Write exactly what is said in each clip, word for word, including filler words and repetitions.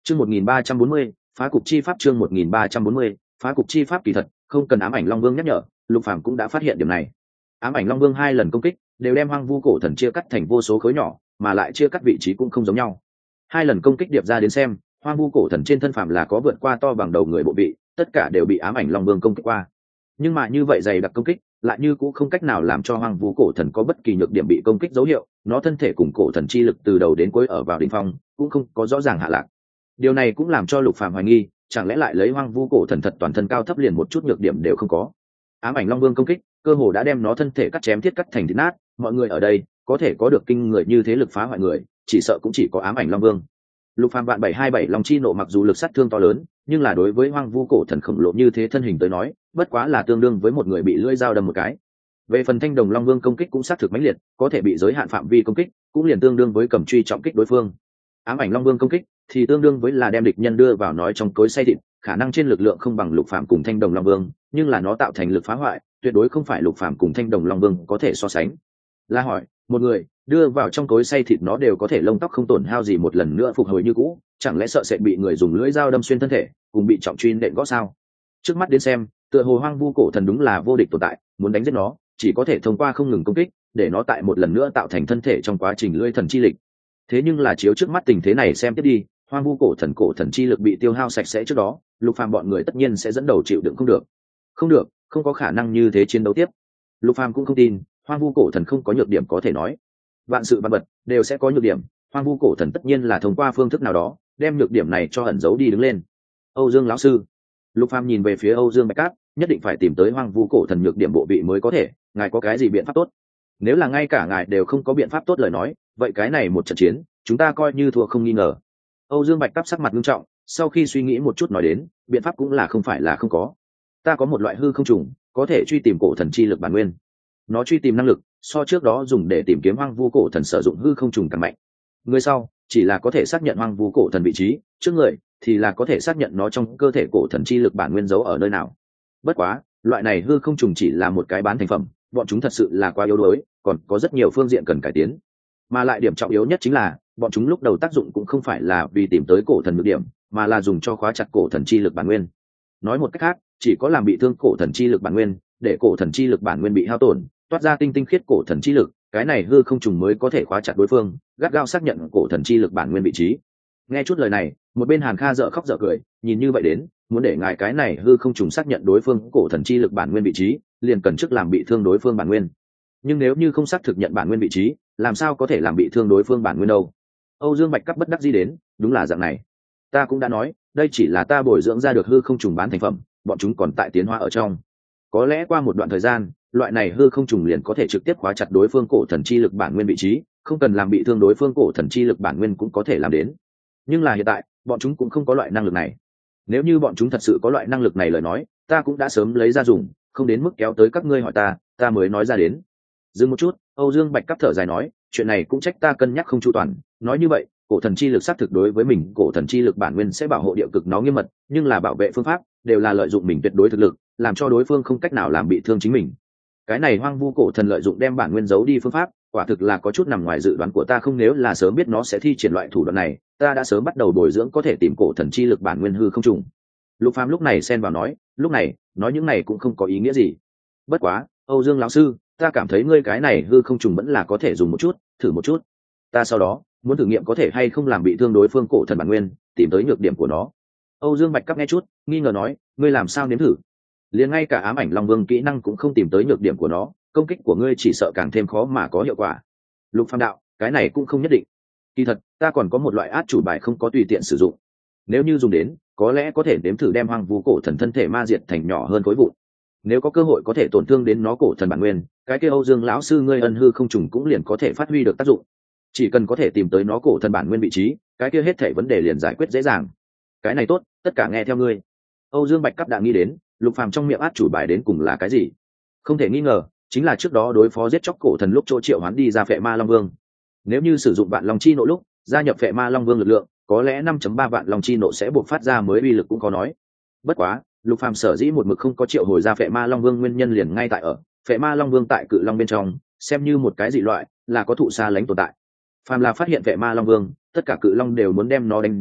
Chương một nghìn ba trăm bốn mươi, phá cục chi pháp chương một nghìn ba trăm bốn mươi, phá cục chi pháp kỳ thật, không cần ám ảnh Long Vương nhắc nhở, Lục Phàm cũng đã phát hiện điểm này. Ám ảnh Long Vương hai lần công kích, đều đem Hoang Vu Cổ Thần chia cắt thành vô số khối nhỏ, mà lại chia cắt vị trí cũng không giống nhau. Hai lần công kích điệp ra đến xem, Hoang Vu Cổ Thần trên thân phàm là có vượt qua to bằng đầu người bộ vị, tất cả đều bị ám ảnh Long Vương công kích qua. Nhưng mà như vậy dày đặc công kích, lại như cũng không cách nào làm cho Hoang Vu Cổ Thần có bất kỳ nhược điểm bị công kích dấu hiệu, nó thân thể cùng cổ thần chi lực từ đầu đến cuối ở vào đỉnh phong, cũng không có rõ ràng hạ lạc. Điều này cũng làm cho Lục Phàm hoài nghi, chẳng lẽ lại lấy Hoang Vu Cổ Thần thật toàn thân cao thấp liền một chút nhược điểm đều không có. Ám ảnh Long Vương công kích, cơ hồ đã đem nó thân thể cắt chém thiết cắt thành thịt nát, mọi người ở đây có thể có được kinh người như thế lực phá hoại người, chỉ sợ cũng chỉ có Ám ảnh Long Vương. Lục Phàm vạn bảy hai bảy Long chi nộ mặc dù lực sát thương to lớn, nhưng là đối với Hoang Vu Cổ Thần khổng lồ như thế thân hình tới nói, bất quá là tương đương với một người bị lưỡi dao đâm một cái. Về phần Thanh Đồng Long Vương công kích cũng sát thực mãnh liệt, có thể bị giới hạn phạm vi công kích, cũng liền tương đương với cầm truy trọng kích đối phương. Ám ảnh Long Vương công kích thì tương đương với là đem địch nhân đưa vào nói trong cối xay thịt, khả năng trên lực lượng không bằng Lục Phàm cùng Thanh Đồng Long Vương, nhưng là nó tạo thành lực phá hoại, tuyệt đối không phải Lục Phàm cùng Thanh Đồng Long Vương có thể so sánh. La hỏi, một người đưa vào trong cối xay thịt nó đều có thể lông tóc không tổn hao gì một lần nữa phục hồi như cũ, chẳng lẽ sợ sẽ bị người dùng lưỡi dao đâm xuyên thân thể, cùng bị trọng truy nện gõ sao? Trước mắt đến xem, tựa hồ Hoang Vu Cổ Thần đúng là vô địch tồn tại, muốn đánh giết nó, chỉ có thể thông qua không ngừng công kích, để nó tại một lần nữa tạo thành thân thể trong quá trình lưỡi thần chi lịch. Thế nhưng là chiếu trước mắt tình thế này xem tiếp đi, Hoang Vu Cổ Thần cổ thần chi lực bị tiêu hao sạch sẽ trước đó, Lục Phàm bọn người tất nhiên sẽ dẫn đầu chịu đựng không được. Không được, không có khả năng như thế chiến đấu tiếp. Lục Phàm cũng không tin, Hoang Vu Cổ Thần không có nhược điểm có thể nói. Vạn sự vạn vật đều sẽ có nhược điểm, Hoang Vu Cổ Thần tất nhiên là thông qua phương thức nào đó, đem nhược điểm này cho ẩn giấu đi đứng lên. Âu Dương lão sư. Lục Phàm nhìn về phía Âu Dương Bạch Cát, nhất định phải tìm tới Hoang Vu Cổ Thần nhược điểm bộ vị mới có thể, ngài có cái gì biện pháp tốt? Nếu là ngay cả ngài đều không có biện pháp tốt lời nói, vậy cái này một trận chiến, chúng ta coi như thua không nghi ngờ. Âu Dương Bạch Cát sắc mặt nghiêm trọng, sau khi suy nghĩ một chút nói đến, biện pháp cũng là không phải là không có. Ta có một loại hư không trùng, có thể truy tìm cổ thần chi lực bản nguyên. Nó truy tìm năng lực, so trước đó dùng để tìm kiếm Hoang Vu Cổ Thần sử dụng hư không trùng càng mạnh. Người sau chỉ là có thể xác nhận Hoang Vu Cổ Thần vị trí, trước người thì là có thể xác nhận nó trong cơ thể cổ thần chi lực bản nguyên giấu ở nơi nào. Bất quá, loại này hư không trùng chỉ là một cái bán thành phẩm, bọn chúng thật sự là quá yếu đuối, còn có rất nhiều phương diện cần cải tiến. Mà lại điểm trọng yếu nhất chính là, bọn chúng lúc đầu tác dụng cũng không phải là vì tìm tới cổ thần nhược điểm, mà là dùng cho khóa chặt cổ thần chi lực bản nguyên. Nói một cách khác, chỉ có làm bị thương cổ thần chi lực bản nguyên, để cổ thần chi lực bản nguyên bị hao tổn, toát ra tinh tinh khiết cổ thần chi lực, cái này hư không trùng mới có thể khóa chặt đối phương, gắt gao xác nhận cổ thần chi lực bản nguyên vị trí. Nghe chút lời này, một bên Hàn Kha dở khóc dở cười, nhìn như vậy đến, muốn để ngài cái này hư không trùng xác nhận đối phương cổ thần chi lực bản nguyên vị trí, liền cần trước làm bị thương đối phương bản nguyên. Nhưng nếu như không xác thực nhận bản nguyên vị trí, làm sao có thể làm bị thương đối phương bản nguyên đâu? Âu Dương Bạch Cấp bất đắc dĩ đến, đúng là dạng này. Ta cũng đã nói, đây chỉ là ta bồi dưỡng ra được hư không trùng bán thành phẩm, bọn chúng còn tại tiến hóa ở trong. Có lẽ qua một đoạn thời gian, loại này hư không trùng liền có thể trực tiếp khóa chặt đối phương cổ thần chi lực bản nguyên vị trí, không cần làm bị thương đối phương cổ thần chi lực bản nguyên cũng có thể làm đến. Nhưng là hiện tại, bọn chúng cũng không có loại năng lực này. Nếu như bọn chúng thật sự có loại năng lực này lời nói, ta cũng đã sớm lấy ra dùng, không đến mức kéo tới các ngươi hỏi ta, ta mới nói ra đến. Dừng một chút, Âu Dương Bạch Cấp thở dài nói, chuyện này cũng trách ta cân nhắc không chu toàn, nói như vậy, cổ thần chi lực xác thực đối với mình, cổ thần chi lực bản nguyên sẽ bảo hộ địa cực nó nghiêm mật, nhưng là bảo vệ phương pháp đều là lợi dụng mình tuyệt đối thực lực, làm cho đối phương không cách nào làm bị thương chính mình. Cái này Hoang Vu Cổ Thần lợi dụng đem bản nguyên giấu đi phương pháp, quả thực là có chút nằm ngoài dự đoán của ta, không nếu là sớm biết nó sẽ thi triển loại thủ đoạn này, ta đã sớm bắt đầu bồi dưỡng có thể tìm cổ thần chi lực bản nguyên hư không trùng. Lục Phàm lúc này xen vào nói, lúc này, nói những này cũng không có ý nghĩa gì. Bất quá, Âu Dương lão sư, ta cảm thấy ngươi cái này hư không trùng vẫn là có thể dùng một chút, thử một chút. Ta sau đó, muốn thử nghiệm có thể hay không làm bị thương đối phương cổ thần bản nguyên, tìm tới nhược điểm của nó. Âu Dương Bạch Cấp nghe chút, nghi ngờ nói, ngươi làm sao nếm thử? Liền ngay cả ám ảnh Long Vương kỹ năng cũng không tìm tới nhược điểm của nó, công kích của ngươi chỉ sợ càng thêm khó mà có hiệu quả. Lục Phàm đạo, cái này cũng không nhất định. Kỳ thật, ta còn có một loại át chủ bài không có tùy tiện sử dụng. Nếu như dùng đến, có lẽ có thể nếm thử đem Hoang Vu Cổ Thần thân thể ma diệt thành nhỏ hơn khối vụn. Nếu có cơ hội có thể tổn thương đến nó cổ thần bản nguyên, cái kia Âu Dương lão sư ngươi ân hư không trùng cũng liền có thể phát huy được tác dụng. Chỉ cần có thể tìm tới nó cổ thần bản nguyên vị trí, cái kia hết thảy vấn đề liền giải quyết dễ dàng. Cái này tốt, tất cả nghe theo ngươi. Âu Dương Bạch Cấp đã nghĩ đến, Lục Phàm trong miệng át chủ bài đến cùng là cái gì? Không thể nghi ngờ, chính là trước đó đối phó giết chóc cổ thần lúc chỗ triệu hoán đi ra Phệ Ma Long Vương. Nếu như sử dụng Vạn Long Chi Nộ lúc gia nhập Phệ Ma Long Vương lực lượng, có lẽ năm chấm ba Vạn Long Chi Nộ sẽ bộc phát ra mới uy lực cũng có nói. Bất quá, Lục Phàm sở dĩ một mực không có triệu hồi ra Phệ Ma Long Vương nguyên nhân liền ngay tại ở, Phệ Ma Long Vương tại Cự Long bên trong, xem như một cái dị loại, là có thụ xa lánh tồn tại. Phàm là phát hiện Phệ Ma Long Vương, tất cả Cự Long đều muốn đem nó đánh giết,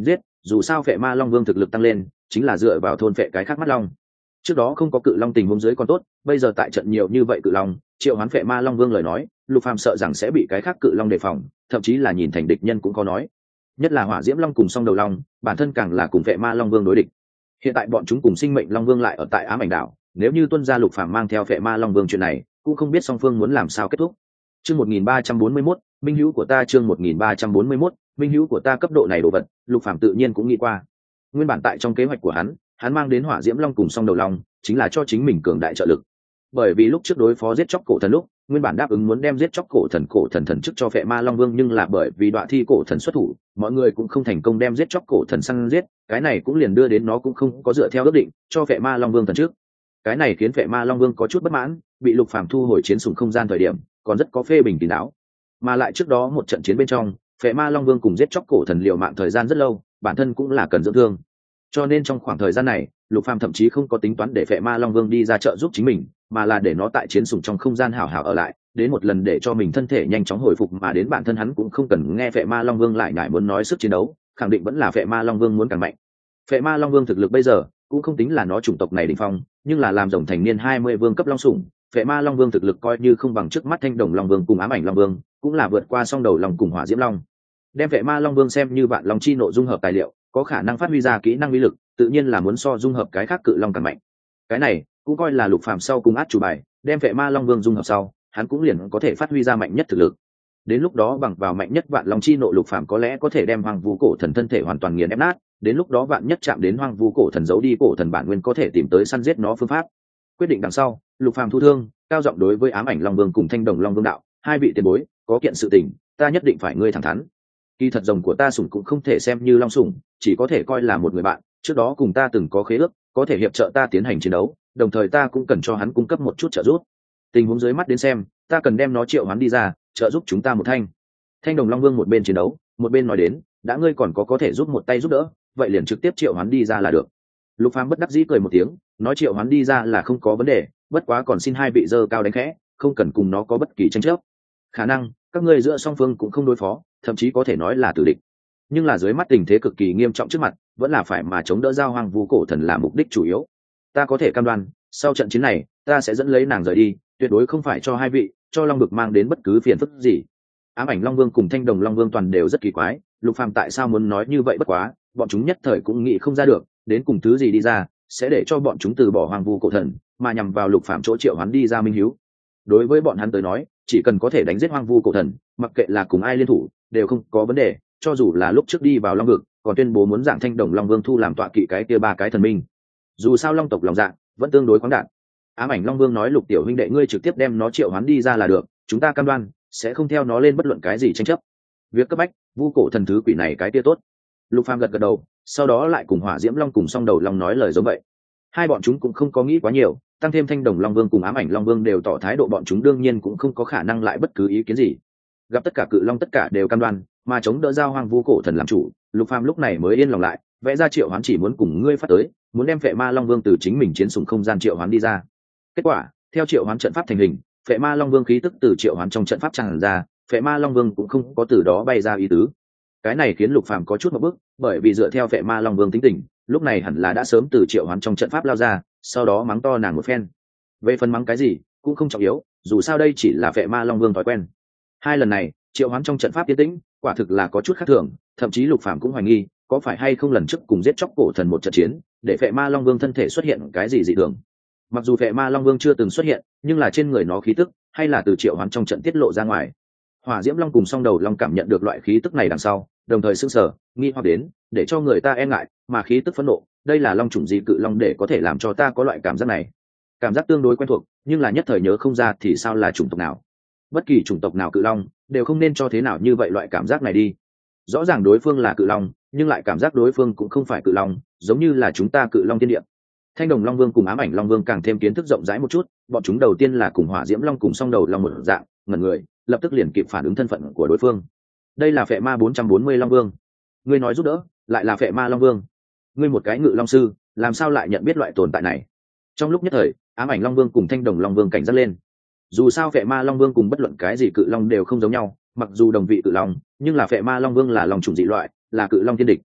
dù sao phệ ma long vương thực lực tăng lên chính là dựa vào thôn phệ cái khác mắt long. Trước đó không có cự long tình huống dưới còn tốt, bây giờ tại trận nhiều như vậy cự long, triệu hoán phệ ma long vương lời nói, Lục Phàm sợ rằng sẽ bị cái khác cự long đề phòng, thậm chí là nhìn thành địch nhân cũng có nói. Nhất là hỏa diễm long cùng song đầu long, bản thân càng là cùng phệ ma long vương đối địch. Hiện tại bọn chúng cùng sinh mệnh long vương lại ở tại ám ảnh đảo, nếu như tuân gia Lục Phàm mang theo phệ ma long vương chuyện này, cũng không biết song phương muốn làm sao kết thúc. Chương một nghìn ba trăm bốn mươi mốt, minh hữu của ta chương một nghìn ba trăm bốn mươi mốt, minh hữu của ta cấp độ này đồ vật, Lục Phàm tự nhiên cũng nghĩ qua. Nguyên bản tại trong kế hoạch của hắn, hắn mang đến hỏa diễm long cùng song đầu long, chính là cho chính mình cường đại trợ lực. Bởi vì lúc trước đối phó giết chóc cổ thần lúc, nguyên bản đáp ứng muốn đem giết chóc cổ thần cổ thần thần chức cho phệ ma long vương, nhưng là bởi vì đoạn thi cổ thần xuất thủ, mọi người cũng không thành công đem giết chóc cổ thần săn giết, cái này cũng liền đưa đến nó cũng không có dựa theo ước định cho phệ ma long vương thần trước. Cái này khiến phệ ma long vương có chút bất mãn, bị Lục Phàm thu hồi chiến sủng không gian thời điểm, còn rất có phê bình kín đáo. Mà lại trước đó một trận chiến bên trong, phệ ma long vương cùng giết chóc cổ thần liều mạng thời gian rất lâu, bản thân cũng là cần dưỡng thương, cho nên trong khoảng thời gian này Lục Phàm thậm chí không có tính toán để phệ ma long vương đi ra trợ giúp chính mình, mà là để nó tại chiến sủng trong không gian hảo hảo ở lại, đến một lần để cho mình thân thể nhanh chóng hồi phục, mà đến bản thân hắn cũng không cần nghe phệ ma long vương lại nhải muốn nói sức chiến đấu, khẳng định vẫn là phệ ma long vương muốn càng mạnh. Phệ ma long vương thực lực bây giờ cũng không tính là nó chủng tộc này đỉnh phong, nhưng là làm rồng thành niên hai mươi vương cấp long sủng, phệ ma long vương thực lực coi như không bằng trước mắt thanh đồng long vương cùng ám ảnh long vương, cũng là vượt qua song đầu long cùng hỏa diễm long. Đem phệ ma long vương xem như vạn long chi nội dung hợp tài liệu, có khả năng phát huy ra kỹ năng uy lực, tự nhiên là muốn so dung hợp cái khác cự long càng mạnh. Cái này cũng coi là Lục Phàm sau cùng át chủ bài, đem phệ ma long vương dung hợp sau, hắn cũng liền có thể phát huy ra mạnh nhất thực lực. Đến lúc đó bằng vào mạnh nhất vạn long chi nộ, Lục Phàm có lẽ có thể đem hoang vu cổ thần thân thể hoàn toàn nghiền ép nát, đến lúc đó vạn nhất chạm đến hoang vu cổ thần giấu đi cổ thần bản nguyên, có thể tìm tới săn giết nó phương pháp. Quyết định đằng sau, Lục Phàm thu thương, cao giọng đối với ám ảnh long vương cùng thanh đồng long vương đạo: hai vị tiền bối, có kiện sự tình, ta nhất định phải ngươi thẳng thắn. Kỳ thật rồng của ta sủng cũng không thể xem như long sủng, chỉ có thể coi là một người bạn, trước đó cùng ta từng có khế ước, có thể hiệp trợ ta tiến hành chiến đấu, đồng thời ta cũng cần cho hắn cung cấp một chút trợ giúp. Tình huống dưới mắt đến xem, ta cần đem nó triệu hắn đi ra, trợ giúp chúng ta một thanh. Thanh đồng long vương một bên chiến đấu, một bên nói đến: đã ngươi còn có có thể giúp một tay giúp đỡ, vậy liền trực tiếp triệu hắn đi ra là được. Lục Phàm bất đắc dĩ cười một tiếng, nói triệu hắn đi ra là không có vấn đề, bất quá còn xin hai vị dơ cao đánh khẽ, không cần cùng nó có bất kỳ tranh chấp. Khả năng các ngươi giữa song phương cũng không đối phó, thậm chí có thể nói là tử địch, nhưng là dưới mắt tình thế cực kỳ nghiêm trọng trước mặt, vẫn là phải mà chống đỡ giao hoang vu cổ thần là mục đích chủ yếu. Ta có thể cam đoan, sau trận chiến này, ta sẽ dẫn lấy nàng rời đi, tuyệt đối không phải cho hai vị, cho long vực mang đến bất cứ phiền phức gì. Ám ảnh long vương cùng thanh đồng long vương toàn đều rất kỳ quái, Lục Phàm tại sao muốn nói như vậy, bất quá bọn chúng nhất thời cũng nghĩ không ra được, đến cùng thứ gì đi ra sẽ để cho bọn chúng từ bỏ hoang vu cổ thần, mà nhằm vào Lục Phàm chỗ triệu hắn đi ra minh hiếu. Đối với bọn hắn tới nói, chỉ cần có thể đánh giết hoang vu cổ thần, mặc kệ là cùng ai liên thủ đều không có vấn đề, cho dù là lúc trước đi vào long vực còn tuyên bố muốn dạng thanh đồng long vương thu làm tọa kỵ cái kia ba cái thần minh. Dù sao long tộc lòng dạ vẫn tương đối khoáng đạt. Ám ảnh long vương nói: Lục tiểu huynh đệ, ngươi trực tiếp đem nó triệu hoán đi ra là được, chúng ta cam đoan sẽ không theo nó lên bất luận cái gì tranh chấp. Việc cấp bách, vu cổ thần thứ quỷ này cái kia tốt. Lục Phàm gật gật đầu, sau đó lại cùng hỏa diễm long cùng song đầu long nói lời giống vậy. Hai bọn chúng cũng không có nghĩ quá nhiều, tăng thêm thanh đồng long vương cùng ám ảnh long vương đều tỏ thái độ, bọn chúng đương nhiên cũng không có khả năng lại bất cứ ý kiến gì. Gặp tất cả cự long tất cả đều cam đoan, mà chống đỡ giao hoang vu cổ thần làm chủ, Lục Phàm lúc này mới yên lòng lại, vẽ ra triệu hoán chỉ muốn cùng ngươi phát tới, muốn đem phệ ma long vương từ chính mình chiến sủng không gian triệu hoán đi ra. Kết quả, theo triệu hoán trận pháp thành hình, phệ ma long vương khí tức từ triệu hoán trong trận pháp tràn ra, phệ ma long vương cũng không có từ đó bay ra ý tứ. Cái này khiến Lục Phàm có chút một bước, bởi vì dựa theo phệ ma long vương tính tình, lúc này hẳn là đã sớm từ triệu hoán trong trận pháp lao ra, sau đó mắng to nàng một phen. Về phần mắng cái gì cũng không trọng yếu, dù sao đây chỉ là phệ ma long vương thói quen. Hai lần này triệu hoán trong trận pháp tiến tĩnh, quả thực là có chút khác thường, thậm chí Lục Phàm cũng hoài nghi có phải hay không lần trước cùng giết chóc cổ thần một trận chiến, để phệ ma long vương thân thể xuất hiện cái gì dị thường. Mặc dù phệ ma long vương chưa từng xuất hiện, nhưng là trên người nó khí tức hay là từ triệu hoán trong trận tiết lộ ra ngoài. Hỏa diễm long cùng song đầu long cảm nhận được loại khí tức này đằng sau, đồng thời sững sờ, nghi hoặc đến, để cho người ta e ngại, mà khí tức phẫn nộ, đây là long chủng gì cự long để có thể làm cho ta có loại cảm giác này. Cảm giác tương đối quen thuộc, nhưng là nhất thời nhớ không ra thì sao là chủng tộc nào. Bất kỳ chủng tộc nào cự long đều không nên cho thế nào như vậy loại cảm giác này đi. Rõ ràng đối phương là cự long, nhưng lại cảm giác đối phương cũng không phải cự long, giống như là chúng ta cự long thiên địa. Thanh đồng long vương cùng ám ảnh long vương càng thêm kiến thức rộng rãi một chút, bọn chúng đầu tiên là cùng hỏa diễm long cùng song đầu long một dạng, ngẩn người, lập tức liền kịp phản ứng thân phận của đối phương. Đây là phệ ma bốn trăm bốn mươi long vương. Ngươi nói giúp đỡ, lại là phệ ma long vương. Ngươi một cái ngự long sư, làm sao lại nhận biết loại tồn tại này? Trong lúc nhất thời, ám ảnh long vương cùng thanh đồng long vương cảnh giác lên. Dù sao phệ ma long vương cùng bất luận cái gì cự long đều không giống nhau, mặc dù đồng vị cự long, nhưng là phệ ma long vương là long chủng dị loại, là cự long thiên địch.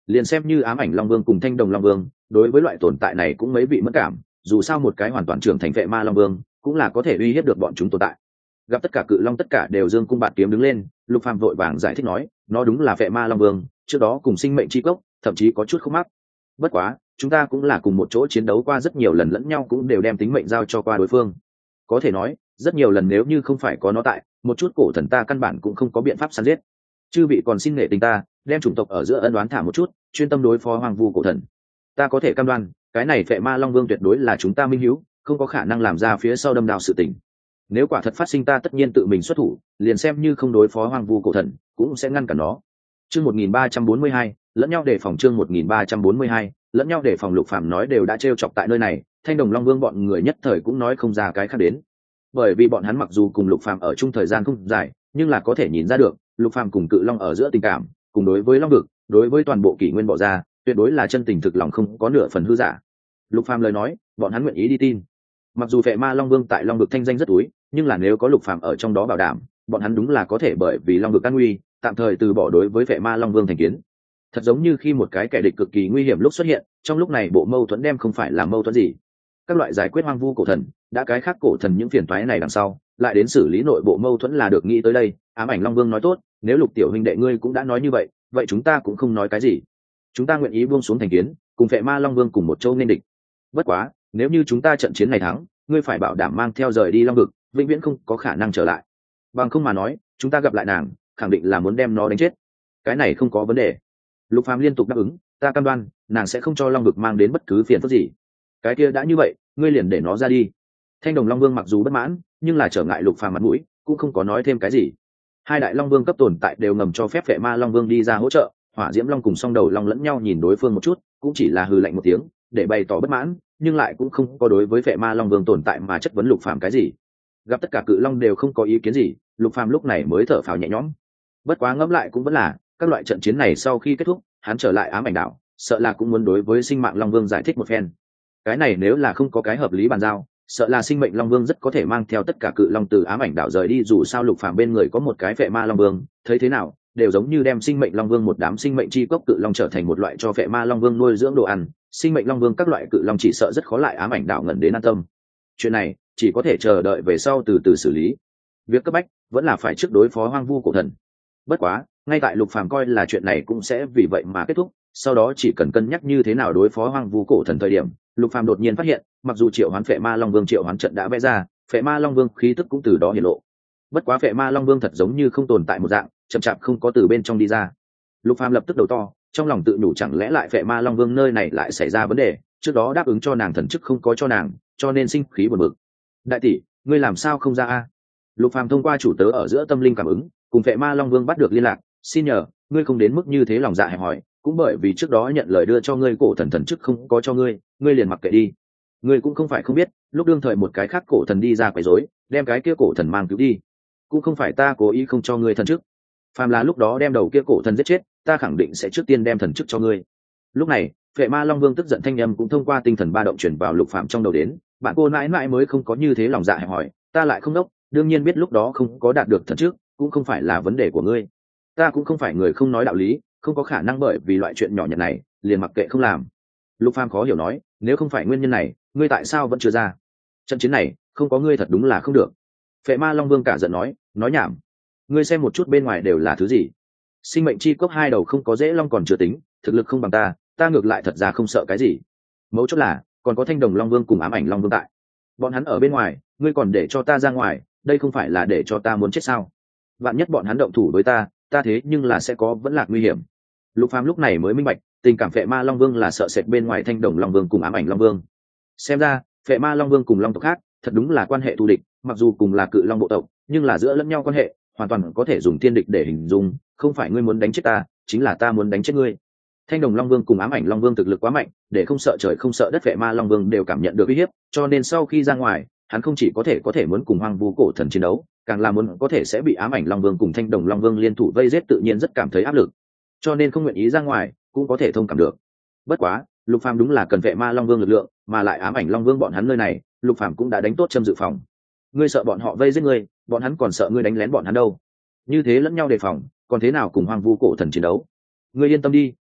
liền xem như ám ảnh long vương cùng thanh đồng long vương đối với loại tồn tại này cũng mấy vị mất cảm, dù sao một cái hoàn toàn trưởng thành vệ ma long vương cũng là có thể uy hiếp được bọn chúng tồn tại. Gặp tất cả cự long tất cả đều dương cung bạt kiếm đứng lên, Lục Phàm vội vàng giải thích nói, nó đúng là vệ ma long vương, trước đó cùng sinh mệnh chi cốc thậm chí có chút khúc mắc. Bất quá chúng ta cũng là cùng một chỗ chiến đấu qua rất nhiều lần, lẫn nhau cũng đều đem tính mệnh giao cho qua đối phương. Có thể nói rất nhiều lần nếu như không phải có nó tại, một chút cổ thần ta căn bản cũng không có biện pháp săn giết. Chư vị còn xin nể tình ta, đem chủng tộc ở giữa ân oán thả một chút, chuyên tâm đối phó hoang vu cổ thần. Ta có thể cam đoan cái này vệ ma long vương tuyệt đối là chúng ta minh hữu, không có khả năng làm ra phía sau đâm đao sự tình. Nếu quả thật phát sinh, ta tất nhiên tự mình xuất thủ, liền xem như không đối phó hoang vu cổ thần cũng sẽ ngăn cản nó. Chương một nghìn ba trăm bốn mươi hai, lẫn nhau đề phòng. Chương một nghìn ba trăm bốn mươi hai, lẫn nhau đề phòng. Lục Phàm nói đều đã trêu chọc tại nơi này, Thanh Đồng Long Vương bọn người nhất thời cũng nói không ra cái khác đến. Bởi vì bọn hắn mặc dù cùng Lục Phàm ở chung thời gian không dài, nhưng là có thể nhìn ra được, Lục Phàm cùng Cự Long ở giữa tình cảm, cùng đối với Long vực, đối với toàn bộ kỷ nguyên bỏ ra, tuyệt đối là chân tình thực lòng, không có nửa phần hư giả. Lục Phàm lời nói, bọn hắn nguyện ý đi tin. Mặc dù vệ ma Long Vương tại Long vực thanh danh rất túi, nhưng là nếu có Lục Phàm ở trong đó bảo đảm, bọn hắn đúng là có thể bởi vì Long vực an nguy, tạm thời từ bỏ đối với vệ ma Long Vương thành kiến. Thật giống như khi một cái kẻ địch cực kỳ nguy hiểm lúc xuất hiện, trong lúc này bộ mâu thuẫn đem không phải là mâu thuẫn gì. Các loại giải quyết hoang vu cổ thần, đã cái khác cổ thần những phiền toái này đằng sau, lại đến xử lý nội bộ mâu thuẫn là được. Nghĩ tới đây, Ám Ảnh Long Vương nói tốt, nếu Lục tiểu huynh đệ ngươi cũng đã nói như vậy, vậy chúng ta cũng không nói cái gì. Chúng ta nguyện ý buông xuống thành kiến, cùng vệ ma Long Vương cùng một châu nên địch. Bất quá, nếu như chúng ta trận chiến này thắng, ngươi phải bảo đảm mang theo rời đi Long vực, vĩnh viễn không có khả năng trở lại. Bằng không mà nói, chúng ta gặp lại nàng, khẳng định là muốn đem nó đánh chết. Cái này không có vấn đề. Lục Phàm liên tục đáp ứng, ta cam đoan, nàng sẽ không cho Long vực mang đến bất cứ phiền phức gì. Cái kia đã như vậy, ngươi liền để nó ra đi. Thanh Đồng Long Vương mặc dù bất mãn, nhưng là trở ngại Lục Phàm mặt mũi, cũng không có nói thêm cái gì. Hai đại Long Vương cấp tồn tại đều ngầm cho phép vệ ma Long Vương đi ra hỗ trợ. Hỏa Diễm Long cùng Song Đầu Long lẫn nhau nhìn đối phương một chút, cũng chỉ là hừ lạnh một tiếng, để bày tỏ bất mãn, nhưng lại cũng không có đối với vệ ma Long Vương tồn tại mà chất vấn Lục Phàm cái gì. Gặp tất cả cự long đều không có ý kiến gì, Lục Phàm lúc này mới thở phào nhẹ nhõm. Bất quá ngẫm lại cũng vẫn là, các loại trận chiến này sau khi kết thúc, hắn trở lại Ám Ảnh Đảo, sợ là cũng muốn đối với sinh mạng Long Vương giải thích một phen. Cái này nếu là không có cái hợp lý bàn giao, sợ là sinh mệnh Long Vương rất có thể mang theo tất cả cự long từ Ám Ảnh Đảo rời đi. Dù sao Lục Phàm bên người có một cái vệ ma Long Vương, thấy thế nào đều giống như đem sinh mệnh Long Vương một đám sinh mệnh chi cốc cự long trở thành một loại cho vệ ma Long Vương nuôi dưỡng đồ ăn. Sinh mệnh Long Vương các loại cự long chỉ sợ rất khó lại Ám Ảnh Đảo ngẩn đến an tâm. Chuyện này chỉ có thể chờ đợi về sau từ từ xử lý. Việc cấp bách vẫn là phải trước đối phó hoang vu cổ thần. Bất quá, ngay tại Lục Phàm coi là chuyện này cũng sẽ vì vậy mà kết thúc, sau đó chỉ cần cân nhắc như thế nào đối phó hoang vu cổ thần thời điểm, Lục Phàm đột nhiên phát hiện, mặc dù triệu hoán phệ ma Long Vương triệu hoán trận đã vẽ ra, phệ ma Long Vương khí tức cũng từ đó hiển lộ. Bất quá phệ ma Long Vương thật giống như không tồn tại một dạng, chậm chạp không có từ bên trong đi ra. Lục Phàm lập tức đầu to, trong lòng tự nhủ chẳng lẽ lại phệ ma Long Vương nơi này lại xảy ra vấn đề, trước đó đáp ứng cho nàng thần chức không có cho nàng, cho nên sinh khí buồn bực. Đại tỷ, ngươi làm sao không ra a? Lục Phàm thông qua chủ tớ ở giữa tâm linh cảm ứng, cùng phệ ma Long Vương bắt được liên lạc, xin nhờ, ngươi không đến mức như thế lòng dạ hẹp hòi, cũng bởi vì trước đó nhận lời đưa cho ngươi cổ thần thần chức không có cho ngươi, ngươi liền mặc kệ đi. Ngươi cũng không phải không biết, lúc đương thời một cái khác cổ thần đi ra quấy rối, đem cái kia cổ thần mang cứu đi, cũng không phải ta cố ý không cho ngươi thần chức. Phàm là lúc đó đem đầu kia cổ thần giết chết, ta khẳng định sẽ trước tiên đem thần chức cho ngươi. Lúc này, phệ ma Long Vương tức giận thanh âm cũng thông qua tinh thần ba động truyền vào Lục Phàm trong đầu đến, bạn cô mãi mãi mới không có như thế lòng dạ hẹp hòi, ta lại không đốc, đương nhiên biết lúc đó không có đạt được thần chức, cũng không phải là vấn đề của ngươi. Ta cũng không phải người không nói đạo lý, không có khả năng bởi vì loại chuyện nhỏ nhặt này liền mặc kệ không làm. Lục Phàm khó hiểu nói, nếu không phải nguyên nhân này, ngươi tại sao vẫn chưa ra? Trận chiến này không có ngươi thật đúng là không được. Phệ ma Long Vương cả giận nói, nói nhảm, ngươi xem một chút bên ngoài đều là thứ gì. Sinh mệnh chi cốc hai đầu không có dễ long còn chưa tính, thực lực không bằng ta, ta ngược lại thật ra không sợ cái gì. Mấu chốt là còn có Thanh Đồng Long Vương cùng Ám Ảnh Long Vương tại, bọn hắn ở bên ngoài, ngươi còn để cho ta ra ngoài, đây không phải là để cho ta muốn chết sao? Vạn nhất bọn hắn động thủ với ta, ta thế nhưng là sẽ có vẫn lạc nguy hiểm. Lục Phàm lúc này mới minh bạch, tình cảm phệ ma Long Vương là sợ sệt bên ngoài Thanh Đồng Long Vương cùng Ám Ảnh Long Vương. Xem ra phệ ma Long Vương cùng long tộc khác thật đúng là quan hệ thù địch, mặc dù cùng là cự long bộ tộc, nhưng là giữa lẫn nhau quan hệ hoàn toàn có thể dùng thiên địch để hình dung. Không phải ngươi muốn đánh chết ta, chính là ta muốn đánh chết ngươi. Thanh Đồng Long Vương cùng Ám Ảnh Long Vương thực lực quá mạnh, để không sợ trời không sợ đất phệ ma Long Vương đều cảm nhận được uy hiếp, cho nên sau khi ra ngoài, hắn không chỉ có thể có thể muốn cùng hoang vu cổ thần chiến đấu, càng là muốn có thể sẽ bị Ám Ảnh Long Vương cùng Thanh Đồng Long Vương liên thủ vây giết, tự nhiên rất cảm thấy áp lực, cho nên không nguyện ý ra ngoài, cũng có thể thông cảm được. Bất quá, Lục Phàm đúng là cần vệ ma Long Vương lực lượng, mà lại Ám Ảnh Long Vương bọn hắn nơi này, Lục Phàm cũng đã đánh tốt châm dự phòng. Ngươi sợ bọn họ vây giết ngươi, bọn hắn còn sợ ngươi đánh lén bọn hắn đâu. Như thế lẫn nhau đề phòng, còn thế nào cùng hoang vu cổ thần chiến đấu? Ngươi yên tâm đi,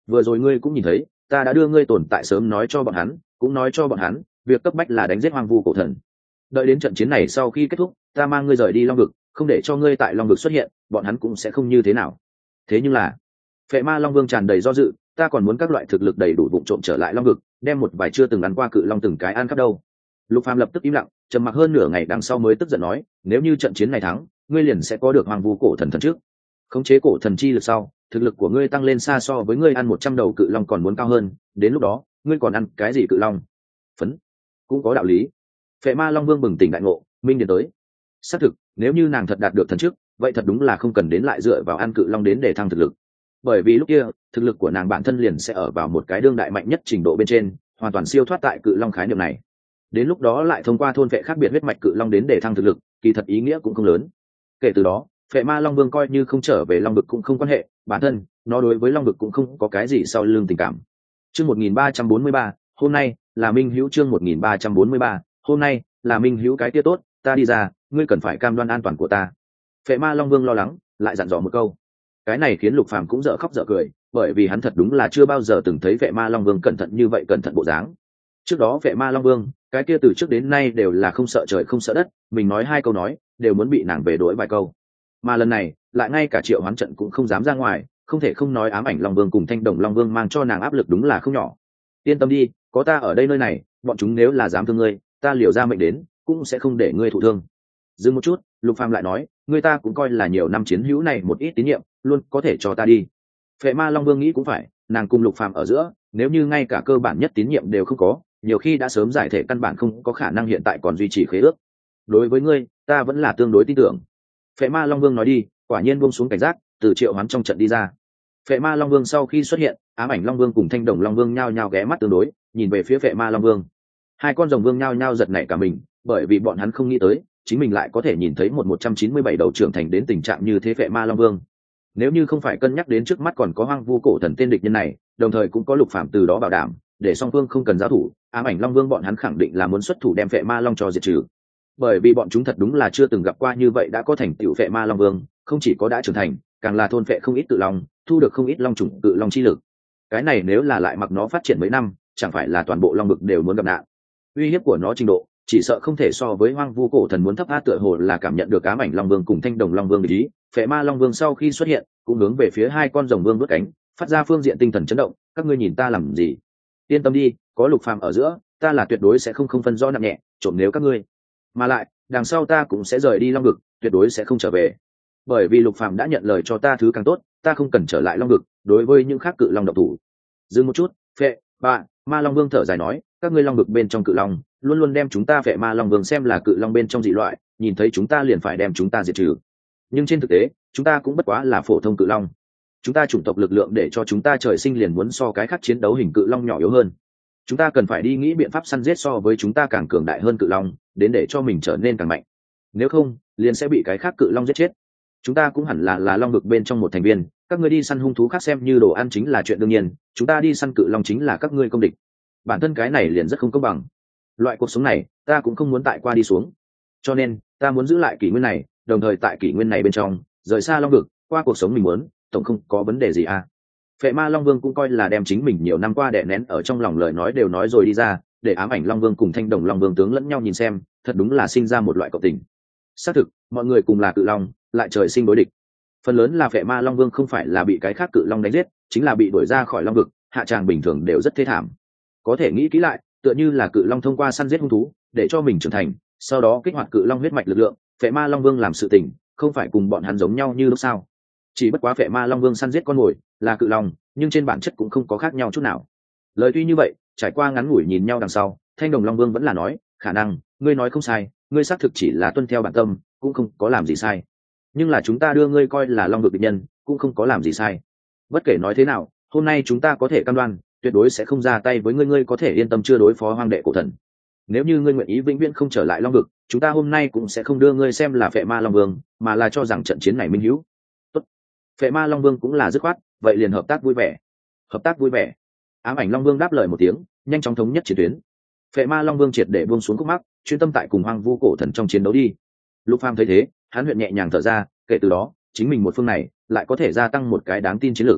vừa rồi ngươi cũng nhìn thấy ta đã đưa ngươi tồn tại sớm nói cho bọn hắn, cũng nói cho bọn hắn việc cấp bách là đánh giết hoang vu cổ thần. Đợi đến trận chiến này sau khi kết thúc, ta mang ngươi rời đi long vực, không để cho ngươi tại long vực xuất hiện, bọn hắn cũng sẽ không như thế nào. Thế nhưng là Phệ Ma Long Vương tràn đầy do dự, ta còn muốn các loại thực lực đầy đủ vụng trộm trở lại long vực, đem một vài chưa từng ăn qua cự long từng cái ăn khắp đâu. Lục Phàm lập tức im lặng, trầm mặc hơn nửa ngày đằng sau mới tức giận nói, nếu như trận chiến này thắng, ngươi liền sẽ có được hoang vu cổ thần thần trước. Khống chế cổ thần chi lực sau, thực lực của ngươi tăng lên xa so với ngươi ăn một trăm đầu cự long còn muốn cao hơn, đến lúc đó, ngươi còn ăn cái gì cự long? Phấn, cũng có đạo lý. Phệ Ma Long Vương bừng tỉnh đại ngộ, minh điền tới. Xác thực, nếu như nàng thật đạt được thần trước, vậy thật đúng là không cần đến lại dựa vào ăn cự long đến để thăng thực lực. Bởi vì lúc kia, thực lực của nàng bản thân liền sẽ ở vào một cái đương đại mạnh nhất trình độ bên trên, hoàn toàn siêu thoát tại cự long khái niệm này. Đến lúc đó lại thông qua thôn vệ khác biệt huyết mạch cự long đến để thăng thực lực, kỳ thật ý nghĩa cũng không lớn. Kể từ đó, Phệ Ma Long Vương coi như không trở về long vực cũng không quan hệ, bản thân nó đối với long vực cũng không có cái gì sau lưng tình cảm. Chương một nghìn ba trăm bốn mươi ba, hôm nay là minh hữu chương một nghìn ba trăm bốn mươi ba, hôm nay là minh hữu cái tia tốt, ta đi ra, ngươi cần phải cam đoan an toàn của ta. Phệ Ma Long Vương lo lắng, lại dặn dò một câu. Cái này khiến Lục Phàm cũng dở khóc dở cười, bởi vì hắn thật đúng là chưa bao giờ từng thấy Phệ Ma Long Vương cẩn thận như vậy cẩn thận bộ dáng. Trước đó Phệ Ma Long Vương, cái kia từ trước đến nay đều là không sợ trời không sợ đất, mình nói hai câu nói, đều muốn bị nàng về đuổi vài câu. Mà lần này, lại ngay cả Triệu Hoán trận cũng không dám ra ngoài, không thể không nói Ám Ảnh Long Vương cùng Thanh Đồng Long Vương mang cho nàng áp lực đúng là không nhỏ. Yên tâm đi, có ta ở đây nơi này, bọn chúng nếu là dám thương ngươi, ta liều ra mệnh đến, cũng sẽ không để ngươi thụ thương. Dừng một chút, Lục Phàm lại nói, người ta cũng coi là nhiều năm chiến hữu này một ít tín nhiệm, luôn có thể cho ta đi. Phệ Ma Long Vương nghĩ cũng phải, nàng cùng Lục Phàm ở giữa, nếu như ngay cả cơ bản nhất tín nhiệm đều không có, nhiều khi đã sớm giải thể căn bản không có khả năng hiện tại còn duy trì khế ước. Đối với ngươi, ta vẫn là tương đối tin tưởng. Phệ Ma Long Vương nói đi, quả nhiên buông xuống cảnh giác, từ Triệu Hoán trong trận đi ra. Phệ Ma Long Vương sau khi xuất hiện, Ám Ảnh Long Vương cùng Thanh Đồng Long Vương nhao nhao ghé mắt tương đối, nhìn về phía Phệ Ma Long Vương. Hai con rồng vương nhao nhao giật nảy cả mình, bởi vì bọn hắn không nghĩ tới, chính mình lại có thể nhìn thấy một một trăm chín mươi bảy đầu trưởng thành đến tình trạng như thế Phệ Ma Long Vương. Nếu như không phải cân nhắc đến trước mắt còn có hoang vu cổ thần tên địch nhân này, đồng thời cũng có Lục Phàm từ đó bảo đảm, để song phương không cần giao thủ, Ám Ảnh Long Vương bọn hắn khẳng định là muốn xuất thủ đem Phệ Ma Long cho diệt trừ. Bởi vì bọn chúng thật đúng là chưa từng gặp qua như vậy đã có thành tựu Phệ Ma Long Vương, không chỉ có đã trưởng thành, càng là thôn phệ không ít cự long, thu được không ít long chủng cự long chi lực. Cái này nếu là lại mặc nó phát triển mấy năm, chẳng phải là toàn bộ long vực đều muốn gặp nạn. Uy hiếp của nó trình độ, chỉ sợ không thể so với hoang vu cổ thần muốn thấp áp, tựa hồ là cảm nhận được Ám Ảnh Long Vương cùng Thanh Đồng Long Vương ý, Phệ Ma Long Vương sau khi xuất hiện, cũng hướng về phía hai con rồng vương vớt cánh, phát ra phương diện tinh thần chấn động, các ngươi nhìn ta làm gì? Yên tâm đi, có Lục Phàm ở giữa, ta là tuyệt đối sẽ không không phân rõ nặng nhẹ, trộm nếu các ngươi. Mà lại, đằng sau ta cũng sẽ rời đi long vực, tuyệt đối sẽ không trở về. Bởi vì Lục Phàm đã nhận lời cho ta thứ càng tốt, ta không cần trở lại long vực, đối với những khác cự long độc thủ. Dừng một chút, Phệ Ba Ma Long Vương thở dài nói, các ngươi long vực bên trong cự long, luôn luôn đem chúng ta Phệ Ma Long Vương xem là cự long bên trong dị loại, nhìn thấy chúng ta liền phải đem chúng ta diệt trừ. Nhưng trên thực tế, chúng ta cũng bất quá là phổ thông cự long. Chúng ta chủng tộc lực lượng để cho chúng ta trời sinh liền muốn so cái khác chiến đấu hình cự long nhỏ yếu hơn. Chúng ta cần phải đi nghĩ biện pháp săn giết so với chúng ta càng cường đại hơn cự long, đến để cho mình trở nên càng mạnh. Nếu không, liền sẽ bị cái khác cự long giết chết. Chúng ta cũng hẳn là là long vực bên trong một thành viên, các ngươi đi săn hung thú khác xem như đồ ăn chính là chuyện đương nhiên, chúng ta đi săn cự long chính là các ngươi công địch. Bản thân cái này liền rất không công bằng. Loại cuộc sống này, ta cũng không muốn tại qua đi xuống. Cho nên, ta muốn giữ lại kỷ nguyên này, đồng thời tại kỷ nguyên này bên trong, rời xa long vực, qua cuộc sống mình muốn, tổng không có vấn đề gì à. Phệ Ma Long Vương cũng coi là đem chính mình nhiều năm qua đè nén ở trong lòng lời nói đều nói rồi đi ra, để Ám Ảnh Long Vương cùng Thanh Đồng Long Vương tướng lẫn nhau nhìn xem, thật đúng là sinh ra một loại cộng tình. Xác thực, mọi người cùng là cự long, lại trời sinh đối địch. Phần lớn là Phệ Ma Long Vương không phải là bị cái khác cự long đánh giết, chính là bị đuổi ra khỏi long vực, hạ tràng bình thường đều rất thê thảm. Có thể nghĩ kỹ lại, tựa như là cự long thông qua săn giết hung thú, để cho mình trưởng thành, sau đó kích hoạt cự long huyết mạch lực lượng, Phệ Ma Long Vương làm sự tình, không phải cùng bọn hắn giống nhau như lúc sao? Chỉ bất quá Phệ Ma Long Vương săn giết con mồi, là cự long, nhưng trên bản chất cũng không có khác nhau chút nào. Lời tuy như vậy, trải qua ngắn ngủi nhìn nhau đằng sau, Thanh Đồng Long Vương vẫn là nói, khả năng, ngươi nói không sai, ngươi xác thực chỉ là tuân theo bản tâm, cũng không có làm gì sai. Nhưng là chúng ta đưa ngươi coi là long vực địch nhân, cũng không có làm gì sai. Bất kể nói thế nào, hôm nay chúng ta có thể cam đoan, tuyệt đối sẽ không ra tay với ngươi, ngươi có thể yên tâm chưa đối phó hoang đệ cổ thần. Nếu như ngươi nguyện ý vĩnh viễn không trở lại long vực, chúng ta hôm nay cũng sẽ không đưa ngươi xem là Phệ Ma Long Vương, mà là cho rằng trận chiến này minh hữu. Tốt. Phệ Ma Long Vương cũng là dứt khoát, vậy liền hợp tác vui vẻ. Hợp tác vui vẻ. Ám Ảnh Long Vương đáp lời một tiếng, nhanh chóng thống nhất chiến tuyến. Phệ Ma Long Vương triệt để buông xuống khúc mắc, chuyên tâm tại cùng hoang vu cổ thần trong chiến đấu đi. Lục Phàm thấy thế, hắn huyện nhẹ nhàng thở ra, kể từ đó, chính mình một phương này lại có thể gia tăng một cái đáng tin chiến lược.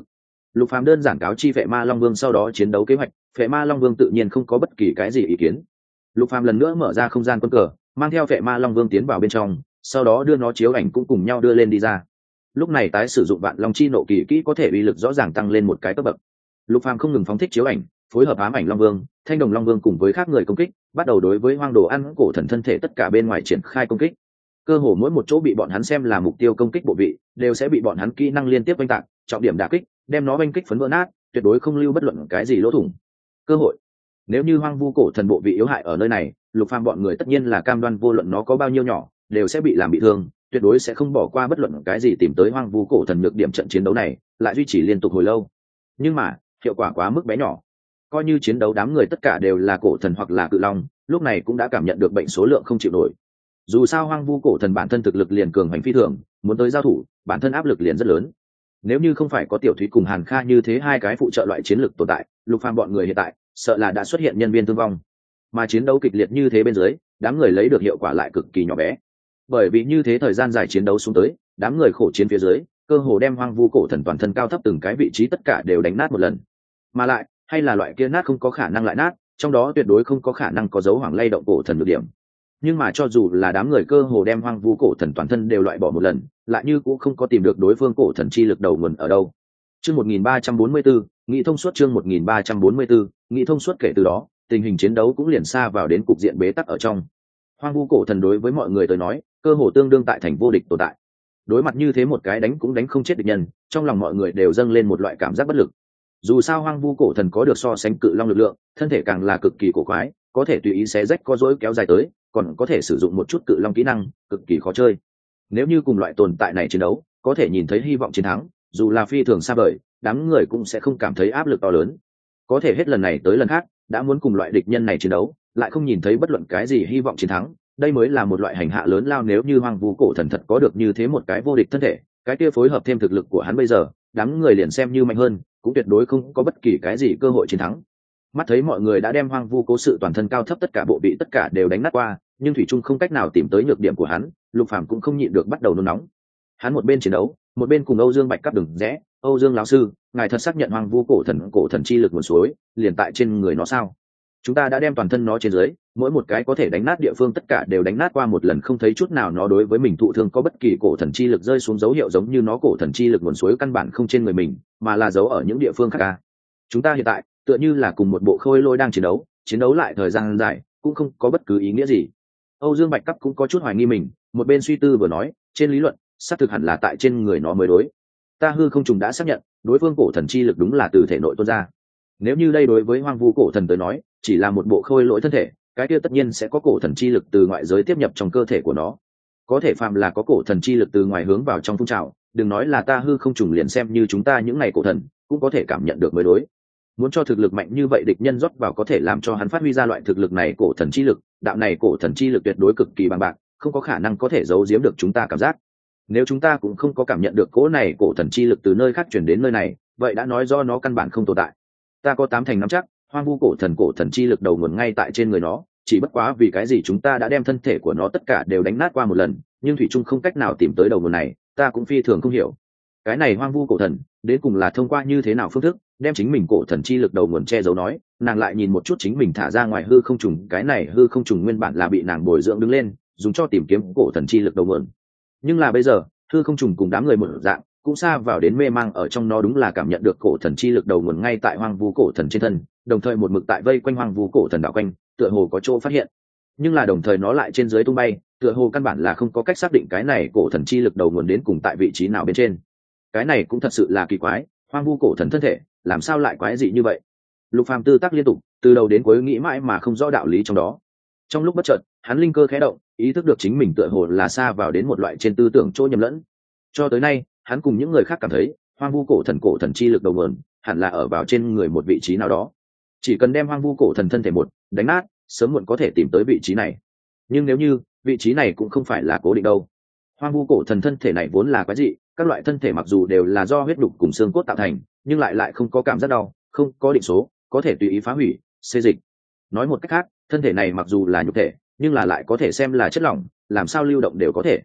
Lục Phàm đơn giản cáo chi Phệ Ma Long Vương sau đó chiến đấu kế hoạch, Phệ Ma Long Vương tự nhiên không có bất kỳ cái gì ý kiến. Lục Phàm lần nữa mở ra không gian quân cờ, mang theo Phệ Ma Long Vương tiến vào bên trong, sau đó đưa nó chiếu ảnh cũng cùng nhau đưa lên đi ra. Lúc này tái sử dụng Vạn Long Chi nộ kỳ kỹ có thể uy lực rõ ràng tăng lên một cái cấp bậc. Lục Phàm không ngừng phóng thích chiếu ảnh, phối hợp ám ảnh Long Vương, Thanh Đồng Long Vương cùng với các người công kích, bắt đầu đối với hoang đồ ăn cổ thần thân thể tất cả bên ngoài triển khai công kích. Cơ hồ mỗi một chỗ bị bọn hắn xem là mục tiêu công kích bộ vị, đều sẽ bị bọn hắn kỹ năng liên tiếp oanh tạc, trọng điểm đả kích, đem nó oanh kích phấn vỡ nát, tuyệt đối không lưu bất luận cái gì lỗ thủng. Cơ hội. Nếu như hoang vu cổ thần bộ vị yếu hại ở nơi này, Lục Phàm bọn người tất nhiên là cam đoan vô luận nó có bao nhiêu nhỏ, đều sẽ bị làm bị thương, tuyệt đối sẽ không bỏ qua bất luận cái gì tìm tới hoang vu cổ thần nhược điểm trận chiến đấu này, lại duy trì liên tục hồi lâu. Nhưng mà, hiệu quả quá mức bé nhỏ. Coi như chiến đấu đám người tất cả đều là cổ thần hoặc là cự long, lúc này cũng đã cảm nhận được bệnh số lượng không chịu nổi. Dù sao hoang vu cổ thần bản thân thực lực liền cường hành phi thường, muốn tới giao thủ, bản thân áp lực liền rất lớn. Nếu như không phải có Tiểu Thúy cùng Hàn Kha như thế hai cái phụ trợ loại chiến lược tồn tại, Lục Phàm bọn người hiện tại sợ là đã xuất hiện nhân viên thương vong. Mà chiến đấu kịch liệt như thế bên dưới, đám người lấy được hiệu quả lại cực kỳ nhỏ bé. Bởi vì như thế thời gian dài chiến đấu xuống tới, đám người khổ chiến phía dưới, cơ hồ đem hoang vu cổ thần toàn thân cao thấp từng cái vị trí tất cả đều đánh nát một lần. Mà lại, hay là loại kia nát không có khả năng lại nát, trong đó tuyệt đối không có khả năng có dấu hoàng lay động cổ thần được điểm. Nhưng mà cho dù là đám người cơ hồ đem hoang vu cổ thần toàn thân đều loại bỏ một lần, lại như cũng không có tìm được đối phương cổ thần chi lực đầu nguồn ở đâu. Chương một nghìn ba trăm bốn mươi tư, nghị thông suốt chương một nghìn ba trăm bốn mươi tư, nghị thông suốt kể từ đó, tình hình chiến đấu cũng liền xa vào đến cục diện bế tắc ở trong. Hoang vu cổ thần đối với mọi người tới nói, cơ hồ tương đương tại thành vô địch tồn tại. Đối mặt như thế một cái đánh cũng đánh không chết địch nhân, trong lòng mọi người đều dâng lên một loại cảm giác bất lực. Dù sao hoang vu cổ thần có được so sánh cự long lực lượng, thân thể càng là cực kỳ cổ quái, có thể tùy ý xé rách có dối kéo dài tới, còn có thể sử dụng một chút cự long kỹ năng, cực kỳ khó chơi. Nếu như cùng loại tồn tại này chiến đấu, có thể nhìn thấy hy vọng chiến thắng, dù là phi thường xa vời, đám người cũng sẽ không cảm thấy áp lực to lớn. Có thể hết lần này tới lần khác, đã muốn cùng loại địch nhân này chiến đấu, lại không nhìn thấy bất luận cái gì hy vọng chiến thắng, đây mới là một loại hành hạ lớn lao. Nếu như hoang vu cổ thần thật có được như thế một cái vô địch thân thể, cái kia phối hợp thêm thực lực của hắn bây giờ, đám người liền xem như mạnh hơn, cũng tuyệt đối không có bất kỳ cái gì cơ hội chiến thắng. Mắt thấy mọi người đã đem hoang vu cố sự toàn thân cao thấp tất cả bộ vị tất cả đều đánh nát qua, nhưng thủy trung không cách nào tìm tới nhược điểm của hắn, Lục Phàm cũng không nhịn được bắt đầu nôn nóng. Hắn một bên chiến đấu, một bên cùng Âu Dương Bạch cắt đường rẽ. Âu Dương lão sư, ngài thật xác nhận hoang vu cổ thần cổ thần chi lực nguồn suối liền tại trên người nó sao? Chúng ta đã đem toàn thân nó trên dưới, mỗi một cái có thể đánh nát địa phương tất cả đều đánh nát qua một lần, không thấy chút nào nó đối với mình thụ thương có bất kỳ cổ thần chi lực rơi xuống dấu hiệu, giống như nó cổ thần chi lực nguồn suối căn bản không trên người mình, mà là giấu ở những địa phương khác. À? Chúng ta hiện tại tựa như là cùng một bộ khôi lôi đang chiến đấu, chiến đấu lại thời gian dài cũng không có bất cứ ý nghĩa gì. Âu Dương Bạch Cấp cũng có chút hoài nghi mình, một bên suy tư vừa nói, trên lý luận xác thực hẳn là tại trên người nó mới đối. Ta hư không trùng đã xác nhận, đối phương cổ thần chi lực đúng là từ thể nội tuôn ra. Nếu như đây đối với hoang vu cổ thần tới nói chỉ là một bộ khôi lỗi thân thể, cái kia tất nhiên sẽ có cổ thần chi lực từ ngoại giới tiếp nhập trong cơ thể của nó. Có thể phàm là có cổ thần chi lực từ ngoài hướng vào trong phun trào, đừng nói là ta hư không trùng, liền xem như chúng ta những ngày cổ thần cũng có thể cảm nhận được mới đối. Muốn cho thực lực mạnh như vậy địch nhân rót vào có thể làm cho hắn phát huy ra loại thực lực này cổ thần chi lực, đạo này cổ thần chi lực tuyệt đối cực kỳ bằng bạc, không có khả năng có thể giấu giếm được chúng ta cảm giác. Nếu chúng ta cũng không có cảm nhận được cỗ này cổ thần chi lực từ nơi khác chuyển đến nơi này, vậy đã nói do nó căn bản không tồn tại. Ta có tám thành nắm chắc, hoang vu cổ thần cổ thần chi lực đầu nguồn ngay tại trên người nó, chỉ bất quá vì cái gì chúng ta đã đem thân thể của nó tất cả đều đánh nát qua một lần, nhưng thủy chung không cách nào tìm tới đầu nguồn này, ta cũng phi thường không hiểu. Cái này hoang vu cổ thần đến cùng là thông qua như thế nào phương thức đem chính mình cổ thần chi lực đầu nguồn che giấu. Nói nàng lại nhìn một chút chính mình thả ra ngoài hư không trùng, cái này hư không trùng nguyên bản là bị nàng bồi dưỡng đứng lên dùng cho tìm kiếm cổ thần chi lực đầu nguồn, nhưng là bây giờ hư không trùng cùng đám người một dạng cũng xa vào đến mê mang ở trong nó, đúng là cảm nhận được cổ thần chi lực đầu nguồn ngay tại hoang vu cổ thần trên thân, đồng thời một mực tại vây quanh hoang vu cổ thần đảo quanh, tựa hồ có chỗ phát hiện, nhưng là đồng thời nó lại trên dưới tung bay, tựa hồ căn bản là không có cách xác định cái này cổ thần chi lực đầu nguồn đến cùng tại vị trí nào bên trên. Cái này cũng thật sự là kỳ quái, hoang vu cổ thần thân thể làm sao lại quái dị như vậy? Lục Phàm tư tác liên tục, từ đầu đến cuối nghĩ mãi mà không rõ đạo lý trong đó. Trong lúc bất chợt, hắn linh cơ khẽ động, ý thức được chính mình tựa hồ là xa vào đến một loại trên tư tưởng chỗ nhầm lẫn. Cho tới nay, hắn cùng những người khác cảm thấy, hoang vu cổ thần cổ thần chi lực đầu nguồn hẳn là ở vào trên người một vị trí nào đó. Chỉ cần đem hoang vu cổ thần thân thể một đánh nát, sớm muộn có thể tìm tới vị trí này. Nhưng nếu như vị trí này cũng không phải là cố định đâu. Hoang vu cổ thần thân thể này vốn là quái dị, các loại thân thể mặc dù đều là do huyết đục cùng xương cốt tạo thành, nhưng lại lại không có cảm giác đau, không có định số, có thể tùy ý phá hủy, xê dịch. Nói một cách khác, thân thể này mặc dù là nhục thể, nhưng là lại có thể xem là chất lỏng, làm sao lưu động đều có thể.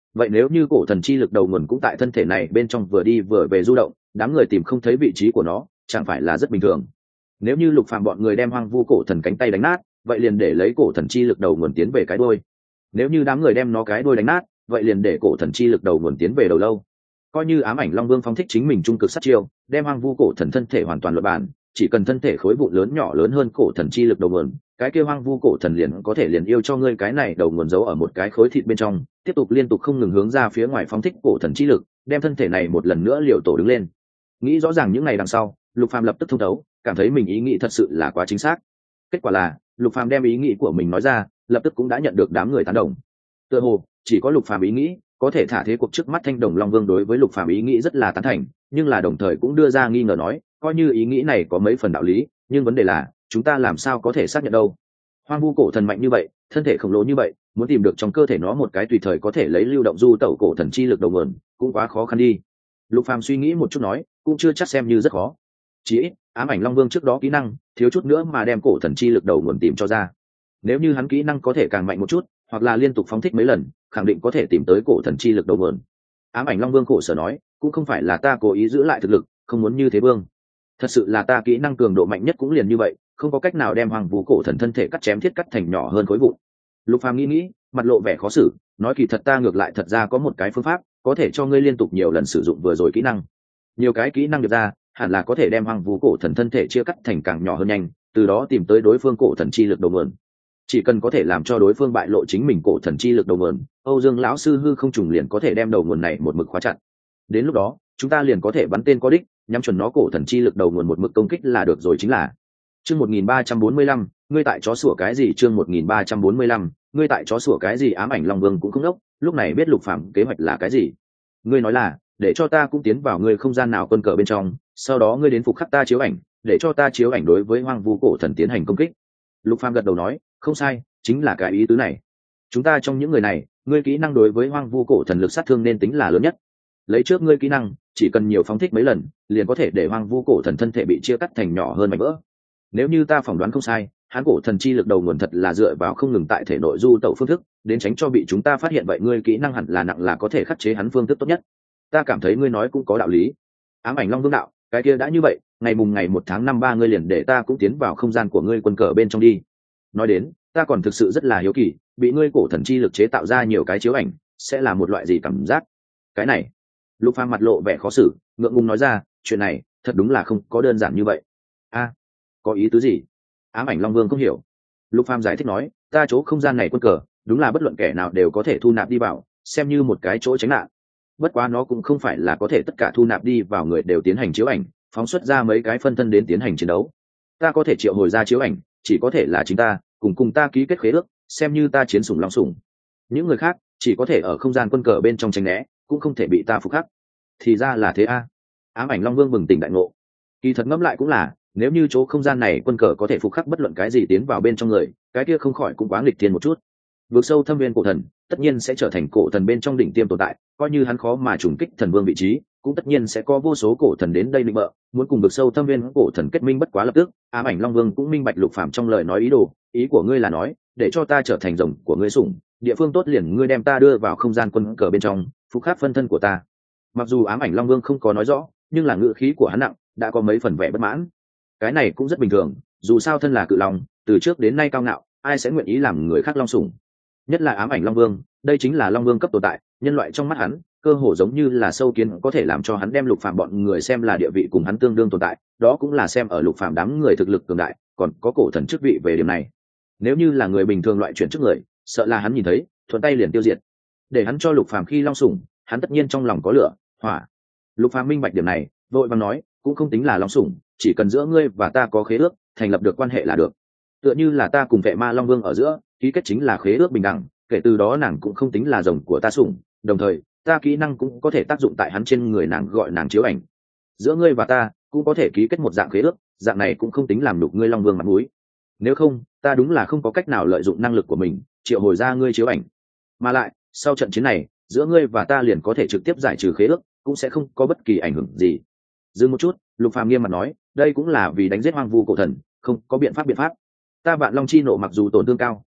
vậy nếu như cổ thần chi lực đầu nguồn cũng tại thân thể này bên trong vừa đi vừa về du động, đám người tìm không thấy vị trí của nó chẳng phải là rất bình thường. Nếu như Lục Phàm bọn người đem hoang vu cổ thần cánh tay đánh nát, vậy liền để lấy cổ thần chi lực đầu nguồn tiến về cái đuôi. Nếu như đám người đem nó cái đuôi đánh nát, vậy liền để cổ thần chi lực đầu nguồn tiến về đầu lâu. Coi như ám ảnh long vương phong thích chính mình trung cực sát chiêu, đem hoang vu cổ thần thân thể hoàn toàn luật bản, chỉ cần thân thể khối vụn lớn nhỏ lớn hơn cổ thần chi lực đầu nguồn, cái kia hoang vu cổ thần liền có thể liền yêu cho ngươi cái này đầu nguồn giấu ở một cái khối thịt bên trong, tiếp tục liên tục không ngừng hướng ra phía ngoài phóng thích cổ thần chi lực, đem thân thể này một lần nữa liều tổ đứng lên. Nghĩ rõ ràng những ngày đằng sau, Lục Phàm lập tức thông thấu, cảm thấy mình ý nghĩ thật sự là quá chính xác. Kết quả là Lục Phàm đem ý nghĩ của mình nói ra, lập tức cũng đã nhận được đám người tán đồng. Tựa hồ chỉ có Lục Phàm ý nghĩ có thể thả thế cuộc trước mắt. Thanh Đồng Long Vương đối với Lục Phàm ý nghĩ rất là tán thành, nhưng là đồng thời cũng đưa ra nghi ngờ nói, coi như ý nghĩ này có mấy phần đạo lý, nhưng vấn đề là chúng ta làm sao có thể xác nhận đâu. Hoang vu cổ thần mạnh như vậy, thân thể khổng lồ như vậy, muốn tìm được trong cơ thể nó một cái tùy thời có thể lấy lưu động du tẩu cổ thần chi lực đầu nguồn, cũng quá khó khăn đi. Lục Phàm suy nghĩ một chút nói, cũng chưa chắc xem như rất khó. Chỉ ít ám ảnh long vương trước đó kỹ năng thiếu chút nữa mà đem cổ thần chi lực đầu nguồn tìm cho ra. Nếu như hắn kỹ năng có thể càng mạnh một chút, hoặc là liên tục phóng thích mấy lần, khẳng định có thể tìm tới cổ thần chi lực đầu nguồn. Ám ảnh long vương khổ sở nói, cũng không phải là ta cố ý giữ lại thực lực, không muốn như thế vương. Thật sự là ta kỹ năng cường độ mạnh nhất cũng liền như vậy, không có cách nào đem hoàng vũ cổ thần thân thể cắt chém thiết cắt thành nhỏ hơn khối vụn. Lục Phàm nghĩ nghĩ, mặt lộ vẻ khó xử, nói kỳ thật ta ngược lại thật ra có một cái phương pháp, có thể cho ngươi liên tục nhiều lần sử dụng vừa rồi kỹ năng. Nhiều cái kỹ năng được ra, hẳn là có thể đem hoàng vũ cổ thần thân thể chia cắt thành càng nhỏ hơn nhanh, từ đó tìm tới đối phương cổ thần chi lực đầu nguồn. Chỉ cần có thể làm cho đối phương bại lộ chính mình cổ thần chi lực đầu nguồn, Âu Dương lão sư hư không trùng liền có thể đem đầu nguồn này một mực khóa chặt. Đến lúc đó, chúng ta liền có thể bắn tên có đích, nhắm chuẩn nó cổ thần chi lực đầu nguồn một mực công kích là được rồi. Chính là chương một nghìn ba trăm bốn mươi lăm, ngươi tại chó sủa cái gì? Chương một nghìn ba trăm bốn mươi lăm, ngươi tại chó sủa cái gì? Ám ảnh long vương cũng không đốc, lúc này biết Lục Phàm kế hoạch là cái gì. Ngươi nói là để cho ta cũng tiến vào ngươi không gian nào quân cờ bên trong, sau đó ngươi đến phục khắc ta chiếu ảnh, để cho ta chiếu ảnh đối với hoang vu cổ thần tiến hành công kích. Lục Phàm gật đầu nói, không sai, chính là cái ý tứ này. Chúng ta trong những người này, ngươi kỹ năng đối với hoang vu cổ thần lực sát thương nên tính là lớn nhất. Lấy trước ngươi kỹ năng, chỉ cần nhiều phóng thích mấy lần, liền có thể để hoang vu cổ thần thân thể bị chia cắt thành nhỏ hơn mảnh vỡ. Nếu như ta phỏng đoán không sai, hán cổ thần chi lực đầu nguồn thật là dựa vào không ngừng tại thể nội du tẩu phương thức, đến tránh cho bị chúng ta phát hiện. Vậy ngươi kỹ năng hẳn là nặng là có thể khắc chế hắn phương thức tốt nhất. Ta cảm thấy ngươi nói cũng có đạo lý. Ám ảnh long vương đạo, cái kia đã như vậy, ngày mùng ngày một tháng năm ba ngươi liền để ta cũng tiến vào không gian của ngươi quân cờ bên trong đi. Nói đến, ta còn thực sự rất là hiếu kỳ, bị ngươi cổ thần chi lực chế tạo ra nhiều cái chiếu ảnh, sẽ là một loại gì cảm giác? Cái này, Lục Phàm mặt lộ vẻ khó xử, ngượng ngùng nói ra, chuyện này thật đúng là không có đơn giản như vậy. A, có ý tứ gì? Ám ảnh long vương không hiểu. Lục Phàm giải thích nói, ta chỗ không gian này quân cờ, đúng là bất luận kẻ nào đều có thể thu nạp đi vào, xem như một cái chỗ tránh nạn. Bất quá nó cũng không phải là có thể tất cả thu nạp đi vào người đều tiến hành chiếu ảnh, phóng xuất ra mấy cái phân thân đến tiến hành chiến đấu. Ta có thể triệu hồi ra chiếu ảnh, chỉ có thể là chính ta, cùng cùng ta ký kết khế ước, xem như ta chiến sủng long sủng. Những người khác chỉ có thể ở không gian quân cờ bên trong tránh né, cũng không thể bị ta phục khắc. Thì ra là thế a. Ám ảnh long vương bừng tỉnh đại ngộ. Kỳ thật ngẫm lại cũng là, nếu như chỗ không gian này quân cờ có thể phục khắc bất luận cái gì tiến vào bên trong người, cái kia không khỏi cũng quá nghịch thiên một chút. Vượt sâu thâm viên cổ thần, tất nhiên sẽ trở thành cổ thần bên trong đỉnh tiêm tồn tại, coi như hắn khó mà trùng kích thần vương vị trí, cũng tất nhiên sẽ có vô số cổ thần đến đây định bợ, muốn cùng vượt sâu thâm viên cổ thần kết minh. Bất quá lập tức, Ám ảnh long vương cũng minh bạch Lục Phàm trong lời nói ý đồ, ý của ngươi là nói, để cho ta trở thành rồng của ngươi sủng, địa phương tốt liền ngươi đem ta đưa vào không gian quân cờ bên trong, phục khắc phân thân của ta. Mặc dù Ám ảnh long vương không có nói rõ, nhưng là ngữ khí của hắn nặng, đã có mấy phần vẻ bất mãn. Cái này cũng rất bình thường, dù sao thân là cự long, từ trước đến nay cao ngạo, ai sẽ nguyện ý làm người khác long sủng? Nhất là Ám ảnh long vương, đây chính là long vương cấp tồn tại, nhân loại trong mắt hắn cơ hồ giống như là sâu kiến, có thể làm cho hắn đem Lục Phàm bọn người xem là địa vị cùng hắn tương đương tồn tại, đó cũng là xem ở Lục Phàm đám người thực lực cường đại, còn có cổ thần chức vị về điểm này. Nếu như là người bình thường loại chuyển chức người, sợ là hắn nhìn thấy thuận tay liền tiêu diệt. Để hắn cho Lục Phàm khi long sủng, hắn tất nhiên trong lòng có lửa hỏa. Lục Phàm minh bạch điểm này, vội vàng nói, cũng không tính là long sủng, chỉ cần giữa ngươi và ta có khế ước, thành lập được quan hệ là được. Tựa như là ta cùng vệ ma long vương ở giữa ký kết chính là khế ước bình đẳng, kể từ đó nàng cũng không tính là rồng của ta sủng, đồng thời ta kỹ năng cũng có thể tác dụng tại hắn trên người nàng, gọi nàng chiếu ảnh. Giữa ngươi và ta cũng có thể ký kết một dạng khế ước, dạng này cũng không tính làm đục ngươi long vương mặt mũi. Nếu không, ta đúng là không có cách nào lợi dụng năng lực của mình triệu hồi ra ngươi chiếu ảnh. Mà lại, sau trận chiến này, giữa ngươi và ta liền có thể trực tiếp giải trừ khế ước, cũng sẽ không có bất kỳ ảnh hưởng gì. Dừng một chút, Lục Phàm nghiêm mặt nói, đây cũng là vì đánh giết hoang vu cổ thần, không có biện pháp biện pháp. Ta Vạn Long chi nộ mặc dù tổn thương cao,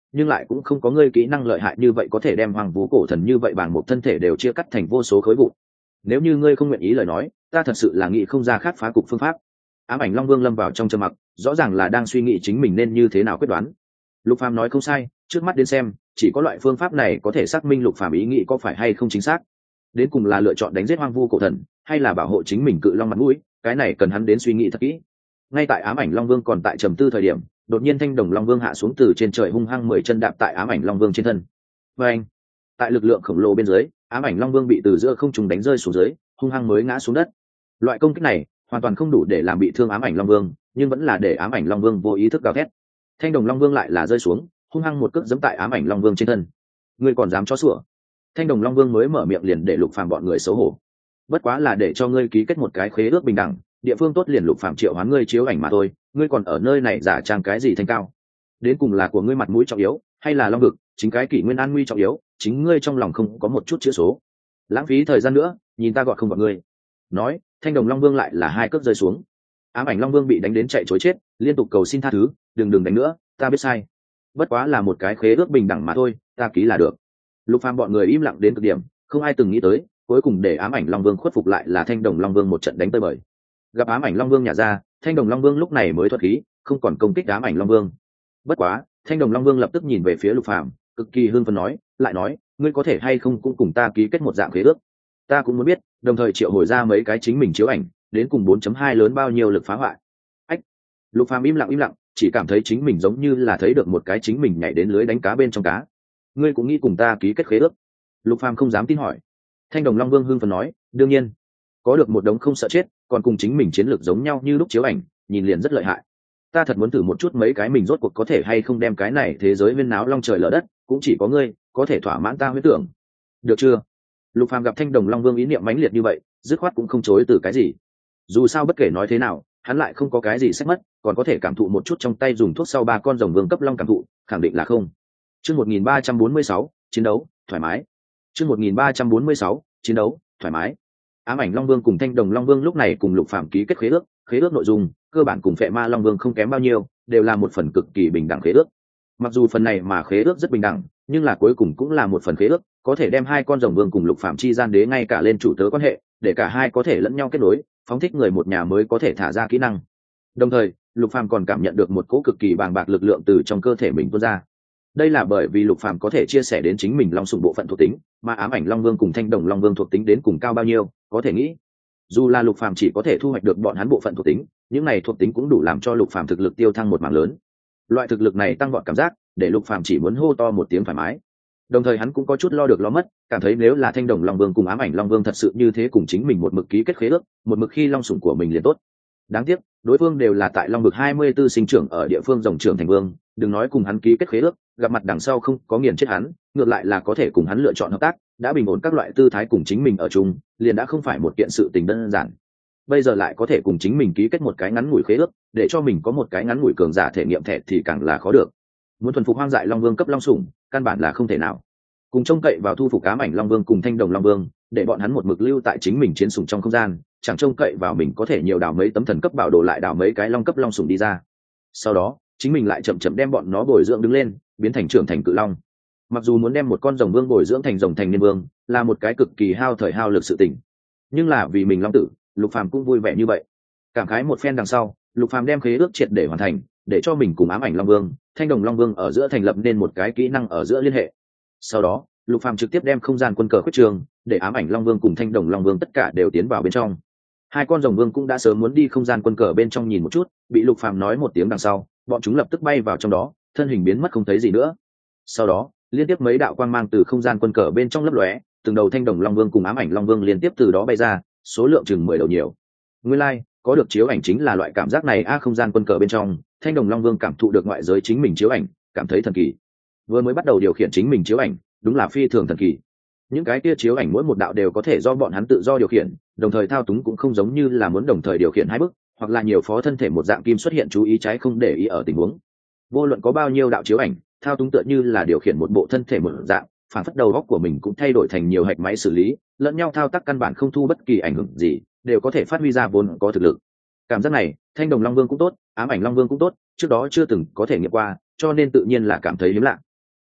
nhưng lại cũng không có ngươi kỹ năng lợi hại như vậy có thể đem hoàng vũ cổ thần như vậy bằng một thân thể đều chia cắt thành vô số khối vụn. Nếu như ngươi không nguyện ý lời nói, ta thật sự là nghĩ không ra khác phá cục phương pháp. Ám ảnh long vương lâm vào trong trầm mặc, rõ ràng là đang suy nghĩ chính mình nên như thế nào quyết đoán. Lục Phàm nói không sai, trước mắt đến xem, chỉ có loại phương pháp này có thể xác minh Lục Phàm ý nghĩ có phải hay không chính xác. Đến cùng là lựa chọn đánh giết hoang vu cổ thần, hay là bảo hộ chính mình cự long mặt mũi, cái này cần hắn đến suy nghĩ thật kỹ. Ngay tại ám ảnh long vương còn tại trầm tư thời điểm, đột nhiên thanh đồng long vương hạ xuống từ trên trời hung hăng mười chân đạp tại ám ảnh long vương trên thân. Và anh, tại lực lượng khổng lồ bên dưới, ám ảnh long vương bị từ giữa không trung đánh rơi xuống dưới, hung hăng mới ngã xuống đất. Loại công kích này hoàn toàn không đủ để làm bị thương ám ảnh long vương, nhưng vẫn là để ám ảnh long vương vô ý thức gào thét. Thanh đồng long vương lại là rơi xuống, hung hăng một cước giẫm tại ám ảnh long vương trên thân. Ngươi còn dám chó sủa? Thanh đồng long vương mới mở miệng liền để Lục Phàm bọn người xấu hổ. Bất quá là để cho ngươi ký kết một cái khế ước bình đẳng, địa phương tốt liền Lục Phàm triệu hoán ngươi chiếu ảnh mà thôi, ngươi còn ở nơi này giả trang cái gì thanh cao? Đến cùng là của ngươi mặt mũi trọng yếu, hay là long vực, chính cái kỷ nguyên an nguy trọng yếu, chính ngươi trong lòng không có một chút chữ số. Lãng phí thời gian nữa, nhìn ta gọi không gọi ngươi. Nói, thanh đồng long vương lại là hai cước rơi xuống. Ám ảnh long vương bị đánh đến chạy trối chết, liên tục cầu xin tha thứ, đừng đừng đánh nữa, ta biết sai. Bất quá là một cái khế ước bình đẳng mà thôi, ta ký là được. Lục Phàm bọn người im lặng đến cực điểm, không ai từng nghĩ tới, cuối cùng để ám ảnh long vương khuất phục lại là thanh đồng long vương một trận đánh tơi bời. Gặp ám ảnh long vương nhả ra, thanh đồng long vương lúc này mới thuật khí, không còn công kích ám ảnh long vương. Bất quá, thanh đồng long vương lập tức nhìn về phía Lục Phàm, cực kỳ hưng phấn nói, lại nói, ngươi có thể hay không cũng cùng ta ký kết một dạng khế ước. Ta cũng muốn biết, đồng thời triệu hồi ra mấy cái chính mình chiếu ảnh, đến cùng bốn chấm hai lớn bao nhiêu lực phá hoại. Ách. Lục Phàm im lặng im lặng, chỉ cảm thấy chính mình giống như là thấy được một cái chính mình nhảy đến lưới đánh cá bên trong cá. Ngươi cũng nghĩ cùng ta ký kết khế ước? Lục Phàm không dám tin hỏi. Thanh đồng long vương hưng phấn nói, đương nhiên, có được một đống không sợ chết, còn cùng chính mình chiến lược giống nhau như lúc chiếu ảnh, nhìn liền rất lợi hại. Ta thật muốn thử một chút mấy cái mình rốt cuộc có thể hay không đem cái này thế giới huyên náo long trời lở đất, cũng chỉ có ngươi có thể thỏa mãn ta huyết tưởng. Được chưa? Lục Phàm gặp thanh đồng long vương ý niệm mãnh liệt như vậy, dứt khoát cũng không chối từ cái gì. Dù sao bất kể nói thế nào, hắn lại không có cái gì sách mất, còn có thể cảm thụ một chút trong tay dùng thuốc sau ba con rồng vương cấp long cảm thụ, khẳng định là không. Chương một nghìn ba trăm bốn mươi sáu, chiến đấu thoải mái. Chương một nghìn ba trăm bốn mươi sáu, chiến đấu thoải mái. Ám ảnh long vương cùng thanh đồng long vương lúc này cùng Lục Phàm ký kết khế ước, khế ước nội dung cơ bản cùng phệ ma long vương không kém bao nhiêu, đều là một phần cực kỳ bình đẳng khế ước. Mặc dù phần này mà khế ước rất bình đẳng, nhưng là cuối cùng cũng là một phần khế ước, có thể đem hai con rồng vương cùng Lục Phàm chi gian đế ngay cả lên chủ tớ quan hệ, để cả hai có thể lẫn nhau kết nối, phóng thích người một nhà mới có thể thả ra kỹ năng. Đồng thời, Lục Phàm còn cảm nhận được một cỗ cực kỳ bàng bạc lực lượng từ trong cơ thể mình tuôn ra. Đây là bởi vì Lục Phàm có thể chia sẻ đến chính mình long sủng bộ phận thuộc tính, mà ám ảnh long vương cùng thanh đồng long vương thuộc tính đến cùng cao bao nhiêu, có thể nghĩ. Dù là Lục Phàm chỉ có thể thu hoạch được bọn hắn bộ phận thuộc tính, những này thuộc tính cũng đủ làm cho Lục Phàm thực lực tiêu thăng một mảng lớn. Loại thực lực này tăng vọt cảm giác, để Lục Phàm chỉ muốn hô to một tiếng thoải mái. Đồng thời hắn cũng có chút lo được lo mất, cảm thấy nếu là thanh đồng long vương cùng ám ảnh long vương thật sự như thế cùng chính mình một mực ký kết khế ước, một mực khi long sủng của mình liền tốt. Đáng tiếc, đối phương đều là tại long vực hai mươi tư sinh trưởng ở địa phương rồng trưởng thành vương, đừng nói cùng hắn ký kết khế ước, gặp mặt đằng sau không có nghiền chết hắn, ngược lại là có thể cùng hắn lựa chọn hợp tác, đã bình ổn các loại tư thái cùng chính mình ở chung, liền đã không phải một kiện sự tình đơn giản. Bây giờ lại có thể cùng chính mình ký kết một cái ngắn ngủi khế ước, để cho mình có một cái ngắn ngủi cường giả thể nghiệm thẻ thì càng là khó được. Muốn thuần phục hoang dại long vương cấp long sủng, căn bản là không thể nào. Cùng trông cậy vào thu phục ám ảnh long vương cùng thanh đồng long vương, để bọn hắn một mực lưu tại chính mình chiến sủng trong không gian, chẳng trông cậy vào mình có thể nhiều đào mấy tấm thần cấp bảo đồ lại đào mấy cái long cấp long sủng đi ra. Sau đó, chính mình lại chậm chậm đem bọn nó bồi dưỡng đứng lên, biến thành trưởng thành cự long. Mặc dù muốn đem một con rồng vương bồi dưỡng thành rồng thành niên vương, là một cái cực kỳ hao thời hao lực sự tình. Nhưng là vì mình long tử, Lục Phàm cũng vui vẻ như vậy. Cảm khái một phen đằng sau, Lục Phàm đem khế ước triệt để hoàn thành, để cho mình cùng ám ảnh long vương, thanh đồng long vương ở giữa thành lập nên một cái kỹ năng ở giữa liên hệ. Sau đó, Lục Phàm trực tiếp đem không gian quân cờ khuyết trường, để ám ảnh long vương cùng thanh đồng long vương tất cả đều tiến vào bên trong. Hai con rồng vương cũng đã sớm muốn đi không gian quân cờ bên trong nhìn một chút, bị Lục Phàm nói một tiếng đằng sau, bọn chúng lập tức bay vào trong đó, thân hình biến mất không thấy gì nữa. Sau đó, liên tiếp mấy đạo quang mang từ không gian quân cờ bên trong lấp lóe, từng đầu thanh đồng long vương cùng ám ảnh long vương liên tiếp từ đó bay ra, số lượng chừng mười đầu nhiều. Nguyên lai, like, có được chiếu ảnh chính là loại cảm giác này a à, không gian quân cờ bên trong, thanh đồng long vương cảm thụ được ngoại giới chính mình chiếu ảnh, cảm thấy thần kỳ. Vừa mới bắt đầu điều khiển chính mình chiếu ảnh, đúng là phi thường thần kỳ. Những cái kia chiếu ảnh mỗi một đạo đều có thể do bọn hắn tự do điều khiển, đồng thời thao túng cũng không giống như là muốn đồng thời điều khiển hai bức, hoặc là nhiều phó thân thể một dạng kim xuất hiện chú ý trái không để ý ở tình huống. Vô luận có bao nhiêu đạo chiếu ảnh, thao túng tựa như là điều khiển một bộ thân thể một dạng, phản phất đầu óc của mình cũng thay đổi thành nhiều hạch máy xử lý, lẫn nhau thao tác căn bản không thu bất kỳ ảnh hưởng gì, đều có thể phát huy ra vốn có thực lực. Cảm giác này, thanh đồng long vương cũng tốt, ám ảnh long vương cũng tốt, trước đó chưa từng có thể nghiệm qua, cho nên tự nhiên là cảm thấy hiếm lạ.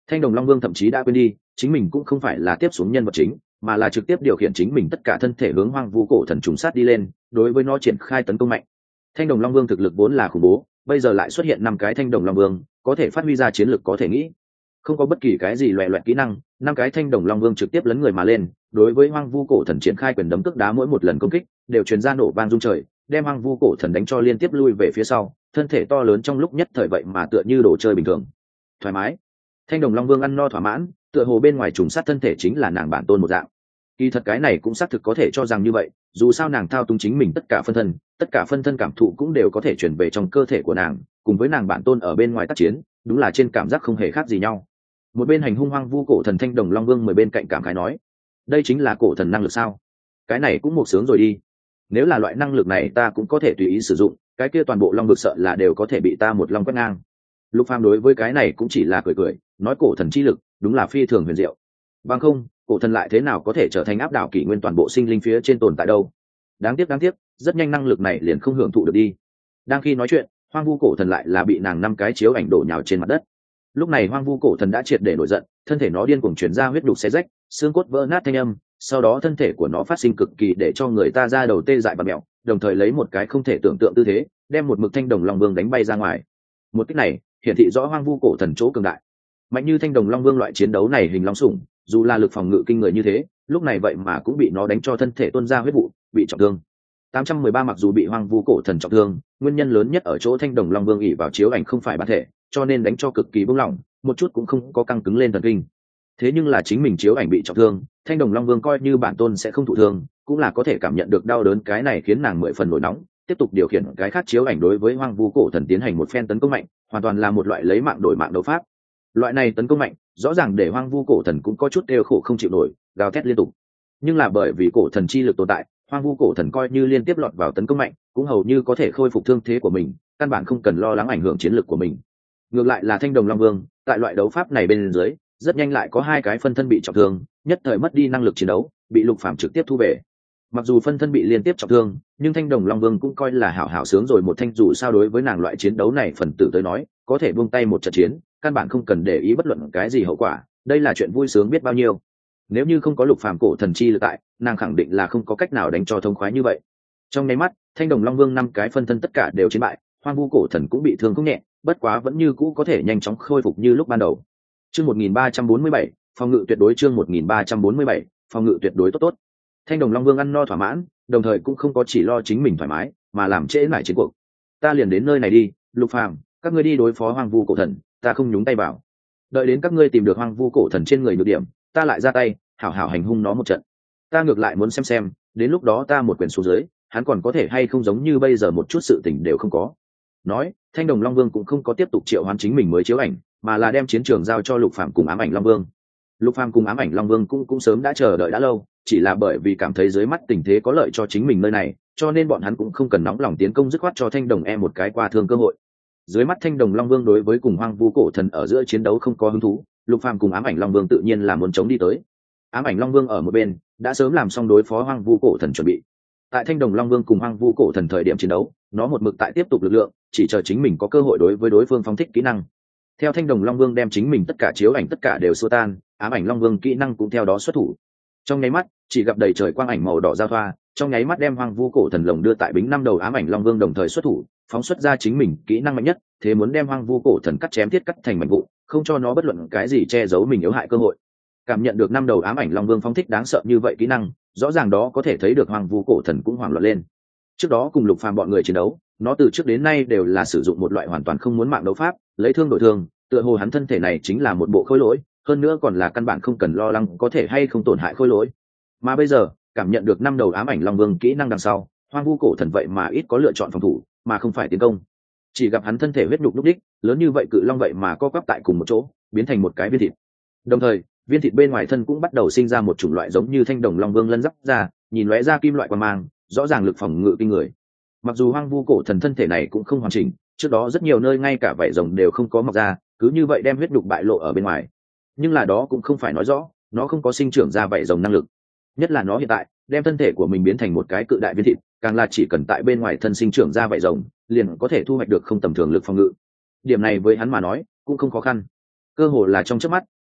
Thanh đồng long vương thậm chí đã quên đi chính mình cũng không phải là tiếp xuống nhân vật chính, mà là trực tiếp điều khiển chính mình tất cả thân thể hướng hoang vu cổ thần trùng sát đi lên, đối với nó triển khai tấn công mạnh. Thanh đồng long vương thực lực vốn là khủng bố, bây giờ lại xuất hiện năm cái thanh đồng long vương, có thể phát huy ra chiến lực có thể nghĩ. Không có bất kỳ cái gì loè loẹt kỹ năng, năm cái thanh đồng long vương trực tiếp lấn người mà lên, đối với hoang vu cổ thần triển khai quyền đấm tức đá, mỗi một lần công kích đều truyền ra nổ vang rung trời, đem hoang vu cổ thần đánh cho liên tiếp lui về phía sau, thân thể to lớn trong lúc nhất thời vậy mà tựa như đồ chơi bình thường. Thoải mái. Thanh đồng long vương ăn no thỏa mãn, tựa hồ bên ngoài trùng sát thân thể chính là nàng bản tôn một dạng. Kỳ thật cái này cũng xác thực có thể cho rằng như vậy, dù sao nàng thao túng chính mình tất cả phân thân, tất cả phân thân cảm thụ cũng đều có thể chuyển về trong cơ thể của nàng, cùng với nàng bản tôn ở bên ngoài tác chiến, đúng là trên cảm giác không hề khác gì nhau. Một bên hành hung hoang vu cổ thần thanh đồng long vương mười bên cạnh cảm khái nói, đây chính là cổ thần năng lực sao? Cái này cũng một sướng rồi đi. Nếu là loại năng lực này ta cũng có thể tùy ý sử dụng, cái kia toàn bộ long vực sợ là đều có thể bị ta một long quét ngang. Lục Phàm đối với cái này cũng chỉ là cười cười, nói cổ thần chi lực đúng là phi thường huyền diệu. Bằng không, cổ thần lại thế nào có thể trở thành áp đảo kỷ nguyên toàn bộ sinh linh phía trên tồn tại đâu? Đáng tiếc đáng tiếc, rất nhanh năng lực này liền không hưởng thụ được đi. Đang khi nói chuyện, hoang vu cổ thần lại là bị nàng năm cái chiếu ảnh đổ nhào trên mặt đất. Lúc này hoang vu cổ thần đã triệt để nổi giận, thân thể nó điên cuồng chuyển ra huyết đục xé rách, xương cốt vỡ nát thanh âm, sau đó thân thể của nó phát sinh cực kỳ để cho người ta ra đầu tê dại và mẹo, đồng thời lấy một cái không thể tưởng tượng tư thế, đem một mực thanh đồng long vương đánh bay ra ngoài. Một cách này hiển thị rõ hoang vu cổ thần chỗ cường đại. Mạnh như thanh đồng long vương loại chiến đấu này hình long sủng, dù là lực phòng ngự kinh người như thế, lúc này vậy mà cũng bị nó đánh cho thân thể tuôn ra huyết vụ, bị trọng thương. tám trăm mười ba mặc dù bị hoang vu cổ thần trọng thương, nguyên nhân lớn nhất ở chỗ thanh đồng long vương ỷ vào chiếu ảnh không phải bản thể, cho nên đánh cho cực kỳ bung lỏng, một chút cũng không có căng cứng lên thần kinh. Thế nhưng là chính mình chiếu ảnh bị trọng thương, thanh đồng long vương coi như bản tôn sẽ không thụ thương, cũng là có thể cảm nhận được đau đớn, cái này khiến nàng mười phần nổi nóng, tiếp tục điều khiển cái khác chiếu ảnh đối với hoang vu cổ thần tiến hành một phen tấn công mạnh, hoàn toàn là một loại lấy mạng đổi mạng đấu pháp. Loại này tấn công mạnh rõ ràng để hoang vu cổ thần cũng có chút đều khổ không chịu nổi, gào thét liên tục. Nhưng là bởi vì cổ thần chi lực tồn tại, hoang vu cổ thần coi như liên tiếp lọt vào tấn công mạnh, cũng hầu như có thể khôi phục thương thế của mình, căn bản không cần lo lắng ảnh hưởng chiến lực của mình. Ngược lại là thanh đồng long vương, tại loại đấu pháp này bên dưới, rất nhanh lại có hai cái phân thân bị trọng thương, nhất thời mất đi năng lực chiến đấu, bị Lục Phàm trực tiếp thu về. Mặc dù phân thân bị liên tiếp trọng thương, nhưng thanh đồng long vương cũng coi là hảo hảo sướng rồi một thanh, dù sao đối với nàng loại chiến đấu này phần tử tới nói, có thể buông tay một trận chiến, căn bản không cần để ý bất luận cái gì hậu quả, đây là chuyện vui sướng biết bao nhiêu. Nếu như không có Lục Phàm cổ thần chi lực tại, nàng khẳng định là không có cách nào đánh cho thông khoái như vậy. Trong nháy mắt, thanh đồng long vương năm cái phân thân tất cả đều chiến bại, hoang vu cổ thần cũng bị thương không nhẹ, bất quá vẫn như cũ có thể nhanh chóng khôi phục như lúc ban đầu. Chương một nghìn ba trăm bốn mươi bảy, phòng ngự tuyệt đối. Chương một nghìn ba trăm bốn mươi bảy, phòng ngự tuyệt đối tốt tốt. Thanh đồng long vương ăn no thỏa mãn, đồng thời cũng không có chỉ lo chính mình thoải mái, mà làm trễ nải chiến cuộc. Ta liền đến nơi này đi, Lục Phàm, các ngươi đi đối phó hoang vu cổ thần, ta không nhúng tay vào. Đợi đến các ngươi tìm được hoang vu cổ thần trên người nhược điểm, ta lại ra tay, hảo hảo hành hung nó một trận. Ta ngược lại muốn xem xem, đến lúc đó ta một quyền xuống dưới, hắn còn có thể hay không giống như bây giờ một chút sự tình đều không có. Nói, thanh đồng long vương cũng không có tiếp tục triệu hoán chính mình mới chiếu ảnh, mà là đem chiến trường giao cho Lục Phàm cùng ám ảnh long vương. Lục Phàm cùng ám ảnh long vương cũng cũng sớm đã chờ đợi đã lâu, chỉ là bởi vì cảm thấy dưới mắt tình thế có lợi cho chính mình nơi này, cho nên bọn hắn cũng không cần nóng lòng tiến công, dứt khoát cho thanh đồng em một cái qua thương cơ hội. Dưới mắt thanh đồng long vương đối với cùng hoang vu cổ thần ở giữa chiến đấu không có hứng thú, Lục Phàm cùng ám ảnh long vương tự nhiên là muốn chống đi tới. Ám ảnh long vương ở một bên đã sớm làm xong đối phó hoang vu cổ thần chuẩn bị. Tại thanh đồng long vương cùng hoang vu cổ thần thời điểm chiến đấu, nó một mực tại tiếp tục lực lượng, chỉ chờ chính mình có cơ hội đối với đối phương phóng thích kỹ năng. Theo thanh đồng long vương đem chính mình tất cả chiếu ảnh tất cả đều xua tan, ám ảnh long vương kỹ năng cũng theo đó xuất thủ. Trong nháy mắt, chỉ gặp đầy trời quang ảnh màu đỏ giao thoa, trong nháy mắt đem hoang vu cổ thần lồng đưa tại bính năm đầu. Ám ảnh long vương đồng thời xuất thủ, phóng xuất ra chính mình kỹ năng mạnh nhất, thế muốn đem hoang vu cổ thần cắt chém thiết cắt thành mảnh vụn, không cho nó bất luận cái gì che giấu mình yếu hại cơ hội. Cảm nhận được năm đầu ám ảnh long vương phóng thích đáng sợ như vậy kỹ năng, rõ ràng đó có thể thấy được hoang vu cổ thần cũng hoảng loạn lên. Trước đó cùng Lục Phàm bọn người chiến đấu, nó từ trước đến nay đều là sử dụng một loại hoàn toàn không muốn mạng đấu pháp, lấy thương đổi thương, tựa hồ hắn thân thể này chính là một bộ khối lỗi, hơn nữa còn là căn bản không cần lo lắng có thể hay không tổn hại khối lỗi. Mà bây giờ, cảm nhận được năm đầu ám ảnh long vương kỹ năng đằng sau, hoang vu cổ thần vậy mà ít có lựa chọn phòng thủ, mà không phải tiến công. Chỉ gặp hắn thân thể huyết nhục lúc đích, lớn như vậy cự long vậy mà co quắp tại cùng một chỗ, biến thành một cái viên thịt. Đồng thời, viên thịt bên ngoài thân cũng bắt đầu sinh ra một chủng loại giống như thanh đồng long vương lân giáp ra, nhìn lóe ra kim loại quang mang, rõ ràng lực phòng ngự kinh người. Mặc dù hoang vu cổ thần thân thể này cũng không hoàn chỉnh, trước đó rất nhiều nơi ngay cả vảy rồng đều không có mọc ra, cứ như vậy đem huyết nhục bại lộ ở bên ngoài. Nhưng là đó cũng không phải nói rõ nó không có sinh trưởng ra vảy rồng năng lực. Nhất là nó hiện tại đem thân thể của mình biến thành một cái cự đại viên thịt, càng là chỉ cần tại bên ngoài thân sinh trưởng ra vảy rồng, liền có thể thu hoạch được không tầm thường lực phòng ngự. Điểm này với hắn mà nói cũng không khó khăn. Cơ hồ là trong chớp mắt,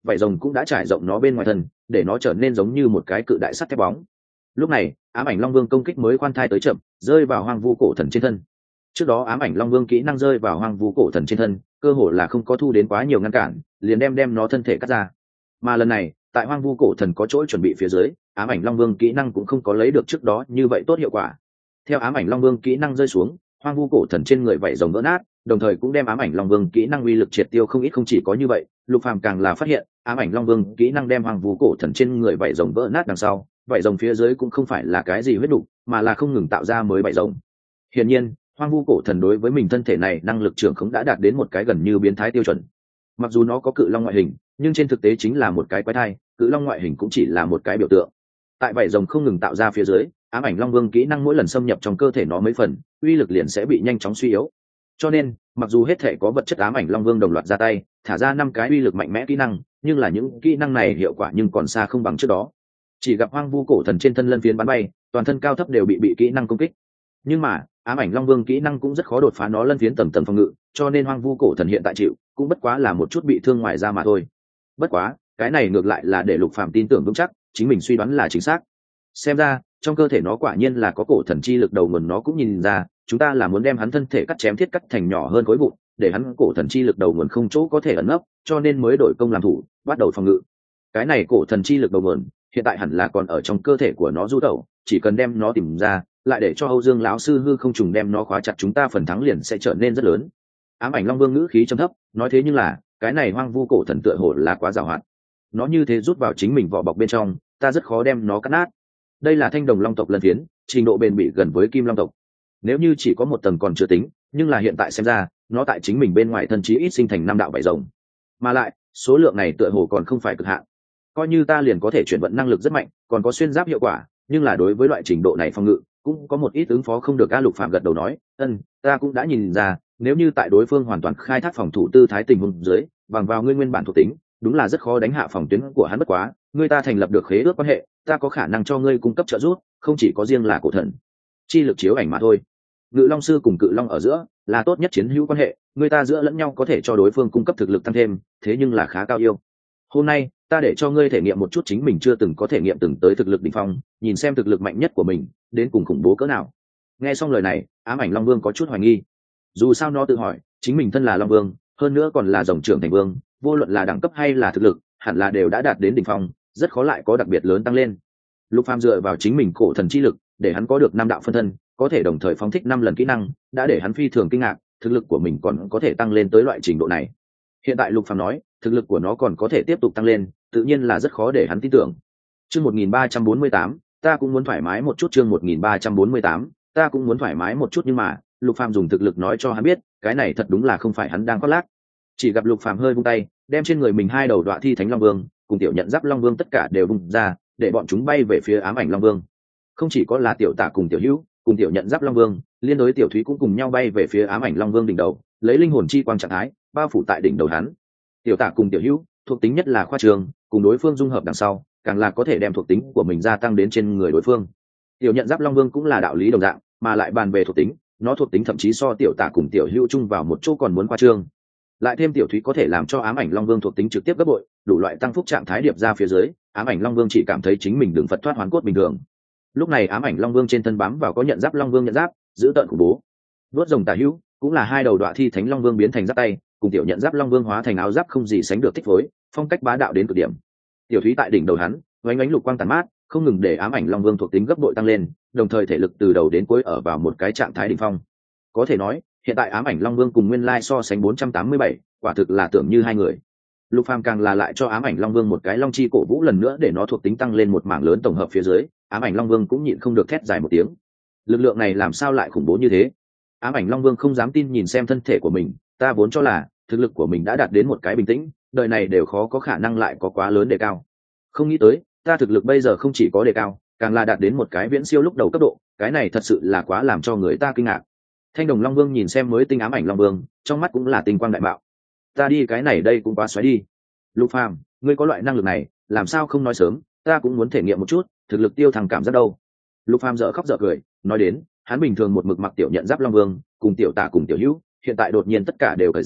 vảy rồng cũng đã trải rộng nó bên ngoài thân, để nó trở nên giống như một cái cự đại sắt thép bóng. Lúc này ám ảnh long vương công kích mới khoan thai tới chậm, rơi vào hoang vu cổ thần trên thân. Trước đó ám ảnh long vương kỹ năng rơi vào hoang vu cổ thần trên thân, cơ hồ là không có thu đến quá nhiều ngăn cản, liền đem đem nó thân thể cắt ra. Mà lần này tại hoang vu cổ thần có chỗ chuẩn bị phía dưới, ám ảnh long vương kỹ năng cũng không có lấy được trước đó như vậy tốt hiệu quả. Theo ám ảnh long vương kỹ năng rơi xuống, hoang vu cổ thần trên người vảy rồng vỡ nát, đồng thời cũng đem ám ảnh long vương kỹ năng uy lực triệt tiêu không ít. Không chỉ có như vậy, Lục Phàm càng là phát hiện ám ảnh long vương kỹ năng đem hoang vu cổ thần trên người vảy rồng vỡ nát đằng sau, vảy rồng phía dưới cũng không phải là cái gì huyết đủ, mà là không ngừng tạo ra mới vảy rồng. Hiển nhiên hoang vu cổ thần đối với mình thân thể này năng lực trưởng khống đã đạt đến một cái gần như biến thái tiêu chuẩn. Mặc dù nó có cự long ngoại hình, nhưng trên thực tế chính là một cái quái thai, cự long ngoại hình cũng chỉ là một cái biểu tượng. Tại vảy rồng không ngừng tạo ra phía dưới, ám ảnh long vương kỹ năng mỗi lần xâm nhập trong cơ thể nó mấy phần, uy lực liền sẽ bị nhanh chóng suy yếu. Cho nên mặc dù hết thể có vật chất ám ảnh long vương đồng loạt ra tay thả ra năm cái uy lực mạnh mẽ kỹ năng, nhưng là những kỹ năng này hiệu quả nhưng còn xa không bằng trước đó. Chỉ gặp hoang vu cổ thần trên thân lân phiến bắn bay, toàn thân cao thấp đều bị bị kỹ năng công kích, nhưng mà ám ảnh long vương kỹ năng cũng rất khó đột phá nó lân phiến tầm tầm phòng ngự, cho nên hoang vu cổ thần hiện tại chịu cũng bất quá là một chút bị thương ngoài da mà thôi. Bất quá cái này ngược lại là để Lục Phàm tin tưởng vững chắc chính mình suy đoán là chính xác. Xem ra trong cơ thể nó quả nhiên là có cổ thần chi lực đầu nguồn. Nó cũng nhìn ra chúng ta là muốn đem hắn thân thể cắt chém thiết cắt thành nhỏ hơn khối vụn, để hắn cổ thần chi lực đầu nguồn không chỗ có thể ẩn nấp, cho nên mới đổi công làm thủ, bắt đầu phòng ngự. Cái này cổ thần chi lực đầu nguồn hiện tại hẳn là còn ở trong cơ thể của nó du tẩu, chỉ cần đem nó tìm ra, lại để cho Âu Dương lão sư hư không trùng đem nó khóa chặt, chúng ta phần thắng liền sẽ trở nên rất lớn. Ám ảnh long vương ngữ khí trầm thấp nói, thế nhưng là cái này hoang vu cổ thần tựa hồ là quá giàu hạn, nó như thế rút vào chính mình vỏ bọc bên trong, ta rất khó đem nó cắt nát. Đây là thanh đồng long tộc lân phiến, trình độ bền bỉ gần với kim long tộc. Nếu như chỉ có một tầng còn chưa tính, nhưng là hiện tại xem ra nó tại chính mình bên ngoài thân chí ít sinh thành năm đạo vảy rồng, mà lại số lượng này tựa hồ còn không phải cực hạn. Coi như ta liền có thể chuyển vận năng lực rất mạnh, còn có xuyên giáp hiệu quả, nhưng là đối với loại trình độ này phòng ngự cũng có một ít ứng phó không được. A Lục Phạm gật đầu nói, ân, ta cũng đã nhìn ra, nếu như tại đối phương hoàn toàn khai thác phòng thủ tư thái tình huống dưới, bằng vào ngươi nguyên bản thuộc tính, đúng là rất khó đánh hạ phòng tuyến của hắn. Bất quá ngươi ta thành lập được khế ước quan hệ, ta có khả năng cho ngươi cung cấp trợ giúp, không chỉ có riêng là cổ thần chi lực chiếu ảnh mà thôi. Ngự long sư cùng cự long ở giữa là tốt nhất chiến hữu quan hệ, người ta giữa lẫn nhau có thể cho đối phương cung cấp thực lực tăng thêm, thế nhưng là khá cao yêu. Hôm nay ta để cho ngươi thể nghiệm một chút chính mình chưa từng có thể nghiệm từng tới thực lực đỉnh phong, nhìn xem thực lực mạnh nhất của mình đến cùng khủng bố cỡ nào. Nghe xong lời này, ám ảnh long vương có chút hoài nghi. Dù sao nó tự hỏi chính mình thân là long vương, hơn nữa còn là rồng trưởng thành vương, vô luận là đẳng cấp hay là thực lực hẳn là đều đã đạt đến đỉnh phong, rất khó lại có đặc biệt lớn tăng lên. Lục Phàm dựa vào chính mình cổ thần chi lực để hắn có được năm đạo phân thân, có thể đồng thời phóng thích năm lần kỹ năng, đã để hắn phi thường kinh ngạc, thực lực của mình còn có thể tăng lên tới loại trình độ này. Hiện tại Lục Phàm nói thực lực của nó còn có thể tiếp tục tăng lên, tự nhiên là rất khó để hắn tin tưởng. Chương một nghìn ba trăm bốn mươi tám, ta cũng muốn thoải mái một chút. Chương một nghìn ba trăm bốn mươi tám, ta cũng muốn thoải mái một chút. Nhưng mà Lục Phàm dùng thực lực nói cho hắn biết, cái này thật đúng là không phải hắn đang khoác lác. Chỉ gặp Lục Phàm hơi vung tay, đem trên người mình hai đầu đọa thi thánh long vương cùng tiểu nhận giáp long vương tất cả đều vung ra, để bọn chúng bay về phía ám ảnh long vương. Không chỉ có là tiểu tả cùng tiểu hữu cùng tiểu nhận giáp long vương, liên đối tiểu thúy cũng cùng nhau bay về phía ám ảnh long vương đỉnh đầu, lấy linh hồn chi quang trạng thái bao phủ tại đỉnh đầu hắn. Tiểu tả cùng tiểu hữu thuộc tính nhất là khoa trường, cùng đối phương dung hợp đằng sau càng là có thể đem thuộc tính của mình gia tăng đến trên người đối phương. Tiểu nhận giáp long vương cũng là đạo lý đồng dạng, mà lại bàn về thuộc tính, nó thuộc tính thậm chí so tiểu tả cùng tiểu hữu chung vào một chỗ còn muốn khoa trương. Lại thêm tiểu thúy có thể làm cho ám ảnh long vương thuộc tính trực tiếp gấp bội, đủ loại tăng phúc trạng thái điệp ra phía dưới, ám ảnh long vương chỉ cảm thấy chính mình đừng phật thoát hoàn cốt bình thường. Lúc này ám ảnh long vương trên thân bám vào có nhận giáp long vương nhận giáp, giữ tợn khủng bố. Đuốt rồng tả hữu cũng là hai đầu đọa thi thánh long vương biến thành giáp tay, cùng tiểu nhận giáp long vương hóa thành áo giáp không gì sánh được thích phối, phong cách bá đạo đến cực điểm. Tiểu thúy tại đỉnh đầu hắn oánh ánh lục quang tàn mát, không ngừng để ám ảnh long vương thuộc tính gấp bội tăng lên, đồng thời thể lực từ đầu đến cuối ở vào một cái trạng thái đỉnh phong. Có thể nói hiện tại ám ảnh long vương cùng nguyên lai so sánh bốn trăm tám mươi bảy, quả thực là tưởng như hai người. Lục Phàm càng là lại cho ám ảnh long vương một cái long chi cổ vũ lần nữa, để nó thuộc tính tăng lên một mảng lớn tổng hợp phía dưới, ám ảnh long vương cũng nhịn không được thét dài một tiếng. Lực lượng này làm sao lại khủng bố như thế? Ám ảnh long vương không dám tin nhìn xem thân thể của mình, ta vốn cho là thực lực của mình đã đạt đến một cái bình tĩnh, đời này đều khó có khả năng lại có quá lớn đề cao. Không nghĩ tới ta thực lực bây giờ không chỉ có đề cao, càng là đạt đến một cái viễn siêu lúc đầu cấp độ, cái này thật sự là quá làm cho người ta kinh ngạc. Thanh đồng long vương nhìn xem mới tinh ám ảnh long vương, trong mắt cũng là tinh quang đại bạo. Ta đi cái này đây cũng quá xoáy đi. Lục Phàm, ngươi có loại năng lực này, làm sao không nói sớm, ta cũng muốn thể nghiệm một chút thực lực tiêu thăng cảm giác đâu. Lục Phàm dở khóc dở cười nói đến, hắn bình thường một mực mặc tiểu nhận giáp long vương cùng tiểu tả cùng tiểu hữu, hiện tại đột nhiên tất cả đều cởi ra,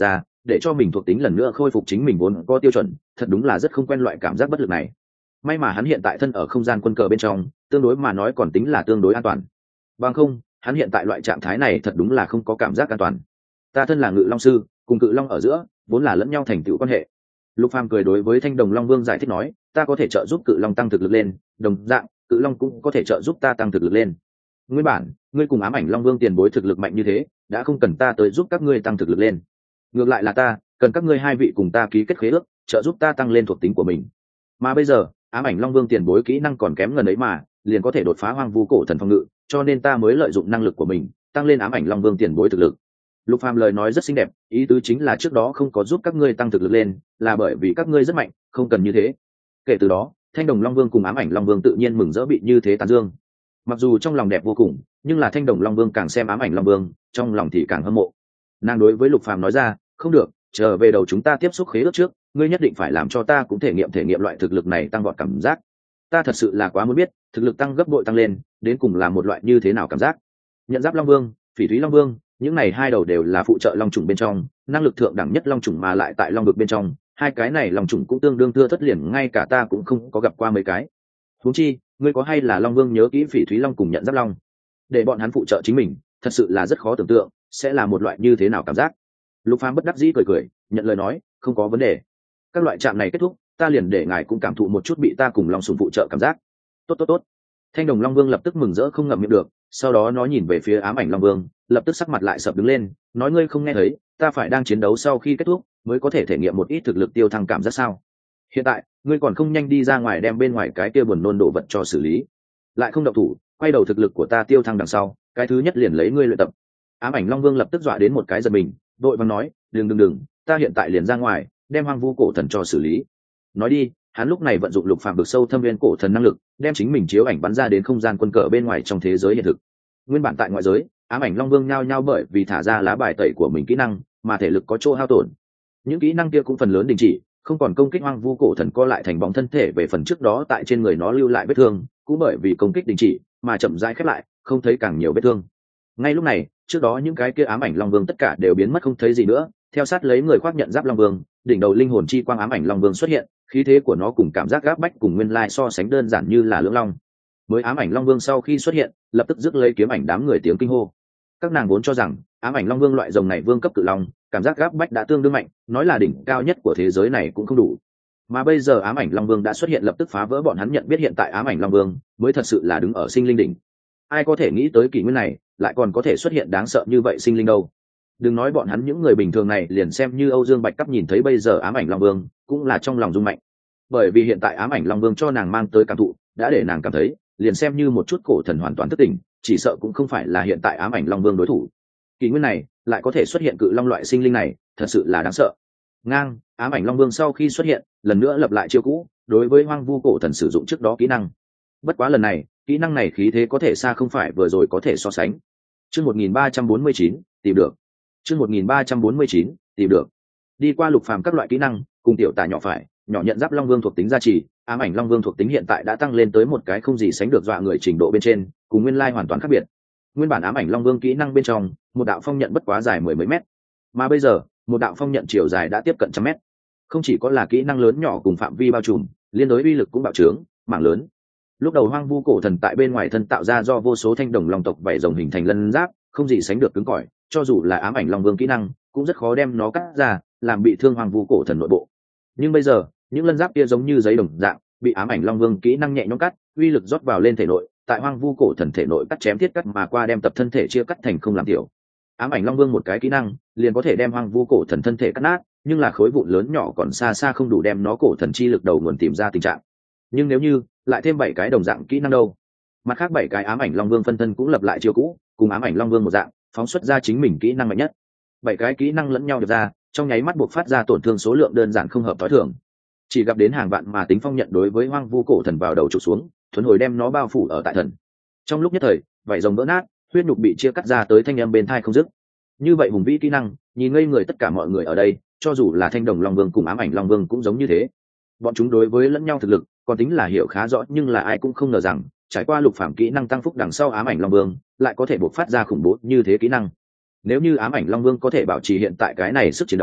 để cho mình thuộc tính lần nữa khôi phục chính mình vốn có tiêu chuẩn, thật đúng là rất không quen loại cảm giác bất lực này. May mà hắn hiện tại thân ở không gian quân cờ bên trong, tương đối mà nói còn tính là tương đối an toàn. Bằng không, hắn hiện tại loại trạng thái này thật đúng là không có cảm giác an toàn. Ta thân là Ngự Long sư, cùng Cự Long ở giữa vốn là lẫn nhau thành tựu quan hệ. Lục Phàm cười đối với Thanh Đồng Long Vương giải thích nói, ta có thể trợ giúp Cự Long tăng thực lực lên, đồng dạng, Cự Long cũng có thể trợ giúp ta tăng thực lực lên. Nguyên bản, ngươi cùng Ám Ảnh Long Vương tiền bối thực lực mạnh như thế, đã không cần ta tới giúp các ngươi tăng thực lực lên. Ngược lại là ta, cần các ngươi hai vị cùng ta ký kết khế ước, trợ giúp ta tăng lên thuộc tính của mình. Mà bây giờ, Ám Ảnh Long Vương tiền bối kỹ năng còn kém gần ấy mà, liền có thể đột phá Hoang Vu Cổ Thần phòng ngự, cho nên ta mới lợi dụng năng lực của mình, tăng lên Ám Ảnh Long Vương tiền bối thực lực. Lục Phàm lời nói rất xinh đẹp, ý tứ chính là trước đó không có giúp các ngươi tăng thực lực lên, là bởi vì các ngươi rất mạnh, không cần như thế. Kể từ đó, Thanh Đồng Long Vương cùng Ám Ảnh Long Vương tự nhiên mừng rỡ bị như thế tán dương. Mặc dù trong lòng đẹp vô cùng, nhưng là Thanh Đồng Long Vương càng xem Ám Ảnh Long Vương, trong lòng thì càng hâm mộ. Nàng đối với Lục Phàm nói ra, không được, trở về đầu chúng ta tiếp xúc khế ước trước, ngươi nhất định phải làm cho ta cũng thể nghiệm thể nghiệm loại thực lực này tăng vọt cảm giác. Ta thật sự là quá muốn biết, thực lực tăng gấp bội tăng lên, đến cùng là một loại như thế nào cảm giác. Nhận Giáp Long Vương, Phỉ Thúy Long Vương, những này hai đầu đều là phụ trợ long trùng bên trong, năng lực thượng đẳng nhất long trùng mà lại tại long vực bên trong, hai cái này long trùng cũng tương đương thưa thất liền ngay cả ta cũng không có gặp qua mấy cái. Huống chi, ngươi có hay là Long Vương nhớ kỹ Phỉ Thúy Long cùng Nhận Giáp Long, để bọn hắn phụ trợ chính mình, thật sự là rất khó tưởng tượng, sẽ là một loại như thế nào cảm giác. Lục Phàm bất đắc dĩ cười cười, nhận lời nói, không có vấn đề. Các loại trạm này kết thúc, ta liền để ngài cũng cảm thụ một chút bị ta cùng long sùng phụ trợ cảm giác. Tốt tốt tốt. Thanh Đồng Long Vương lập tức mừng rỡ không ngậm miệng được, sau đó nó nhìn về phía Ám Ảnh Long Vương, lập tức sắc mặt lại sập đứng lên, nói ngươi không nghe thấy, ta phải đang chiến đấu sau khi kết thúc mới có thể thể nghiệm một ít thực lực tiêu thăng cảm giác sao? Hiện tại, ngươi còn không nhanh đi ra ngoài đem bên ngoài cái kia buồn nôn đồ vật cho xử lý, lại không động thủ, quay đầu thực lực của ta tiêu thăng đằng sau, cái thứ nhất liền lấy ngươi luyện tập. Ám Ảnh Long Vương lập tức dọa đến một cái giật mình, vội vàng nói, đừng đừng đừng, ta hiện tại liền ra ngoài, đem Hoang Vu Cổ Thần cho xử lý. Nói đi, hắn lúc này vận dụng Lục Phàm vực sâu thâm viên cổ thần năng lực, đem chính mình chiếu ảnh bắn ra đến không gian quân cờ bên ngoài trong thế giới hiện thực. Nguyên bản tại ngoại giới, Ám Ảnh Long Vương nhao nhao bởi vì thả ra lá bài tẩy của mình kỹ năng, mà thể lực có chỗ hao tổn. Những kỹ năng kia cũng phần lớn đình chỉ, không còn công kích Hoang Vu Cổ Thần co lại thành bóng thân thể về phần trước đó tại trên người nó lưu lại vết thương, cũng bởi vì công kích đình chỉ, mà chậm rãi khép lại, không thấy càng nhiều vết thương. Ngay lúc này, trước đó những cái kia Ám Ảnh Long Vương tất cả đều biến mất không thấy gì nữa, theo sát lấy người khoác nhận giáp Long Vương, đỉnh đầu linh hồn chi quang Ám Ảnh Long Vương xuất hiện, khí thế của nó cùng cảm giác gáp bách cùng nguyên lai so sánh đơn giản như là lưỡng long. Mới Ám Ảnh Long Vương sau khi xuất hiện, lập tức rước lấy kiếm ảnh đám người tiếng kinh hô. Các nàng vốn cho rằng Ám Ảnh Long Vương loại rồng này vương cấp cự long, cảm giác gáp bách đã tương đương mạnh, nói là đỉnh cao nhất của thế giới này cũng không đủ. Mà bây giờ Ám Ảnh Long Vương đã xuất hiện, lập tức phá vỡ bọn hắn nhận biết hiện tại Ám Ảnh Long Vương mới thật sự là đứng ở sinh linh đỉnh. Ai có thể nghĩ tới kỷ nguyên này lại còn có thể xuất hiện đáng sợ như vậy sinh linh đâu. Đừng nói bọn hắn những người bình thường này, liền xem như Âu Dương Bạch Cấp nhìn thấy bây giờ Ám Ảnh Long Vương cũng là trong lòng rung mạnh, bởi vì hiện tại Ám Ảnh Long Vương cho nàng mang tới cảm thụ đã để nàng cảm thấy liền xem như một chút cổ thần hoàn toàn thức tỉnh, chỉ sợ cũng không phải là hiện tại Ám Ảnh Long Vương đối thủ. Kỷ nguyên này lại có thể xuất hiện cự long loại sinh linh này, thật sự là đáng sợ. Ngang, Ám Ảnh Long Vương sau khi xuất hiện, lần nữa lập lại chiêu cũ, đối với Hoang Vu Cổ Thần sử dụng trước đó kỹ năng. Bất quá lần này, kỹ năng này khí thế có thể xa không phải vừa rồi có thể so sánh. Chương một nghìn ba trăm bốn mươi chín, tìm được. Chương một nghìn ba trăm bốn mươi chín, tìm được. Đi qua Lục Phàm các loại kỹ năng, cùng tiểu tả nhỏ phải, nhỏ nhận giáp Long Vương thuộc tính gia trì, Ám Ảnh Long Vương thuộc tính hiện tại đã tăng lên tới một cái không gì sánh được dọa người trình độ bên trên, cùng nguyên lai hoàn toàn khác biệt. Nguyên bản Ám Ảnh Long Vương kỹ năng bên trong, một đạo phong nhận bất quá dài mười mấy mét, mà bây giờ, một đạo phong nhận chiều dài đã tiếp cận trăm mét. Không chỉ có là kỹ năng lớn nhỏ cùng phạm vi bao trùm, liên đối uy lực cũng bạo trướng, mảng lớn. Lúc đầu Hoang Vu Cổ Thần tại bên ngoài thân tạo ra do vô số thanh đồng long tộc vảy rồng hình thành lân giáp, không gì sánh được cứng cỏi, cho dù là Ám Ảnh Long Vương kỹ năng, cũng rất khó đem nó cắt ra, làm bị thương Hoang Vu Cổ Thần nội bộ. Nhưng bây giờ, những lân giáp kia giống như giấy đồng dạng, bị Ám Ảnh Long Vương kỹ năng nhẹ nhõm cắt, uy lực rót vào lên thể nội, tại Hoang Vu Cổ Thần thể nội cắt chém thiết cắt mà qua, đem tập thân thể chia cắt thành không làm tiểu. Ám Ảnh Long Vương một cái kỹ năng, liền có thể đem Hoang Vu Cổ Thần thân thể cắt nát, nhưng là khối vụn lớn nhỏ còn xa xa không đủ đem nó cổ thần chi lực đầu nguồn tìm ra tình trạng. Nhưng nếu như lại thêm bảy cái đồng dạng kỹ năng đâu? Mặt khác bảy cái Ám Ảnh Long Vương phân thân cũng lập lại chiêu cũ, cùng Ám Ảnh Long Vương một dạng, phóng xuất ra chính mình kỹ năng mạnh nhất. Bảy cái kỹ năng lẫn nhau được ra, trong nháy mắt buộc phát ra tổn thương số lượng đơn giản không hợp tối thường. Chỉ gặp đến hàng vạn mà tính phong nhận đối với Hoang Vu Cổ Thần vào đầu chụp xuống, thuần hồi đem nó bao phủ ở tại thần. Trong lúc nhất thời, vảy rồng vỡ nát, huyết nhục bị chia cắt ra tới thanh âm bên tai không dứt. Như vậy hùng vĩ kỹ năng, nhìn ngây người tất cả mọi người ở đây, cho dù là Thanh Đồng Long Vương cùng Ám Ảnh Long Vương cũng giống như thế. Bọn chúng đối với lẫn nhau thực lực còn tính là hiểu khá rõ, nhưng là ai cũng không ngờ rằng trải qua Lục Phàm kỹ năng tăng phúc đằng sau, Ám Ảnh Long Vương lại có thể bộc phát ra khủng bố như thế kỹ năng. Nếu như Ám Ảnh Long Vương có thể bảo trì hiện tại cái này sức chiến đấu,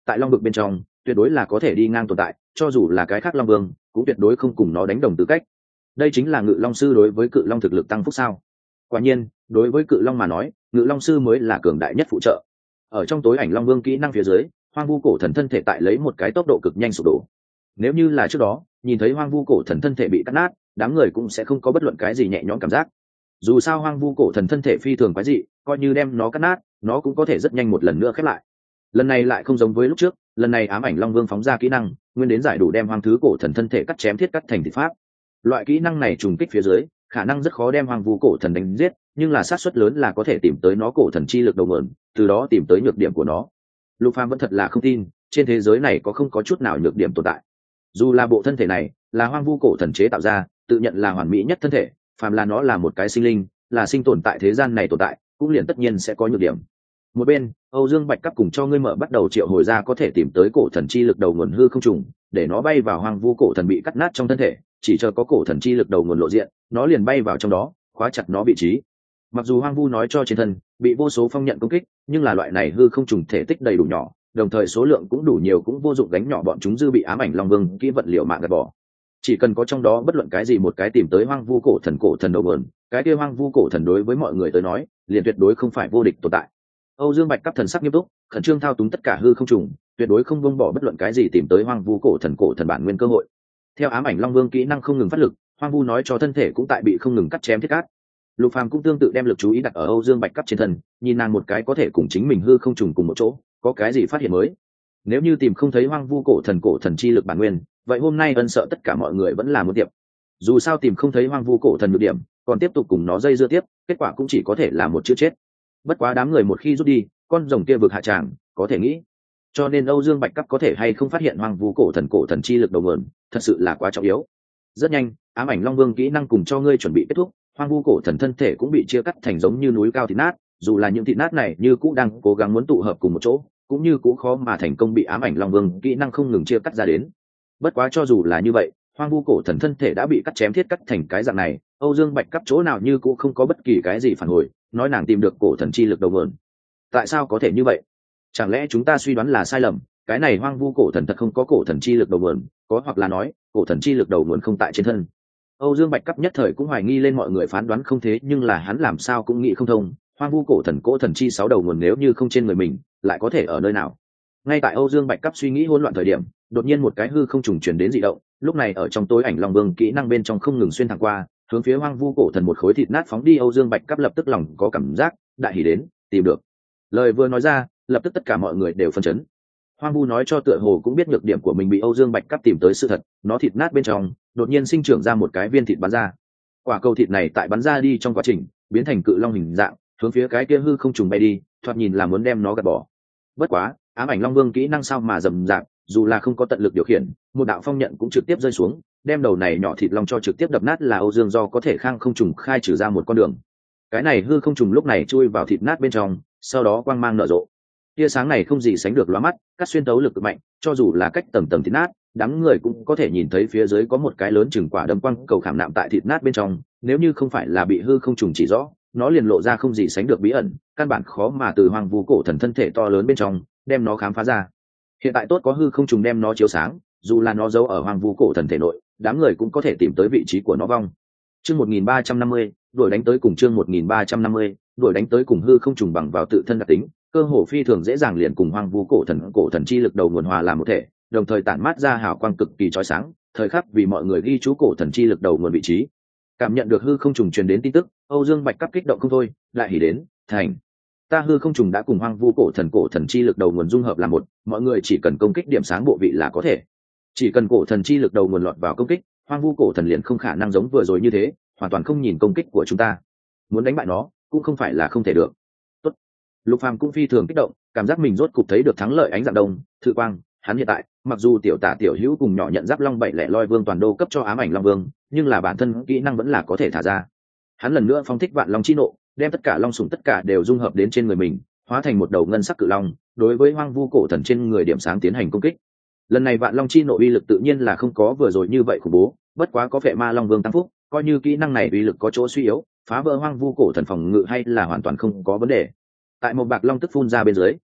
tại long vực bên trong tuyệt đối là có thể đi ngang tồn tại, cho dù là cái khác long vương cũng tuyệt đối không cùng nó đánh đồng tư cách. Đây chính là ngự long sư đối với cự long thực lực tăng phúc sao? Quả nhiên, đối với cự long mà nói, ngự long sư mới là cường đại nhất phụ trợ. Ở trong tối ảnh long vương kỹ năng phía dưới, hoang vu cổ thần thân thể tại lấy một cái tốc độ cực nhanh sụp đổ. Nếu như là trước đó nhìn thấy hoang vu cổ thần thân thể bị cắt nát, đám người cũng sẽ không có bất luận cái gì nhẹ nhõm cảm giác. Dù sao hoang vu cổ thần thân thể phi thường quái dị, coi như đem nó cắt nát, nó cũng có thể rất nhanh một lần nữa khép lại. Lần này lại không giống với lúc trước, lần này ám ảnh long vương phóng ra kỹ năng nguyên đến giải đủ đem hoang thứ cổ thần thân thể cắt chém thiết cắt thành thịt pháp. Loại kỹ năng này trùng kích phía dưới, khả năng rất khó đem hoang vu cổ thần đánh giết, nhưng là xác suất lớn là có thể tìm tới nó cổ thần chi lực đầu nguồn, từ đó tìm tới nhược điểm của nó. Lục Phàm vẫn thật là không tin trên thế giới này có không có chút nào nhược điểm tồn tại. Dù là bộ thân thể này là hoang vu cổ thần chế tạo ra, tự nhận là hoàn mỹ nhất thân thể, phàm là nó là một cái sinh linh, là sinh tồn tại thế gian này tồn tại, cũng liền tất nhiên sẽ có nhược điểm. Một bên, Âu Dương Bạch Cấp cùng cho ngươi mở bắt đầu triệu hồi ra có thể tìm tới cổ thần chi lực đầu nguồn hư không trùng, để nó bay vào hoang vu cổ thần bị cắt nát trong thân thể, chỉ chờ có cổ thần chi lực đầu nguồn lộ diện, nó liền bay vào trong đó, khóa chặt nó vị trí. Mặc dù hoang vu nói cho trên thân bị vô số phong nhận công kích, nhưng là loại này hư không trùng thể tích đầy đủ nhỏ, đồng thời số lượng cũng đủ nhiều, cũng vô dụng đánh nhỏ bọn chúng dư bị ám ảnh long vương kỹ vật liệu mạng gạt bỏ. Chỉ cần có trong đó bất luận cái gì một cái tìm tới hoang vu cổ thần cổ thần đầu nguồn, cái kia hoang vu cổ thần đối với mọi người tới nói liền tuyệt đối không phải vô địch tồn tại. Âu Dương Bạch Cấp thần sắc nghiêm túc, khẩn trương thao túng tất cả hư không trùng, tuyệt đối không buông bỏ bất luận cái gì tìm tới hoang vu cổ thần cổ thần bản nguyên cơ hội. Theo ám ảnh long vương kỹ năng không ngừng phát lực, hoang vu nói cho thân thể cũng tại bị không ngừng cắt chém thiết cắt. Lục Phàm cũng tương tự đem lực chú ý đặt ở Âu Dương Bạch Cấp trên thân, nhìn nàng một cái có thể cùng chính mình hư không trùng cùng một chỗ, có cái gì phát hiện mới. Nếu như tìm không thấy hoang vu cổ thần cổ thần chi lực bản nguyên, vậy hôm nay ân sợ tất cả mọi người vẫn là một tiệm. Dù sao tìm không thấy hoang vu cổ thần được điểm, còn tiếp tục cùng nó dây dưa tiếp, kết quả cũng chỉ có thể là một chữ chết. Bất quá đám người một khi rút đi, con rồng kia vực hạ tràng, có thể nghĩ. Cho nên Âu Dương Bạch Cấp có thể hay không phát hiện hoang vu cổ thần cổ thần chi lực đầu nguồn, thật sự là quá trọng yếu. Rất nhanh, ám ảnh long vương kỹ năng cùng cho ngươi chuẩn bị kết thúc, hoang vu cổ thần thân thể cũng bị chia cắt thành giống như núi cao thịt nát, dù là những thịt nát này như cũng đang cố gắng muốn tụ hợp cùng một chỗ, cũng như cũng khó mà thành công bị ám ảnh long vương kỹ năng không ngừng chia cắt ra đến. Bất quá cho dù là như vậy, hoang vu cổ thần thân thể đã bị cắt chém thiết cắt thành cái dạng này, Âu Dương Bạch Cấp chỗ nào như cũng không có bất kỳ cái gì phản hồi, nói nàng tìm được cổ thần chi lực đầu nguồn. Tại sao có thể như vậy? Chẳng lẽ chúng ta suy đoán là sai lầm, cái này hoang vu cổ thần thật không có cổ thần chi lực đầu nguồn, có hoặc là nói cổ thần chi lực đầu nguồn không tại trên thân. Âu Dương Bạch Cấp nhất thời cũng hoài nghi lên mọi người phán đoán không thế, nhưng là hắn làm sao cũng nghĩ không thông, hoang vu cổ thần cổ thần chi sáu đầu nguồn nếu như không trên người mình, lại có thể ở nơi nào? Ngay tại Âu Dương Bạch Cấp suy nghĩ hỗn loạn thời điểm, đột nhiên một cái hư không trùng truyền đến dị động, lúc này ở trong tối ảnh long vương kỹ năng bên trong không ngừng xuyên thẳng qua, hướng phía hoang vu cổ thần một khối thịt nát phóng đi. Âu Dương Bạch Cấp lập tức lòng có cảm giác đại hỉ đến, tìm được. Lời vừa nói ra, lập tức tất cả mọi người đều phấn chấn. Hoang vu nói cho tựa hồ cũng biết nhược điểm của mình bị Âu Dương Bạch Cấp tìm tới sự thật, nó thịt nát bên trong đột nhiên sinh trưởng ra một cái viên thịt bắn ra. Quả cầu thịt này tại bắn ra đi trong quá trình biến thành cự long hình dạng, hướng phía cái kia hư không trùng bay đi, thoạt nhìn là muốn đem nó gạt bỏ. Bất quá, ám ảnh long vương kỹ năng sao mà rầm rạp, dù là không có tận lực điều khiển, một đạo phong nhận cũng trực tiếp rơi xuống, đem đầu này nhỏ thịt long cho trực tiếp đập nát. Là Âu Dương do có thể khang không trùng khai trừ ra một con đường. Cái này hư không trùng lúc này chui vào thịt nát bên trong, sau đó quang mang nở rộ. Tia sáng này không gì sánh được lóa mắt, cắt xuyên tấu lực cực mạnh, cho dù là cách tầng tầng thịt nát, đám người cũng có thể nhìn thấy phía dưới có một cái lớn chừng quả đấm quang cầu khảm nạm tại thịt nát bên trong. Nếu như không phải là bị hư không trùng chỉ rõ, nó liền lộ ra không gì sánh được bí ẩn, căn bản khó mà từ hoang vu cổ thần thân thể to lớn bên trong đem nó khám phá ra. Hiện tại tốt có hư không trùng đem nó chiếu sáng, dù là nó giấu ở hoang vu cổ thần thể nội, đám người cũng có thể tìm tới vị trí của nó vong. Chương một nghìn ba trăm năm mươi, đuổi đánh tới cùng chương một nghìn ba trăm năm mươi, đuổi đánh tới cùng hư không trùng bằng vào tự thân đặc tính, cơ hồ phi thường dễ dàng liền cùng hoang vu cổ thần cổ thần chi lực đầu nguồn hòa làm một thể, đồng thời tản mát ra hào quang cực kỳ chói sáng, thời khắc vì mọi người ghi chú cổ thần chi lực đầu nguồn vị trí. Cảm nhận được hư không trùng truyền đến tin tức, Âu Dương Bạch Cấp kích động không thôi, lại hỉ đến, thành. Ta hư không trùng đã cùng hoang vu cổ thần cổ thần chi lực đầu nguồn dung hợp làm một, mọi người chỉ cần công kích điểm sáng bộ vị là có thể. Chỉ cần cổ thần chi lực đầu nguồn lọt vào công kích, hoang vu cổ thần liền không khả năng giống vừa rồi như thế, hoàn toàn không nhìn công kích của chúng ta. Muốn đánh bại nó, cũng không phải là không thể được. Tốt. Lục Phàm cũng phi thường kích động, cảm giác mình rốt cục thấy được thắng lợi ánh dạng đông, thự quang. Hắn hiện tại, mặc dù tiểu tả tiểu hữu cùng nhỏ nhận giáp long bảy lẻ loi vương toàn đô cấp cho ám ảnh long vương, nhưng là bản thân kỹ năng vẫn là có thể thả ra. Hắn lần nữa phong thích vạn long chi nộ, đem tất cả long sủng tất cả đều dung hợp đến trên người mình, hóa thành một đầu ngân sắc cự long, đối với hoang vu cổ thần trên người điểm sáng tiến hành công kích. Lần này vạn long chi nộ uy lực tự nhiên là không có vừa rồi như vậy khủng bố, bất quá có vệ ma long vương tăng phúc, coi như kỹ năng này uy lực có chỗ suy yếu, phá vỡ hoang vu cổ thần phòng ngự hay là hoàn toàn không có vấn đề. Tại một bạc long tức phun ra bên dưới,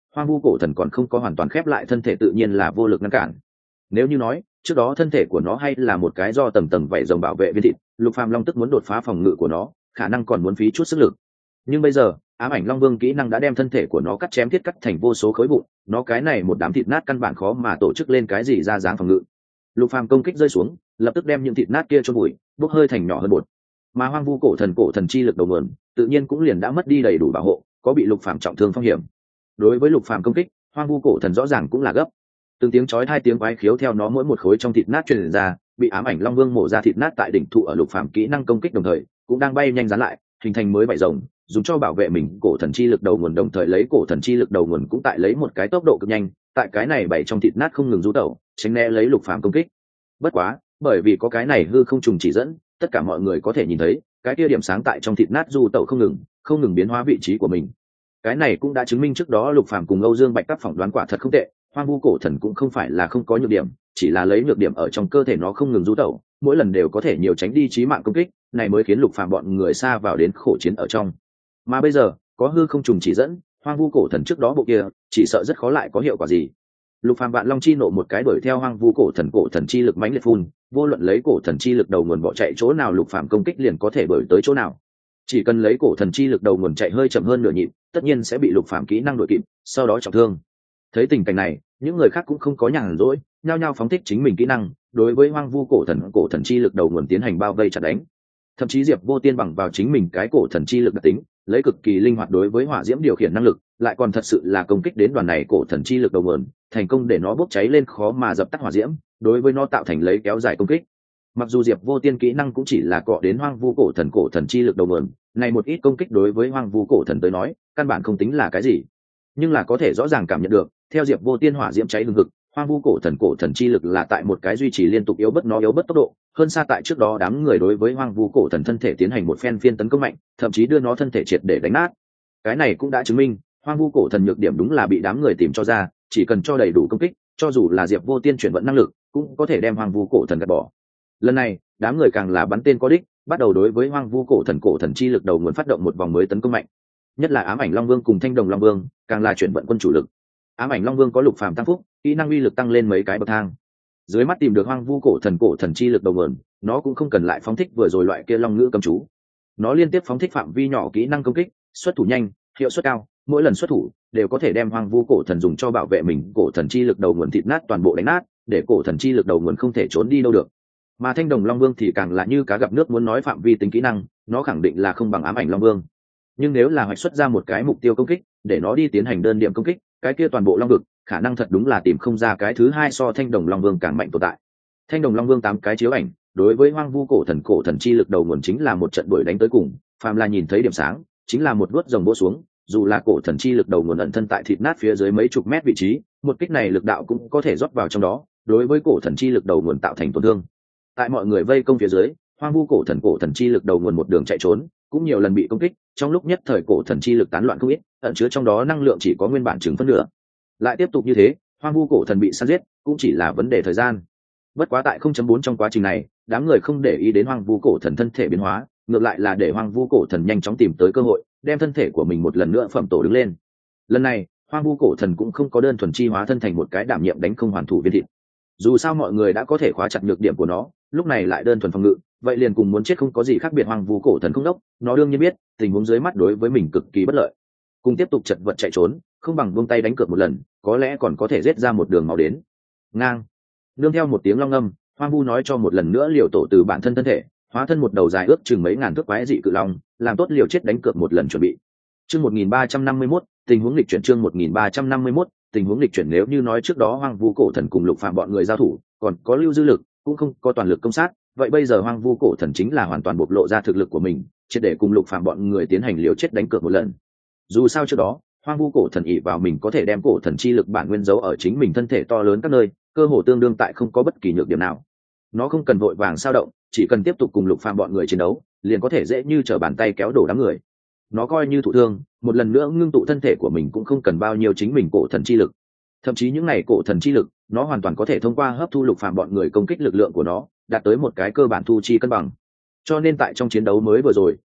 hoang vu cổ thần còn không có hoàn toàn khép lại thân thể tự nhiên là vô lực ngăn cản. Nếu như nói trước đó thân thể của nó hay là một cái do tầng tầng vảy rồng bảo vệ viên thịt, Lục Phàm long tức muốn đột phá phòng ngự của nó khả năng còn muốn phí chút sức lực. Nhưng bây giờ ám ảnh long vương kỹ năng đã đem thân thể của nó cắt chém thiết cắt thành vô số khối vụn, nó cái này một đám thịt nát căn bản khó mà tổ chức lên cái gì ra dáng phòng ngự. Lục Phàm công kích rơi xuống lập tức đem những thịt nát kia cho bụi bốc hơi thành nhỏ hơn bột, mà hoang vu cổ thần cổ thần chi lực đầu nguồn tự nhiên cũng liền đã mất đi đầy đủ bảo hộ, có bị Lục Phàm trọng thương phong hiểm. Đối với Lục Phàm công kích, hoang vu cổ thần rõ ràng cũng là gấp. Từng tiếng chói hai tiếng quái khiếu theo nó mỗi một khối trong thịt nát truyền ra, bị ám ảnh long vương mổ ra thịt nát tại đỉnh thụ ở Lục Phàm kỹ năng công kích đồng thời cũng đang bay nhanh dán lại, hình thành mới vảy rồng, dùng cho bảo vệ mình. Cổ thần chi lực đầu nguồn đồng thời lấy cổ thần chi lực đầu nguồn cũng tại lấy một cái tốc độ cực nhanh, tại cái này bảy trong thịt nát không ngừng du tẩu, tránh né lấy Lục Phàm công kích. Bất quá, bởi vì có cái này hư không trùng chỉ dẫn, tất cả mọi người có thể nhìn thấy, cái kia điểm sáng tại trong thịt nát du tẩu không ngừng, không ngừng biến hóa vị trí của mình. Cái này cũng đã chứng minh trước đó Lục Phàm cùng Âu Dương Bạch các phỏng đoán quả thật không tệ, hoang vu cổ thần cũng không phải là không có nhược điểm, chỉ là lấy nhược điểm ở trong cơ thể nó không ngừng du tẩu, mỗi lần đều có thể nhiều tránh đi chí mạng công kích, này mới khiến Lục Phàm bọn người xa vào đến khổ chiến ở trong. Mà bây giờ, có hư không trùng chỉ dẫn, hoang vu cổ thần trước đó bộ kia, chỉ sợ rất khó lại có hiệu quả gì. Lục Phàm vạn long chi nộ một cái đuổi theo hoang vu cổ thần, cổ thần chi lực mãnh liệt phun, vô luận lấy cổ thần chi lực đầu nguồn bỏ chạy chỗ nào Lục Phàm công kích liền có thể đuổi tới chỗ nào. Chỉ cần lấy cổ thần chi lực đầu nguồn chạy hơi chậm hơn nửa nhịp, tất nhiên sẽ bị Lục Phàm kỹ năng đuổi kịp, sau đó trọng thương. Thấy tình cảnh này, những người khác cũng không có nhàn rỗi, nhao nhao phóng thích chính mình kỹ năng, đối với hoang vu cổ thần, cổ thần chi lực đầu nguồn tiến hành bao vây chặt đánh. Thậm chí Diệp Vô Tiên bằng vào chính mình cái cổ thần chi lực đặc tính, lấy cực kỳ linh hoạt đối với hỏa diễm điều khiển năng lực, lại còn thật sự là công kích đến đoàn này cổ thần chi lực đầu nguồn, thành công để nó bốc cháy lên khó mà dập tắt hỏa diễm, đối với nó tạo thành lấy kéo dài công kích. Mặc dù Diệp Vô Tiên kỹ năng cũng chỉ là cọ đến hoang vu cổ thần, cổ thần chi lực đầu nguồn, này một ít công kích đối với hoang vu cổ thần tới nói, căn bản không tính là cái gì. Nhưng là có thể rõ ràng cảm nhận được, theo Diệp Vô Tiên hỏa diễm cháy hừng hực, hoang vu cổ thần, cổ thần chi lực là tại một cái duy trì liên tục yếu bất nó yếu bất tốc độ, hơn xa tại trước đó đám người đối với hoang vu cổ thần thân thể tiến hành một phen phiên tấn công mạnh, thậm chí đưa nó thân thể triệt để đánh nát. Cái này cũng đã chứng minh, hoang vu cổ thần nhược điểm đúng là bị đám người tìm cho ra, chỉ cần cho đầy đủ công kích, cho dù là Diệp Vô Tiên chuyển vận năng lực, cũng có thể đem hoang vu cổ thần gạt bỏ. Lần này, đám người càng là bắn tên có đích, bắt đầu đối với hoang vu cổ thần, cổ thần chi lực đầu nguồn phát động một vòng mới tấn công mạnh. Nhất là ám ảnh long vương cùng thanh đồng long vương, càng là chuyển vận quân chủ lực. Ám ảnh long vương có Lục Phàm tăng phúc, kỹ năng uy lực tăng lên mấy cái bậc thang. Dưới mắt tìm được hoang vu cổ thần, cổ thần chi lực đầu nguồn, nó cũng không cần lại phóng thích vừa rồi loại kia long ngữ cấm chú. Nó liên tiếp phóng thích phạm vi nhỏ kỹ năng công kích, xuất thủ nhanh, hiệu suất cao, mỗi lần xuất thủ đều có thể đem hoang vu cổ thần dùng cho bảo vệ mình, cổ thần chi lực đầu nguồn thịt nát toàn bộ đánh nát, để cổ thần chi lực đầu nguồn không thể trốn đi đâu được. Mà thanh đồng long vương thì càng là như cá gặp nước, muốn nói phạm vi tính kỹ năng, nó khẳng định là không bằng ám ảnh long vương. Nhưng nếu là hoạch xuất ra một cái mục tiêu công kích, để nó đi tiến hành đơn điểm công kích, cái kia toàn bộ long vực khả năng thật đúng là tìm không ra cái thứ hai so thanh đồng long vương càng mạnh tồn tại. Thanh đồng long vương tám cái chiếu ảnh, đối với hoang vu cổ thần, cổ thần chi lực đầu nguồn chính là một trận đuổi đánh tới cùng, phàm là nhìn thấy điểm sáng, chính là một vuốt rồng vỗ xuống, dù là cổ thần chi lực đầu nguồn ẩn thân tại thịt nát phía dưới mấy chục mét vị trí, một kích này lực đạo cũng có thể rót vào trong đó, đối với cổ thần chi lực đầu nguồn tạo thành tổn thương. Tại mọi người vây công phía dưới, hoang vu cổ thần, cổ thần chi lực đầu nguồn một đường chạy trốn, cũng nhiều lần bị công kích, trong lúc nhất thời cổ thần chi lực tán loạn không ít, ẩn chứa trong đó năng lượng chỉ có nguyên bản chừng phân nửa. Lại tiếp tục như thế, hoang vu cổ thần bị săn giết cũng chỉ là vấn đề thời gian. Bất quá tại không chấm bốn trong quá trình này, đám người không để ý đến hoang vu cổ thần thân thể biến hóa, ngược lại là để hoang vu cổ thần nhanh chóng tìm tới cơ hội, đem thân thể của mình một lần nữa phẩm tổ đứng lên. Lần này, hoang vu cổ thần cũng không có đơn thuần chi hóa thân thành một cái đảm nhiệm đánh không hoàn thủ viên thịt. Dù sao mọi người đã có thể khóa chặt nhược điểm của nó, lúc này lại đơn thuần phòng ngự, vậy liền cùng muốn chết không có gì khác biệt. Hoang vu cổ thần không đốc, nó đương nhiên biết tình huống dưới mắt đối với mình cực kỳ bất lợi, cùng tiếp tục chật vật chạy trốn không bằng buông tay đánh cược một lần, có lẽ còn có thể giết ra một đường máu đến. Ngang, nương theo một tiếng long âm, hoang vu nói cho một lần nữa liều tổ từ bản thân thân thể, hóa thân một đầu dài ước chừng mấy ngàn thước quái dị cự long, làm tốt liều chết đánh cược một lần chuẩn bị. Chương một nghìn ba trăm năm mươi mốt, tình huống lịch chuyển. Chương một nghìn ba trăm năm mươi mốt, tình huống lịch chuyển. Nếu như nói trước đó hoang vu cổ thần cùng Lục Phàm bọn người giao thủ, còn có lưu dư lực, cũng không có toàn lực công sát, vậy bây giờ hoang vu cổ thần chính là hoàn toàn bộc lộ ra thực lực của mình, triệt để cùng Lục Phàm bọn người tiến hành liều chết đánh cược một lần. Dù sao trước đó, hoang vu cổ thần ỷ vào mình có thể đem cổ thần chi lực bản nguyên giấu ở chính mình thân thể to lớn các nơi, cơ hồ tương đương tại không có bất kỳ nhược điểm nào. Nó không cần vội vàng sao động, chỉ cần tiếp tục cùng Lục Phàm bọn người chiến đấu, liền có thể dễ như trở bàn tay kéo đổ đám người. Nó coi như thụ thương, một lần nữa ngưng tụ thân thể của mình cũng không cần bao nhiêu chính mình cổ thần chi lực. Thậm chí những này cổ thần chi lực, nó hoàn toàn có thể thông qua hấp thu Lục Phàm bọn người công kích lực lượng của nó, đạt tới một cái cơ bản thu chi cân bằng. Cho nên tại trong chiến đấu mới vừa rồi,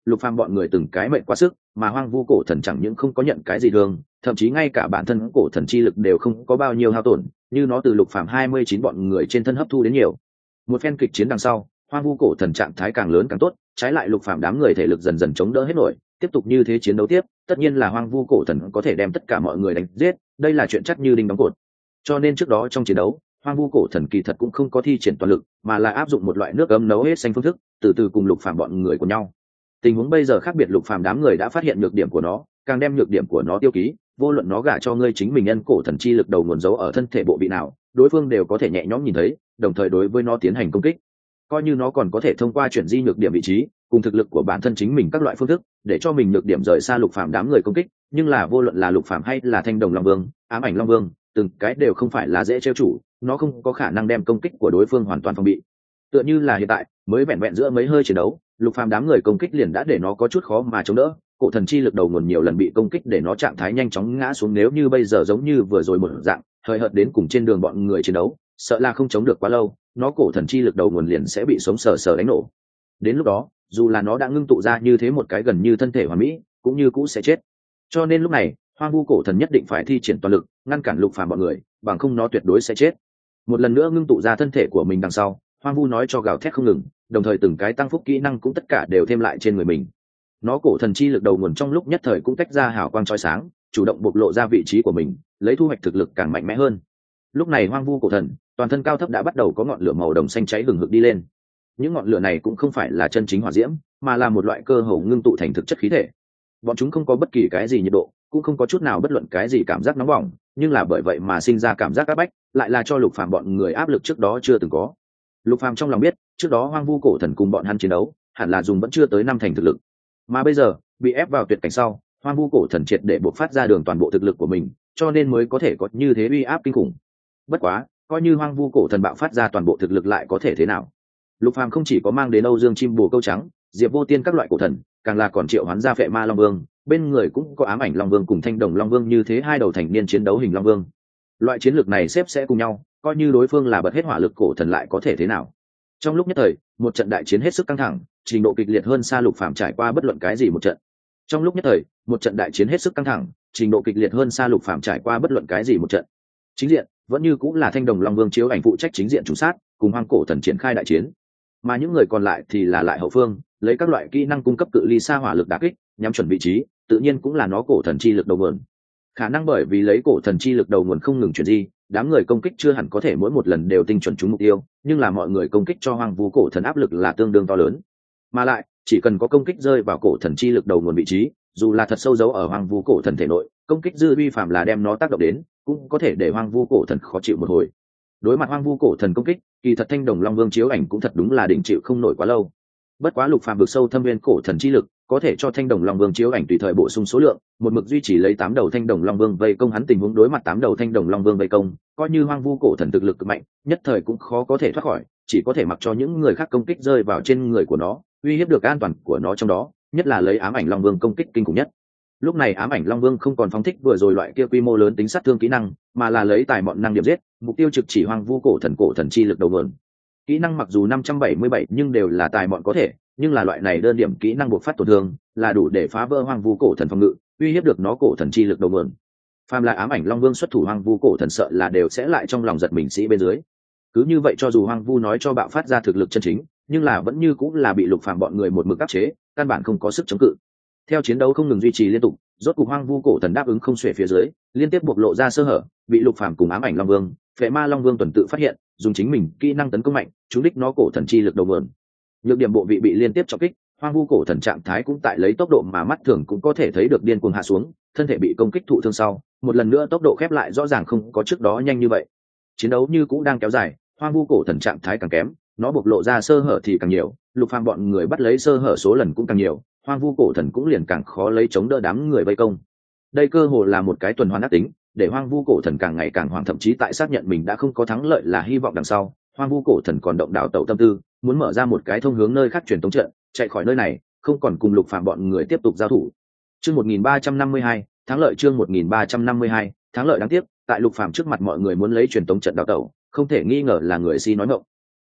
lục phàm bọn người từng cái mệnh quá sức, mà hoang vu cổ thần chẳng những không có nhận cái gì thương, thậm chí ngay cả bản thân cổ thần chi lực đều không có bao nhiêu hao tổn, như nó từ lục phàm hai mươi chín bọn người trên thân hấp thu đến nhiều. Một phen kịch chiến đằng sau, hoang vu cổ thần trạng thái càng lớn càng tốt, trái lại lục phàm đám người thể lực dần dần chống đỡ hết nổi, tiếp tục như thế chiến đấu tiếp, tất nhiên là hoang vu cổ thần có thể đem tất cả mọi người đánh giết, đây là chuyện chắc như đinh đóng cột. Cho nên trước đó trong chiến đấu, hoang vu cổ thần kỳ thật cũng không có thi triển toàn lực, mà là áp dụng một loại nước ấm nấu hết xanh phương thức, từ từ cùng lục phàm bọn người của nhau. Tình huống bây giờ khác biệt, lục phàm đám người đã phát hiện nhược điểm của nó, càng đem nhược điểm của nó tiêu ký, vô luận nó gả cho ngươi chính mình nhân cổ thần chi lực đầu nguồn giấu ở thân thể bộ vị nào, đối phương đều có thể nhẹ nhõm nhìn thấy, đồng thời đối với nó tiến hành công kích. Coi như nó còn có thể thông qua chuyển di nhược điểm vị trí, cùng thực lực của bản thân chính mình các loại phương thức, để cho mình nhược điểm rời xa lục phàm đám người công kích, nhưng là vô luận là lục phàm hay là thanh đồng long vương, ám ảnh long vương, từng cái đều không phải là dễ trêu chủ, nó không có khả năng đem công kích của đối phương hoàn toàn phòng bị. Tựa như là hiện tại, mới vẹn vẹn giữa mấy hơi chiến đấu, lục phàm đám người công kích liền đã để nó có chút khó mà chống đỡ, cổ thần chi lực đầu nguồn nhiều lần bị công kích để nó trạng thái nhanh chóng ngã xuống, nếu như bây giờ giống như vừa rồi một dạng hơi hợt đến cùng trên đường bọn người chiến đấu, sợ là không chống được quá lâu, nó cổ thần chi lực đầu nguồn liền sẽ bị sống sờ sờ đánh nổ. Đến lúc đó, dù là nó đã ngưng tụ ra như thế một cái gần như thân thể hoàn mỹ, cũng như cũ sẽ chết. Cho nên lúc này, hoang vu cổ thần nhất định phải thi triển toàn lực, ngăn cản lục phàm bọn người, bằng không nó tuyệt đối sẽ chết. Một lần nữa ngưng tụ ra thân thể của mình đằng sau, hoang vu nói cho gào thét không ngừng, đồng thời từng cái tăng phúc kỹ năng cũng tất cả đều thêm lại trên người mình. Nó cổ thần chi lực đầu nguồn trong lúc nhất thời cũng tách ra hào quang chói sáng, chủ động bộc lộ ra vị trí của mình, lấy thu hoạch thực lực càng mạnh mẽ hơn. Lúc này hoang vu cổ thần, toàn thân cao thấp đã bắt đầu có ngọn lửa màu đồng xanh cháy hừng hực đi lên. Những ngọn lửa này cũng không phải là chân chính hỏa diễm, mà là một loại cơ hồ ngưng tụ thành thực chất khí thể. Bọn chúng không có bất kỳ cái gì nhiệt độ, cũng không có chút nào bất luận cái gì cảm giác nóng bỏng, nhưng là bởi vậy mà sinh ra cảm giác áp bách, lại là cho lục phàm bọn người áp lực trước đó chưa từng có. Lục phàm trong lòng biết, trước đó hoang vu cổ thần cùng bọn hắn chiến đấu, hẳn là dùng vẫn chưa tới năm thành thực lực, mà bây giờ bị ép vào tuyệt cảnh sau, hoang vu cổ thần triệt để bộc phát ra đường toàn bộ thực lực của mình, cho nên mới có thể có như thế uy áp kinh khủng. Bất quá, coi như hoang vu cổ thần bạo phát ra toàn bộ thực lực lại có thể thế nào? Lục phàm không chỉ có mang đến Âu Dương chim bồ câu trắng, Diệp Vô Tiên các loại cổ thần, càng là còn triệu hoán ra Phệ Ma Long Vương, bên người cũng có Ám Ảnh Long Vương cùng Thanh Đồng Long Vương, như thế hai đầu thành niên chiến đấu hình Long Vương. Loại chiến lược này xếp sẽ cùng nhau, coi như đối phương là bật hết hỏa lực cổ thần lại có thể thế nào? Trong lúc nhất thời, một trận đại chiến hết sức căng thẳng, trình độ kịch liệt hơn xa Lục phàm trải qua bất luận cái gì một trận. Trong lúc nhất thời, một trận đại chiến hết sức căng thẳng, trình độ kịch liệt hơn xa Lục phàm trải qua bất luận cái gì một trận. Chính diện vẫn như cũng là Thanh Đồng Long Vương chiếu ảnh phụ trách chính diện chủ sát, cùng hoang cổ thần triển khai đại chiến, mà những người còn lại thì là lại hậu phương, lấy các loại kỹ năng cung cấp cự ly xa hỏa lực đả kích, nhắm chuẩn vị trí, tự nhiên cũng là nó cổ thần chi lực đầu nguồn. Khả năng bởi vì lấy cổ thần chi lực đầu nguồn không ngừng chuyển di, đám người công kích chưa hẳn có thể mỗi một lần đều tinh chuẩn trúng mục tiêu, nhưng là mọi người công kích cho hoang vu cổ thần áp lực là tương đương to lớn. Mà lại, chỉ cần có công kích rơi vào cổ thần chi lực đầu nguồn vị trí, dù là thật sâu giấu ở hoang vu cổ thần thể nội, công kích dư vi phạm là đem nó tác động đến, cũng có thể để hoang vu cổ thần khó chịu một hồi. Đối mặt hoang vu cổ thần công kích, kỳ thật Thanh Đồng Long Vương chiếu ảnh cũng thật đúng là đỉnh chịu không nổi quá lâu. Bất quá Lục phàm vực sâu thâm viên cổ thần chi lực, có thể cho Thanh Đồng Long Vương chiếu ảnh tùy thời bổ sung số lượng, một mực duy trì lấy tám đầu Thanh Đồng Long Vương vây công hắn, tình huống đối mặt tám đầu Thanh Đồng Long Vương vây công, coi như hoang vu cổ thần thực lực cực mạnh, nhất thời cũng khó có thể thoát khỏi, chỉ có thể mặc cho những người khác công kích rơi vào trên người của nó, uy hiếp được an toàn của nó, trong đó nhất là lấy Ám Ảnh Long Vương công kích kinh khủng nhất. Lúc này Ám Ảnh Long Vương không còn phóng thích vừa rồi loại kia quy mô lớn tính sát thương kỹ năng, mà là lấy tài mọn năng điểm giết, mục tiêu trực chỉ hoang vu cổ thần cổ thần chi lực đầu nguồn. Kỹ năng mặc dù năm trăm bảy mươi bảy nhưng đều là tài mọn có thể, nhưng là loại này đơn điểm kỹ năng buộc phát tổn thương, là đủ để phá vỡ hoang vu cổ thần phòng ngự, uy hiếp được nó cổ thần chi lực đầu nguồn. Phàm là Ám Ảnh Long Vương xuất thủ, hoang vu cổ thần sợ là đều sẽ lại trong lòng giật mình sĩ bên dưới. Cứ như vậy cho dù hoang vu nói cho bạo phát ra thực lực chân chính, nhưng là vẫn như cũng là bị Lục phàm bọn người một mực áp chế, căn bản không có sức chống cự. Theo chiến đấu không ngừng duy trì liên tục, rốt cục hoang vu cổ thần đáp ứng không xuể phía dưới, liên tiếp bộc lộ ra sơ hở, bị Lục phàm cùng Ám Ảnh Long Vương, Phệ Ma Long Vương tuần tự phát hiện, dùng chính mình kỹ năng tấn công mạnh, trúng đích nó cổ thần chi lực đầu nguồn. Nhược điểm bộ vị bị liên tiếp trọng kích, hoang vu cổ thần trạng thái cũng tại lấy tốc độ mà mắt thường cũng có thể thấy được điên cuồng hạ xuống, thân thể bị công kích thụ thương sau, một lần nữa tốc độ khép lại rõ ràng không có trước đó nhanh như vậy. Chiến đấu như cũng đang kéo dài, hoang vu cổ thần trạng thái càng kém, nó bộc lộ ra sơ hở thì càng nhiều, Lục phàm bọn người bắt lấy sơ hở số lần cũng càng nhiều, hoang vu cổ thần cũng liền càng khó lấy chống đỡ đám người vây công. Đây cơ hồ là một cái tuần hoàn ác tính, để hoang vu cổ thần càng ngày càng hoảng, thậm chí tại xác nhận mình đã không có thắng lợi là hy vọng đằng sau, hoang vu cổ thần còn động đảo tẩu tâm tư, muốn mở ra một cái thông hướng nơi khác truyền tống trận, chạy khỏi nơi này, không còn cùng Lục phàm bọn người tiếp tục giao thủ. Chương một nghìn ba trăm năm mươi hai, thắng lợi. Chương một nghìn ba trăm năm mươi hai, thắng lợi. Đáng tiếc, tại Lục phàm trước mặt mọi người muốn lấy truyền tống trận đào tẩu, không thể nghi ngờ là người si nói ngọng.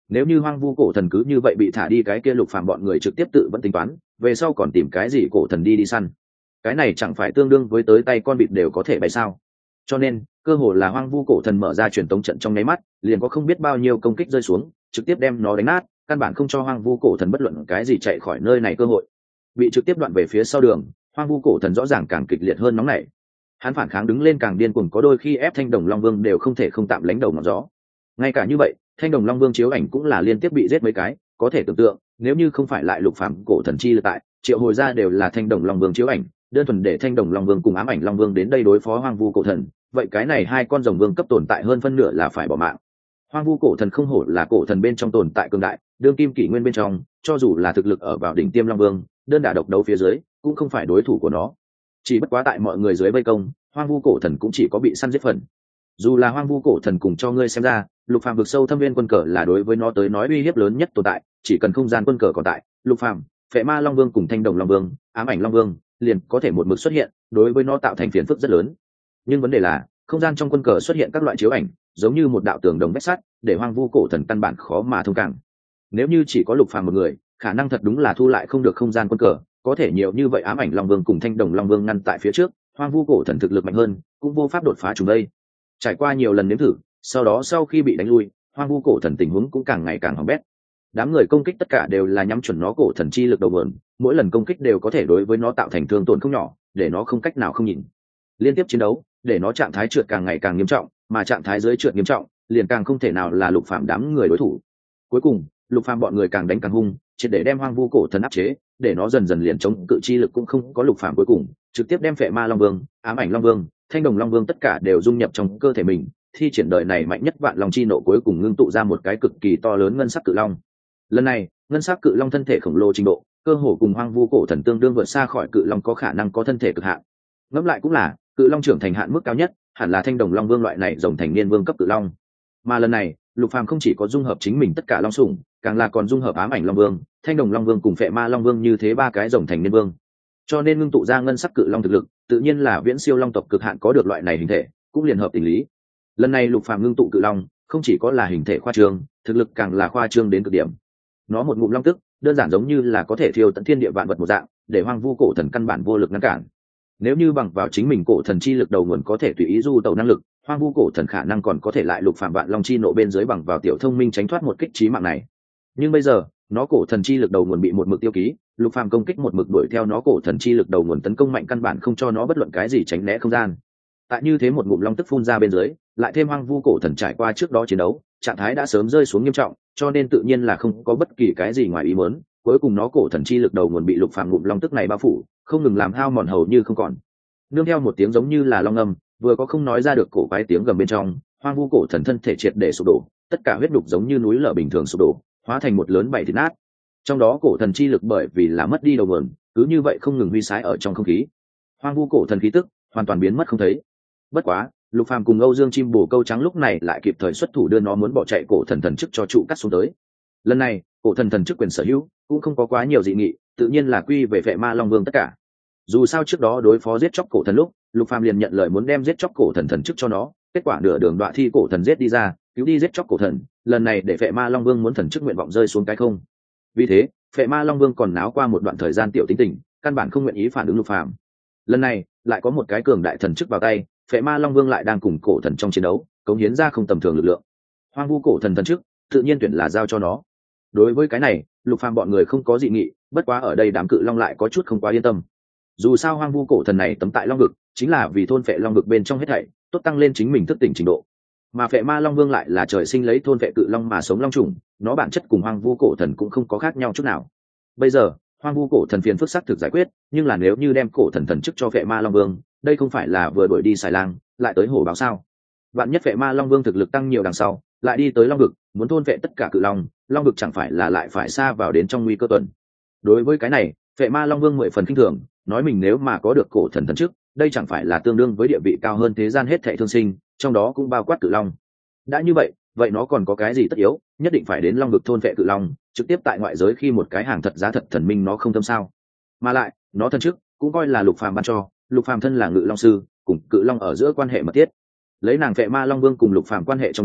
Nếu như hoang vu cổ thần cứ như vậy bị thả đi, cái kia Lục Phàm bọn người trực tiếp tự vẫn tính toán về sau còn tìm cái gì cổ thần đi đi săn, cái này chẳng phải tương đương với tới tay con vịt đều có thể bay sao? Cho nên cơ hồ là hoang vu cổ thần mở ra truyền tống trận trong nháy mắt, liền có không biết bao nhiêu công kích rơi xuống, trực tiếp đem nó đánh nát, căn bản không cho hoang vu cổ thần bất luận cái gì chạy khỏi nơi này cơ hội. Bị trực tiếp đoạn về phía sau đường, hoang vu cổ thần rõ ràng càng kịch liệt hơn nóng nảy. Hắn phản kháng đứng lên càng điên cuồng, có đôi khi ép Thanh Đồng Long Vương đều không thể không tạm lánh đầu ngọn gió. Ngay cả như vậy, Thanh Đồng Long Vương chiếu ảnh cũng là liên tiếp bị giết mấy cái, có thể tưởng tượng, nếu như không phải lại Lục Phàm cổ thần chi lực tại, triệu hồi ra đều là Thanh Đồng Long Vương chiếu ảnh, đơn thuần để Thanh Đồng Long Vương cùng Ám Ảnh Long Vương đến đây đối phó hoang vu cổ thần, vậy cái này hai con rồng vương cấp tồn tại hơn phân nửa là phải bỏ mạng. Hoang vu cổ thần không hổ là cổ thần bên trong tồn tại cường đại, đương kim kỷ nguyên bên trong, cho dù là thực lực ở vào đỉnh tiêm Long Vương, đơn đả độc đấu phía dưới, cũng không phải đối thủ của nó. Chỉ bất quá tại mọi người dưới vây công, hoang vu cổ thần cũng chỉ có bị săn giết phần. Dù là hoang vu cổ thần cùng cho ngươi xem ra, Lục Phàm vực sâu thâm viên quân cờ là đối với nó tới nói uy hiếp lớn nhất tồn tại, chỉ cần không gian quân cờ còn tại, Lục Phàm, Phệ Ma Long Vương cùng Thanh Đồng Long Vương, Ám Ảnh Long Vương liền có thể một mực xuất hiện, đối với nó tạo thành phiền phức rất lớn. Nhưng vấn đề là, không gian trong quân cờ xuất hiện các loại chiếu ảnh, giống như một đạo tường đồng vách sắt, để hoang vu cổ thần căn bản khó mà thông cảm. Nếu như chỉ có Lục Phàm một người, khả năng thật đúng là thu lại không được không gian quân cờ, có thể nhiều như vậy Ám Ảnh Long Vương cùng Thanh Đồng Long Vương ngăn tại phía trước, hoang vu cổ thần thực lực mạnh hơn, cũng vô pháp đột phá chúng đây. Trải qua nhiều lần nếm thử, sau đó sau khi bị đánh lui, hoang vu cổ thần tình huống cũng càng ngày càng hỏng bét. Đám người công kích tất cả đều là nhắm chuẩn nó cổ thần chi lực đầu nguồn, mỗi lần công kích đều có thể đối với nó tạo thành thương tổn không nhỏ, để nó không cách nào không nhìn. Liên tiếp chiến đấu, để nó trạng thái trượt càng ngày càng nghiêm trọng, mà trạng thái dưới trượt nghiêm trọng, liền càng không thể nào là Lục Phàm đám người đối thủ. Cuối cùng, Lục Phàm bọn người càng đánh càng hung, triệt để đem hoang vu cổ thần áp chế, để nó dần dần liền chống cự chi lực cũng không có Lục Phàm cuối cùng, trực tiếp đem Phệ Ma Long Vương, Ám Ảnh Long Vương, Thanh Đồng Long Vương tất cả đều dung nhập trong cơ thể mình, thi triển đời này mạnh nhất vạn long chi nộ, cuối cùng ngưng tụ ra một cái cực kỳ to lớn ngân sắc cự long. Lần này, ngân sắc cự long thân thể khổng lồ trình độ, cơ hồ cùng hoang vu cổ thần tương đương, vượt xa khỏi cự long có khả năng có thân thể cực hạn. Ngẫm lại cũng là, cự long trưởng thành hạn mức cao nhất, hẳn là Thanh Đồng Long Vương loại này rồng thành niên vương cấp cự long. Mà lần này, Lục Phàm không chỉ có dung hợp chính mình tất cả long sủng, càng là còn dung hợp Ám Ảnh Long Vương, Thanh Đồng Long Vương cùng Phệ Ma Long Vương như thế ba cái rồng thành niên vương. Cho nên ngưng tụ ra ngân sắc cự long thực lực, tự nhiên là viễn siêu long tộc cực hạn có được loại này hình thể, cũng liền hợp tình lý. Lần này Lục Phàm ngưng tụ cự long, không chỉ có là hình thể khoa trương, thực lực càng là khoa trương đến cực điểm. Nó một ngụm long tức, đơn giản giống như là có thể thiêu tận thiên địa vạn vật một dạng, để hoang vu cổ thần căn bản vô lực ngăn cản. Nếu như bằng vào chính mình cổ thần chi lực đầu nguồn có thể tùy ý du tẩu năng lực, hoang vu cổ thần khả năng còn có thể lại Lục Phàm vạn long chi nộ bên dưới bằng vào tiểu thông minh tránh thoát một kích chí mạng này. Nhưng bây giờ, nó cổ thần chi lực đầu nguồn bị một mực tiêu ký, Lục Phàm công kích một mực đuổi theo nó cổ thần chi lực đầu nguồn tấn công mạnh, căn bản không cho nó bất luận cái gì tránh né không gian. Tại như thế một ngụm long tức phun ra bên dưới, lại thêm hoang vu cổ thần trải qua trước đó chiến đấu, trạng thái đã sớm rơi xuống nghiêm trọng, cho nên tự nhiên là không có bất kỳ cái gì ngoài ý muốn. Cuối cùng nó cổ thần chi lực đầu nguồn bị Lục Phàm ngụm long tức này bao phủ, không ngừng làm hao mòn hầu như không còn. Nương theo một tiếng giống như là long âm, vừa có không nói ra được cổ quái tiếng gầm bên trong, hoang vu cổ thần thân thể triệt để sụp đổ, tất cả huyết đục giống như núi lở bình thường sụp đổ, hóa thành một lớn bảy thịt nát. Trong đó cổ thần chi lực bởi vì là mất đi đầu nguồn, cứ như vậy không ngừng huy sái ở trong không khí. Hoang vu cổ thần khí tức hoàn toàn biến mất không thấy. Bất quá, Lục Phàm cùng Âu Dương Chim Bồ Câu Trắng lúc này lại kịp thời xuất thủ đưa nó muốn bỏ chạy cổ thần thần chức cho trụ cắt xuống tới. Lần này, cổ thần thần chức quyền sở hữu cũng không có quá nhiều dị nghị, tự nhiên là quy về Phệ Ma Long Vương tất cả. Dù sao trước đó đối phó giết chóc cổ thần lúc, Lục Phàm liền nhận lời muốn đem giết chóc cổ thần thần chức cho nó, kết quả nửa đường đoạn thi cổ thần giết đi ra, cứu đi giết chóc cổ thần, lần này để Phệ Ma Long Vương muốn thần chức nguyện vọng rơi xuống cái không. Vì thế, Phệ Ma Long Vương còn náo qua một đoạn thời gian tiểu tính tình, căn bản không nguyện ý phản ứng Lục Phàm. Lần này, lại có một cái cường đại thần chức vào tay, Phệ Ma Long Vương lại đang cùng cổ thần trong chiến đấu, cống hiến ra không tầm thường lực lượng. Hoang vu cổ thần thần chức, tự nhiên tuyển là giao cho nó. Đối với cái này, Lục Phàm bọn người không có dị nghị, bất quá ở đây đám cự long lại có chút không quá yên tâm. Dù sao hoang vu cổ thần này tấm tại long vực, chính là vì thôn phệ long vực bên trong hết thảy, tốt tăng lên chính mình thức tỉnh trình độ. Mà Phệ Ma Long Vương lại là trời sinh lấy thôn phệ cự long mà sống long trùng, nó bản chất cùng hoang vu cổ thần cũng không có khác nhau chút nào. Bây giờ, hoang vu cổ thần phiền phức sắc thực giải quyết, nhưng là nếu như đem cổ thần thần chức cho Phệ Ma Long Vương, đây không phải là vừa đuổi đi xài lang, lại tới hổ báo sao? Vạn nhất Phệ Ma Long Vương thực lực tăng nhiều đằng sau, lại đi tới long vực, muốn thôn phệ tất cả cự long, long vực chẳng phải là lại phải xa vào đến trong nguy cơ tuần. Đối với cái này, Phệ Ma Long Vương mười phần kinh thường, nói mình nếu mà có được cổ thần thần chức, đây chẳng phải là tương đương với địa vị cao hơn thế gian hết thảy thương sinh, trong đó cũng bao quát cự long. Đã như vậy, vậy nó còn có cái gì tất yếu, nhất định phải đến long vực thôn vệ cự long, trực tiếp tại ngoại giới khi một cái hàng thật giá thật thần minh nó không tâm sao? Mà lại, nó thần chức cũng coi là Lục Phàm ban cho, Lục Phàm thân là ngự long sư, cùng cự long ở giữa quan hệ mật thiết. Lấy nàng Phệ Ma Long Vương cùng Lục Phàm quan hệ trong đó,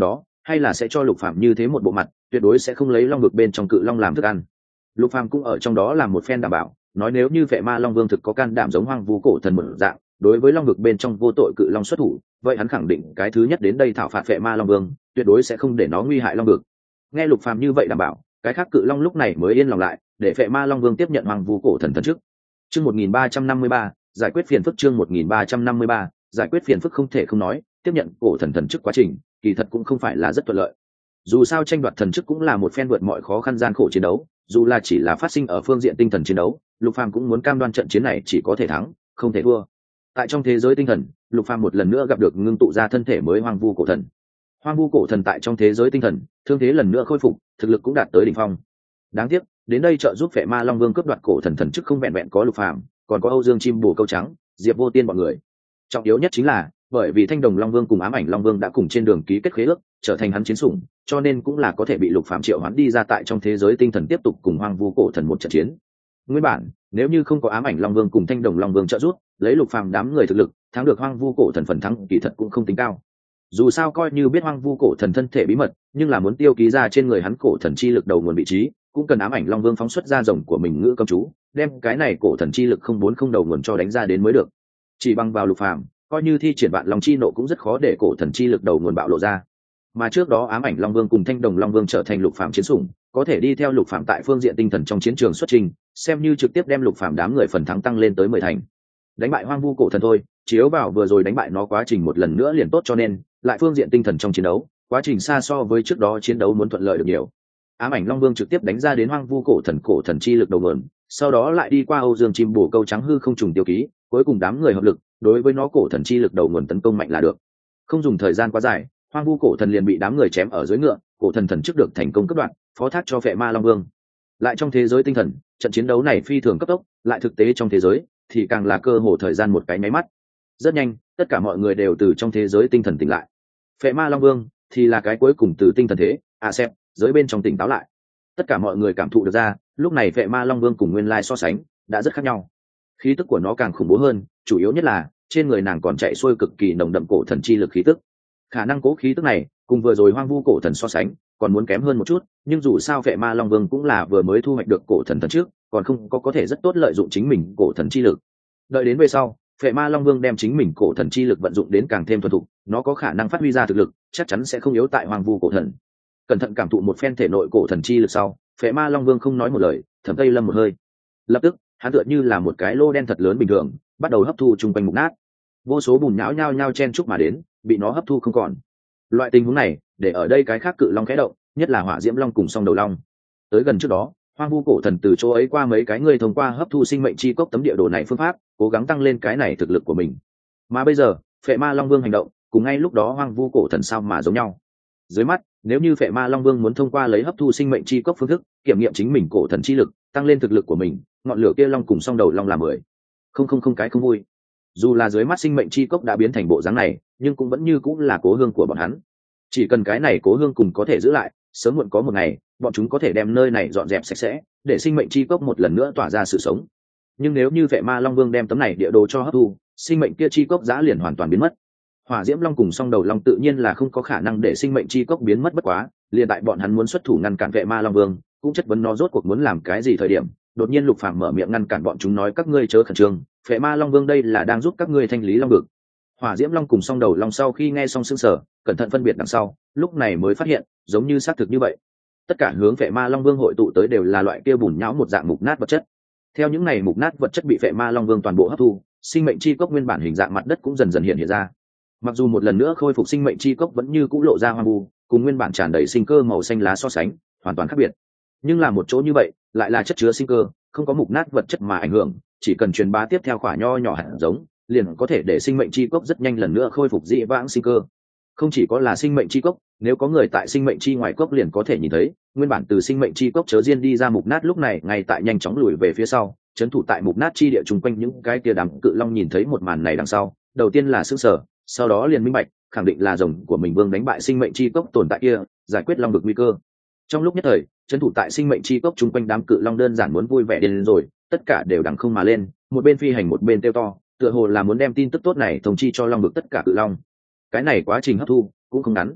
hay là sẽ cho Lục Phàm như thế một bộ mặt, tuyệt đối sẽ không lấy long vực bên trong cự long làm thức ăn. Lục Phàm cũng ở trong đó làm một phen đảm bảo, nói nếu như Phệ Ma Long Vương thực có can đảm giống Hoang Vu Cổ Thần một dạng, đối với long vực bên trong vô tội cự long xuất thủ, vậy hắn khẳng định cái thứ nhất đến đây thảo phạt Phệ Ma Long Vương, tuyệt đối sẽ không để nó nguy hại long vực. Nghe Lục Phàm như vậy đảm bảo, cái khác cự long lúc này mới yên lòng lại, để Phệ Ma Long Vương tiếp nhận Hoang Vu Cổ Thần thần trước. Chương một nghìn ba trăm năm mươi ba, giải quyết phiền phức. Chương một nghìn ba trăm năm mươi ba, giải quyết phiền phức. Không thể không nói, tiếp nhận cổ thần thần chức quá trình, kỳ thật cũng không phải là rất thuận lợi. Dù sao tranh đoạt thần chức cũng là một phen vượt mọi khó khăn gian khổ chiến đấu, dù là chỉ là phát sinh ở phương diện tinh thần chiến đấu, Lục Phàm cũng muốn cam đoan trận chiến này chỉ có thể thắng, không thể thua. Tại trong thế giới tinh thần, Lục Phàm một lần nữa gặp được ngưng tụ ra thân thể mới Hoang Vu Cổ Thần. Hoang Vu Cổ Thần tại trong thế giới tinh thần, thương thế lần nữa khôi phục, thực lực cũng đạt tới đỉnh phong. Đáng tiếc, đến đây trợ giúp Phệ Ma Long Vương cướp đoạt cổ thần thần chức không vẹn vẹn có Lục Phàm, còn có Âu Dương Chim Bồ Câu Trắng, Diệp Vô Tiên bọn người. Trọng yếu nhất chính là, bởi vì Thanh Đồng Long Vương cùng Ám Ảnh Long Vương đã cùng trên đường ký kết khế ước, trở thành hắn chiến sủng, cho nên cũng là có thể bị Lục Phàm triệu hoán đi ra tại trong thế giới tinh thần tiếp tục cùng Hoang Vu Cổ Thần một trận chiến. Nguyên bản, nếu như không có Ám Ảnh Long Vương cùng Thanh Đồng Long Vương trợ giúp, lấy Lục Phàm đám người thực lực, thắng được Hoang Vu Cổ Thần phần thắng kỳ thật cũng không tính cao. Dù sao coi như biết Hoang Vu Cổ Thần thân thể bí mật, nhưng là muốn tiêu ký ra trên người hắn cổ thần chi lực đầu nguồn vị trí, cũng cần Ám Ảnh Long Vương phóng xuất ra rồng của mình ngữ cầm chú, đem cái này cổ thần chi lực không bốn không đầu nguồn cho đánh ra đến mới được. Chỉ bằng vào Lục Phàm, coi như thi triển Vạn Long chi nộ cũng rất khó để cổ thần chi lực đầu nguồn bạo lộ ra. Mà trước đó Ám Ảnh Long Vương cùng Thanh Đồng Long Vương trở thành Lục Phàm chiến sủng, có thể đi theo Lục Phàm tại phương diện tinh thần trong chiến trường xuất trình, xem như trực tiếp đem Lục Phàm đám người phần thắng tăng lên tới mười thành. Đánh bại Hoang Vu Cổ Thần thôi, chiếu vào vừa rồi đánh bại nó quá trình một lần nữa liền tốt, cho nên lại phương diện tinh thần trong chiến đấu, quá trình xa so với trước đó chiến đấu muốn thuận lợi được nhiều. Ám Ảnh Long Vương trực tiếp đánh ra đến Hoang Vu Cổ Thần cổ thần chi lực đầu nguồn, sau đó lại đi qua Âu Dương Chim Bồ Câu Trắng hư không trùng tiêu ký, cuối cùng đám người hợp lực, đối với nó cổ thần chi lực đầu nguồn tấn công mạnh là được. Không dùng thời gian quá dài, Hoang Vu Cổ Thần liền bị đám người chém ở dưới ngựa, cổ thần thần trước được thành công cấp đoạn, phó thác cho Phệ Ma Long Vương. Lại trong thế giới tinh thần, trận chiến đấu này phi thường cấp tốc, lại thực tế trong thế giới thì càng là cơ hồ thời gian một cái nháy mắt. Rất nhanh, tất cả mọi người đều từ trong thế giới tinh thần tỉnh lại. Phệ Ma Long Vương thì là cái cuối cùng từ tinh thần thế, a xem, giới bên trong tỉnh táo lại. Tất cả mọi người cảm thụ được ra, lúc này Phệ Ma Long Vương cùng nguyên lai so sánh, đã rất khác nhau. Khí tức của nó càng khủng bố hơn, chủ yếu nhất là trên người nàng còn chạy xuôi cực kỳ nồng đậm cổ thần chi lực khí tức. Khả năng cố khí tức này, cùng vừa rồi Hoang Vu Cổ Thần so sánh, còn muốn kém hơn một chút, nhưng dù sao Phệ Ma Long Vương cũng là vừa mới thu hoạch được cổ thần thần trước, còn không có có thể rất tốt lợi dụng chính mình cổ thần chi lực. Đợi đến về sau, Phệ Ma Long Vương đem chính mình cổ thần chi lực vận dụng đến càng thêm thuần thục, nó có khả năng phát huy ra thực lực, chắc chắn sẽ không yếu tại Hoang Vu Cổ Thần. Cẩn thận cảm thụ một phen thể nội cổ thần chi lực sau, Phệ Ma Long Vương không nói một lời, thẩm tây lâm một hơi. Lập tức, hắn tựa như là một cái lô đen thật lớn bình thường, bắt đầu hấp thu chung quanh mục nát. Vô số bùn nhão nhao nhao chen chúc mà đến, bị nó hấp thu không còn. Loại tình huống này, để ở đây cái khác cự long khẽ động, nhất là Hỏa Diễm Long cùng Song Đầu Long. Tới gần trước đó, Hoang Vu Cổ Thần từ chỗ ấy qua mấy cái người thông qua hấp thu sinh mệnh chi cốc tấm địa đồ này phương pháp, cố gắng tăng lên cái này thực lực của mình. Mà bây giờ, Phệ Ma Long Vương hành động, cùng ngay lúc đó Hoang Vu Cổ Thần sao mà giống nhau. Dưới mắt, nếu như Phệ Ma Long Vương muốn thông qua lấy hấp thu sinh mệnh chi cốc phương thức, kiểm nghiệm chính mình cổ thần chi lực, tăng lên thực lực của mình, ngọn lửa kia long cùng Song Đầu Long là mười. Không không không cái không vui. Dù là dưới mắt sinh mệnh chi cốc đã biến thành bộ dáng này, nhưng cũng vẫn như cũng là cố hương của bọn hắn. Chỉ cần cái này cố hương cùng có thể giữ lại, sớm muộn có một ngày, bọn chúng có thể đem nơi này dọn dẹp sạch sẽ, để sinh mệnh chi cốc một lần nữa tỏa ra sự sống. Nhưng nếu như Phệ Ma Long Vương đem tấm này địa đồ cho hấp thu, sinh mệnh kia chi cốc giã liền hoàn toàn biến mất. Hỏa Diễm Long cùng Song Đầu Long tự nhiên là không có khả năng để sinh mệnh chi cốc biến mất, bất quá liền tại bọn hắn muốn xuất thủ ngăn cản Phệ Ma Long Vương, cũng chất vấn nó rốt cuộc muốn làm cái gì thời điểm, đột nhiên Lục Phàm mở miệng ngăn cản bọn chúng, nói các ngươi chớ khẩn trương, Phệ Ma Long Vương đây là đang giúp các ngươi thanh lý long vực. Hỏa Diễm Long cùng Song Đầu Long sau khi nghe xong sững sờ, cẩn thận phân biệt đằng sau, lúc này mới phát hiện, giống như xác thực như vậy. Tất cả hướng Phệ Ma Long Vương hội tụ tới đều là loại kia bùn nhão một dạng mục nát vật chất. Theo những này mục nát vật chất bị Phệ Ma Long Vương toàn bộ hấp thu, sinh mệnh chi cốc nguyên bản hình dạng mặt đất cũng dần dần hiện hiện ra. Mặc dù một lần nữa khôi phục sinh mệnh chi cốc vẫn như cũ lộ ra hoang vu, cùng nguyên bản tràn đầy sinh cơ màu xanh lá so sánh, hoàn toàn khác biệt. Nhưng là một chỗ như vậy, lại là chất chứa sinh cơ, không có mục nát vật chất mà ảnh hưởng, chỉ cần truyền bá tiếp theo khỏa nho nhỏ hạt giống, liền có thể để sinh mệnh chi cốc rất nhanh lần nữa khôi phục dị vãng sinh cơ. Không chỉ có là sinh mệnh chi cốc, nếu có người tại sinh mệnh chi ngoài cốc liền có thể nhìn thấy, nguyên bản từ sinh mệnh chi cốc chớ riêng đi ra mục nát lúc này ngay tại nhanh chóng lùi về phía sau, trấn thủ tại mục nát chi địa chung quanh những cái kia đám cự long nhìn thấy một màn này đằng sau, đầu tiên là sửng sở, sau đó liền minh bạch, khẳng định là rồng của mình vương đánh bại sinh mệnh chi cốc tồn tại kia, giải quyết long vực nguy cơ. Trong lúc nhất thời, trấn thủ tại sinh mệnh chi cốc chung quanh đám cự long đơn giản muốn vui vẻ điên rồi, tất cả đều đằng không mà lên, một bên phi hành một bên kêu to, tựa hồ là muốn đem tin tức tốt này thông chi cho long vực tất cả cự long. Cái này quá trình hấp thu cũng không ngắn.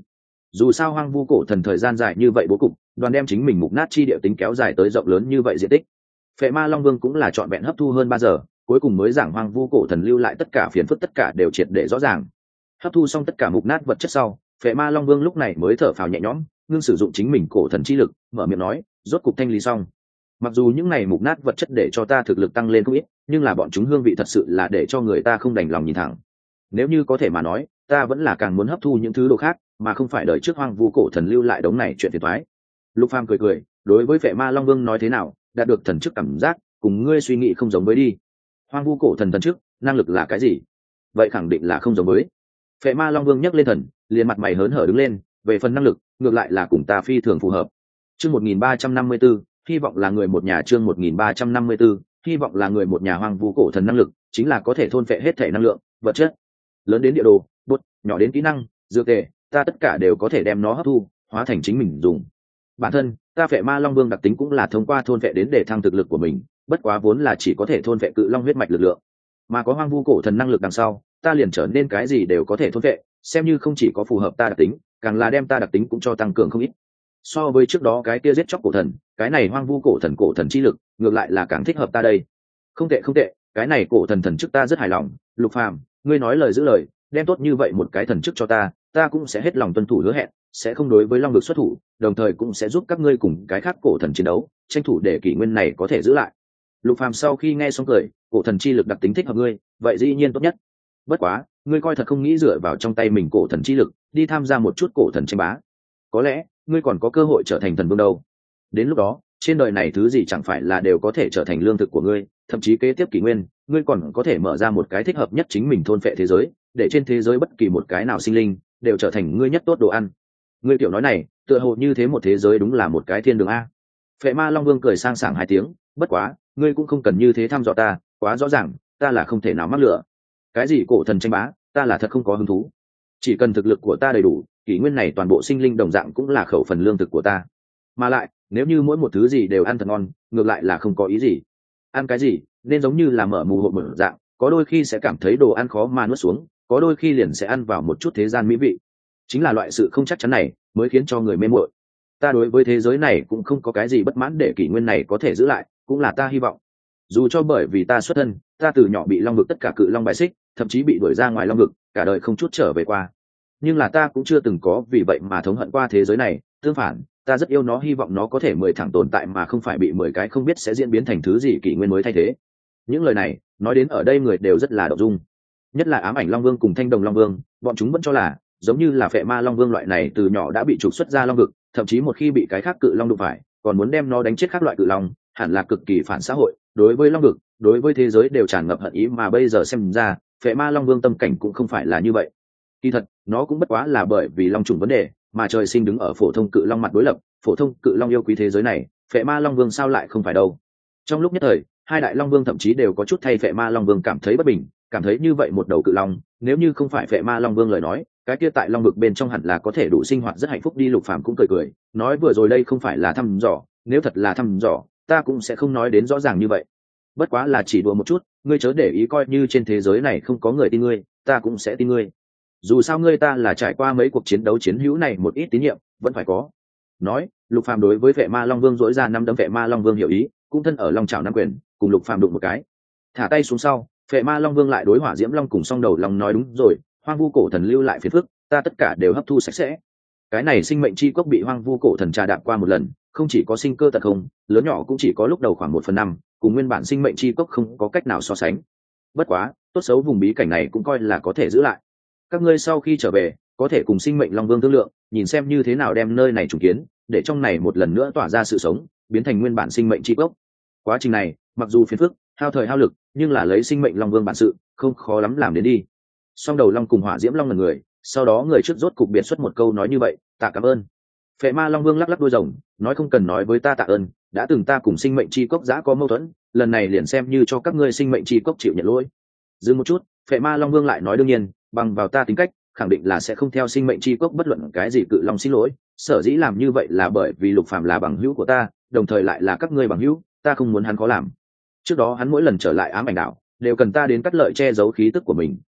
Dù sao hoang vu cổ thần thời gian dài như vậy bố cục, đoàn đem chính mình mục nát chi địa tính kéo dài tới rộng lớn như vậy diện tích. Phệ Ma Long Vương cũng là trọn vẹn hấp thu hơn ba giờ, cuối cùng mới giảng hoang vu cổ thần lưu lại tất cả phiền phức tất cả đều triệt để rõ ràng. Hấp thu xong tất cả mục nát vật chất sau, Phệ Ma Long Vương lúc này mới thở phào nhẹ nhõm, ngưng sử dụng chính mình cổ thần chi lực, mở miệng nói, rốt cục thanh lý xong. Mặc dù những này mục nát vật chất để cho ta thực lực tăng lên không ít, nhưng là bọn chúng hương vị thật sự là để cho người ta không đành lòng nhìn thẳng. Nếu như có thể mà nói, ta vẫn là càng muốn hấp thu những thứ đồ khác, mà không phải đợi trước hoang vu cổ thần lưu lại đống này chuyện phiền toái. Lục Phàm cười cười, đối với Phệ Ma Long Vương nói thế nào, đạt được thần chức cảm giác, cùng ngươi suy nghĩ không giống với đi. Hoang vu cổ thần thần chức, năng lực là cái gì? Vậy khẳng định là không giống với. Phệ Ma Long Vương nhấc lên thần, liền mặt mày hớn hở đứng lên, về phần năng lực, ngược lại là cùng ta phi thường phù hợp. Chương một nghìn ba trăm năm mươi tư, hy vọng là người một nhà. Chương một nghìn ba trăm năm mươi tư, hy vọng là người một nhà. Hoang vu cổ thần năng lực chính là có thể thôn phệ hết thể năng lượng, vật chất, lớn đến địa đồ, bút, nhỏ đến kỹ năng, dược tề, ta tất cả đều có thể đem nó hấp thu, hóa thành chính mình dùng. Bản thân, ta Phệ Ma Long Vương đặc tính cũng là thông qua thôn phệ đến để thăng thực lực của mình, bất quá vốn là chỉ có thể thôn phệ cự long huyết mạch lực lượng, mà có hoang vu cổ thần năng lực đằng sau, ta liền trở nên cái gì đều có thể thôn phệ, xem như không chỉ có phù hợp ta đặc tính, càng là đem ta đặc tính cũng cho tăng cường không ít. So với trước đó cái kia giết chóc cổ thần, cái này hoang vu cổ thần cổ thần chi lực ngược lại là càng thích hợp ta đây. Không tệ không tệ, cái này cổ thần thần chức ta rất hài lòng. Lục Phàm, ngươi nói lời giữ lời, đem tốt như vậy một cái thần chức cho ta, ta cũng sẽ hết lòng tuân thủ hứa hẹn, sẽ không đối với long vực xuất thủ, đồng thời cũng sẽ giúp các ngươi cùng cái khác cổ thần chiến đấu, tranh thủ để kỷ nguyên này có thể giữ lại. Lục Phàm sau khi nghe xong cười, cổ thần chi lực đặc tính thích hợp ngươi, vậy dĩ nhiên tốt nhất. Bất quá, ngươi coi thật không nghĩ dựa vào trong tay mình cổ thần chi lực, đi tham gia một chút cổ thần tranh bá. Có lẽ, ngươi còn có cơ hội trở thành thần vương đâu. Đến lúc đó, trên đời này thứ gì chẳng phải là đều có thể trở thành lương thực của ngươi, thậm chí kế tiếp kỷ nguyên, ngươi còn có thể mở ra một cái thích hợp nhất chính mình thôn phệ thế giới, để trên thế giới bất kỳ một cái nào sinh linh đều trở thành ngươi nhất tốt đồ ăn. Ngươi tiểu nói này, tựa hồ như thế một thế giới đúng là một cái thiên đường a. Phệ Ma Long Vương cười sang sảng hai tiếng, bất quá, ngươi cũng không cần như thế thăm dò ta, quá rõ ràng, ta là không thể nào mắc lửa. Cái gì cổ thần tranh bá, ta là thật không có hứng thú. Chỉ cần thực lực của ta đầy đủ, kỷ nguyên này toàn bộ sinh linh đồng dạng cũng là khẩu phần lương thực của ta. Mà lại, nếu như mỗi một thứ gì đều ăn thật ngon, ngược lại là không có ý gì. Ăn cái gì, nên giống như là mở mù hộp mở dạng, có đôi khi sẽ cảm thấy đồ ăn khó mà nuốt xuống, có đôi khi liền sẽ ăn vào một chút thế gian mỹ vị. Chính là loại sự không chắc chắn này mới khiến cho người mê muội. Ta đối với thế giới này cũng không có cái gì bất mãn, để kỷ nguyên này có thể giữ lại, cũng là ta hy vọng. Dù cho bởi vì ta xuất thân, ta từ nhỏ bị long vực tất cả cự long bài xích, thậm chí bị đuổi ra ngoài long vực, cả đời không chút trở về qua. Nhưng là ta cũng chưa từng có vì vậy mà thống hận qua thế giới này, tương phản, ta rất yêu nó, hy vọng nó có thể mười thẳng tồn tại mà không phải bị mười cái không biết sẽ diễn biến thành thứ gì kỷ nguyên mới thay thế. Những lời này nói đến ở đây người đều rất là động dung, nhất là Ám Ảnh Long Vương cùng Thanh Đồng Long Vương, bọn chúng vẫn cho là giống như là Phệ Ma Long Vương loại này từ nhỏ đã bị trục xuất ra long vực, thậm chí một khi bị cái khác cự long đụng phải, còn muốn đem nó đánh chết khác loại cự long, hẳn là cực kỳ phản xã hội, đối với long vực, đối với thế giới đều tràn ngập hận ý, mà bây giờ xem ra, Phệ Ma Long Vương tâm cảnh cũng không phải là như vậy. Kỳ thật, nó cũng bất quá là bởi vì long trùng vấn đề, mà trời sinh đứng ở phổ thông cự long mặt đối lập, phổ thông cự long yêu quý thế giới này, Phệ Ma Long Vương sao lại không phải đâu. Trong lúc nhất thời, hai đại long vương thậm chí đều có chút thay Phệ Ma Long Vương cảm thấy bất bình, cảm thấy như vậy một đầu cự long, nếu như không phải Phệ Ma Long Vương lời nói, cái kia tại long vực bên trong hẳn là có thể đủ sinh hoạt rất hạnh phúc đi. Lục Phàm cũng cười cười, nói vừa rồi đây không phải là thăm dò, nếu thật là thăm dò, ta cũng sẽ không nói đến rõ ràng như vậy. Bất quá là chỉ đùa một chút, ngươi chớ để ý, coi như trên thế giới này không có người tin ngươi, ta cũng sẽ tin ngươi. Dù sao ngươi ta là trải qua mấy cuộc chiến đấu chiến hữu này, một ít tín nhiệm vẫn phải có. Nói, Lục Phàm đối với Phệ Ma Long Vương dỗi ra năm đấm. Phệ Ma Long Vương hiểu ý, cũng thân ở long chảo năm quyền, cùng Lục Phàm đụng một cái, thả tay xuống sau, Phệ Ma Long Vương lại đối Hỏa Diễm Long cùng Song Đầu Long nói, đúng rồi, hoang vu cổ thần lưu lại phiền phức, ta tất cả đều hấp thu sạch sẽ. Cái này sinh mệnh chi cốc bị hoang vu cổ thần trà đạp qua một lần, không chỉ có sinh cơ tật không, lớn nhỏ cũng chỉ có lúc đầu khoảng một phần năm, cùng nguyên bản sinh mệnh chi cốc không có cách nào so sánh. Bất quá, tốt xấu vùng bí cảnh này cũng coi là có thể giữ lại. Các ngươi sau khi trở về, có thể cùng sinh mệnh Long Vương thương lượng, nhìn xem như thế nào đem nơi này trùng kiến, để trong này một lần nữa tỏa ra sự sống, biến thành nguyên bản sinh mệnh chi cốc. Quá trình này, mặc dù phiền phức, hao thời hao lực, nhưng là lấy sinh mệnh Long Vương bản sự, không khó lắm làm đến đi. Song Đầu Long cùng Hỏa Diễm Long là người, sau đó người trước rốt cục biệt xuất một câu nói như vậy, tạ cảm ơn. Phệ Ma Long Vương lắc lắc đuôi rồng, nói không cần nói với ta tạ ơn, đã từng ta cùng sinh mệnh chi cốc giã có mâu thuẫn, lần này liền xem như cho các ngươi sinh mệnh chi cốc chịu nhận lỗi. Dừng một chút, Phệ Ma Long Vương lại nói, đương nhiên, bằng vào ta tính cách, khẳng định là sẽ không theo sinh mệnh chi cốc bất luận cái gì cự long xin lỗi, sở dĩ làm như vậy là bởi vì Lục Phàm là bằng hữu của ta, đồng thời lại là các ngươi bằng hữu, ta không muốn hắn khó làm. Trước đó hắn mỗi lần trở lại Ám Ảnh đảo, đều cần ta đến cắt lợi che giấu khí tức của mình,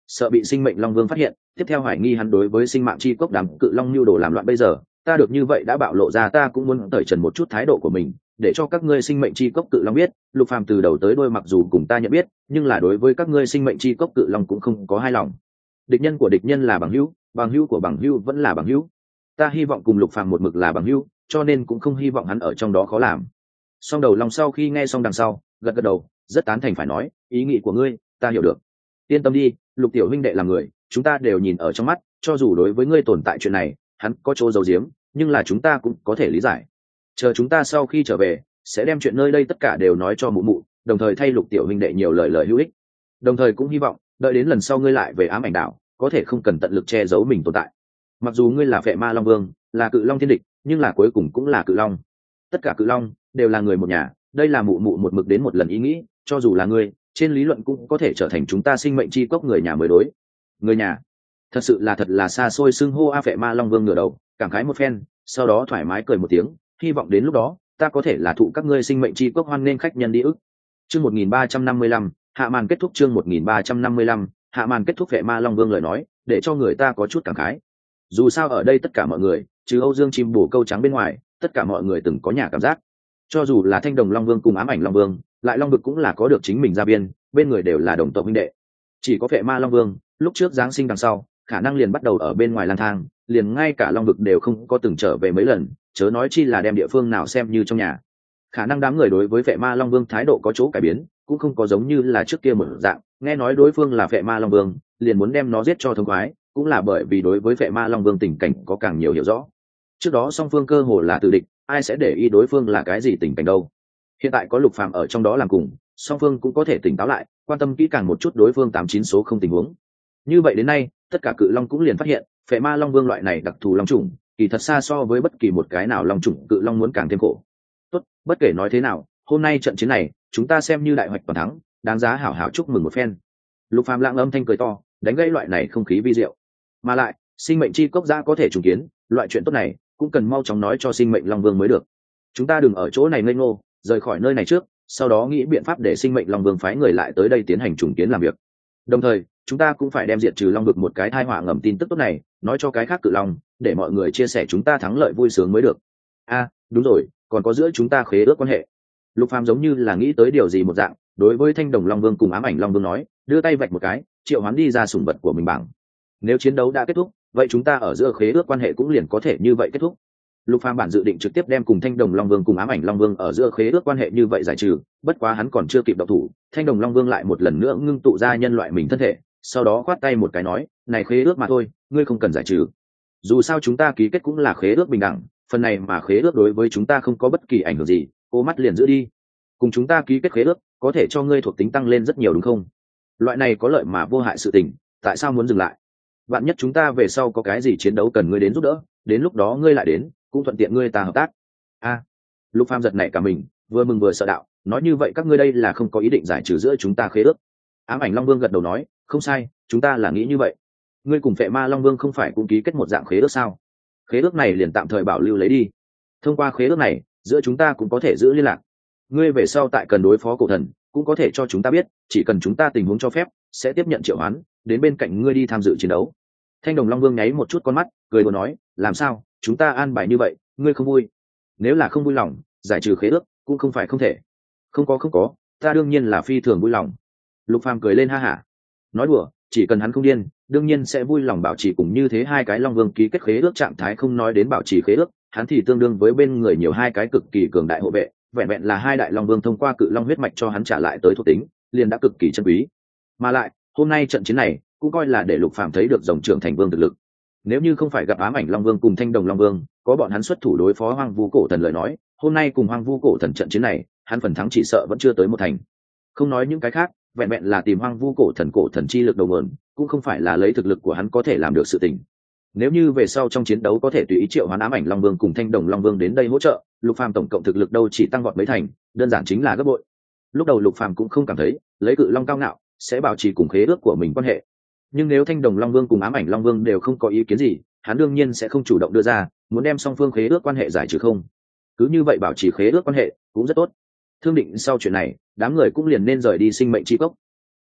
sợ bị sinh mệnh long vương phát hiện, tiếp theo hoài nghi hắn đối với sinh mạng chi cốc đám cự long nhu đồ làm loạn. Bây giờ ta được như vậy đã bạo lộ ra, ta cũng muốn tẩy trần một chút thái độ của mình, để cho các ngươi sinh mệnh chi cốc cự long biết, Lục Phàm từ đầu tới đuôi mặc dù cùng ta nhận biết, nhưng là đối với các ngươi sinh mệnh chi cốc cự long cũng không có hai lòng. Địch nhân của địch nhân là bằng hữu, bằng hữu của bằng hữu vẫn là bằng hữu. Ta hy vọng cùng Lục Phàm một mực là bằng hữu, cho nên cũng không hy vọng hắn ở trong đó khó làm. Song đầu long sau khi nghe xong đằng sau, gật gật đầu, rất tán thành phải nói, ý nghĩ của ngươi ta hiểu được. Yên tâm đi, Lục tiểu huynh đệ là người, chúng ta đều nhìn ở trong mắt, cho dù đối với ngươi tồn tại chuyện này, hắn có chỗ giấu giếm, nhưng là chúng ta cũng có thể lý giải. Chờ chúng ta sau khi trở về, sẽ đem chuyện nơi đây tất cả đều nói cho mụ mụ, đồng thời thay Lục tiểu huynh đệ nhiều lời lời hữu ích. Đồng thời cũng hy vọng, đợi đến lần sau ngươi lại về ám ảnh đảo, có thể không cần tận lực che giấu mình tồn tại. Mặc dù ngươi là Phệ Ma Long Vương, là cự long thiên địch, nhưng là cuối cùng cũng là cự long. Tất cả cự long đều là người một nhà, đây là mụ mụ một mực đến một lần ý nghĩ, cho dù là ngươi, trên lý luận cũng có thể trở thành chúng ta sinh mệnh chi cốc người nhà mới đối. Người nhà? Thật sự là thật là xa xôi, xưng hô a. Phệ Ma Long Vương ngửa đầu, cảm khái một phen, sau đó thoải mái cười một tiếng, hy vọng đến lúc đó, ta có thể là thụ các ngươi sinh mệnh chi cốc hoan nên khách nhân đi ức. Chương một nghìn ba trăm năm mươi lăm, hạ màn kết thúc. Chương một nghìn ba trăm năm mươi lăm, hạ màn kết thúc. Phệ Ma Long Vương lời nói, để cho người ta có chút cảm khái. Dù sao ở đây tất cả mọi người, trừ Âu Dương chim bổ câu trắng bên ngoài, tất cả mọi người từng có nhà cảm giác. Cho dù là Thanh Đồng Long Vương cùng Ám Ảnh Long Vương, lại Long Vực cũng là có được chính mình gia viên, bên người đều là đồng tộc huynh đệ. Chỉ có Phệ Ma Long Vương, lúc trước giáng sinh đằng sau, khả năng liền bắt đầu ở bên ngoài lang thang, liền ngay cả Long Vực đều không có từng trở về mấy lần, chớ nói chi là đem địa phương nào xem như trong nhà. Khả năng đám người đối với Phệ Ma Long Vương thái độ có chỗ cải biến, cũng không có giống như là trước kia một dạng, nghe nói đối phương là Phệ Ma Long Vương, liền muốn đem nó giết cho thông khoái, cũng là bởi vì đối với Phệ Ma Long Vương tình cảnh có càng nhiều hiểu rõ. Trước đó song phương cơ hồ là tử địch, ai sẽ để ý đối phương là cái gì tình cảnh đâu. Hiện tại có Lục Phàm ở trong đó làm cùng, song phương cũng có thể tỉnh táo lại, quan tâm kỹ càng một chút đối phương tám chín số không tình huống. Như vậy đến nay, tất cả cự long cũng liền phát hiện, Phệ Ma Long Vương loại này đặc thù long chủng, kỳ thật xa so với bất kỳ một cái nào long chủng cự long muốn càng thêm khổ. Tốt, bất kể nói thế nào, hôm nay trận chiến này, chúng ta xem như đại hoạch toàn thắng, đáng giá hảo hảo chúc mừng một phen. Lục Phàm lặng âm thanh cười to, đánh gãy loại này không khí vi diệu. Mà lại, sinh mệnh chi cốc ra có thể trùng kiến, loại chuyện tốt này cũng cần mau chóng nói cho sinh mệnh long vương mới được. Chúng ta đừng ở chỗ này ngây ngô, rời khỏi nơi này trước, sau đó nghĩ biện pháp để sinh mệnh long vương phái người lại tới đây tiến hành trùng kiến làm việc. Đồng thời, chúng ta cũng phải đem diệt trừ long vực một cái tai họa ngầm tin tức tốt này nói cho cái khác cự long, để mọi người chia sẻ chúng ta thắng lợi vui sướng mới được. A, à, đúng rồi, còn có giữa chúng ta khế ước quan hệ. Lục Phàm giống như là nghĩ tới điều gì một dạng, đối với Thanh Đồng Long Vương cùng Ám Ảnh Long Vương nói, đưa tay vạch một cái, triệu hoán đi ra sủng vật của mình bảng. Nếu chiến đấu đã kết thúc, vậy chúng ta ở giữa khế ước quan hệ cũng liền có thể như vậy kết thúc. Lục Phàm bản dự định trực tiếp đem cùng Thanh Đồng Long Vương cùng Ám Ảnh Long Vương ở giữa khế ước quan hệ như vậy giải trừ, bất quá hắn còn chưa kịp động thủ, Thanh Đồng Long Vương lại một lần nữa ngưng tụ ra nhân loại mình thân thể, sau đó khoát tay một cái nói, này khế ước mà thôi, ngươi không cần giải trừ. Dù sao chúng ta ký kết cũng là khế ước bình đẳng, phần này mà khế ước đối với chúng ta không có bất kỳ ảnh hưởng gì, cô mắt liền giữ đi. Cùng chúng ta ký kết khế ước, có thể cho ngươi thuộc tính tăng lên rất nhiều đúng không? Loại này có lợi mà vô hại sự tình, tại sao muốn dừng lại? Vạn nhất chúng ta về sau có cái gì chiến đấu cần ngươi đến giúp đỡ, đến lúc đó ngươi lại đến, cũng thuận tiện ngươi ta hợp tác. A, à, Lục Phàm giật nảy cả mình, vừa mừng vừa sợ đạo, nói như vậy các ngươi đây là không có ý định giải trừ giữa chúng ta khế ước. Ám Ảnh Long Vương gật đầu nói, không sai, chúng ta là nghĩ như vậy. Ngươi cùng Phệ Ma Long Vương không phải cũng ký kết một dạng khế ước sao? Khế ước này liền tạm thời bảo lưu lấy đi. Thông qua khế ước này, giữa chúng ta cũng có thể giữ liên lạc. Ngươi về sau tại cần đối phó cổ thần, cũng có thể cho chúng ta biết, chỉ cần chúng ta tình huống cho phép, sẽ tiếp nhận triệu hoán, đến bên cạnh ngươi đi tham dự chiến đấu. Thanh Đồng Long Vương nháy một chút con mắt, cười đùa nói, làm sao, chúng ta an bài như vậy, ngươi không vui? Nếu là không vui lòng, giải trừ khế ước cũng không phải không thể. Không có không có, ta đương nhiên là phi thường vui lòng. Lục Phàm cười lên ha hả, nói đùa, chỉ cần hắn không điên, đương nhiên sẽ vui lòng bảo trì cùng như thế hai cái Long Vương ký kết khế ước trạng thái, không nói đến bảo trì khế ước, hắn thì tương đương với bên người nhiều hai cái cực kỳ cường đại hộ vệ, vẹn vẹn là hai đại Long Vương thông qua cự long huyết mạch cho hắn trả lại tới thuộc tính, liền đã cực kỳ chân quý. Mà lại, hôm nay trận chiến này cũng coi là để Lục Phàm thấy được dòng trưởng thành vương thực lực. Nếu như không phải gặp Ám Ảnh Long Vương cùng Thanh Đồng Long Vương, có bọn hắn xuất thủ đối phó Hoang Vu Cổ Thần lời nói, hôm nay cùng Hoang Vu Cổ Thần trận chiến này, hắn phần thắng chỉ sợ vẫn chưa tới một thành. Không nói những cái khác, vẹn vẹn là tìm Hoang Vu Cổ Thần cổ thần chi lực đầu nguồn, cũng không phải là lấy thực lực của hắn có thể làm được sự tình. Nếu như về sau trong chiến đấu có thể tùy ý triệu hoán Ám Ảnh Long Vương cùng Thanh Đồng Long Vương đến đây hỗ trợ, Lục Phàm tổng cộng thực lực đâu chỉ tăng vọt mấy thành, đơn giản chính là gấp bội. Lúc đầu Lục Phàm cũng không cảm thấy lấy cự long cao ngạo sẽ bảo trì cùng khế ước của mình quan hệ, nhưng nếu Thanh Đồng Long Vương cùng Ám Ảnh Long Vương đều không có ý kiến gì, hắn đương nhiên sẽ không chủ động đưa ra muốn đem song phương khế ước quan hệ giải trừ không. Cứ như vậy bảo trì khế ước quan hệ cũng rất tốt. Thương định sau chuyện này, đám người cũng liền nên rời đi sinh mệnh chi cốc.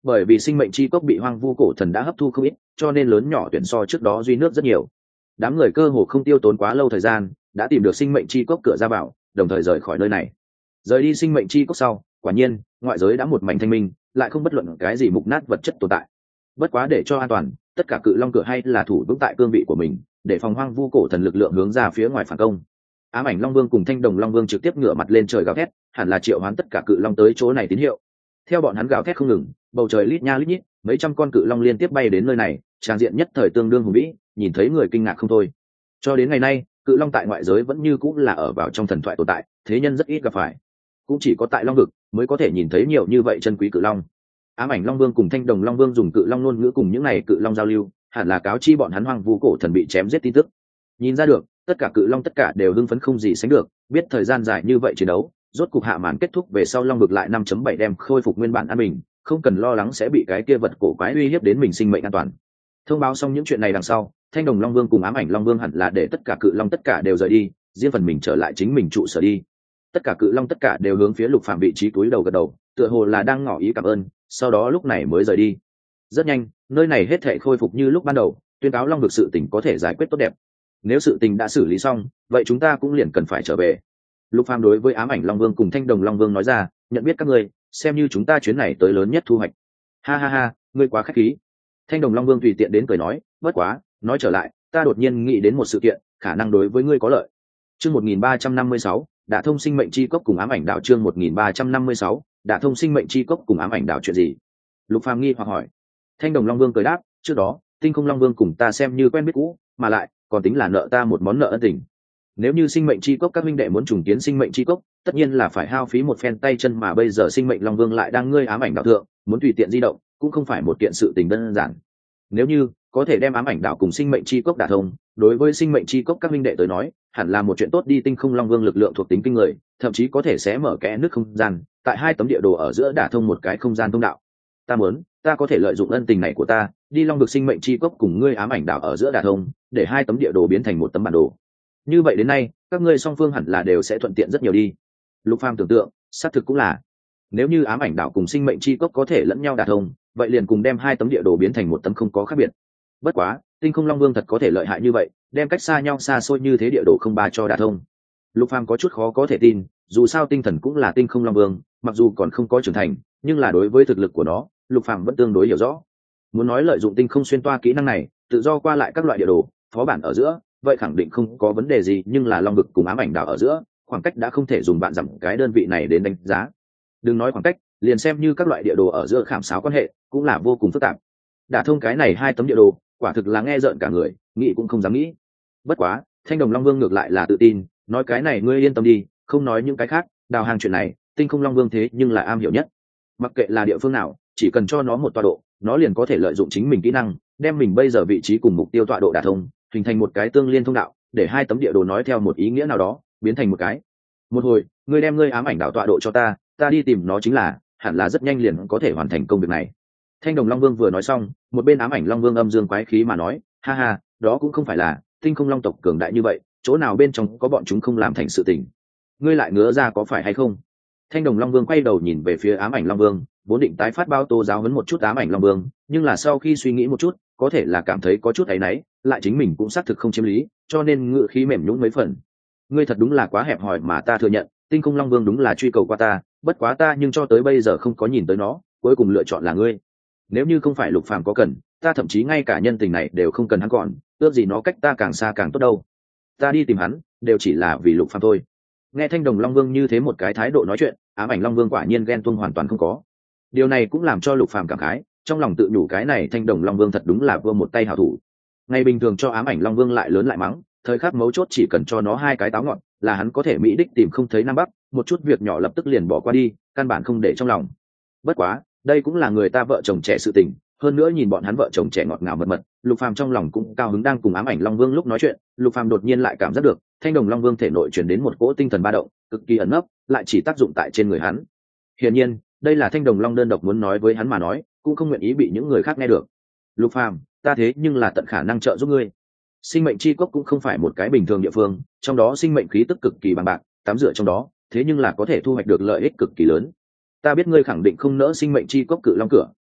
bởi vì sinh mệnh chi cốc bị hoang vu cổ thần đã hấp thu không ít, cho nên lớn nhỏ tuyển so trước đó duy nước rất nhiều. Đám người cơ hồ không tiêu tốn quá lâu thời gian đã tìm được sinh mệnh chi cốc cửa ra vào, đồng thời rời khỏi nơi này. Rời đi sinh mệnh chi cốc sau, quả nhiên ngoại giới đã một mảnh thanh minh, lại không bất luận cái gì mục nát vật chất tồn tại. Bất quá để cho an toàn, tất cả cự long cửa hay là thủ vững tại cương vị của mình, để phòng hoang vu cổ thần lực lượng hướng ra phía ngoài phản công. Ám ảnh long vương cùng thanh đồng long vương trực tiếp ngửa mặt lên trời gào thét, hẳn là triệu hoán tất cả cự long tới chỗ này tín hiệu. Theo bọn hắn gào thét không ngừng, bầu trời lít nha lít nhít, mấy trăm con cự long liên tiếp bay đến nơi này, tràng diện nhất thời tương đương hùng vĩ, nhìn thấy người kinh ngạc không thôi. Cho đến ngày nay, cự long tại ngoại giới vẫn như cũng là ở vào trong thần thoại tồn tại, thế nhân rất ít gặp phải. Cũng chỉ có tại long vực mới có thể nhìn thấy nhiều như vậy chân quý cự long. Ám ảnh long vương cùng thanh đồng long vương dùng cự long ngôn ngữ cùng những này cự long giao lưu, hẳn là cáo chi bọn hắn hoang vu cổ thần bị chém giết tin tức. Nhìn ra được, tất cả cự long tất cả đều hưng phấn không gì sánh được, biết thời gian dài như vậy chiến đấu, rốt cục hạ màn kết thúc về sau long vực lại năm chấm bảy đem khôi phục nguyên bản an bình, không cần lo lắng sẽ bị cái kia vật cổ quái uy hiếp đến mình sinh mệnh an toàn. Thông báo xong những chuyện này đằng sau, thanh đồng long vương cùng ám ảnh long vương hẳn là để tất cả cự long tất cả đều rời đi, riêng phần mình trở lại chính mình trụ sở đi. Tất cả cự long tất cả đều hướng phía Lục Phàm vị trí túi đầu gật đầu, tựa hồ là đang ngỏ ý cảm ơn, sau đó lúc này mới rời đi. Rất nhanh, nơi này hết thảy khôi phục như lúc ban đầu, tuyên cáo long vực sự tình có thể giải quyết tốt đẹp. Nếu sự tình đã xử lý xong, vậy chúng ta cũng liền cần phải trở về. Lục Phàm đối với ám ảnh long vương cùng thanh đồng long vương nói ra, nhận biết các ngươi, xem như chúng ta chuyến này tới lớn nhất thu hoạch. Ha ha ha, ngươi quá khách khí. Thanh đồng long vương tùy tiện đến cười nói, bất quá, nói trở lại, ta đột nhiên nghĩ đến một sự kiện, khả năng đối với ngươi có lợi. Chương một nghìn ba trăm năm mươi sáu, Đả thông sinh mệnh chi cốc cùng ám ảnh đạo. Chương một nghìn ba trăm năm mươi sáu, Đả thông sinh mệnh chi cốc cùng ám ảnh đạo. Chuyện gì? Lục Phàm nghi hoặc hỏi. Thanh đồng long vương cười đáp, trước đó, tinh không long vương cùng ta xem như quen biết cũ, mà lại còn tính là nợ ta một món nợ ân tình. Nếu như sinh mệnh chi cốc các minh đệ muốn trùng kiến sinh mệnh chi cốc, tất nhiên là phải hao phí một phen tay chân, mà bây giờ sinh mệnh long vương lại đang ngươi ám ảnh đạo thượng, muốn tùy tiện di động, cũng không phải một kiện sự tình đơn giản. Nếu như có thể đem ám ảnh đạo cùng sinh mệnh chi cốc đả thông, đối với sinh mệnh chi cốc các minh đệ tới nói, hẳn là một chuyện tốt đi. Tinh không long vương lực lượng thuộc tính kinh người, thậm chí có thể sẽ mở kẽ nước không gian, tại hai tấm địa đồ ở giữa đả thông một cái không gian thông đạo. Ta muốn, ta có thể lợi dụng ân tình này của ta, đi long vực sinh mệnh chi cốc cùng ngươi ám ảnh đạo ở giữa đả thông, để hai tấm địa đồ biến thành một tấm bản đồ. Như vậy đến nay, các ngươi song phương hẳn là đều sẽ thuận tiện rất nhiều đi. Lục Phàm tưởng tượng, xác thực cũng là. Nếu như ám ảnh đạo cùng sinh mệnh chi cốc có thể lẫn nhau đả thông, vậy liền cùng đem hai tấm địa đồ biến thành một tấm không có khác biệt. Bất quá, tinh không long vương thật có thể lợi hại như vậy, đem cách xa nhau xa xôi như thế địa đồ không ba cho đả thông. Lục Phàm có chút khó có thể tin, dù sao tinh thần cũng là tinh không long vương, mặc dù còn không có trưởng thành, nhưng là đối với thực lực của nó, Lục Phàm vẫn tương đối hiểu rõ. Muốn nói lợi dụng tinh không xuyên toa kỹ năng này, tự do qua lại các loại địa đồ, phó bản ở giữa, vậy khẳng định không có vấn đề gì, nhưng là long vực cùng ám ảnh đạo ở giữa, khoảng cách đã không thể dùng bạn dặm cái đơn vị này đến đánh giá. Đừng nói khoảng cách, liền xem như các loại địa đồ ở giữa khảm sáo quan hệ, cũng là vô cùng phức tạp. Đả thông cái này hai tấm địa đồ, quả thực là nghe rợn cả người, nghĩ cũng không dám nghĩ. Bất quá, thanh đồng long vương ngược lại là tự tin, nói cái này ngươi yên tâm đi, không nói những cái khác, đào hàng chuyện này, tinh không long vương thế nhưng là am hiểu nhất. Mặc kệ là địa phương nào, chỉ cần cho nó một tọa độ, nó liền có thể lợi dụng chính mình kỹ năng, đem mình bây giờ vị trí cùng mục tiêu tọa độ đả thông, hình thành một cái tương liên thông đạo, để hai tấm địa đồ nói theo một ý nghĩa nào đó, biến thành một cái. Một hồi, ngươi đem ngươi ám ảnh đạo tọa độ cho ta, ta đi tìm nó chính là, hẳn là rất nhanh liền có thể hoàn thành công việc này. Thanh đồng long vương vừa nói xong, một bên ám ảnh long vương âm dương quái khí mà nói, ha ha, đó cũng không phải là, tinh không long tộc cường đại như vậy, chỗ nào bên trong có bọn chúng không làm thành sự tình. Ngươi lại ngứa ra có phải hay không? Thanh đồng long vương quay đầu nhìn về phía ám ảnh long vương, vốn định tái phát bao tô giáo huấn một chút ám ảnh long vương, nhưng là sau khi suy nghĩ một chút, có thể là cảm thấy có chút áy náy, lại chính mình cũng xác thực không chiếm lý, cho nên ngự khí mềm nhũn mấy phần. Ngươi thật đúng là quá hẹp hòi, mà ta thừa nhận, tinh không long vương đúng là truy cầu qua ta, bất quá ta nhưng cho tới bây giờ không có nhìn tới nó, cuối cùng lựa chọn là ngươi. Nếu như không phải Lục Phàm có cần, ta thậm chí ngay cả nhân tình này đều không cần hắn, còn ước gì nó cách ta càng xa càng tốt đâu. Ta đi tìm hắn, đều chỉ là vì Lục Phàm thôi. Nghe thanh đồng long vương như thế một cái thái độ nói chuyện, ám ảnh long vương quả nhiên ghen tuông hoàn toàn không có. Điều này cũng làm cho Lục Phàm cảm khái, trong lòng tự nhủ cái này thanh đồng long vương thật đúng là vừa một tay hảo thủ. Ngày bình thường cho ám ảnh long vương lại lớn lại mắng, thời khắc mấu chốt chỉ cần cho nó hai cái táo ngọn, là hắn có thể mỹ đích tìm không thấy nam bắc, một chút việc nhỏ lập tức liền bỏ qua đi, căn bản không để trong lòng. Bất quá, đây cũng là người ta vợ chồng trẻ sự tình, hơn nữa nhìn bọn hắn vợ chồng trẻ ngọt ngào mật mật, Lục Phàm trong lòng cũng cao hứng. Đang cùng ám ảnh long vương lúc nói chuyện, Lục Phàm đột nhiên lại cảm giác được thanh đồng long vương thể nội truyền đến một cỗ tinh thần ba động, cực kỳ ẩn nấp, lại chỉ tác dụng tại trên người hắn. Hiển nhiên, đây là thanh đồng long đơn độc muốn nói với hắn mà nói, cũng không nguyện ý bị những người khác nghe được. Lục Phàm, ta thế nhưng là tận khả năng trợ giúp ngươi. Sinh mệnh chi cốc cũng không phải một cái bình thường địa phương, trong đó sinh mệnh khí tức cực kỳ bằng bạc, tắm rửa trong đó, thế nhưng là có thể thu hoạch được lợi ích cực kỳ lớn. Ta biết ngươi khẳng định không nỡ sinh mệnh chi cốc cự long cửa,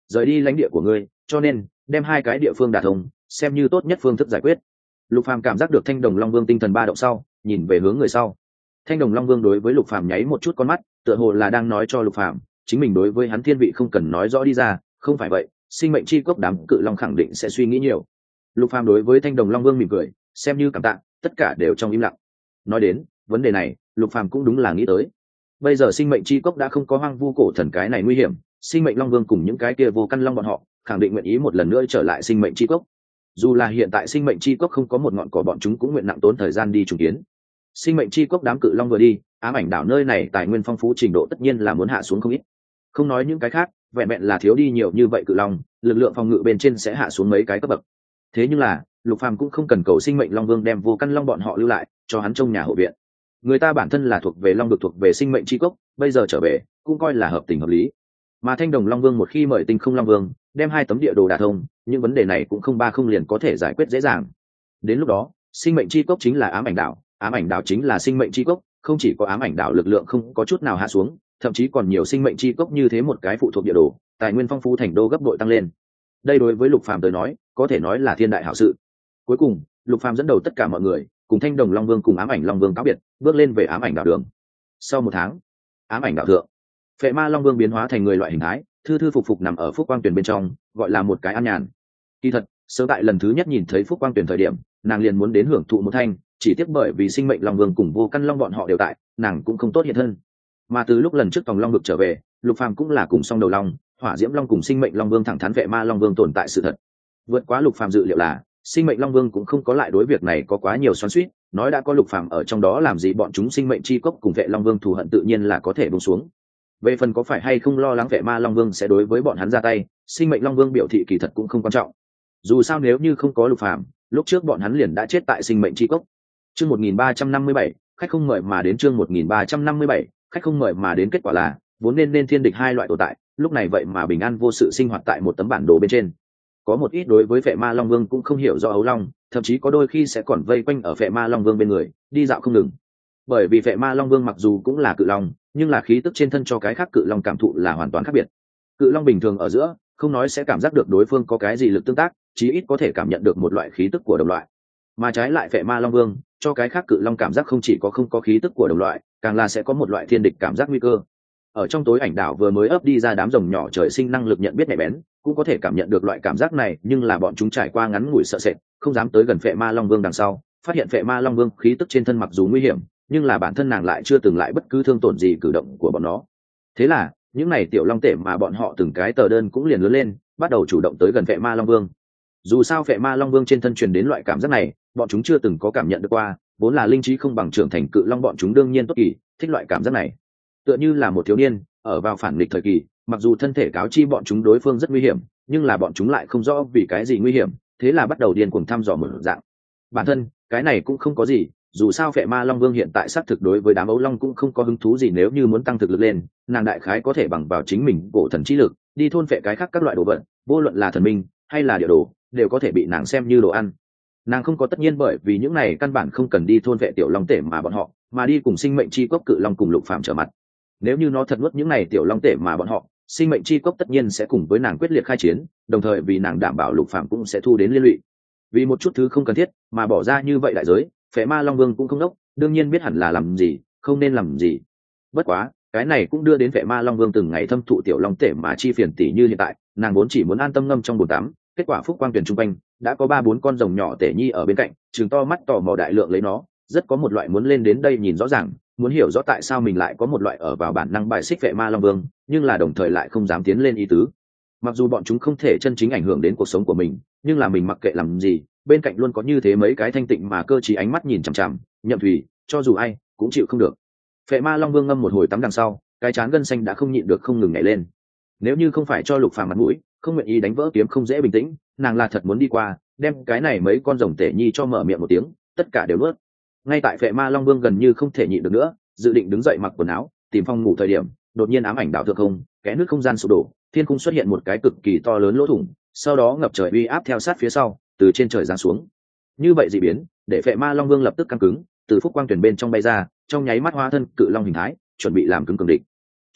rời đi lãnh địa của ngươi, cho nên đem hai cái địa phương đả thông xem như tốt nhất phương thức giải quyết. Lục Phàm cảm giác được Thanh Đồng Long Vương tinh thần ba động sau, nhìn về hướng người sau. Thanh Đồng Long Vương đối với Lục Phàm nháy một chút con mắt, tựa hồ là đang nói cho Lục Phàm, chính mình đối với hắn thiên vị không cần nói rõ đi ra, không phải vậy, sinh mệnh chi cốc đám cự long khẳng định sẽ suy nghĩ nhiều. Lục Phàm đối với Thanh Đồng Long Vương mỉm cười, xem như cảm tạ, tất cả đều trong im lặng. Nói đến vấn đề này, Lục Phàm cũng đúng là nghĩ tới. Bây giờ sinh mệnh chi cốc đã không có hoang vu cổ thần cái này nguy hiểm, sinh mệnh long vương cùng những cái kia vô căn long bọn họ khẳng định nguyện ý một lần nữa trở lại sinh mệnh chi cốc. Dù là hiện tại sinh mệnh chi cốc không có một ngọn cỏ, bọn chúng cũng nguyện nặng tốn thời gian đi trùng kiến. Sinh mệnh chi cốc đám cự long vừa đi, ám ảnh đảo nơi này tài nguyên phong phú trình độ tất nhiên là muốn hạ xuống không ít. Không nói những cái khác, vẹn vẹn là thiếu đi nhiều như vậy cự long, lực lượng phòng ngự bên trên sẽ hạ xuống mấy cái cấp bậc. Thế nhưng là Lục Phàm cũng không cần cầu sinh mệnh long vương đem vô căn long bọn họ lưu lại cho hắn trong nhà hộ viện. Người ta bản thân là thuộc về long vực, thuộc về sinh mệnh chi cốc, bây giờ trở về cũng coi là hợp tình hợp lý. Mà Thanh Đồng Long Vương một khi mời Tinh Không Long Vương đem hai tấm địa đồ đả thông, những vấn đề này cũng không ba không liền có thể giải quyết dễ dàng. Đến lúc đó sinh mệnh chi cốc chính là ám ảnh đảo, ám ảnh đảo chính là sinh mệnh chi cốc, không chỉ có ám ảnh đảo lực lượng không có chút nào hạ xuống, thậm chí còn nhiều sinh mệnh chi cốc như thế một cái phụ thuộc địa đồ, tài nguyên phong phú thành đô gấp bội tăng lên. Đây đối với Lục Phàm tới nói có thể nói là thiên đại hảo sự. Cuối cùng Lục Phàm dẫn đầu tất cả mọi người cùng Thanh Đồng Long Vương cùng ám ảnh Long Vương cáo biệt, bước lên về ám ảnh đảo đường. Sau một tháng, ám ảnh đảo thượng, Phệ Ma Long Vương biến hóa thành người loại hình thái, thư thư phục phục nằm ở phúc quang tuyển bên trong, gọi là một cái an nhàn. Kỳ thật sớm tại lần thứ nhất nhìn thấy phúc quang tuyển thời điểm, nàng liền muốn đến hưởng thụ một thanh, chỉ tiếc bởi vì sinh mệnh long vương cùng vô căn long bọn họ đều tại, nàng cũng không tốt hiện thân. Mà từ lúc lần trước tòng long vực trở về, Lục Phàm cũng là cùng song đầu long, hỏa diễm long cùng sinh mệnh long vương thẳng thắn Phệ Ma Long Vương tồn tại sự thật. Vượt quá Lục Phàm dự liệu là sinh mệnh long vương cũng không có lại đối việc này có quá nhiều xoắn xuýt, nói đã có Lục Phàm ở trong đó làm gì bọn chúng sinh mệnh chi cốc cùng Phệ Long Vương thù hận tự nhiên là có thể buông xuống. Về phần có phải hay không lo lắng Phệ Ma Long Vương sẽ đối với bọn hắn ra tay, sinh mệnh long vương biểu thị kỳ thật cũng không quan trọng. Dù sao nếu như không có Lục Phàm, lúc trước bọn hắn liền đã chết tại sinh mệnh chi cốc. Chương một nghìn ba trăm năm mươi bảy, khách không mời mà đến. Chương một nghìn ba trăm năm mươi bảy, khách không mời mà đến. Kết quả là vốn nên nên thiên địch hai loại tồn tại, lúc này vậy mà bình an vô sự sinh hoạt tại một tấm bản đồ bên trên. Có một ít đối với Phệ Ma Long Vương cũng không hiểu rõ ấu long, thậm chí có đôi khi sẽ còn vây quanh ở Phệ Ma Long Vương bên người đi dạo không ngừng. Bởi vì Phệ Ma Long Vương mặc dù cũng là cự long, nhưng là khí tức trên thân cho cái khác cự long cảm thụ là hoàn toàn khác biệt. Cự long bình thường ở giữa không nói sẽ cảm giác được đối phương có cái gì lực tương tác, chí ít có thể cảm nhận được một loại khí tức của đồng loại. Mà trái lại Phệ Ma Long Vương cho cái khác cự long cảm giác không chỉ có không có khí tức của đồng loại, càng là sẽ có một loại thiên địch cảm giác nguy cơ. Ở trong tối ảnh đảo vừa mới ấp đi ra đám rồng nhỏ trời sinh năng lực nhận biết nhạy bén, cũng có thể cảm nhận được loại cảm giác này, nhưng là bọn chúng trải qua ngắn ngủi sợ sệt, không dám tới gần Phệ Ma Long Vương đằng sau, phát hiện Phệ Ma Long Vương khí tức trên thân mặc dù nguy hiểm, nhưng là bản thân nàng lại chưa từng lại bất cứ thương tổn gì cử động của bọn nó. Thế là những này tiểu long tể mà bọn họ từng cái tờ đơn cũng liền lớn lên, bắt đầu chủ động tới gần Phệ Ma Long Vương. Dù sao Phệ Ma Long Vương trên thân truyền đến loại cảm giác này, bọn chúng chưa từng có cảm nhận được qua, vốn là linh trí không bằng trưởng thành cự long, bọn chúng đương nhiên tốt kỳ thích loại cảm giác này. Tựa như là một thiếu niên ở vào phản nghịch thời kỳ, mặc dù thân thể cáo chi bọn chúng đối phương rất nguy hiểm, nhưng là bọn chúng lại không rõ vì cái gì nguy hiểm, thế là bắt đầu điên cuồng thăm dò một dạng. Bản thân cái này cũng không có gì, dù sao Phệ Ma Long Vương hiện tại xác thực đối với đám ấu long cũng không có hứng thú gì, nếu như muốn tăng thực lực lên, nàng đại khái có thể bằng vào chính mình cổ thần trí lực đi thôn phệ cái khác các loại đồ vật, vô luận là thần minh hay là địa đồ đều có thể bị nàng xem như đồ ăn. Nàng không có tất nhiên bởi vì những này căn bản không cần đi thôn phệ tiểu long tể mà bọn họ, mà đi cùng sinh mệnh chi cốc cự long cùng Lục Phàm trở mặt. Nếu như nó thật nuốt những này tiểu long tể mà bọn họ, sinh mệnh chi cốc tất nhiên sẽ cùng với nàng quyết liệt khai chiến, đồng thời vì nàng đảm bảo Lục Phàm cũng sẽ thu đến liên lụy. Vì một chút thứ không cần thiết mà bỏ ra như vậy đại giới, Phệ Ma Long Vương cũng không đốc, đương nhiên biết hẳn là làm gì, không nên làm gì. Bất quá, cái này cũng đưa đến Phệ Ma Long Vương từng ngày thâm thụ tiểu long tể mà chi phiền tỷ, như hiện tại, nàng vốn chỉ muốn an tâm ngâm trong bồn tắm, kết quả phúc quang tuyển trung quanh đã có ba bốn con rồng nhỏ tể nhi ở bên cạnh, trừng to mắt tò mò đại lượng lấy nó, rất có một loại muốn lên đến đây nhìn rõ ràng, muốn hiểu rõ tại sao mình lại có một loại ở vào bản năng bài xích Phệ Ma Long Vương, nhưng là đồng thời lại không dám tiến lên ý tứ. Mặc dù bọn chúng không thể chân chính ảnh hưởng đến cuộc sống của mình, nhưng là mình mặc kệ làm gì, bên cạnh luôn có như thế mấy cái thanh tịnh mà cơ trí ánh mắt nhìn chằm chằm, Nhậm Thùy, cho dù ai cũng chịu không được. Phệ Ma Long Vương ngâm một hồi tắm đằng sau, cái trán gân xanh đã không nhịn được không ngừng nhảy lên. Nếu như không phải cho Lục Phàm mặt mũi, không nguyện ý đánh vỡ kiếm không dễ bình tĩnh, nàng là thật muốn đi qua, đem cái này mấy con rồng tể nhi cho mở miệng một tiếng, tất cả đều nuốt. Ngay tại Phệ Ma Long Vương gần như không thể nhịn được nữa, dự định đứng dậy mặc quần áo, tìm phòng ngủ thời điểm, đột nhiên ám ảnh đảo thượng không, kẽ nước không gian sụp đổ, thiên cung xuất hiện một cái cực kỳ to lớn lỗ thủng, sau đó ngập trời uy áp theo sát phía sau, từ trên trời giáng xuống. Như vậy dị biến, để Phệ Ma Long Vương lập tức căng cứng, từ phúc quang tuyển bên trong bay ra, trong nháy mắt hóa thân cự long hình thái, chuẩn bị làm cứng cường địch. Trung quanh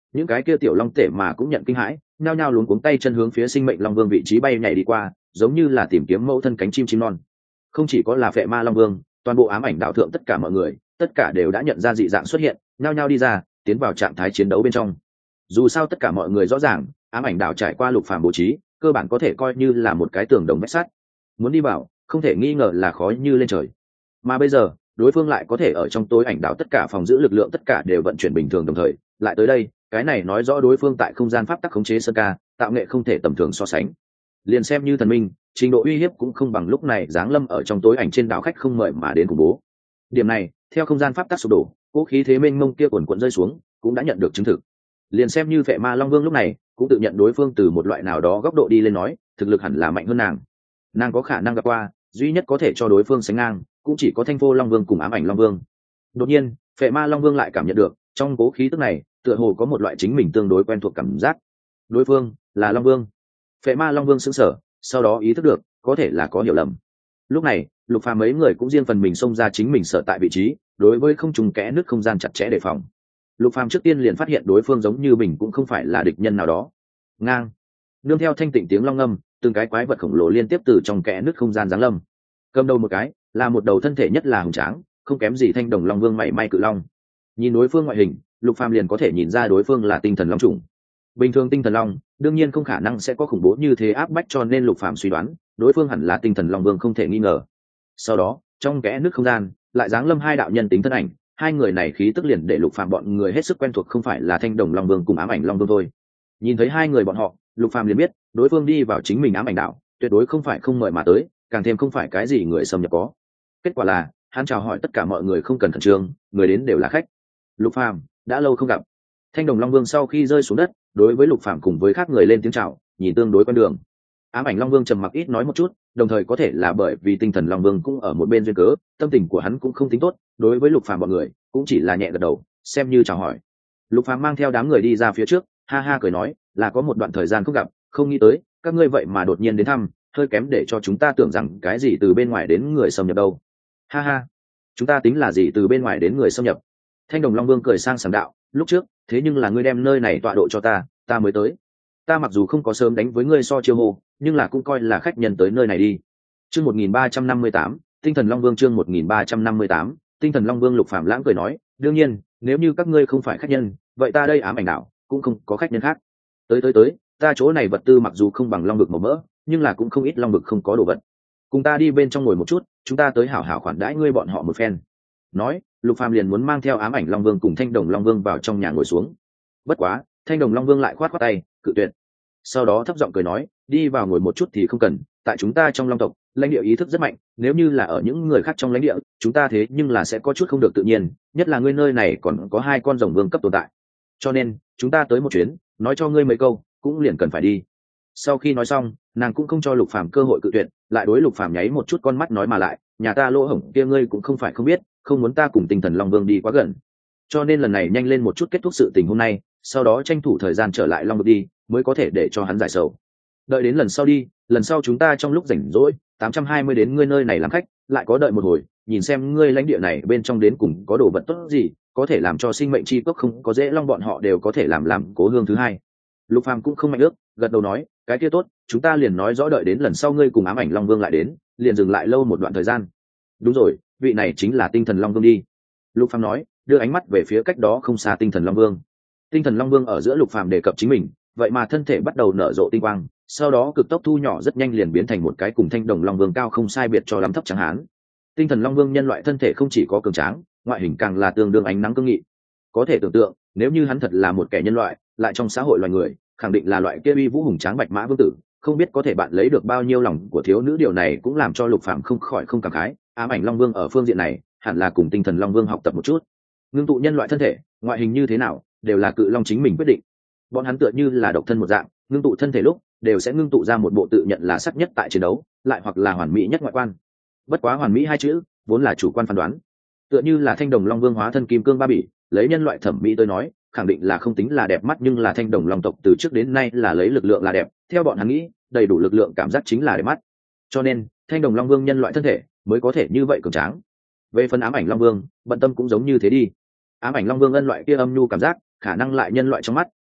những cái kia tiểu long tể mà cũng nhận kinh hãi, nhao nhao luống cuống tay chân hướng phía sinh mệnh long vương vị trí bay nhảy đi qua, giống như là tìm kiếm mẫu thân cánh chim chim non. Không chỉ có là phệ ma long vương, toàn bộ ám ảnh đạo thượng tất cả mọi người, tất cả đều đã nhận ra dị dạng xuất hiện, nhao nhao đi ra, tiến vào trạng thái chiến đấu bên trong. Dù sao tất cả mọi người rõ ràng, ám ảnh đạo trải qua Lục Phàm bố trí, cơ bản có thể coi như là một cái tường đồng vách sắt, muốn đi vào không thể nghi ngờ là khó như lên trời. Mà bây giờ đối phương lại có thể ở trong tối ảnh đạo tất cả phòng giữ lực lượng tất cả đều vận chuyển bình thường đồng thời lại tới đây, cái này nói rõ đối phương tại không gian pháp tắc khống chế sơn ca tạo nghệ không thể tầm thường so sánh. Liền xem như thần minh, trình độ uy hiếp cũng không bằng lúc này giáng lâm ở trong tối ảnh trên đảo khách không mời mà đến khủng bố. Điểm này theo không gian pháp tắc sụp đổ, cố khí thế mênh mông kia quần quần rơi xuống cũng đã nhận được chứng thực. Liền xem như phệ ma long vương lúc này cũng tự nhận đối phương từ một loại nào đó góc độ đi lên nói thực lực hẳn là mạnh hơn nàng. Nàng có khả năng gặp qua duy nhất có thể cho đối phương sánh ngang cũng chỉ có thanh vô long vương cùng ám ảnh long vương. Đột nhiên phệ ma long vương lại cảm nhận được trong cố khí tức này tựa hồ có một loại chính mình tương đối quen thuộc cảm giác. Đối phương là long vương. Phệ ma long vương sững sờ, sau đó ý thức được có thể là có hiểu lầm. Lúc này Lục Phàm mấy người cũng riêng phần mình xông ra chính mình sở tại vị trí, đối với không trùng kẽ nứt không gian chặt chẽ đề phòng. Lục Phàm trước tiên liền phát hiện đối phương giống như mình cũng không phải là địch nhân nào đó. Ngang, nương theo thanh tịnh tiếng long ngâm, từng cái quái vật khổng lồ liên tiếp từ trong kẽ nứt không gian giáng lâm. Cầm đầu một cái là một đầu thân thể nhất là hùng tráng, không kém gì thanh đồng long vương mảy may cự long. Nhìn đối phương ngoại hình, Lục Phàm liền có thể nhìn ra đối phương là tinh thần long chủng. Bình thường tinh thần long đương nhiên không khả năng sẽ có khủng bố như thế áp bách, cho nên Lục Phàm suy đoán đối phương hẳn là tinh thần long vương không thể nghi ngờ. Sau đó trong kẽ nứt không gian lại giáng lâm hai đạo nhân tính thân ảnh, hai người này khí tức liền để Lục Phàm bọn người hết sức quen thuộc, không phải là thanh đồng long vương cùng ám ảnh long vương thôi. Nhìn thấy hai người bọn họ, Lục Phàm liền biết đối phương đi vào chính mình ám ảnh đạo tuyệt đối không phải không mời mà tới, càng thêm không phải cái gì người xâm nhập có. Kết quả là hắn chào hỏi tất cả mọi người không cần khẩn trương, người đến đều là khách. Lục Phàm đã lâu không gặp. Thanh đồng long vương sau khi rơi xuống đất đối với Lục Phàm cùng với khác người lên tiếng chào, nhìn tương đối quen đường. Ám ảnh long vương trầm mặc ít nói một chút, đồng thời có thể là bởi vì tinh thần long vương cũng ở một bên duyên cớ, tâm tình của hắn cũng không tính tốt, đối với Lục Phàm bọn người cũng chỉ là nhẹ gật đầu xem như chào hỏi. Lục Phàm mang theo đám người đi ra phía trước, ha ha cười nói là có một đoạn thời gian không gặp, không nghĩ tới các ngươi vậy mà đột nhiên đến thăm, hơi kém để cho chúng ta tưởng rằng cái gì từ bên ngoài đến người xâm nhập đâu. Ha ha, chúng ta tính là gì từ bên ngoài đến người xâm nhập? Thanh đồng long vương cười sang sảng đạo, lúc trước thế nhưng là ngươi đem nơi này tọa độ cho ta, ta mới tới. Ta mặc dù không có sớm đánh với ngươi so chiêu hô, nhưng là cũng coi là khách nhân tới nơi này đi. Chương một nghìn ba trăm năm mươi tám, tinh thần long vương. Chương một nghìn ba trăm năm mươi tám, tinh thần long vương. Lục Phàm lãng cười nói, đương nhiên nếu như các ngươi không phải khách nhân, vậy ta đây ám ảnh đảo cũng không có khách nhân khác. Tới tới tới, ta chỗ này vật tư mặc dù không bằng long vực màu mỡ, nhưng là cũng không ít long vực không có đồ vật. Cùng ta đi bên trong ngồi một chút, chúng ta tới hảo hảo khoản đãi ngươi bọn họ một phen. Nói Lục Phàm liền muốn mang theo ám ảnh long vương cùng thanh đồng long vương vào trong nhà ngồi xuống. Bất quá thanh đồng long vương lại khoát khoát tay cự tuyệt, sau đó thấp giọng cười nói, đi vào ngồi một chút thì không cần, tại chúng ta trong long tộc lãnh địa ý thức rất mạnh, nếu như là ở những người khác trong lãnh địa chúng ta thế nhưng là sẽ có chút không được tự nhiên, nhất là ngươi nơi này còn có hai con rồng vương cấp tồn tại, cho nên chúng ta tới một chuyến nói cho ngươi mấy câu cũng liền cần phải đi. Sau khi nói xong nàng cũng không cho Lục Phàm cơ hội cự tuyệt, lại đối Lục Phàm nháy một chút con mắt nói, mà lại nhà ta lỗ hổng kia ngươi cũng không phải không biết, không muốn ta cùng tinh thần long vương đi quá gần, cho nên lần này nhanh lên một chút kết thúc sự tình hôm nay, sau đó tranh thủ thời gian trở lại long vực đi, mới có thể để cho hắn giải sầu. Đợi đến lần sau đi, lần sau chúng ta trong lúc rảnh rỗi tám trăm hai mươi đến ngươi nơi này làm khách, lại có đợi một hồi, nhìn xem ngươi lãnh địa này bên trong đến cùng có đồ vật tốt gì, có thể làm cho sinh mệnh chi cốc không có dễ long bọn họ đều có thể làm làm cố hương thứ hai. Lục Phàm cũng không mạnh ước, gật đầu nói, cái kia tốt, chúng ta liền nói rõ đợi đến lần sau ngươi cùng ám ảnh long vương lại đến, liền dừng lại lâu một đoạn thời gian. Đúng rồi, vị này chính là tinh thần long vương đi. Lục Phàm nói, đưa ánh mắt về phía cách đó không xa tinh thần long vương. Tinh thần long vương ở giữa Lục Phàm đề cập chính mình, vậy mà thân thể bắt đầu nở rộ tinh quang, sau đó cực tốc thu nhỏ rất nhanh liền biến thành một cái cùng thanh đồng long vương cao không sai biệt cho lắm thấp trắng hán. Tinh thần long vương nhân loại thân thể không chỉ có cường tráng, ngoại hình càng là tương đương ánh nắng cương nghị. Có thể tưởng tượng, nếu như hắn thật là một kẻ nhân loại, lại trong xã hội loài người, khẳng định là loại kia uy vũ hùng tráng bạch mã vương tử, không biết có thể bạn lấy được bao nhiêu lòng của thiếu nữ. Điều này cũng làm cho Lục Phàm không khỏi không cảm khái, ám ảnh long vương ở phương diện này hẳn là cùng tinh thần long vương học tập một chút. Ngưng tụ nhân loại thân thể, ngoại hình như thế nào, đều là cự long chính mình quyết định. Bọn hắn tựa như là độc thân một dạng, ngưng tụ thân thể lúc đều sẽ ngưng tụ ra một bộ tự nhận là sắc nhất tại chiến đấu, lại hoặc là hoàn mỹ nhất ngoại quan. Bất quá hoàn mỹ hai chữ vốn là chủ quan phán đoán, tựa như là thanh đồng long vương hóa thân kim cương ba bỉ, lấy nhân loại thẩm mỹ tôi nói khẳng định là không tính là đẹp mắt, nhưng là thanh đồng long tộc từ trước đến nay là lấy lực lượng là đẹp, theo bọn hắn nghĩ đầy đủ lực lượng cảm giác chính là đẹp mắt, cho nên thanh đồng long vương nhân loại thân thể mới có thể như vậy cường tráng. Về phần ám ảnh long vương, bận tâm cũng giống như thế đi. Ám ảnh long vương ân loại kia âm nhu cảm giác khả năng lại nhân loại trong mắt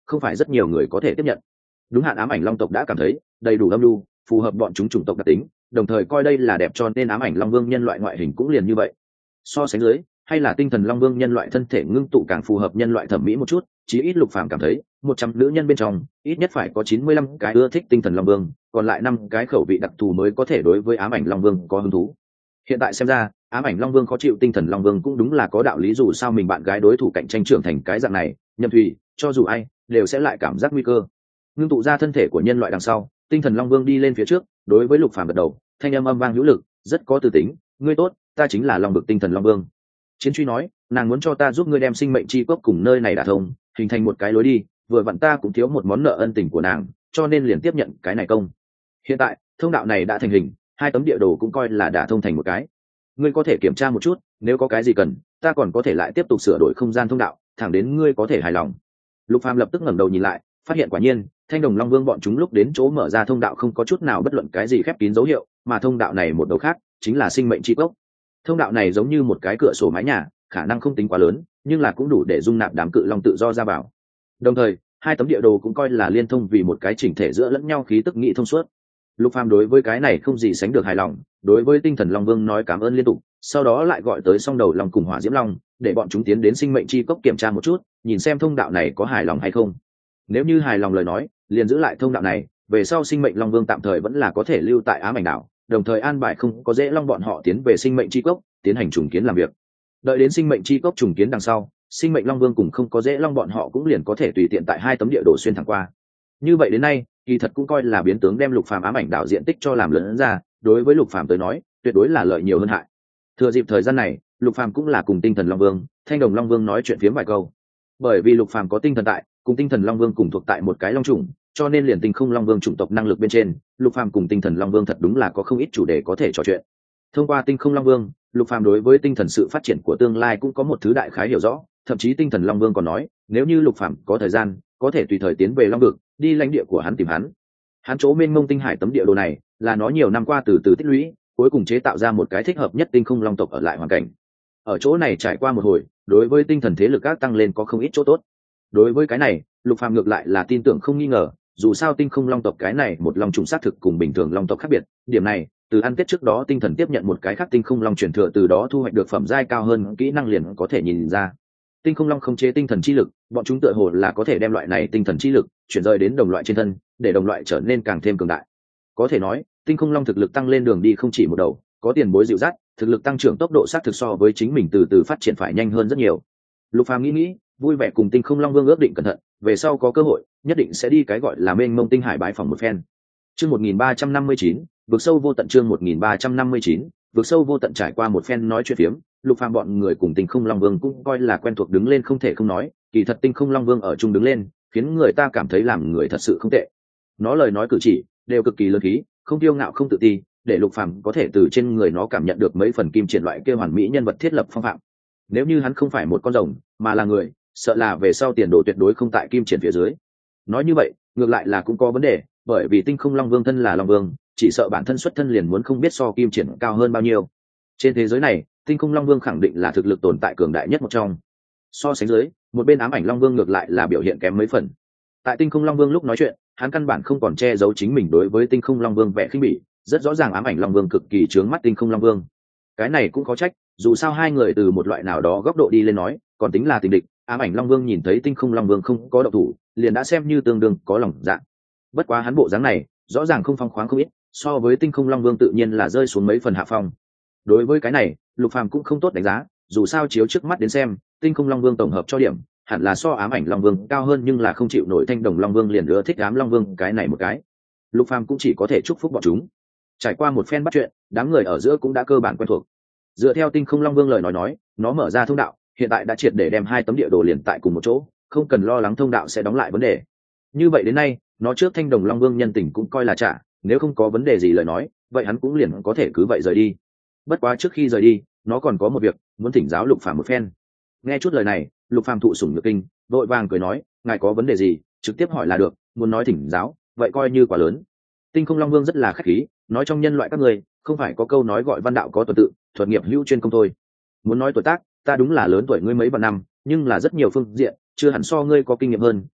không phải rất nhiều người có thể tiếp nhận. Đúng hạn ám ảnh long tộc đã cảm thấy đầy đủ âm lưu, phù hợp bọn chúng chủng tộc đặc tính, đồng thời coi đây là đẹp cho nên ám ảnh long vương nhân loại ngoại hình cũng liền như vậy. So sánh dưới, hay là tinh thần long vương nhân loại thân thể ngưng tụ càng phù hợp nhân loại thẩm mỹ một chút, chí ít Lục Phàm cảm thấy một trăm nữ nhân bên trong ít nhất phải có chín mươi lăm cái ưa thích tinh thần long vương, còn lại năm cái khẩu vị đặc thù mới có thể đối với ám ảnh long vương có hứng thú. Hiện tại xem ra ám ảnh long vương khó chịu tinh thần long vương cũng đúng là có đạo lý, dù sao mình bạn gái đối thủ cạnh tranh trưởng thành cái dạng này, Nhậm Thùy cho dù ai đều sẽ lại cảm giác nguy cơ. Ngưng tụ ra thân thể của nhân loại đằng sau, tinh thần long vương đi lên phía trước, đối với Lục Phàm gật đầu, thanh âm âm vang hữu lực, rất có tư tính, ngươi tốt, ta chính là long vực tinh thần long vương. Chiến truy nói, nàng muốn cho ta giúp ngươi đem sinh mệnh chi cốc cùng nơi này đả thông, hình thành một cái lối đi, vừa vặn ta cũng thiếu một món nợ ân tình của nàng, cho nên liền tiếp nhận cái này công. Hiện tại thông đạo này đã thành hình, hai tấm địa đồ cũng coi là đả thông thành một cái. Ngươi có thể kiểm tra một chút, nếu có cái gì cần, ta còn có thể lại tiếp tục sửa đổi không gian thông đạo, thẳng đến ngươi có thể hài lòng. Lục Phàm lập tức ngẩng đầu nhìn lại, phát hiện quả nhiên thanh đồng long vương bọn chúng lúc đến chỗ mở ra thông đạo không có chút nào bất luận cái gì khép kín dấu hiệu, mà thông đạo này một đầu khác chính là sinh mệnh chi cốc. Thông đạo này giống như một cái cửa sổ mái nhà, khả năng không tính quá lớn, nhưng là cũng đủ để dung nạp đám cự long tự do ra vào. Đồng thời hai tấm địa đồ cũng coi là liên thông vì một cái chỉnh thể giữa lẫn nhau, khí tức nghị thông suốt. Lục Phàm đối với cái này không gì sánh được hài lòng, đối với tinh thần long vương nói cảm ơn liên tục, sau đó lại gọi tới song đầu long cùng hỏa diễm long, để bọn chúng tiến đến sinh mệnh chi cốc kiểm tra một chút, nhìn xem thông đạo này có hài lòng hay không. Nếu như hài lòng lời nói, liền giữ lại thông đạo này, về sau sinh mệnh long vương tạm thời vẫn là có thể lưu tại ám ảnh đảo, đồng thời an bài không có dễ long bọn họ tiến về sinh mệnh chi cốc tiến hành trùng kiến làm việc. Đợi đến sinh mệnh chi cốc trùng kiến đằng sau, sinh mệnh long vương cùng không có dễ long bọn họ cũng liền có thể tùy tiện tại hai tấm địa đồ xuyên thẳng qua. Như vậy đến nay kỳ thật cũng coi là biến tướng đem Lục Phàm ám ảnh đảo diện tích cho làm lớn ra, đối với Lục Phàm tới nói tuyệt đối là lợi nhiều hơn hại. Thừa dịp thời gian này, Lục Phàm cũng là cùng tinh thần long vương, thanh đồng long vương nói chuyện phiếm vài câu. Bởi vì Lục Phàm có tinh thần tại, cùng tinh thần long vương cùng thuộc tại một cái long chủng, cho nên liền tinh không long vương chủng tộc năng lực bên trên, Lục Phàm cùng tinh thần long vương thật đúng là có không ít chủ đề có thể trò chuyện. Thông qua tinh không long vương, Lục Phàm đối với tinh thần sự phát triển của tương lai cũng có một thứ đại khái hiểu rõ, thậm chí tinh thần long vương còn nói, nếu như Lục Phàm có thời gian, có thể tùy thời tiến về long vực, đi lãnh địa của hắn tìm hắn. Hắn chỗ mênh mông tinh hải tấm địa đồ này, là nó nhiều năm qua từ từ tích lũy, cuối cùng chế tạo ra một cái thích hợp nhất tinh không long tộc ở lại hoàn cảnh. Ở chỗ này trải qua một hồi, đối với tinh thần thế lực các tăng lên có không ít chỗ tốt. Đối với cái này, Lục Phàm ngược lại là tin tưởng không nghi ngờ, dù sao tinh không long tộc cái này một long trùng xác thực cùng bình thường long tộc khác biệt, điểm này từ ăn tết trước đó tinh thần tiếp nhận một cái khác tinh không long truyền thừa, từ đó thu hoạch được phẩm giai cao hơn kỹ năng liền có thể nhìn ra. Tinh không long không chế tinh thần chi lực, bọn chúng tựa hồ là có thể đem loại này tinh thần chi lực chuyển rời đến đồng loại trên thân, để đồng loại trở nên càng thêm cường đại. Có thể nói tinh không long thực lực tăng lên đường đi không chỉ một đầu, có tiền bối dịu dắt, thực lực tăng trưởng tốc độ xác thực so với chính mình từ từ phát triển phải nhanh hơn rất nhiều. Lục Phàm nghĩ nghĩ, vui vẻ cùng tinh không long vương ước định cẩn thận, về sau có cơ hội nhất định sẽ đi cái gọi là mênh mông tinh hải bái phòng một phen. Chương một nghìn ba trăm năm mươi chín, vực sâu vô tận. Chương một nghìn ba trăm năm mươi chín, vực sâu vô tận. Trải qua một phen nói chuyện phiếm, Lục Phàm bọn người cùng tinh không long vương cũng coi là quen thuộc, đứng lên không thể không nói, kỳ thật tinh không long vương ở chung đứng lên khiến người ta cảm thấy làm người thật sự không tệ. Nó lời nói cử chỉ đều cực kỳ lớn khí, không kiêu ngạo không tự ti, để Lục Phàm có thể từ trên người nó cảm nhận được mấy phần kim triển loại kia hoàn mỹ nhân vật thiết lập phong phạm. Nếu như hắn không phải một con rồng mà là người, sợ là về sau tiền đồ tuyệt đối không tại kim triển phía dưới. Nói như vậy ngược lại là cũng có vấn đề, bởi vì tinh không long vương thân là long vương, chỉ sợ bản thân xuất thân liền muốn không biết so kim triển cao hơn bao nhiêu. Trên thế giới này tinh không long vương khẳng định là thực lực tồn tại cường đại nhất một trong. So sánh dưới, một bên ám ảnh long vương ngược lại là biểu hiện kém mấy phần. Tại tinh không long vương lúc nói chuyện, hắn căn bản không còn che giấu chính mình đối với tinh không long vương vẻ khinh bỉ, rất rõ ràng ám ảnh long vương cực kỳ trướng mắt tinh không long vương. Cái này cũng có trách, dù sao hai người từ một loại nào đó góc độ đi lên nói còn tính là tình địch. Ám ảnh long vương nhìn thấy tinh không long vương không có động thủ, liền đã xem như tương đương có lòng dạ. Bất quá hắn bộ dáng này rõ ràng không phong khoáng không ít, so với tinh không long vương tự nhiên là rơi xuống mấy phần hạ phong. Đối với cái này Lục Phàm cũng không tốt đánh giá, dù sao chiếu trước mắt đến xem, tinh không long vương tổng hợp cho điểm hẳn là so ám ảnh long vương cao hơn, nhưng là không chịu nổi thanh đồng long vương liền ưa thích ám long vương cái này một cái. Lục Phàm cũng chỉ có thể chúc phúc bọn chúng. Trải qua một phen bắt chuyện, đám người ở giữa cũng đã cơ bản quen thuộc. Dựa theo tinh không long vương lời nói nói, nó mở ra thông đạo, hiện tại đã triệt để đem hai tấm địa đồ liền tại cùng một chỗ, không cần lo lắng thông đạo sẽ đóng lại vấn đề. Như vậy đến nay nó trước thanh đồng long vương nhân tình cũng coi là trả, nếu không có vấn đề gì lời nói, vậy hắn cũng liền có thể cứ vậy rời đi. Bất quá trước khi rời đi, nó còn có một việc muốn thỉnh giáo Lục Phàm một phen. Nghe chút lời này, Lục Phàm thụ sủng nhược kinh, vội vàng cười nói, ngài có vấn đề gì trực tiếp hỏi là được, muốn nói thỉnh giáo vậy coi như quá lớn. Tinh không long vương rất là khách khí, nói trong nhân loại các người không phải có câu nói gọi văn đạo có tuần tự, thuật nghiệp hữu chuyên công thôi. Muốn nói tuổi tác, ta đúng là lớn tuổi ngươi mấy vạn năm, nhưng là rất nhiều phương diện chưa hẳn so ngươi có kinh nghiệm hơn,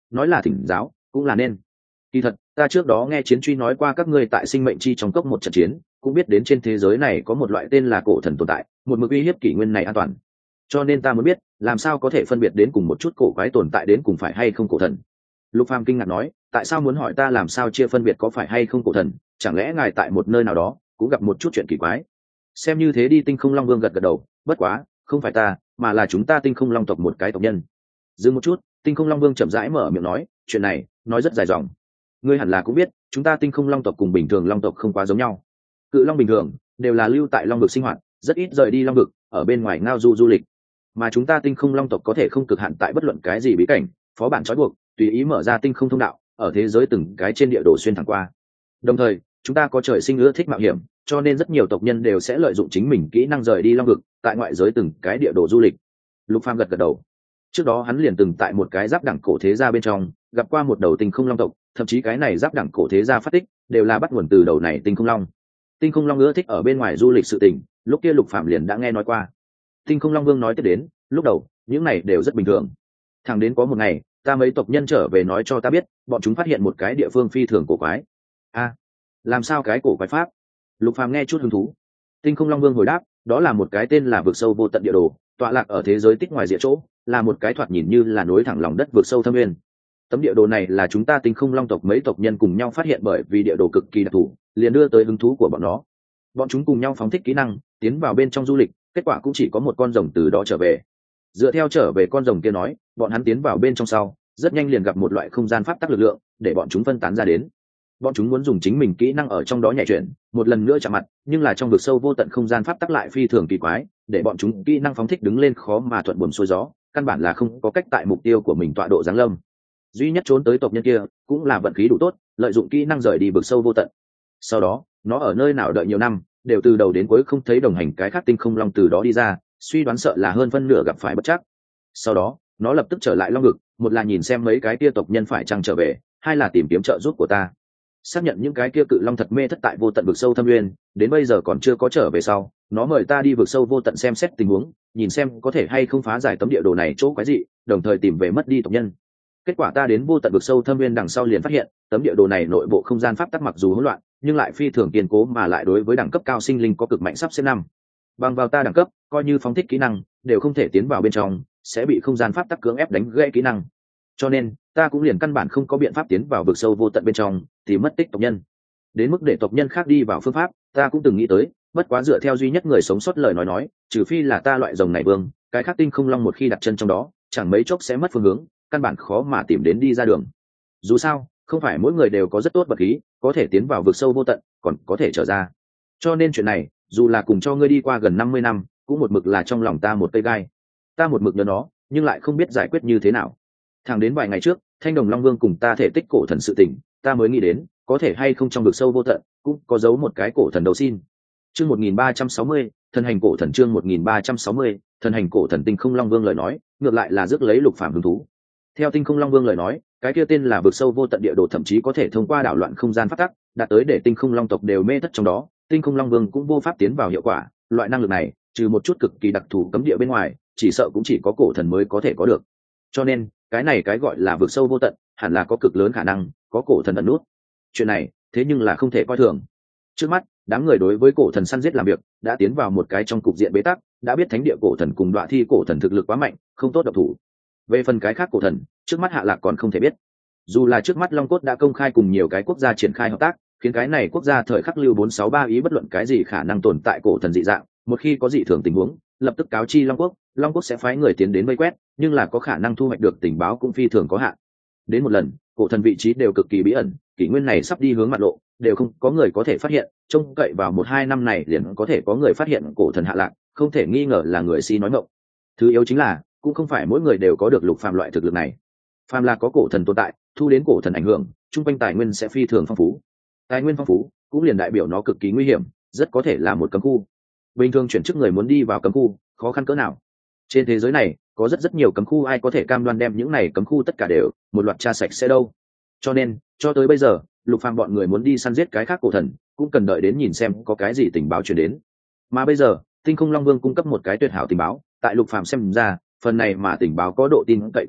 nói là thỉnh giáo cũng là nên. Kỳ thật ta trước đó nghe Chiến Truy nói qua các ngươi tại sinh mệnh chi trong cốc một trận chiến, cũng biết đến trên thế giới này có một loại tên là cổ thần tồn tại, một mực uy hiếp kỷ nguyên này an toàn. Cho nên ta muốn biết làm sao có thể phân biệt đến cùng một chút cổ quái tồn tại đến cùng phải hay không cổ thần. Lục Phàm kinh ngạc nói, tại sao muốn hỏi ta làm sao chia phân biệt có phải hay không cổ thần, chẳng lẽ ngài tại một nơi nào đó cũng gặp một chút chuyện kỳ quái? Xem như thế đi. Tinh Không Long Vương gật gật đầu, bất quá không phải ta, mà là chúng ta Tinh Không Long tộc một cái tộc nhân. Dừng một chút, Tinh Không Long Vương chậm rãi mở miệng nói, chuyện này nói rất dài dòng. Ngươi hẳn là cũng biết, chúng ta Tinh Không Long tộc cùng bình thường long tộc không quá giống nhau. Cự long bình thường đều là lưu tại long vực sinh hoạt, rất ít rời đi long vực, ở bên ngoài ngao du du lịch. Mà chúng ta Tinh Không Long tộc có thể không cực hạn tại bất luận cái gì bí cảnh, phó bản trói buộc, tùy ý mở ra tinh không thông đạo, ở thế giới từng cái trên địa đồ xuyên thẳng qua. Đồng thời, chúng ta có trời sinh ưa thích mạo hiểm, cho nên rất nhiều tộc nhân đều sẽ lợi dụng chính mình kỹ năng rời đi long vực, tại ngoại giới từng cái địa đồ du lịch. Lục Phàm gật gật đầu. Trước đó hắn liền từng tại một cái giáp đẳng cổ thế gia bên trong gặp qua một đầu tinh không long tộc, thậm chí cái này giáp đẳng cổ thế gia phát tích đều là bắt nguồn từ đầu này tinh không long. Tinh không long ưa thích ở bên ngoài du lịch sự tình, lúc kia Lục Phàm liền đã nghe nói qua. Tinh Không Long Vương nói tiếp đến, lúc đầu những này đều rất bình thường, thẳng đến có một ngày ta mấy tộc nhân trở về nói cho ta biết, bọn chúng phát hiện một cái địa phương phi thường cổ quái. A, à, làm sao cái cổ quái pháp? Lục Phàm nghe chút hứng thú. Tinh Không Long Vương hồi đáp, đó là một cái tên là vực sâu vô tận địa đồ, tọa lạc ở thế giới tích ngoài rìa chỗ, là một cái thoạt nhìn như là nối thẳng lòng đất vực sâu thâm nguyên. Tấm địa đồ này là chúng ta Tinh Không Long tộc mấy tộc nhân cùng nhau phát hiện, bởi vì địa đồ cực kỳ đặc thù, liền đưa tới hứng thú của bọn nó. Bọn chúng cùng nhau phóng thích kỹ năng, tiến vào bên trong du lịch, kết quả cũng chỉ có một con rồng từ đó trở về. Dựa theo trở về con rồng kia nói, bọn hắn tiến vào bên trong sau, rất nhanh liền gặp một loại không gian pháp tắc lực lượng, để bọn chúng phân tán ra đến. Bọn chúng muốn dùng chính mình kỹ năng ở trong đó nhảy chuyển, một lần nữa chạm mặt, nhưng là trong vực sâu vô tận không gian pháp tắc lại phi thường kỳ quái, để bọn chúng kỹ năng phóng thích đứng lên khó mà thuận buồm xuôi gió, căn bản là không có cách tại mục tiêu của mình tọa độ giáng lâm. Duy nhất trốn tới tộc nhân kia, cũng là vận khí đủ tốt, lợi dụng kỹ năng rời đi vực sâu vô tận. Sau đó, nó ở nơi nào đợi nhiều năm, đều từ đầu đến cuối không thấy đồng hành cái khác tinh không long từ đó đi ra, suy đoán sợ là hơn phân nửa gặp phải bất trắc. Sau đó nó lập tức trở lại long ngực, một là nhìn xem mấy cái kia tộc nhân phải chăng trở về, hai là tìm kiếm trợ giúp của ta. Xác nhận những cái kia cự long thật mê thất tại vô tận vực sâu thâm nguyên, đến bây giờ còn chưa có trở về sau, nó mời ta đi vực sâu vô tận xem xét tình huống, nhìn xem có thể hay không phá giải tấm địa đồ này chỗ quái dị, đồng thời tìm về mất đi tộc nhân. Kết quả ta đến vô tận vực sâu thâm nguyên đằng sau liền phát hiện, tấm địa đồ này nội bộ không gian pháp tắc mặc dù hỗn loạn, nhưng lại phi thường kiên cố, mà lại đối với đẳng cấp cao sinh linh có cực mạnh sắp xếp năm. Bằng vào ta đẳng cấp, coi như phóng thích kỹ năng, đều không thể tiến vào bên trong, sẽ bị không gian pháp tắc cưỡng ép đánh gãy kỹ năng. Cho nên, ta cũng liền căn bản không có biện pháp tiến vào vực sâu vô tận bên trong, thì mất tích tộc nhân. Đến mức để tộc nhân khác đi vào phương pháp, ta cũng từng nghĩ tới, bất quá dựa theo duy nhất người sống sót lời nói nói, trừ phi là ta loại rồng này vương, cái khác tinh không long một khi đặt chân trong đó, chẳng mấy chốc sẽ mất phương hướng, căn bản khó mà tìm đến đi ra đường. Dù sao, không phải mỗi người đều có rất tốt vật khí, có thể tiến vào vực sâu vô tận, còn có thể trở ra. Cho nên chuyện này, dù là cùng cho ngươi đi qua gần năm mươi năm, cũng một mực là trong lòng ta một cây gai. Ta một mực nhớ nó, nhưng lại không biết giải quyết như thế nào. Thẳng đến vài ngày trước, Thanh Đồng Long Vương cùng ta thể tích cổ thần sự tình, ta mới nghĩ đến, có thể hay không trong vực sâu vô tận, cũng có giấu một cái cổ thần đầu xin. Chương một nghìn ba trăm sáu mươi, thần hành cổ thần chương một nghìn ba trăm sáu mươi, thần hành cổ thần. Tinh Không Long Vương lời nói, ngược lại là rước lấy Lục Phàm hứng thú. Theo Tinh Không Long Vương lời nói, cái kia tên là vực sâu vô tận địa đồ thậm chí có thể thông qua đảo loạn không gian phát tắc, đạt tới để Tinh Không Long tộc đều mê thất trong đó, Tinh Không Long Vương cũng vô pháp tiến vào hiệu quả. Loại năng lực này, trừ một chút cực kỳ đặc thù cấm địa bên ngoài, chỉ sợ cũng chỉ có cổ thần mới có thể có được. Cho nên, cái này cái gọi là vực sâu vô tận, hẳn là có cực lớn khả năng có cổ thần ẩn nút. Chuyện này, thế nhưng là không thể coi thường. Trước mắt, đám người đối với cổ thần săn giết làm việc, đã tiến vào một cái trong cục diện bế tắc, đã biết thánh địa cổ thần cùng đoạ thi cổ thần thực lực quá mạnh, không tốt độc thủ. Về phần cái khác cổ thần, trước mắt Hạ Lạc còn không thể biết. Dù là trước mắt Long Cốt đã công khai cùng nhiều cái quốc gia triển khai hợp tác, khiến cái này quốc gia thời khắc lưu bốn sáu ba ý bất luận cái gì khả năng tồn tại cổ thần dị dạng, một khi có dị thường tình huống, lập tức cáo chi Long Quốc, Long Quốc sẽ phái người tiến đến vây quét, nhưng là có khả năng thu hoạch được tình báo cũng phi thường có hạn. Đến một lần, cổ thần vị trí đều cực kỳ bí ẩn, kỷ nguyên này sắp đi hướng mặt lộ, đều không có người có thể phát hiện, trông cậy vào một hai năm này liền có thể có người phát hiện cổ thần Hạ Lạc, không thể nghi ngờ là người si nói ngọng. Thứ yếu chính là, cũng không phải mỗi người đều có được Lục Phàm loại thực lực này. Phàm là có cổ thần tồn tại, thu đến cổ thần ảnh hưởng, trung quanh tài nguyên sẽ phi thường phong phú. Tài nguyên phong phú, cũng liền đại biểu nó cực kỳ nguy hiểm, rất có thể là một cấm khu. Bình thường chuyển chức người muốn đi vào cấm khu, khó khăn cỡ nào? Trên thế giới này, có rất rất nhiều cấm khu, ai có thể cam đoan đem những này cấm khu tất cả đều một loạt tra sạch sẽ đâu. Cho nên, cho tới bây giờ, Lục Phàm bọn người muốn đi săn giết cái khác cổ thần, cũng cần đợi đến nhìn xem có cái gì tình báo truyền đến. Mà bây giờ, Tinh Không Long Vương cung cấp một cái tuyệt hảo tình báo, tại Lục Phàm xem ra, phần này mà tình báo có độ tin cậy cực cao,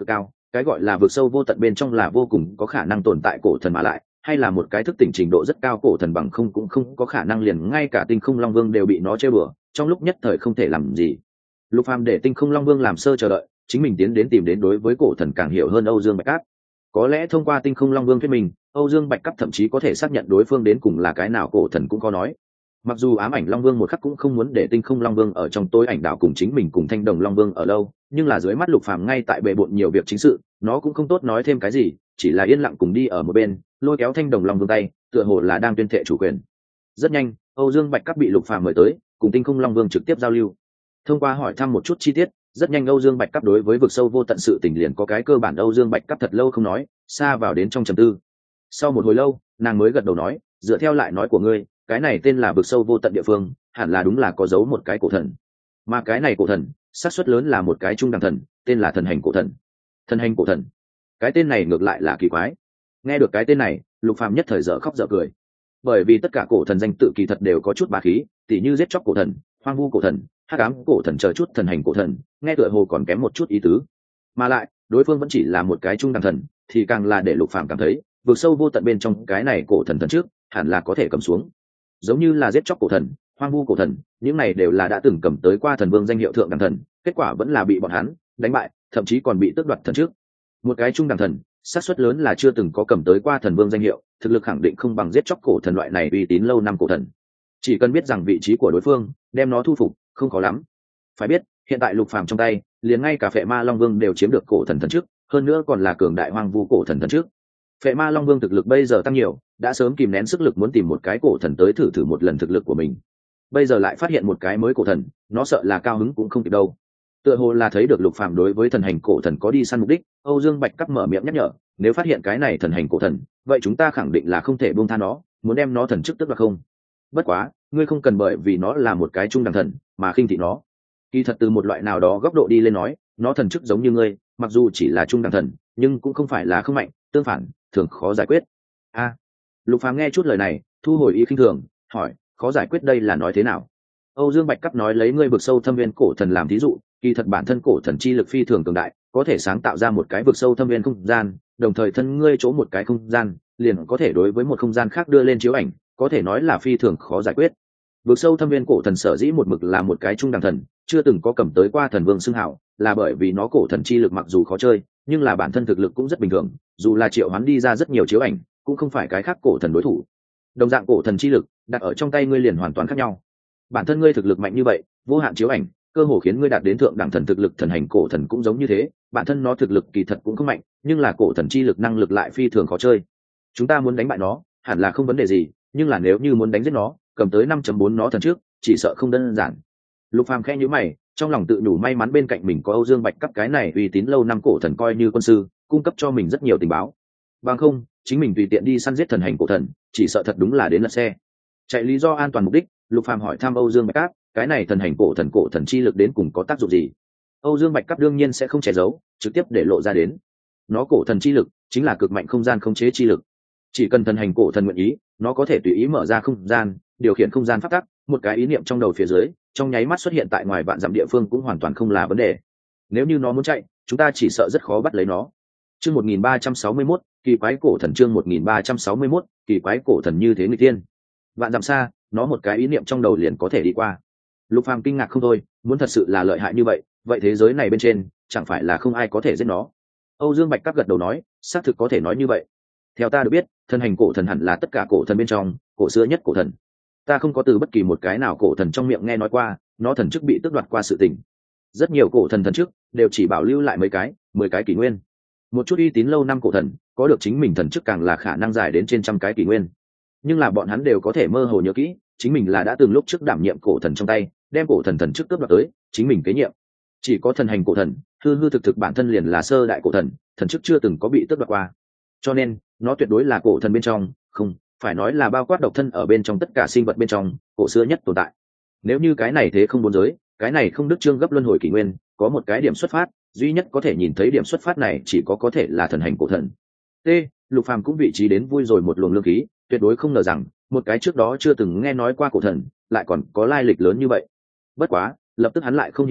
cái gọi là vực sâu vô tận bên trong là vô cùng có khả năng tồn tại cổ thần, mà lại hay là một cái thức tỉnh trình độ rất cao cổ thần, bằng không cũng không có khả năng liền ngay cả tinh không long vương đều bị nó chơi bừa, trong lúc nhất thời không thể làm gì. Lục Phàm để tinh không long vương làm sơ chờ đợi, chính mình tiến đến tìm đến đối với cổ thần càng hiểu hơn Âu Dương Bạch Cáp. Có lẽ thông qua tinh không long vương thuyết minh, Âu Dương Bạch Cáp thậm chí có thể xác nhận đối phương đến cùng là cái nào cổ thần cũng có nói. Mặc dù ám ảnh long vương một khắc cũng không muốn để tinh không long vương ở trong tối ảnh đảo cùng chính mình cùng thanh đồng long vương ở lâu, nhưng là dưới mắt Lục Phàm ngay tại bệ bộn nhiều việc chính sự, nó cũng không tốt nói thêm cái gì, chỉ là yên lặng cùng đi ở một bên, lôi kéo thanh đồng long vương tay, tựa hồ là đang tuyên thệ chủ quyền. Rất nhanh, Âu Dương Bạch Cáp bị Lục Phàm mời tới, cùng tinh không long vương trực tiếp giao lưu. Thông qua hỏi thăm một chút chi tiết, rất nhanh Âu Dương Bạch Cáp đối với vực sâu vô tận sự tình liền có cái cơ bản. Âu Dương Bạch Cáp thật lâu không nói, xa vào đến trong trầm tư. Sau một hồi lâu, nàng mới gật đầu nói, dựa theo lại nói của ngươi, cái này tên là vực sâu vô tận địa phương, hẳn là đúng là có giấu một cái cổ thần, mà cái này cổ thần xác suất lớn là một cái trung đẳng thần, tên là thần hành cổ thần. Thần hành cổ thần, cái tên này ngược lại là kỳ quái. Nghe được cái tên này, Lục Phàm nhất thời dở khóc dở cười, bởi vì tất cả cổ thần danh tự kỳ thật đều có chút bá khí, tỉ như giết chóc cổ thần, hoang vu cổ thần, hắc ám cổ thần chờ chút thần hành cổ thần, nghe tựa hồ còn kém một chút ý tứ. Mà lại đối phương vẫn chỉ là một cái trung đẳng thần, thì càng là để Lục Phàm cảm thấy vực sâu vô tận bên trong cái này cổ thần thần trước hẳn là có thể cầm xuống. Giống như là giết chóc cổ thần, hoang vu cổ thần, những này đều là đã từng cầm tới qua thần vương danh hiệu thượng đẳng thần, kết quả vẫn là bị bọn hắn đánh bại, thậm chí còn bị tước đoạt thần trước. Một cái trung đẳng thần, xác suất lớn là chưa từng có cầm tới qua thần vương danh hiệu, thực lực khẳng định không bằng giết chóc cổ thần loại này uy tín lâu năm cổ thần. Chỉ cần biết rằng vị trí của đối phương, đem nó thu phục, không khó lắm. Phải biết, hiện tại Lục Phàm trong tay, liền ngay cả Phệ Ma Long Vương đều chiếm được cổ thần thần trước, hơn nữa còn là cường đại hoang vu cổ thần thần trước. Phệ Ma Long Vương thực lực bây giờ tăng nhiều, đã sớm kìm nén sức lực muốn tìm một cái cổ thần tới thử thử một lần thực lực của mình. Bây giờ lại phát hiện một cái mới cổ thần, nó sợ là cao hứng cũng không kịp đâu. Tựa hồ là thấy được Lục Phàm đối với thần hành cổ thần có đi săn mục đích, Âu Dương Bạch Cáp mở miệng nhắc nhở, nếu phát hiện cái này thần hành cổ thần, vậy chúng ta khẳng định là không thể buông tha nó, muốn đem nó thần chức tức là không. Bất quá, ngươi không cần bởi vì nó là một cái trung đẳng thần mà khinh thị nó. Kỳ thật từ một loại nào đó góc độ đi lên nói, nó thần chức giống như ngươi, mặc dù chỉ là trung đẳng thần, nhưng cũng không phải là không mạnh, tương phản, thường khó giải quyết. A. À, Lục Phàm nghe chút lời này, thu hồi ý khinh thường, hỏi, khó giải quyết đây là nói thế nào? Âu Dương Bạch Cáp nói lấy ngươi vực sâu thâm viên cổ thần làm thí dụ, kỳ thật bản thân cổ thần chi lực phi thường cường đại, có thể sáng tạo ra một cái vực sâu thâm viên không gian, đồng thời thân ngươi chỗ một cái không gian, liền có thể đối với một không gian khác đưa lên chiếu ảnh, có thể nói là phi thường khó giải quyết. Vực sâu thâm viên cổ thần sở dĩ một mực là một cái trung đẳng thần, chưa từng có cầm tới qua thần vương xưng hảo, là bởi vì nó cổ thần chi lực mặc dù khó chơi, nhưng là bản thân thực lực cũng rất bình thường, dù là triệu hoán đi ra rất nhiều chiếu ảnh, cũng không phải cái khác cổ thần đối thủ. Đồng dạng cổ thần chi lực đặt ở trong tay ngươi liền hoàn toàn khác nhau. Bản thân ngươi thực lực mạnh như vậy, vô hạn chiếu ảnh, cơ hồ khiến ngươi đạt đến thượng đẳng thần thực lực, thần hành cổ thần cũng giống như thế, bản thân nó thực lực kỳ thật cũng không mạnh, nhưng là cổ thần chi lực năng lực lại phi thường khó chơi. Chúng ta muốn đánh bại nó, hẳn là không vấn đề gì, nhưng là nếu như muốn đánh giết nó, cầm tới năm chấm bốn nó thần trước, chỉ sợ không đơn giản. Lục Phàm khẽ nhíu mày, trong lòng tự nhủ may mắn bên cạnh mình có Âu Dương Bạch Cáp cái này uy tín lâu năm cổ thần coi như quân sư, cung cấp cho mình rất nhiều tình báo. Bằng không, chính mình tùy tiện đi săn giết thần hành cổ thần, chỉ sợ thật đúng là đến lật xe. Chạy lý do an toàn mục đích, Lục Phàm hỏi thăm Âu Dương Bạch Cáp, cái này thần hành cổ thần cổ thần chi lực đến cùng có tác dụng gì? Âu Dương Bạch Cáp đương nhiên sẽ không che giấu, trực tiếp để lộ ra đến. Nó cổ thần chi lực chính là cực mạnh không gian khống chế chi lực. Chỉ cần thần hành cổ thần nguyện ý, nó có thể tùy ý mở ra không gian, điều khiển không gian pháp tắc, một cái ý niệm trong đầu phía dưới, trong nháy mắt xuất hiện tại ngoài vạn dặm địa phương cũng hoàn toàn không là vấn đề. Nếu như nó muốn chạy, chúng ta chỉ sợ rất khó bắt lấy nó. Chương một nghìn ba trăm sáu mươi mốt, kỳ quái cổ thần. Chương một nghìn ba trăm sáu mươi mốt, kỳ quái cổ thần như thế người tiên. Vạn dặm xa, nó một cái ý niệm trong đầu liền có thể đi qua. Lục Phàm kinh ngạc không thôi, muốn thật sự là lợi hại như vậy, vậy thế giới này bên trên chẳng phải là không ai có thể giết nó? Âu Dương Bạch Cáp gật đầu nói, xác thực có thể nói như vậy. Theo ta được biết, thần hành cổ thần hẳn là tất cả cổ thần bên trong cổ xưa nhất cổ thần. Ta không có từ bất kỳ một cái nào cổ thần trong miệng nghe nói qua nó thần chức bị tước đoạt qua sự tình. Rất nhiều cổ thần thần chức đều chỉ bảo lưu lại mấy cái, mười cái kỷ nguyên. Một chút uy tín lâu năm cổ thần có được chính mình thần chức càng là khả năng dài đến trên trăm cái kỷ nguyên. Nhưng là bọn hắn đều có thể mơ hồ nhớ kỹ, chính mình là đã từng lúc trước đảm nhiệm cổ thần trong tay, đem cổ thần thần chức tước đoạt tới, chính mình kế nhiệm. Chỉ có thần hành cổ thần, hư hư thực thực bản thân liền là sơ đại cổ thần, thần chức chưa từng có bị tước đoạt qua. Cho nên, nó tuyệt đối là cổ thần bên trong, không, phải nói là bao quát độc thân ở bên trong tất cả sinh vật bên trong, cổ xưa nhất tồn tại. Nếu như cái này thế không bốn giới, cái này không đức trương gấp luân hồi kỷ nguyên, có một cái điểm xuất phát, duy nhất có thể nhìn thấy điểm xuất phát này chỉ có có thể là thần hành cổ thần. T. Lục Phàm cũng vị trí đến vui rồi một luồng lương khí, tuyệt đối không ngờ rằng, một cái trước đó chưa từng nghe nói qua cổ thần, lại còn có lai lịch lớn như vậy. Bất quá, lập tức hắn lại không hiểu hỏi,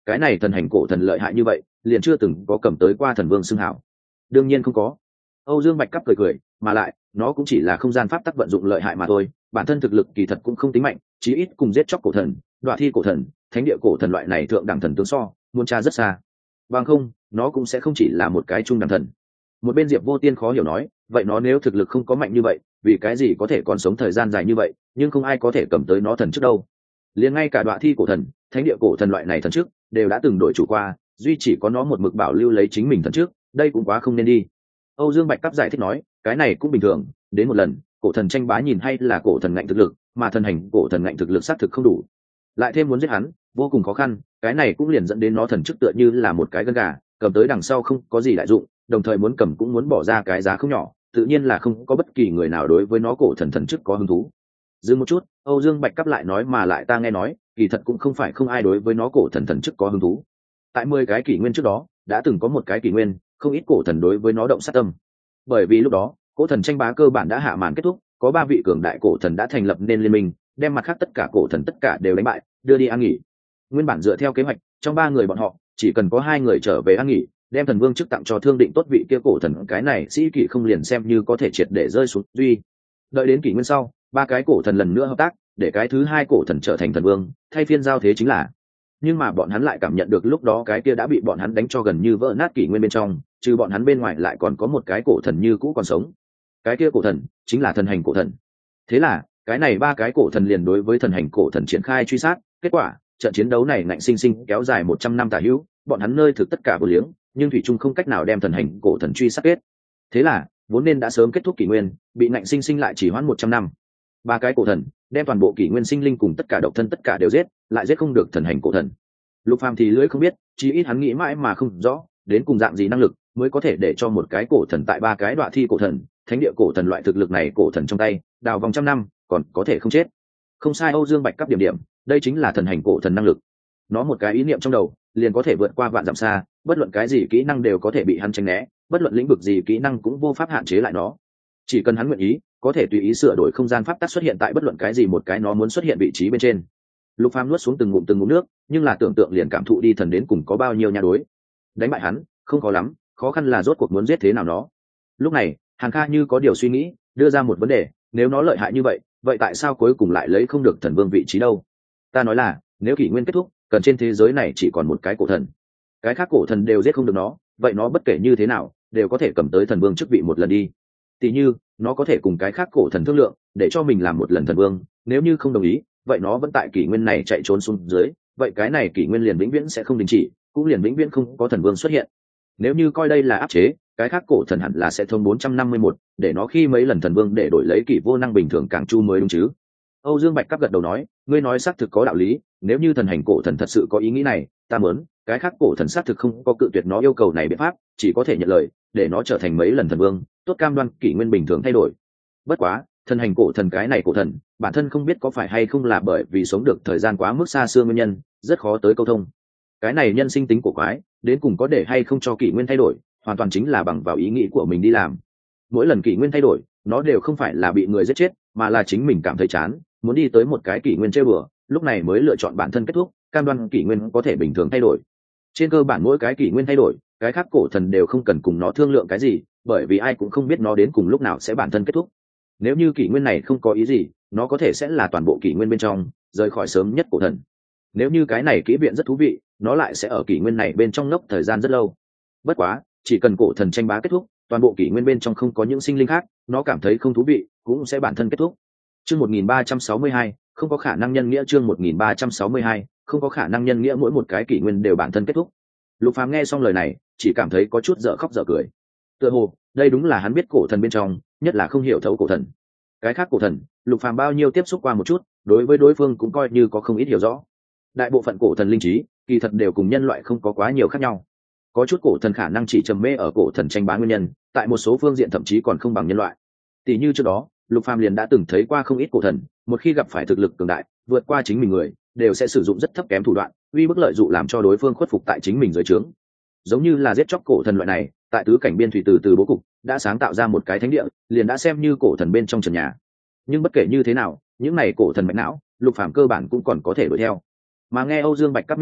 cái này thần hành cổ thần lợi hại như vậy liền chưa từng có cầm tới qua thần vương xưng hảo? Đương nhiên không có. Âu Dương Bạch Cấp cười cười, mà lại nó cũng chỉ là không gian pháp tắc vận dụng lợi hại mà thôi, bản thân thực lực kỳ thật cũng không tính mạnh, chí ít cùng giết chóc cổ thần, đoạ thi cổ thần, thánh địa cổ thần loại này thượng đẳng thần tướng so muốn tra rất xa. Bằng không nó cũng sẽ không chỉ là một cái trung đẳng thần. Một bên Diệp Vô Tiên khó hiểu nói, vậy nó nếu thực lực không có mạnh như vậy, vì cái gì có thể còn sống thời gian dài như vậy, nhưng không ai có thể cầm tới nó thần trước đâu? Liền ngay cả đoạ thi cổ thần, thánh địa cổ thần loại này thần trước đều đã từng đổi chủ qua, duy chỉ có nó một mực bảo lưu lấy chính mình thần trước, đây cũng quá không nên đi. Âu Dương Bạch Cấp giải thích nói, cái này cũng bình thường, đến một lần cổ thần tranh bá nhìn hay là cổ thần ngạnh thực lực, mà thần hành cổ thần ngạnh thực lực xác thực không đủ, lại thêm muốn giết hắn vô cùng khó khăn, cái này cũng liền dẫn đến nó thần chức tựa như là một cái gân gà, cầm tới đằng sau không có gì đại dụng, đồng thời muốn cầm cũng muốn bỏ ra cái giá không nhỏ, tự nhiên là không có bất kỳ người nào đối với nó cổ thần thần chức có hứng thú. Dừng một chút, Âu Dương Bạch Cấp lại nói, mà lại ta nghe nói kỳ thật cũng không phải không ai đối với nó cổ thần thần chức có hứng thú. Tại mười cái kỷ nguyên trước đó đã từng có một cái kỷ nguyên không ít cổ thần đối với nó động sát tâm, bởi vì lúc đó cổ thần tranh bá cơ bản đã hạ màn kết thúc, có ba vị cường đại cổ thần đã thành lập nên liên minh, đem mặt khác tất cả cổ thần tất cả đều đánh bại, đưa đi an nghỉ. Nguyên bản dựa theo kế hoạch, trong ba người bọn họ chỉ cần có hai người trở về an nghỉ, đem thần vương chức tặng cho thương định tốt vị kia cổ thần, cái này sĩ kỷ không liền xem như có thể triệt để rơi xuống duy. Đợi đến kỷ nguyên sau, ba cái cổ thần lần nữa hợp tác, để cái thứ hai cổ thần trở thành thần vương, thay phiên giao thế chính là. Nhưng mà bọn hắn lại cảm nhận được lúc đó cái kia đã bị bọn hắn đánh cho gần như vỡ nát kỷ nguyên bên trong, trừ bọn hắn bên ngoài lại còn có một cái cổ thần như cũ còn sống. Cái kia cổ thần chính là thần hành cổ thần. Thế là cái này ba cái cổ thần liền đối với thần hành cổ thần triển khai truy sát, kết quả trận chiến đấu này ngạnh sinh sinh kéo dài một trăm năm tả hữu, bọn hắn nơi thực tất cả vô liếng, nhưng thủy trung không cách nào đem thần hành cổ thần truy sát kết. Thế là vốn nên đã sớm kết thúc kỷ nguyên, bị ngạnh sinh sinh lại chỉ hoãn một trăm năm. Ba cái cổ thần đem toàn bộ kỷ nguyên sinh linh cùng tất cả độc thân tất cả đều giết, lại giết không được thần hành cổ thần. Lục Phàm thì lưỡi không biết, chí ít hắn nghĩ mãi mà không rõ, đến cùng dạng gì năng lực mới có thể để cho một cái cổ thần tại ba cái đoạ thi cổ thần, thánh địa cổ thần loại thực lực này cổ thần trong tay đào vòng trăm năm còn có thể không chết. Không sai, Âu Dương Bạch Cấp điểm điểm, đây chính là thần hành cổ thần năng lực. Nó một cái ý niệm trong đầu liền có thể vượt qua vạn dặm xa, bất luận cái gì kỹ năng đều có thể bị hắn tránh né, bất luận lĩnh vực gì kỹ năng cũng vô pháp hạn chế lại nó. Chỉ cần hắn nguyện ý, có thể tùy ý sửa đổi không gian pháp tắc xuất hiện tại bất luận cái gì một cái nó muốn xuất hiện vị trí bên trên. Lục Phàm nuốt xuống từng ngụm từng ngụm nước, nhưng là tưởng tượng liền cảm thụ đi thần đến cùng có bao nhiêu nha đối. Đánh bại hắn không khó lắm, khó khăn là rốt cuộc muốn giết thế nào nó. Lúc này Hàn Kha như có điều suy nghĩ, đưa ra một vấn đề, nếu nó lợi hại như vậy, vậy tại sao cuối cùng lại lấy không được thần vương vị trí đâu? Ta nói là, nếu kỷ nguyên kết thúc, cần trên thế giới này chỉ còn một cái cổ thần, cái khác cổ thần đều giết không được nó, vậy nó bất kể như thế nào đều có thể cầm tới thần vương chức vị một lần đi. Tỷ như nó có thể cùng cái khác cổ thần thương lượng, để cho mình làm một lần thần vương, nếu như không đồng ý, vậy nó vẫn tại kỷ nguyên này chạy trốn xuống dưới, vậy cái này kỷ nguyên liền vĩnh viễn sẽ không đình chỉ, cũng liền vĩnh viễn không có thần vương xuất hiện. Nếu như coi đây là áp chế, cái khác cổ thần hẳn là sẽ thông bốn trăm năm mươi mốt, để nó khi mấy lần thần vương để đổi lấy kỷ vô năng bình thường càng chu mới đúng chứ. Âu Dương Bạch Cấp gật đầu nói, ngươi nói xác thực có đạo lý, nếu như thần hành cổ thần thật sự có ý nghĩ này, ta muốn cái khác cổ thần xác thực không có cự tuyệt nó yêu cầu này biện pháp, chỉ có thể nhận lời, để nó trở thành mấy lần thần vương, tốt cam đoan kỷ nguyên bình thường thay đổi. Bất quá thần hành cổ thần cái này cổ thần bản thân không biết có phải hay không là bởi vì sống được thời gian quá mức xa xưa nguyên nhân, rất khó tới câu thông. Cái này nhân sinh tính của quái, đến cùng có để hay không cho kỷ nguyên thay đổi, hoàn toàn chính là bằng vào ý nghĩ của mình đi làm. Mỗi lần kỷ nguyên thay đổi, nó đều không phải là bị người giết chết, mà là chính mình cảm thấy chán, muốn đi tới một cái kỷ nguyên chơi bừa, lúc này mới lựa chọn bản thân kết thúc, cam đoan kỷ nguyên có thể bình thường thay đổi. Trên cơ bản mỗi cái kỷ nguyên thay đổi, cái khác cổ thần đều không cần cùng nó thương lượng cái gì, bởi vì ai cũng không biết nó đến cùng lúc nào sẽ bản thân kết thúc. Nếu như kỷ nguyên này không có ý gì, nó có thể sẽ là toàn bộ kỷ nguyên bên trong rời khỏi sớm nhất cổ thần. Nếu như cái này kỹ viện rất thú vị, nó lại sẽ ở kỷ nguyên này bên trong ngốc thời gian rất lâu. Bất quá chỉ cần cổ thần tranh bá kết thúc, toàn bộ kỷ nguyên bên trong không có những sinh linh khác, nó cảm thấy không thú vị cũng sẽ bản thân kết thúc. Chương một nghìn ba trăm sáu mươi hai, không có khả năng nhân nghĩa. Chương một nghìn ba trăm sáu mươi hai, không có khả năng nhân nghĩa, mỗi một cái kỷ nguyên đều bản thân kết thúc. Lục Phàm nghe xong lời này, chỉ cảm thấy có chút dở khóc dở cười. Tựa hồ đây đúng là hắn biết cổ thần bên trong, nhất là không hiểu thấu cổ thần. Cái khác cổ thần, Lục Phàm bao nhiêu tiếp xúc qua một chút, đối với đối phương cũng coi như có không ít hiểu rõ. Đại bộ phận cổ thần linh trí, kỳ thật đều cùng nhân loại không có quá nhiều khác nhau. Có chút cổ thần khả năng chỉ trầm mê ở cổ thần tranh bá nguyên nhân, tại một số phương diện thậm chí còn không bằng nhân loại. Tỷ như trước đó, Lục Phàm liền đã từng thấy qua không ít cổ thần, một khi gặp phải thực lực cường đại, vượt qua chính mình người, đều sẽ sử dụng rất thấp kém thủ đoạn, uy bức lợi dụng làm cho đối phương khuất phục tại chính mình dưới trướng. Giống như là giết chóc cổ thần loại này, tại tứ cảnh biên thủy từ từ bố cục, đã sáng tạo ra một cái thánh địa, liền đã xem như cổ thần bên trong trần nhà. Nhưng bất kể như thế nào, những này cổ thần mạnh não, Lục Phàm cơ bản cũng còn có thể đuổi theo. Mà nghe Âu Dương Bạch Cấp miêu tả,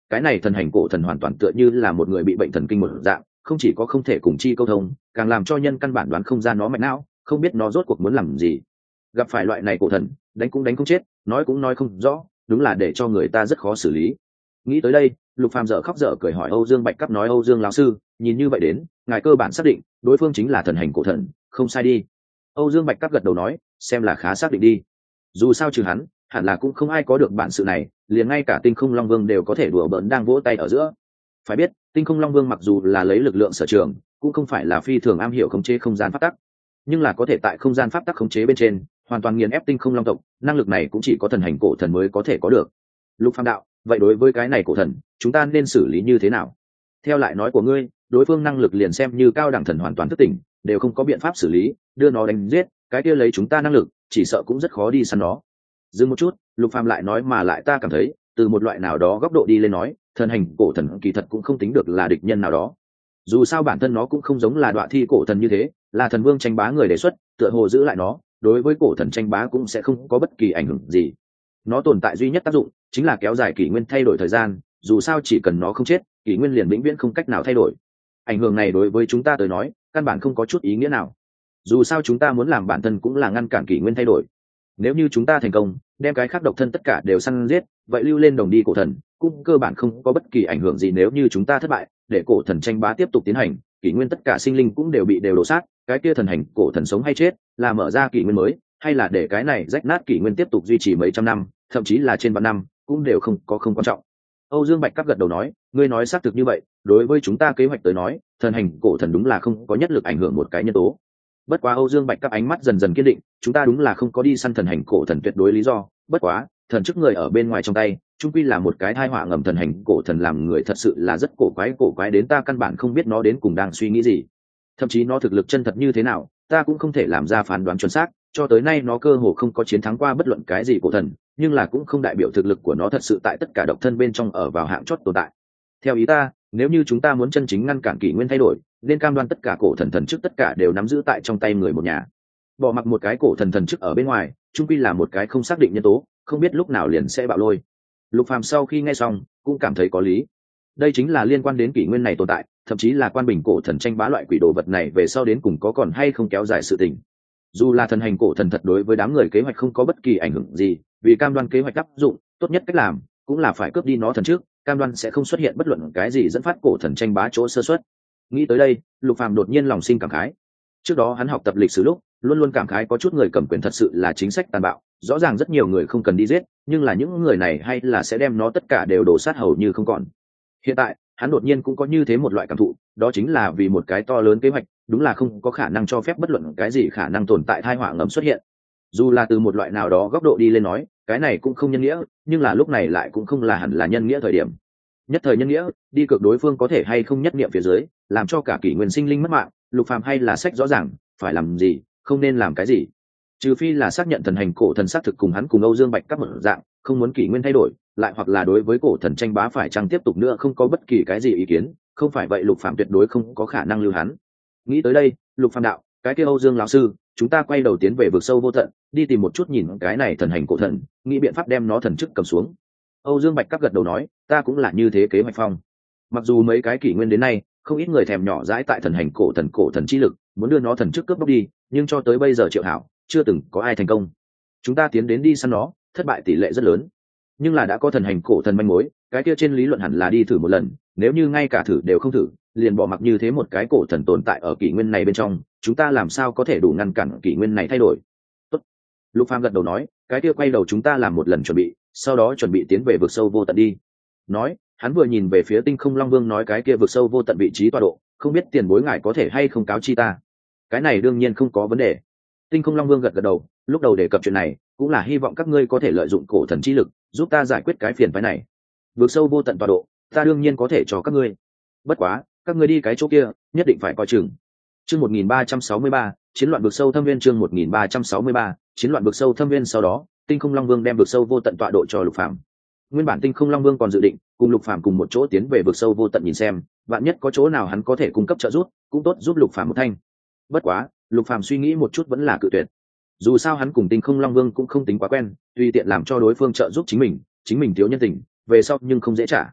cái này thần hành cổ thần hoàn toàn tựa như là một người bị bệnh thần kinh một dạng, không chỉ có không thể cùng chi câu thông, càng làm cho nhân căn bản đoán không ra nó mạch não, không biết nó rốt cuộc muốn làm gì. Gặp phải loại này cổ thần, đánh cũng đánh không chết, nói cũng nói không rõ, đúng là để cho người ta rất khó xử lý. Nghĩ tới đây, Lục Phàm dở khóc dở cười hỏi Âu Dương Bạch Cấp, nói Âu Dương lão sư, nhìn như vậy đến, ngài cơ bản xác định đối phương chính là thần hành cổ thần, không sai đi. Âu Dương Bạch Cấp gật đầu nói, xem là khá xác định đi. Dù sao trừ hắn, hẳn là cũng không ai có được bản sự này, liền ngay cả Tinh Không Long Vương đều có thể đùa bỡn đang vỗ tay ở giữa. Phải biết, Tinh Không Long Vương mặc dù là lấy lực lượng sở trường, cũng không phải là phi thường am hiểu khống chế không gian pháp tắc, nhưng là có thể tại không gian pháp tắc khống chế bên trên, hoàn toàn nghiền ép Tinh Không Long tộc, năng lực này cũng chỉ có thần hành cổ thần mới có thể có được. Lục Phàm đạo, vậy đối với cái này cổ thần, chúng ta nên xử lý như thế nào? Theo lại nói của ngươi, đối phương năng lực liền xem như cao đẳng thần hoàn toàn thức tỉnh, đều không có biện pháp xử lý, đưa nó đánh giết, cái kia lấy chúng ta năng lực, chỉ sợ cũng rất khó đi săn nó. Dừng một chút, Lục Phàm lại nói, mà lại ta cảm thấy, từ một loại nào đó góc độ đi lên nói, thần hành cổ thần kỳ thật cũng không tính được là địch nhân nào đó. Dù sao bản thân nó cũng không giống là Đoạ Thi cổ thần như thế, là thần vương tranh bá người đề xuất, tựa hồ giữ lại nó, đối với cổ thần tranh bá cũng sẽ không có bất kỳ ảnh hưởng gì. Nó tồn tại duy nhất tác dụng chính là kéo dài kỷ nguyên thay đổi thời gian, dù sao chỉ cần nó không chết, kỷ nguyên liền vĩnh viễn không cách nào thay đổi. Ảnh hưởng này đối với chúng ta tới nói, căn bản không có chút ý nghĩa nào. Dù sao chúng ta muốn làm bản thân cũng là ngăn cản kỷ nguyên thay đổi. Nếu như chúng ta thành công, đem cái khác độc thân tất cả đều săn giết, vậy lưu lên đồng đi cổ thần, cũng cơ bản không có bất kỳ ảnh hưởng gì. Nếu như chúng ta thất bại, để cổ thần tranh bá tiếp tục tiến hành, kỷ nguyên tất cả sinh linh cũng đều bị đều đổ sát, cái kia thần hành cổ thần sống hay chết, là mở ra kỷ nguyên mới, hay là để cái này rách nát kỷ nguyên tiếp tục duy trì mấy trăm năm, thậm chí là trên vạn năm, cũng đều không có không quan trọng. Âu Dương Bạch Cấp gật đầu nói, ngươi nói xác thực như vậy, đối với chúng ta kế hoạch tới nói, thần hành cổ thần đúng là không có nhất lực ảnh hưởng một cái nhân tố. Bất quá Âu Dương Bạch Cấp ánh mắt dần dần kiên định, chúng ta đúng là không có đi săn thần hành cổ thần tuyệt đối lý do, bất quá, thần chức người ở bên ngoài trong tay, chung quy là một cái tai họa ngầm. Thần hành cổ thần làm người thật sự là rất cổ quái, cổ quái đến ta căn bản không biết nó đến cùng đang suy nghĩ gì. Thậm chí nó thực lực chân thật như thế nào, ta cũng không thể làm ra phán đoán chuẩn xác, cho tới nay nó cơ hồ không có chiến thắng qua bất luận cái gì cổ thần, nhưng là cũng không đại biểu thực lực của nó thật sự tại tất cả độc thân bên trong ở vào hạng chót tồn tại. Theo ý ta, nếu như chúng ta muốn chân chính ngăn cản kỷ nguyên thay đổi, nên cam đoan tất cả cổ thần thần chức tất cả đều nắm giữ tại trong tay người một nhà. Bỏ mặc một cái cổ thần thần chức ở bên ngoài, chung quy là một cái không xác định nhân tố, không biết lúc nào liền sẽ bạo lôi. Lục Phàm sau khi nghe xong, cũng cảm thấy có lý. Đây chính là liên quan đến kỷ nguyên này tồn tại, thậm chí là quan bình cổ thần tranh bá loại quỷ đồ vật này về sau đến cùng có còn hay không kéo dài sự tình. Dù là thần hành cổ thần thật đối với đám người kế hoạch không có bất kỳ ảnh hưởng gì, vì cam đoan kế hoạch áp dụng, tốt nhất cách làm cũng là phải cướp đi nó thần trước, cam đoan sẽ không xuất hiện bất luận cái gì dẫn phát cổ thần tranh bá chỗ sơ suất. Nghĩ tới đây, Lục Phàm đột nhiên lòng sinh cảm khái. Trước đó hắn học tập lịch sử lúc, luôn luôn cảm khái có chút người cầm quyền thật sự là chính sách tàn bạo, rõ ràng rất nhiều người không cần đi giết, nhưng là những người này hay là sẽ đem nó tất cả đều đổ sát hầu như không còn. Hiện tại, hắn đột nhiên cũng có như thế một loại cảm thụ, đó chính là vì một cái to lớn kế hoạch, đúng là không có khả năng cho phép bất luận cái gì khả năng tồn tại tai họa ngầm xuất hiện. Dù là từ một loại nào đó góc độ đi lên nói, cái này cũng không nhân nghĩa, nhưng là lúc này lại cũng không là hẳn là nhân nghĩa thời điểm. Nhất thời nhân nghĩa, đi cược đối phương có thể hay không nhất niệm phía dưới, làm cho cả kỷ nguyên sinh linh mất mạng, Lục Phàm hay là sách rõ ràng, phải làm gì, không nên làm cái gì. Trừ phi là xác nhận thần hành cổ thần xác thực cùng hắn cùng Âu Dương Bạch Cấp một dạng, không muốn kỷ nguyên thay đổi, lại hoặc là đối với cổ thần tranh bá phải chăng tiếp tục nữa không có bất kỳ cái gì ý kiến, không phải vậy Lục Phàm tuyệt đối không có khả năng lưu hắn. Nghĩ tới đây, Lục Phàm đạo, cái kia Âu Dương lão sư, chúng ta quay đầu tiến về vực sâu vô tận, đi tìm một chút nhìn cái này thần hành cổ thần, nghĩ biện pháp đem nó thần chức cầm xuống. Âu Dương Bạch Cấp gật đầu nói, ta cũng là như thế kế hoạch phong. Mặc dù mấy cái kỷ nguyên đến nay, không ít người thèm nhỏ dãi tại thần hành cổ thần cổ thần chi lực, muốn đưa nó thần chức cướp bóc đi, nhưng cho tới bây giờ Triệu Hảo, chưa từng có ai thành công. Chúng ta tiến đến đi săn nó, thất bại tỷ lệ rất lớn. Nhưng là đã có thần hành cổ thần manh mối, cái kia trên lý luận hẳn là đi thử một lần, nếu như ngay cả thử đều không thử, liền bỏ mặc như thế một cái cổ thần tồn tại ở kỷ nguyên này bên trong, chúng ta làm sao có thể đủ ngăn cản kỷ nguyên này thay đổi. Tốt. Lục Phàm gật đầu nói, cái kia quay đầu chúng ta làm một lần chuẩn bị, sau đó chuẩn bị tiến về vực sâu vô tận đi. Nói, hắn vừa nhìn về phía Tinh Không Long Vương nói, cái kia vực sâu vô tận vị trí tọa độ, không biết tiền bối ngài có thể hay không cáo chi ta. Cái này đương nhiên không có vấn đề. Tinh Không Long Vương gật gật đầu, lúc đầu đề cập chuyện này, cũng là hy vọng các ngươi có thể lợi dụng cổ thần chi lực, giúp ta giải quyết cái phiền phức này. Vực sâu vô tận tọa độ, ta đương nhiên có thể cho các ngươi. Bất quá, các ngươi đi cái chỗ kia, nhất định phải coi chừng. Chương một nghìn ba trăm sáu mươi ba, chiến loạn vực sâu thâm viên. Chương một nghìn ba trăm sáu mươi ba, chiến loạn vực sâu thâm viên. Sau đó, Tinh Không Long Vương đem vực sâu vô tận tọa độ cho Lục Phàm. Nguyên bản Tinh Không Long Vương còn dự định cùng Lục Phàm cùng một chỗ tiến về vực sâu vô tận nhìn xem, vạn nhất có chỗ nào hắn có thể cung cấp trợ giúp, cũng tốt giúp Lục Phàm một thanh. Bất quá, Lục Phàm suy nghĩ một chút vẫn là cự tuyệt. Dù sao hắn cùng Tinh Không Long Vương cũng không tính quá quen, tùy tiện làm cho đối phương trợ giúp chính mình, chính mình thiếu nhân tình, về sau nhưng không dễ trả.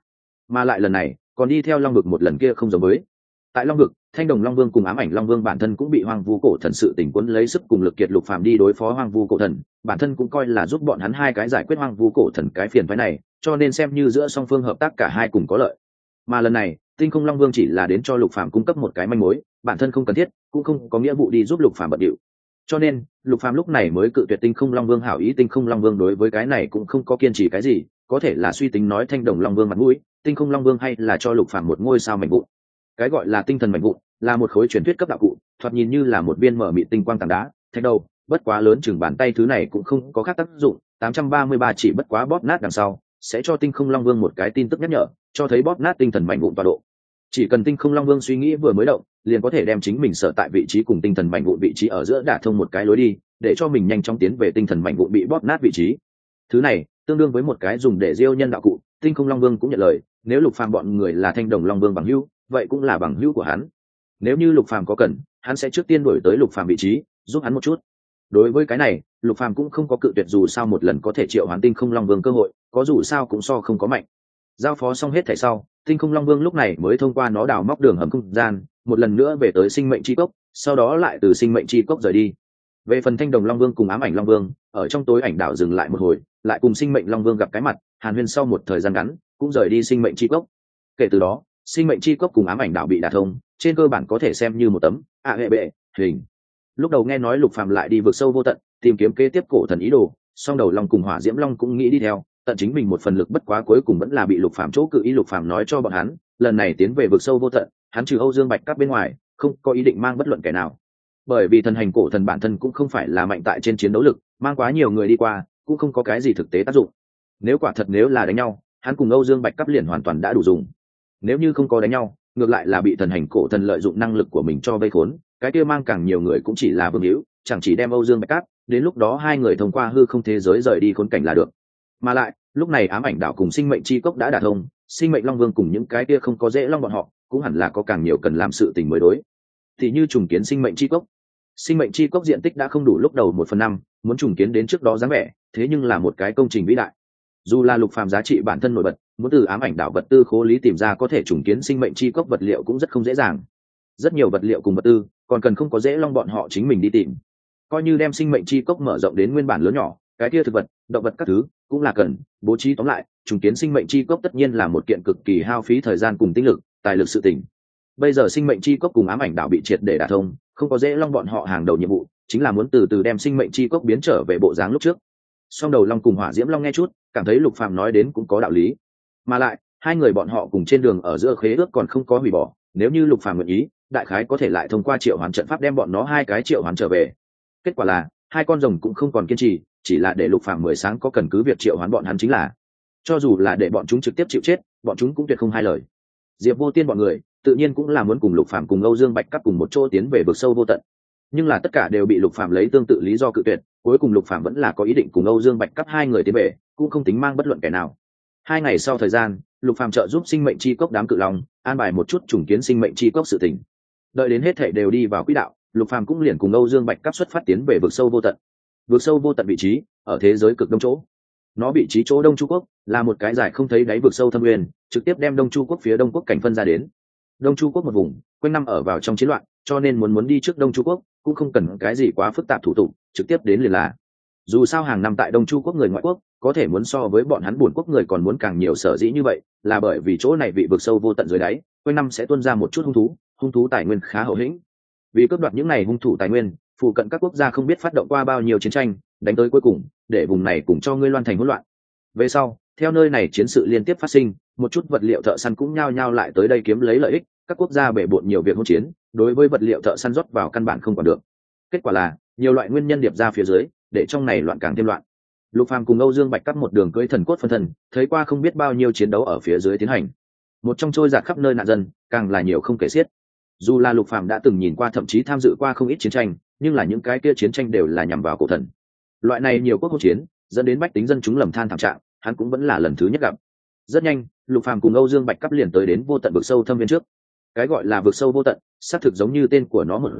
mà lại lần này còn đi theo long vực một lần kia không giống với. Tại long vực, thanh đồng long vương cùng ám ảnh long vương bản thân cũng bị hoang vu cổ thần sự tình quấn lấy sức cùng lực kiệt lục phàm đi đối phó hoang vu cổ thần, bản thân cũng coi là giúp bọn hắn hai cái giải quyết hoang vu cổ thần cái phiền phái này, cho nên xem như giữa song phương hợp tác cả hai cùng có lợi. Mà lần này tinh không long vương chỉ là đến cho lục phàm cung cấp một cái manh mối, bản thân không cần thiết cũng không có nghĩa vụ đi giúp lục phàm bận điệu, cho nên lục phàm lúc này mới cự tuyệt tinh không long vương hảo ý. Tinh không long vương đối với cái này cũng không có kiên trì cái gì, có thể là suy tính nói thanh đồng long vương mặt mũi, tinh không long vương hay là cho lục phàm một ngôi sao mảnh vụn. Cái gọi là tinh thần mảnh vụn là một khối truyền thuyết cấp đạo cụ, thoạt nhìn như là một viên mở mịt tinh quang tảng đá thạch đầu, bất quá lớn chừng bàn tay, thứ này cũng không có khác tác dụng. tám trăm ba mươi ba chỉ bất quá bóp nát đằng sau sẽ cho tinh không long vương một cái tin tức nhắc nhở, cho thấy bóp nát tinh thần mảnh vụn tọa độ. Chỉ cần tinh không long vương suy nghĩ vừa mới động, liền có thể đem chính mình sở tại vị trí cùng tinh thần mảnh vụn vị trí ở giữa đả thông một cái lối đi, để cho mình nhanh chóng tiến về tinh thần mảnh vụn bị bóp nát vị trí. Thứ này tương đương với một cái dùng để diêu nhân đạo cụ. Tinh không long vương cũng nhận lời, nếu lục phàm bọn người là thanh đồng long vương bằng hữu, vậy cũng là bằng hữu của hắn. Nếu như lục phàm có cần, hắn sẽ trước tiên đổi tới lục phàm vị trí, giúp hắn một chút. Đối với cái này, lục phàm cũng không có cự tuyệt, dù sao một lần có thể triệu hoán tinh không long vương cơ hội, có dù sao cũng so không có mạnh. Giao phó xong hết thảy sau, tinh không long vương lúc này mới thông qua nó đào móc đường hầm không gian, một lần nữa về tới sinh mệnh chi cốc, sau đó lại từ sinh mệnh chi cốc rời đi. Về phần thanh đồng long vương cùng ám ảnh long vương, ở trong tối ảnh đảo dừng lại một hồi, lại cùng sinh mệnh long vương gặp cái mặt, hàn huyên sau một thời gian ngắn, cũng rời đi sinh mệnh chi cốc. Kể từ đó, sinh mệnh chi cốc cùng ám ảnh đảo bị đả thông, trên cơ bản có thể xem như một tấm ạ hệ bệ hình. Lúc đầu nghe nói lục phàm lại đi vượt sâu vô tận, tìm kiếm kế tiếp cổ thần ý đồ, song đầu long cùng hỏa diễm long cũng nghĩ đi theo, tận chính mình một phần lực, bất quá cuối cùng vẫn là bị lục phàm chỗ cự ý. Lục phàm nói cho bọn hắn, lần này tiến về vực sâu vô tận, hắn trừ Âu Dương Bạch Cát bên ngoài, không có ý định mang bất luận kẻ nào. Bởi vì thần hành cổ thần bản thân cũng không phải là mạnh tại trên chiến đấu lực, mang quá nhiều người đi qua cũng không có cái gì thực tế tác dụng. Nếu quả thật nếu là đánh nhau, hắn cùng Âu Dương Bạch Cát liền hoàn toàn đã đủ dùng. Nếu như không có đánh nhau, ngược lại là bị thần hành cổ thần lợi dụng năng lực của mình cho vây khốn, cái kia mang càng nhiều người cũng chỉ là vương hữu, chẳng chỉ đem Âu Dương Bạch Cát, đến lúc đó hai người thông qua hư không thế giới rời đi khốn cảnh là được. Mà lại lúc này ám ảnh đảo cùng sinh mệnh chi cốc đã đả thông, sinh mệnh long vương cùng những cái kia không có dễ long bọn họ cũng hẳn là có càng nhiều cần làm sự tình mới đối. Thì như trùng kiến sinh mệnh chi cốc, sinh mệnh chi cốc diện tích đã không đủ lúc đầu một phần năm, muốn trùng kiến đến trước đó dáng vẻ, thế nhưng là một cái công trình vĩ đại. Dù là lục phàm giá trị bản thân nổi bật, muốn từ ám ảnh đảo vật tư khố lý tìm ra có thể trùng kiến sinh mệnh chi cốc vật liệu cũng rất không dễ dàng. Rất nhiều vật liệu cùng vật tư còn cần không có dễ long bọn họ chính mình đi tìm. Coi như đem sinh mệnh chi cốc mở rộng đến nguyên bản lớn nhỏ, cái kia thực vật, động vật các thứ cũng là cần bố trí. Tóm lại, trùng kiến sinh mệnh chi cốc tất nhiên là một kiện cực kỳ hao phí thời gian cùng tinh lực, tài lực sự tình. Bây giờ sinh mệnh chi cốc cùng ám ảnh đảo bị triệt để đả thông, không có dễ long bọn họ hàng đầu nhiệm vụ chính là muốn từ từ đem sinh mệnh chi cốc biến trở về bộ dáng lúc trước. Song đầu long cùng hỏa diễm long nghe chút, cảm thấy lục phàm nói đến cũng có đạo lý. Mà lại hai người bọn họ cùng trên đường ở giữa khế ước còn không có hủy bỏ, nếu như lục phàm nguyện ý, đại khái có thể lại thông qua triệu hoán trận pháp đem bọn nó hai cái triệu hoán trở về. Kết quả là hai con rồng cũng không còn kiên trì, chỉ là để lục phàm mười sáng có cần cứ việc triệu hoán bọn hắn chính là. Cho dù là để bọn chúng trực tiếp chịu chết, bọn chúng cũng tuyệt không hai lời. Diệp Vô Tiên bọn người tự nhiên cũng là muốn cùng lục phàm cùng Âu Dương Bạch Cát cùng một chỗ tiến về vực sâu vô tận, nhưng là tất cả đều bị lục phàm lấy tương tự lý do cự tuyệt. Cuối cùng lục phàm vẫn là có ý định cùng Âu Dương Bạch Cát hai người tiến về, cũng không tính mang bất luận kẻ nào. Hai ngày sau thời gian, lục phàm trợ giúp sinh mệnh chi cốc đám cự long an bài một chút trùng kiến sinh mệnh chi cốc sự tình. Đợi đến hết thảy đều đi vào quỹ đạo, lục phàm cũng liền cùng Âu Dương Bạch Cát xuất phát tiến về vực sâu vô tận. Vực sâu vô tận vị trí ở thế giới cực đông chỗ, nó vị trí chỗ Đông Chu Quốc là một cái dài không thấy đáy vực sâu thâm nguyên, trực tiếp đem Đông Chu Quốc phía Đông Quốc cảnh phân ra đến. Đông Chu Quốc một vùng quanh năm ở vào trong chiến loạn, cho nên muốn muốn đi trước Đông Chu Quốc cũng không cần cái gì quá phức tạp thủ tục, trực tiếp đến liền là. Dù sao hàng năm tại Đông Chu Quốc người ngoại quốc có thể muốn so với bọn hắn buồn quốc người còn muốn càng nhiều, sở dĩ như vậy là bởi vì chỗ này vị vực sâu vô tận dưới đáy, quanh năm sẽ tuôn ra một chút hung thú, hung thú tài nguyên khá hậu hĩnh. Vì cướp đoạt những này hung thủ tài nguyên, phụ cận các quốc gia không biết phát động qua bao nhiêu chiến tranh, đánh tới cuối cùng để vùng này cùng cho ngươi loan thành hỗn loạn. Về sau, theo nơi này chiến sự liên tiếp phát sinh, một chút vật liệu thợ săn cũng nhao nhao lại tới đây kiếm lấy lợi ích, các quốc gia bể bộn nhiều việc hỗn chiến, đối với vật liệu thợ săn rót vào căn bản không còn được. Kết quả là nhiều loại nguyên nhân điệp ra phía dưới, để trong này loạn càng thêm loạn. Lục Phàm cùng Âu Dương Bạch Cát một đường cưỡi thần cốt phân thân, thấy qua không biết bao nhiêu chiến đấu ở phía dưới tiến hành. Một trong trôi dạt khắp nơi nạn dân, càng là nhiều không kể xiết. Dù là Lục Phàm đã từng nhìn qua, thậm chí tham dự qua không ít chiến tranh, nhưng là những cái kia chiến tranh đều là nhằm vào cổ thần. Loại này nhiều quốc hỗn chiến, dẫn đến bách tính dân chúng lầm than thảm trạng, hắn cũng vẫn là lần thứ nhất gặp. Rất nhanh, Lục Phàm cùng Âu Dương Bạch Cát liền tới đến vô tận vực sâu thâm viên trước. Cái gọi là vực sâu vô tận, xác thực giống như tên của nó một dạng,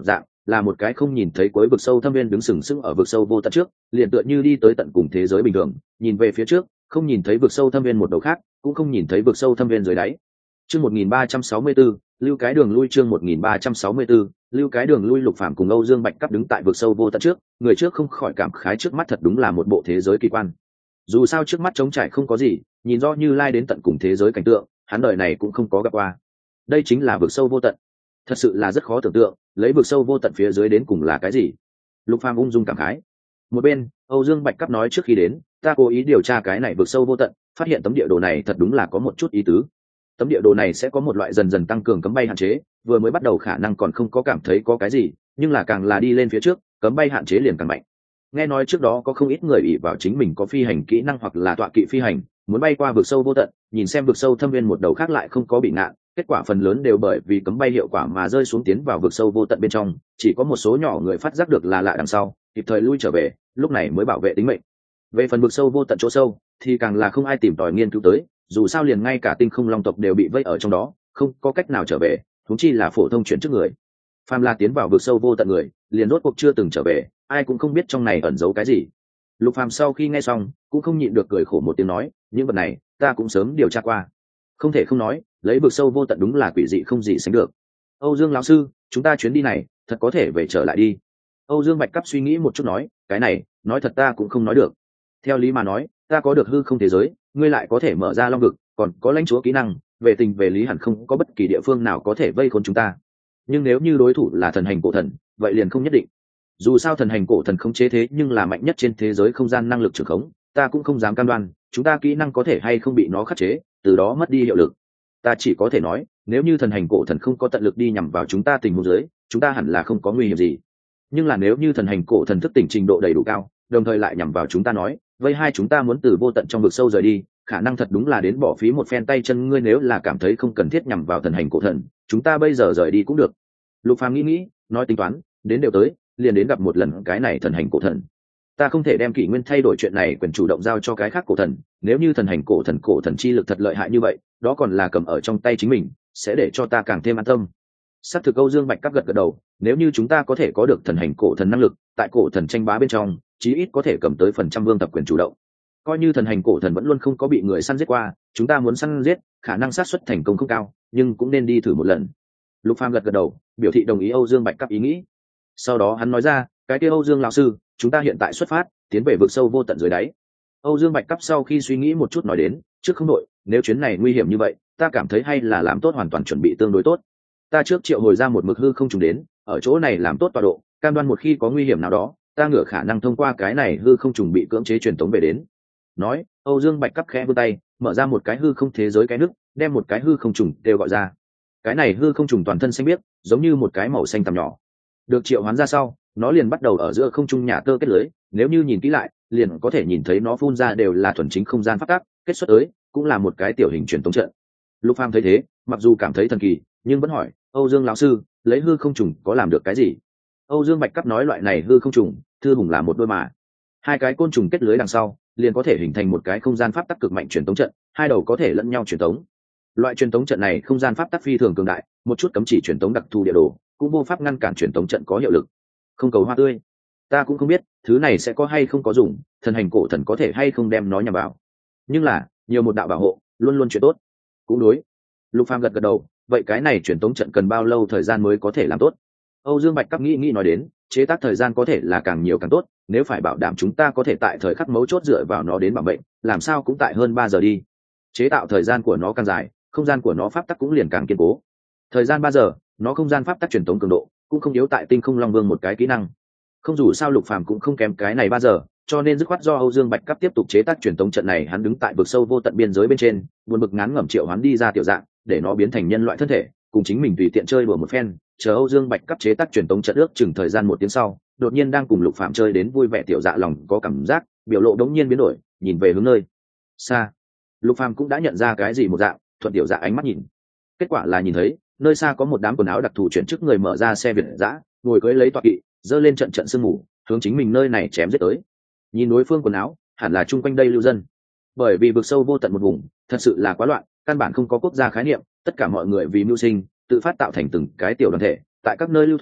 là một cái không nhìn thấy cuối vực sâu thâm viên đứng sừng sững ở vực sâu vô tận trước, liền tựa như đi tới tận cùng thế giới bình thường, nhìn về phía trước, không nhìn thấy vực sâu thâm viên một đầu khác, cũng không nhìn thấy vực sâu thâm viên dưới đáy. Chương một nghìn ba trăm sáu mươi tư, lưu cái đường lui chương một nghìn ba trăm sáu mươi tư, lưu cái đường lui. Lục Phàm cùng Âu Dương Bạch Cấp đứng tại vực sâu vô tận trước, người trước không khỏi cảm khái trước mắt thật đúng là một bộ thế giới kỳ quan. Dù sao trước mắt trống trải không có gì, nhìn rõ Như Lai đến tận cùng thế giới cảnh tượng, hắn đời này cũng không có gặp qua. Đây chính là vực sâu vô tận. Thật sự là rất khó tưởng tượng, lấy vực sâu vô tận phía dưới đến cùng là cái gì. Lục Phàm ung dung cảm khái. Một bên, Âu Dương Bạch Cấp nói trước khi đến, ta cố ý điều tra cái này vực sâu vô tận, phát hiện tấm địa đồ này thật đúng là có một chút ý tứ. Tấm địa đồ này sẽ có một loại dần dần tăng cường cấm bay hạn chế, vừa mới bắt đầu khả năng còn không có cảm thấy có cái gì, nhưng là càng là đi lên phía trước, cấm bay hạn chế liền càng mạnh. Nghe nói trước đó có không ít người ỷ vào chính mình có phi hành kỹ năng hoặc là tọa kỵ phi hành, muốn bay qua vực sâu vô tận, nhìn xem vực sâu thâm viên một đầu khác lại không có bị ngạn, kết quả phần lớn đều bởi vì cấm bay hiệu quả mà rơi xuống tiến vào vực sâu vô tận bên trong, chỉ có một số nhỏ người phát giác được là lạ đằng sau, kịp thời lui trở về, lúc này mới bảo vệ tính mệnh. Về phần vực sâu vô tận chỗ sâu, thì càng là không ai tìm tòi nghiên cứu tới, dù sao liền ngay cả tinh không long tộc đều bị vây ở trong đó, không có cách nào trở về, huống chi là phổ thông chuyển trước người. Phàm là tiến vào vực sâu vô tận người, liền rốt cuộc chưa từng trở về, ai cũng không biết trong này ẩn giấu cái gì. Lục Phàm sau khi nghe xong, cũng không nhịn được cười khổ một tiếng nói, những vật này, ta cũng sớm điều tra qua. Không thể không nói, lấy vực sâu vô tận đúng là quỷ dị không gì sánh được. Âu Dương lão sư, chúng ta chuyến đi này, thật có thể về trở lại đi. Âu Dương Bạch Cấp suy nghĩ một chút nói, cái này, nói thật ta cũng không nói được. Theo lý mà nói, ta có được hư không thế giới, ngươi lại có thể mở ra long vực, còn có lãnh chúa kỹ năng, về tình về lý hẳn không có bất kỳ địa phương nào có thể vây khốn chúng ta. Nhưng nếu như đối thủ là thần hành cổ thần, vậy liền không nhất định. Dù sao thần hành cổ thần không chế thế nhưng là mạnh nhất trên thế giới không gian năng lực trường khống, ta cũng không dám cam đoan chúng ta kỹ năng có thể hay không bị nó khắc chế, từ đó mất đi hiệu lực. Ta chỉ có thể nói, nếu như thần hành cổ thần không có tận lực đi nhằm vào chúng ta tình huống dưới, chúng ta hẳn là không có nguy hiểm gì. Nhưng là nếu như thần hành cổ thần thức tỉnh trình độ đầy đủ cao, đồng thời lại nhằm vào chúng ta nói, vây hai chúng ta muốn từ vô tận trong vực sâu rời đi, khả năng thật đúng là đến bỏ phí một phen tay chân. Ngươi nếu là cảm thấy không cần thiết nhằm vào thần hành cổ thần, chúng ta bây giờ rời đi cũng được. Lục Phàm nghĩ nghĩ, nói tính toán, đến đều tới, liền đến gặp một lần cái này thần hành cổ thần. Ta không thể đem kỷ nguyên thay đổi chuyện này quyền chủ động giao cho cái khác cổ thần, nếu như thần hành cổ thần cổ thần chi lực thật lợi hại như vậy, đó còn là cầm ở trong tay chính mình, sẽ để cho ta càng thêm an tâm. Sát thực Âu Dương Bạch Cấp gật gật đầu, nếu như chúng ta có thể có được thần hành cổ thần năng lực, tại cổ thần tranh bá bên trong, chí ít có thể cầm tới phần trăm vương tập quyền chủ động. Coi như thần hành cổ thần vẫn luôn không có bị người săn giết qua, chúng ta muốn săn giết, khả năng xác suất thành công không cao, nhưng cũng nên đi thử một lần. Lục Phàm gật gật đầu, biểu thị đồng ý Âu Dương Bạch Cấp ý nghĩ. Sau đó hắn nói ra, cái kia Âu Dương lão sư, chúng ta hiện tại xuất phát, tiến về vực sâu vô tận dưới đáy. Âu Dương Bạch Cấp sau khi suy nghĩ một chút nói đến, trước không đội, nếu chuyến này nguy hiểm như vậy, ta cảm thấy hay là làm tốt hoàn toàn chuẩn bị tương đối tốt. Ta trước triệu hồi ra một mực hư không trùng đến, ở chỗ này làm tốt tọa độ, cam đoan một khi có nguy hiểm nào đó, ta ngửa khả năng thông qua cái này hư không trùng bị cưỡng chế truyền tống về đến. Nói, Âu Dương Bạch Cấp khẽ vươn tay, mở ra một cái hư không thế giới cái nước, đem một cái hư không trùng đều gọi ra. Cái này hư không trùng toàn thân xanh biếc, giống như một cái màu xanh tằm nhỏ. Được triệu hoán ra sau, nó liền bắt đầu ở giữa không trung nhà tơ kết lưới, nếu như nhìn kỹ lại, liền có thể nhìn thấy nó phun ra đều là thuần chính không gian pháp tắc, kết xuất tới cũng là một cái tiểu hình truyền tống trận. Lục Phàm thấy thế, mặc dù cảm thấy thần kỳ, nhưng vẫn hỏi, Âu Dương lão sư, lấy hư không trùng có làm được cái gì? Âu Dương Bạch Cấp nói loại này hư không trùng, thư hùng là một đôi mà. Hai cái côn trùng kết lưới đằng sau, liền có thể hình thành một cái không gian pháp tắc cực mạnh truyền tống trận, hai đầu có thể lẫn nhau truyền tống. Loại truyền tống trận này không gian pháp tắc phi thường cường đại, một chút cấm chỉ truyền tống đặc thù địa đồ, cũng vô pháp ngăn cản truyền tống trận có hiệu lực. Không cầu hoa tươi, ta cũng không biết thứ này sẽ có hay không có dùng, thần hành cổ thần có thể hay không đem nó nhằm vào. Nhưng là, nhiều một đạo bảo hộ, luôn luôn chuyện tốt. Cũng đối. Lục Phàm gật gật đầu, vậy cái này truyền tống trận cần bao lâu thời gian mới có thể làm tốt? Âu Dương Bạch Cấp nghĩ nghĩ nói đến, chế tác thời gian có thể là càng nhiều càng tốt, nếu phải bảo đảm chúng ta có thể tại thời khắc mấu chốt dựa vào nó đến bảo mệnh, làm sao cũng tại hơn ba giờ đi. Chế tạo thời gian của nó càng dài, không gian của nó pháp tắc cũng liền càng kiên cố. Thời gian ba giờ, nó không gian pháp tắc truyền tống cường độ cũng không yếu tại Tinh Không Long Vương một cái kỹ năng. Không dù sao Lục Phàm cũng không kém cái này ba giờ, cho nên dứt khoát do Âu Dương Bạch Cấp tiếp tục chế tác truyền tống trận này. Hắn đứng tại vực sâu vô tận biên giới bên trên, buồn bực ngán ngẩm triệu hoán đi ra tiểu dạng, để nó biến thành nhân loại thân thể, cùng chính mình tùy tiện chơi đùa một phen. Chờ Âu Dương Bạch Cấp chế tác truyền tống trận ước chừng thời gian một tiếng sau, đột nhiên đang cùng Lục Phàm chơi đến vui vẻ tiểu dạ lòng có cảm giác, biểu lộ đống nhiên biến đổi, nhìn về hướng nơi xa. Lục Phàm cũng đã nhận ra cái gì một dạng, thuận tiểu dạ ánh mắt nhìn. Kết quả là nhìn thấy, nơi xa có một đám quần áo đặc thù chuyển chức người mở ra xe Việt dã, ngồi cưỡi lấy tọa kỵ, dơ lên trận trận sương mù, hướng chính mình nơi này chém giết tới. Nhìn đối phương quần áo, hẳn là chung quanh đây lưu dân. Bởi vì vực sâu vô tận một vùng, thật sự là quá loạn, căn bản không có quốc gia khái niệm, tất cả mọi người vì mưu sinh, tự phát tạo thành từng cái tiểu đoàn thể, tại các nơi lưu thoán,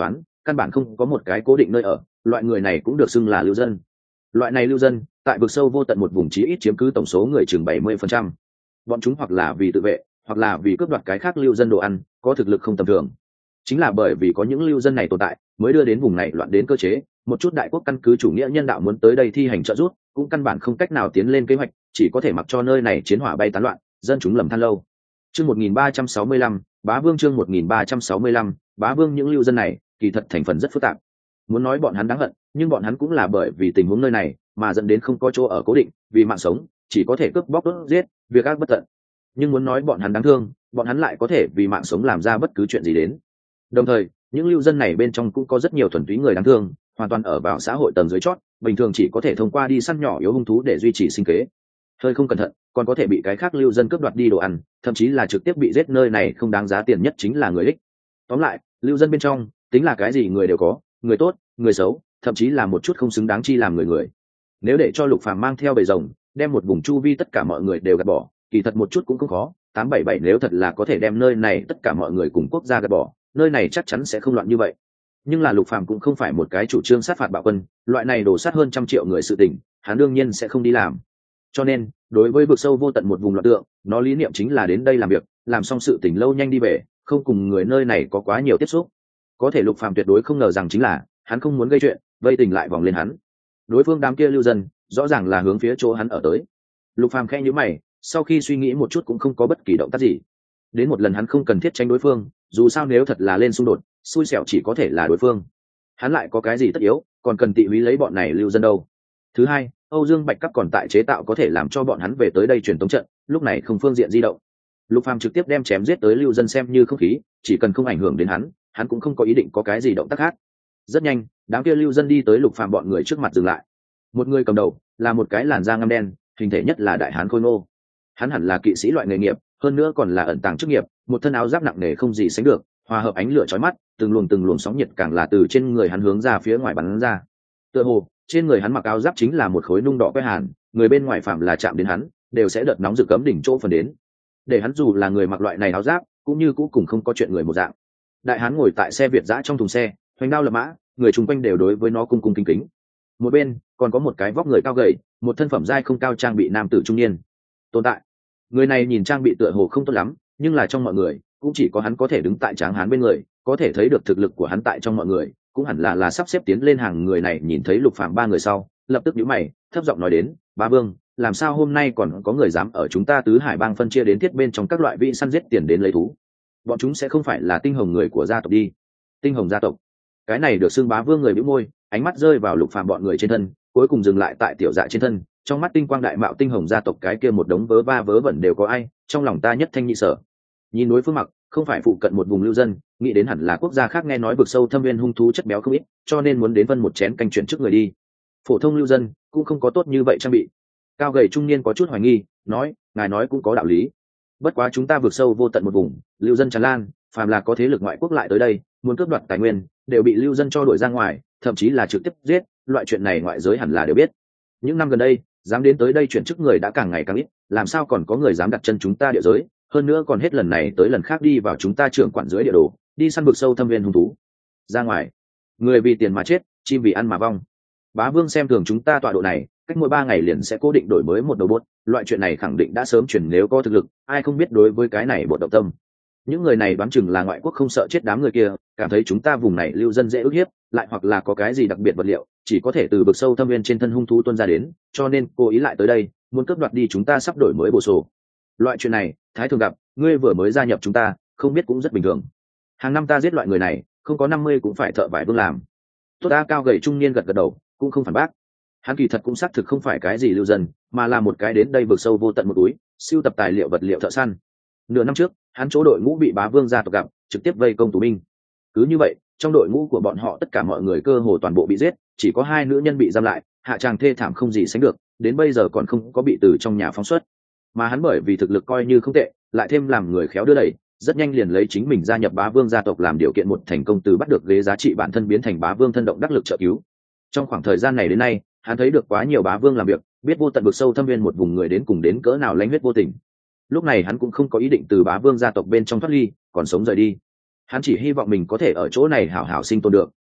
căn bản không có một cái cố định nơi ở, loại người này cũng được xưng là lưu dân. Loại này lưu dân tại vực sâu vô tận một vùng chí ít chiếm cứ tổng số người chừng bảy mươi phần trăm. Bọn chúng hoặc là vì tự vệ, hoặc là vì cướp đoạt cái khác lưu dân đồ ăn, có thực lực không tầm thường. Chính là bởi vì có những lưu dân này tồn tại, mới đưa đến vùng này loạn đến cơ chế, một chút đại quốc căn cứ chủ nghĩa nhân đạo muốn tới đây thi hành trợ giúp, cũng căn bản không cách nào tiến lên kế hoạch, chỉ có thể mặc cho nơi này chiến hỏa bay tán loạn, dân chúng lầm than lâu. Chương một nghìn ba trăm sáu mươi lăm, Bá Vương chương một nghìn ba trăm sáu mươi lăm, Bá Vương những lưu dân này, kỳ thật thành phần rất phức tạp. Muốn nói bọn hắn đáng hận, nhưng bọn hắn cũng là bởi vì tình huống nơi này mà dẫn đến không có chỗ ở cố định, vì mạng sống, chỉ có thể cướp bóc đốt giết, việc ác bất tận. Nhưng muốn nói bọn hắn đáng thương, bọn hắn lại có thể vì mạng sống làm ra bất cứ chuyện gì đến. Đồng thời, những lưu dân này bên trong cũng có rất nhiều thuần túy người đáng thương, hoàn toàn ở vào xã hội tầng dưới chót, bình thường chỉ có thể thông qua đi săn nhỏ yếu hung thú để duy trì sinh kế. Hơi không cẩn thận, còn có thể bị cái khác lưu dân cướp đoạt đi đồ ăn, thậm chí là trực tiếp bị giết. Nơi này không đáng giá tiền nhất chính là người ích. Tóm lại, lưu dân bên trong, tính là cái gì người đều có, người tốt, người xấu, thậm chí là một chút không xứng đáng chi làm người người. Nếu để cho Lục Phàm mang theo bầy rồng, đem một vùng chu vi tất cả mọi người đều gạt bỏ, kỳ thật một chút cũng không khó. tám bảy bảy nếu thật là có thể đem nơi này tất cả mọi người cùng quốc gia gạt bỏ, nơi này chắc chắn sẽ không loạn như vậy. Nhưng là Lục Phàm cũng không phải một cái chủ trương sát phạt bạo quân, loại này đổ sát hơn trăm triệu người sự tình, hắn đương nhiên sẽ không đi làm. Cho nên, đối với vực sâu vô tận một vùng loạn tượng, nó lý niệm chính là đến đây làm việc, làm xong sự tình lâu nhanh đi về, không cùng người nơi này có quá nhiều tiếp xúc. Có thể Lục Phàm tuyệt đối không ngờ rằng chính là, hắn không muốn gây chuyện, vây tình lại vòng lên hắn. Đối phương đám kia lưu dân, rõ ràng là hướng phía chỗ hắn ở tới. Lục Phàm khẽ nhíu mày, sau khi suy nghĩ một chút cũng không có bất kỳ động tác gì. Đến một lần hắn không cần thiết tranh đối phương, dù sao nếu thật là lên xung đột, xui xẻo chỉ có thể là đối phương. Hắn lại có cái gì tất yếu, còn cần tị húy lấy bọn này lưu dân đâu. Thứ hai, Âu Dương Bạch Cấp còn tại chế tạo có thể làm cho bọn hắn về tới đây truyền tống trận, lúc này không phương diện di động. Lục Phàm trực tiếp đem chém giết tới lưu dân xem như không khí, chỉ cần không ảnh hưởng đến hắn, hắn cũng không có ý định có cái gì động tác khác. Rất nhanh, đám kia lưu dân đi tới Lục Phàm bọn người trước mặt dừng lại. Một người cầm đầu là một cái làn da ngăm đen, hình thể nhất là đại hán khôi ngô. Hắn hẳn là kỵ sĩ loại nghề nghiệp, hơn nữa còn là ẩn tàng chức nghiệp, một thân áo giáp nặng nề không gì sánh được, hòa hợp ánh lửa chói mắt, từng luồng từng luồng sóng nhiệt càng là từ trên người hắn hướng ra phía ngoài bắn ra. Tựa hồ, trên người hắn mặc áo giáp chính là một khối nung đỏ quét hàn, người bên ngoài phạm là chạm đến hắn, đều sẽ đợt nóng rực cấm đỉnh chỗ phần đến. Để hắn dù là người mặc loại này áo giáp, cũng như cũ cùng không có chuyện người một dạng. Đại hán ngồi tại xe Việt dã trong thùng xe, hoành đao lập mã, người chung quanh đều đối với nó cung cung kính kính. Một bên còn có một cái vóc người cao gầy, một thân phẩm giai không cao trang bị nam tử trung niên tồn tại. Người này nhìn trang bị tựa hồ không tốt lắm, nhưng là trong mọi người cũng chỉ có hắn có thể đứng tại tráng hán bên người, có thể thấy được thực lực của hắn tại trong mọi người cũng hẳn là là sắp xếp tiến lên hàng. Người này nhìn thấy Lục Phàm ba người sau, lập tức nhíu mày, thấp giọng nói đến: "Bá Vương, làm sao hôm nay còn có người dám ở chúng ta Tứ Hải bang phân chia đến thiết bên trong các loại vị săn giết tiền đến lấy thú? Bọn chúng sẽ không phải là tinh hồng người của gia tộc đi?" Tinh hồng gia tộc? Cái này được xưng Bá Vương người bĩu môi, ánh mắt rơi vào Lục Phàm bọn người trên thân, cuối cùng dừng lại tại tiểu dạ trên thân. Trong mắt tinh quang đại mạo tinh hồng gia tộc cái kia một đống vớ va vớ vẩn đều có ai, trong lòng ta nhất thanh nhị sở. Nhìn đối phương mặc, không phải phụ cận một vùng lưu dân, nghĩ đến hẳn là quốc gia khác nghe nói vực sâu thâm viên hung thú chất béo không ít, cho nên muốn đến phân một chén canh chuyển trước người đi. Phổ thông lưu dân cũng không có tốt như vậy trang bị. Cao gầy trung niên có chút hoài nghi, nói: "Ngài nói cũng có đạo lý. Bất quá chúng ta vực sâu vô tận một vùng, lưu dân tràn lan, phàm là có thế lực ngoại quốc lại tới đây, muốn cướp đoạt tài nguyên, đều bị lưu dân cho đuổi ra ngoài, thậm chí là trực tiếp giết, loại chuyện này ngoại giới hẳn là đều biết. Những năm gần đây, dám đến tới đây chuyển chức người đã càng ngày càng ít, làm sao còn có người dám đặt chân chúng ta địa giới, hơn nữa còn hết lần này tới lần khác đi vào chúng ta trưởng quản dưới địa đồ, đi săn vực sâu thâm viên hung thú. Ra ngoài, người vì tiền mà chết, chim vì ăn mà vong. Bá Vương xem thường chúng ta tọa độ này, cách mỗi ba ngày liền sẽ cố định đổi mới một đầu bốt, loại chuyện này khẳng định đã sớm chuyển, nếu có thực lực, ai không biết đối với cái này bột động tâm. Những người này đoán chừng là ngoại quốc không sợ chết đám người kia, cảm thấy chúng ta vùng này lưu dân dễ ức hiếp, lại hoặc là có cái gì đặc biệt vật liệu, chỉ có thể từ vực sâu thâm viên trên thân hung thú tuôn ra đến, cho nên cố ý lại tới đây, muốn cướp đoạt đi chúng ta sắp đổi mới bộ sổ. Loại chuyện này, thái thường gặp, ngươi vừa mới gia nhập chúng ta, không biết cũng rất bình thường. Hàng năm ta giết loại người này, không có năm mươi cũng phải thợ vải vương làm." Tốt ta, cao gầy trung niên gật gật đầu, cũng không phản bác. Hắn kỳ thật cũng xác thực không phải cái gì lưu dân, mà là một cái đến đây vực sâu vô tận một túi, siêu tập tài liệu vật liệu thợ săn. Nửa năm trước, hắn chỗ đội ngũ bị Bá Vương gia tộc gặp, trực tiếp vây công tù binh. Cứ như vậy, trong đội ngũ của bọn họ tất cả mọi người cơ hồ toàn bộ bị giết, chỉ có hai nữ nhân bị giam lại, hạ tràng thê thảm không gì sánh được, đến bây giờ còn không có bị từ trong nhà phóng xuất. Mà hắn bởi vì thực lực coi như không tệ, lại thêm làm người khéo đưa đẩy, rất nhanh liền lấy chính mình gia nhập Bá Vương gia tộc làm điều kiện, một thành công từ bắt được ghế giá trị bản thân biến thành Bá Vương thân động đắc lực trợ cứu. Trong khoảng thời gian này đến nay, hắn thấy được quá nhiều Bá Vương làm việc, biết vô tận vực sâu thâm viên một vùng người đến cùng đến cỡ nào lãnh huyết vô tình. Lúc này hắn cũng không có ý định từ Bá Vương gia tộc bên trong thoát ly, còn sống rời đi. Hắn chỉ hy vọng mình có thể ở chỗ này hảo hảo sinh tồn được,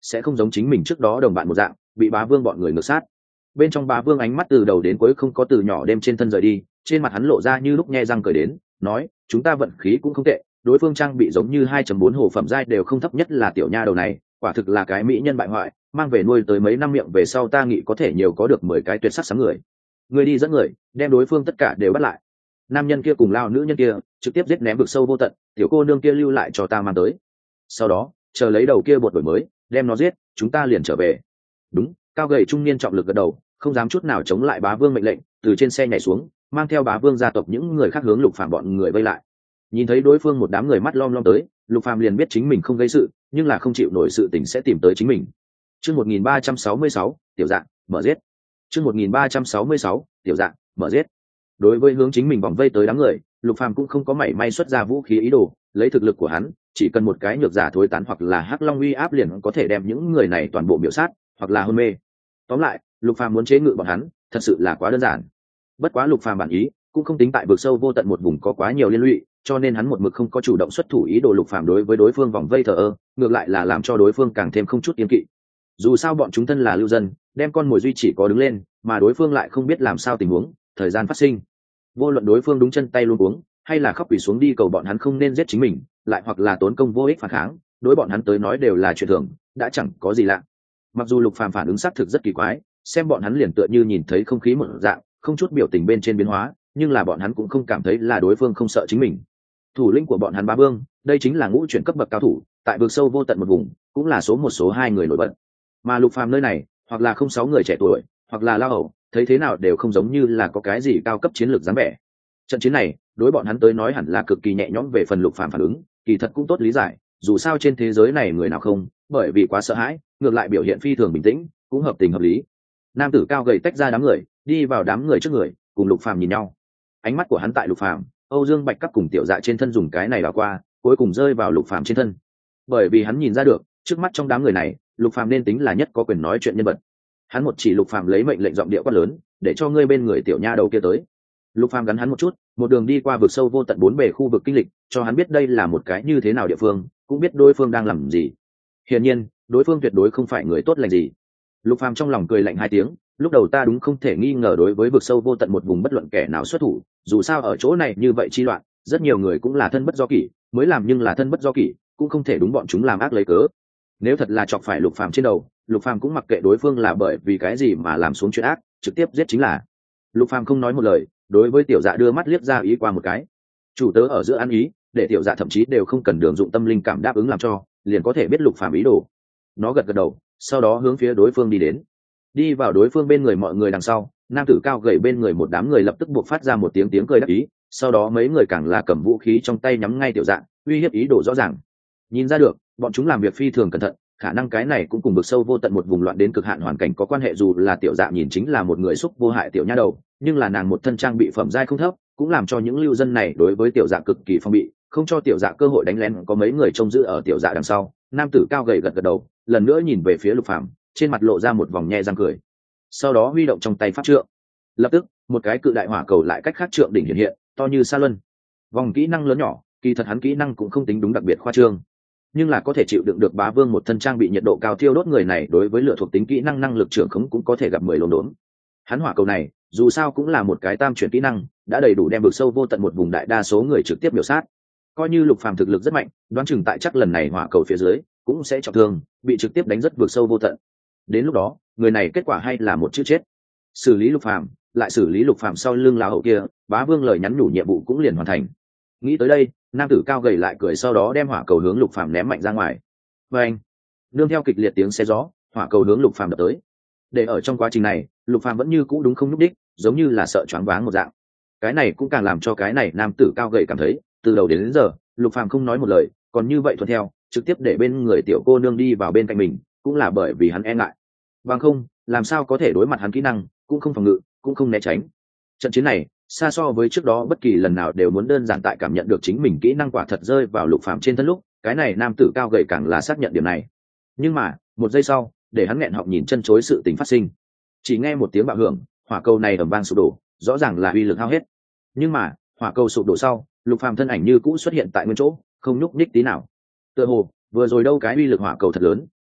sẽ không giống chính mình trước đó đồng bạn một dạng bị bá vương bọn người ngược sát. Bên trong bá vương ánh mắt từ đầu đến cuối không có từ nhỏ đêm trên thân rời đi, trên mặt hắn lộ ra như lúc nhe răng cười đến, nói chúng ta vận khí cũng không tệ, đối phương trang bị giống như hai chấm bốn hồ phẩm giai đều không thấp, nhất là tiểu nha đầu này quả thực là cái mỹ nhân bại hoại, mang về nuôi tới mấy năm miệng về sau ta nghĩ có thể nhiều có được mười cái tuyệt sắc sáng người. Người đi dẫn người đem đối phương tất cả đều bắt lại. Nam nhân kia cùng lao nữ nhân kia trực tiếp giết ném vực sâu vô tận, tiểu cô nương kia lưu lại cho ta mang tới, sau đó chờ lấy đầu kia bột đổi mới đem nó giết, chúng ta liền trở về. Đúng. Cao gầy trung niên trọng lực gật đầu, không dám chút nào chống lại bá vương mệnh lệnh, từ trên xe nhảy xuống, mang theo bá vương gia tộc những người khác hướng Lục Phàm bọn người vây lại. Nhìn thấy đối phương một đám người mắt lom lom tới, Lục Phàm liền biết chính mình không gây sự, nhưng là không chịu nổi sự tình sẽ tìm tới chính mình. Chương một nghìn ba trăm sáu mươi sáu, tiểu dạng mở giết. Chương một nghìn ba trăm sáu mươi sáu, tiểu dạng mở giết. Đối với hướng chính mình vòng vây tới đám người, Lục Phàm cũng không có mảy may xuất ra vũ khí ý đồ, lấy thực lực của hắn, chỉ cần một cái nhược giả thối tán hoặc là hắc long uy áp liền có thể đem những người này toàn bộ miểu sát, hoặc là hôn mê. Tóm lại, Lục Phàm muốn chế ngự bọn hắn, thật sự là quá đơn giản. Bất quá Lục Phàm bản ý cũng không tính tại vực sâu vô tận một vùng có quá nhiều liên lụy, cho nên hắn một mực không có chủ động xuất thủ ý đồ. Lục Phàm đối với đối phương vòng vây thờ ơ, ngược lại là làm cho đối phương càng thêm không chút kiêng kỵ. Dù sao bọn chúng thân là lưu dân, đem con mồi duy chỉ có đứng lên, mà đối phương lại không biết làm sao tình huống, thời gian phát sinh. Vô luận đối phương đúng chân tay luôn uống, hay là khóc quỳ xuống đi cầu bọn hắn không nên giết chính mình, lại hoặc là tốn công vô ích phản kháng, đối bọn hắn tới nói đều là chuyện thường, đã chẳng có gì lạ. Mặc dù Lục Phàm phản ứng xác thực rất kỳ quái, xem bọn hắn liền tựa như nhìn thấy không khí một dạng, không chút biểu tình bên trên biến hóa, nhưng là bọn hắn cũng không cảm thấy là đối phương không sợ chính mình. Thủ lĩnh của bọn hắn Bá Vương, đây chính là ngũ chuyển cấp bậc cao thủ, tại vực sâu vô tận một vùng, cũng là số một số hai người nổi bật. Mà Lục Phàm nơi này, hoặc là không sáu người trẻ tuổi, hoặc là lao hầu, thấy thế nào đều không giống như là có cái gì cao cấp chiến lược dáng vẻ. Trận chiến này, đối bọn hắn tới nói hẳn là cực kỳ nhẹ nhõm. Về phần Lục Phàm phản ứng, kỳ thật cũng tốt lý giải, dù sao trên thế giới này người nào không, bởi vì quá sợ hãi, ngược lại biểu hiện phi thường bình tĩnh, cũng hợp tình hợp lý. Nam tử cao gầy tách ra đám người, đi vào đám người trước người, cùng Lục Phàm nhìn nhau. Ánh mắt của hắn tại Lục Phàm, Âu Dương Bạch Cấp cùng tiểu dạ trên thân dùng cái này đảo qua, cuối cùng rơi vào Lục Phàm trên thân. Bởi vì hắn nhìn ra được, trước mắt trong đám người này, Lục Phàm nên tính là nhất có quyền nói chuyện nhân vật. Hắn một chỉ Lục Phàm lấy mệnh lệnh giọng điệu quát lớn, để cho ngươi bên người tiểu nha đầu kia tới. Lục Phàm gắn hắn một chút, một đường đi qua vực sâu vô tận bốn bề khu vực kinh lịch, cho hắn biết đây là một cái như thế nào địa phương, cũng biết đối phương đang làm gì. Hiển nhiên, đối phương tuyệt đối không phải người tốt lành gì. Lục Phàm trong lòng cười lạnh hai tiếng, lúc đầu ta đúng không thể nghi ngờ đối với vực sâu vô tận một vùng bất luận kẻ nào xuất thủ, dù sao ở chỗ này như vậy chi loạn, rất nhiều người cũng là thân bất do kỷ, mới làm nhưng là thân bất do kỷ, cũng không thể đúng bọn chúng làm ác lấy cớ. Nếu thật là chọc phải Lục Phàm trên đầu, Lục Phàm cũng mặc kệ đối phương là bởi vì cái gì mà làm xuống chuyện ác, trực tiếp giết chính là. Lục Phàm không nói một lời, đối với tiểu dạ đưa mắt liếc ra ý qua một cái. Chủ tớ ở giữa ăn ý, để tiểu dạ thậm chí đều không cần đường dụng tâm linh cảm đáp ứng làm cho, liền có thể biết Lục Phàm ý đồ. Nó gật gật đầu, sau đó hướng phía đối phương đi đến. Đi vào đối phương bên người mọi người đằng sau, nam tử cao gầy bên người một đám người lập tức buộc phát ra một tiếng tiếng cười đắc ý, sau đó mấy người càng là cầm vũ khí trong tay nhắm ngay tiểu dạ, uy hiếp ý đồ rõ ràng. Nhìn ra được, bọn chúng làm việc phi thường cẩn thận, khả năng cái này cũng cùng vực sâu vô tận một vùng loạn đến cực hạn hoàn cảnh có quan hệ. Dù là tiểu dạ nhìn chính là một người xúc vô hại tiểu nha đầu, nhưng là nàng một thân trang bị phẩm giai không thấp, cũng làm cho những lưu dân này đối với tiểu dạ cực kỳ phong bị, không cho tiểu dạ cơ hội đánh lén. Có mấy người trông giữ ở tiểu dạ đằng sau, nam tử cao gầy gật gật đầu, lần nữa nhìn về phía Lục Phàm, trên mặt lộ ra một vòng nhe răng cười, sau đó huy động trong tay pháp trượng, lập tức một cái cự đại hỏa cầu lại cách khác trượng đỉnh hiện hiện, to như sa luân. Vòng kỹ năng lớn nhỏ, kỳ thật hắn kỹ năng cũng không tính đúng đặc biệt khoa trương, nhưng là có thể chịu đựng được Bá Vương một thân trang bị nhiệt độ cao thiêu đốt. Người này đối với lửa thuộc tính kỹ năng năng lực trưởng khống cũng có thể gặp mười lồn đốn. Hắn hỏa cầu này dù sao cũng là một cái tam chuyển kỹ năng, đã đầy đủ đem vực sâu vô tận một vùng đại đa số người trực tiếp miểu sát. Coi như Lục Phàm thực lực rất mạnh, đoán chừng tại chắc lần này hỏa cầu phía dưới cũng sẽ trọng thương, bị trực tiếp đánh rất vực sâu vô tận. Đến lúc đó, người này kết quả hay là một chữ chết. Xử lý Lục Phàm, lại xử lý Lục Phàm sau lưng lão hậu kia, Bá Vương lời nhắn nhủ nhiệm vụ cũng liền hoàn thành. Nghĩ tới đây, nam tử cao gầy lại cười, sau đó đem hỏa cầu hướng Lục Phàm ném mạnh ra ngoài. Và anh, nương theo kịch liệt tiếng xé gió, hỏa cầu hướng Lục Phàm đập tới. Để ở trong quá trình này, Lục Phàm vẫn như cũ đúng không nhúc đích, giống như là sợ choáng váng một dạng. Cái này cũng càng làm cho cái này nam tử cao gầy cảm thấy, từ đầu đến, đến giờ, Lục Phàm không nói một lời, còn như vậy thuận theo, trực tiếp để bên người tiểu cô nương đi vào bên cạnh mình, cũng là bởi vì hắn e ngại. Bằng không, làm sao có thể đối mặt hắn kỹ năng, cũng không phòng ngự, cũng không né tránh. Trận chiến này, xa so với trước đó bất kỳ lần nào đều muốn đơn giản. Tại cảm nhận được chính mình kỹ năng quả thật rơi vào Lục Phàm trên thân lúc, cái này nam tử cao gầy càng là xác nhận điểm này. Nhưng mà, một giây sau, để hắn nghẹn họng nhìn chân chối sự tình phát sinh. Chỉ nghe một tiếng bạo hưởng, hỏa cầu này ầm vang sụp đổ, rõ ràng là uy lực hao hết. Nhưng mà, hỏa cầu sụp đổ sau, Lục Phàm thân ảnh như cũ xuất hiện tại nguyên chỗ, không nhúc nhích tí nào. Tựa hồ, vừa rồi đâu cái uy lực hỏa cầu thật lớn,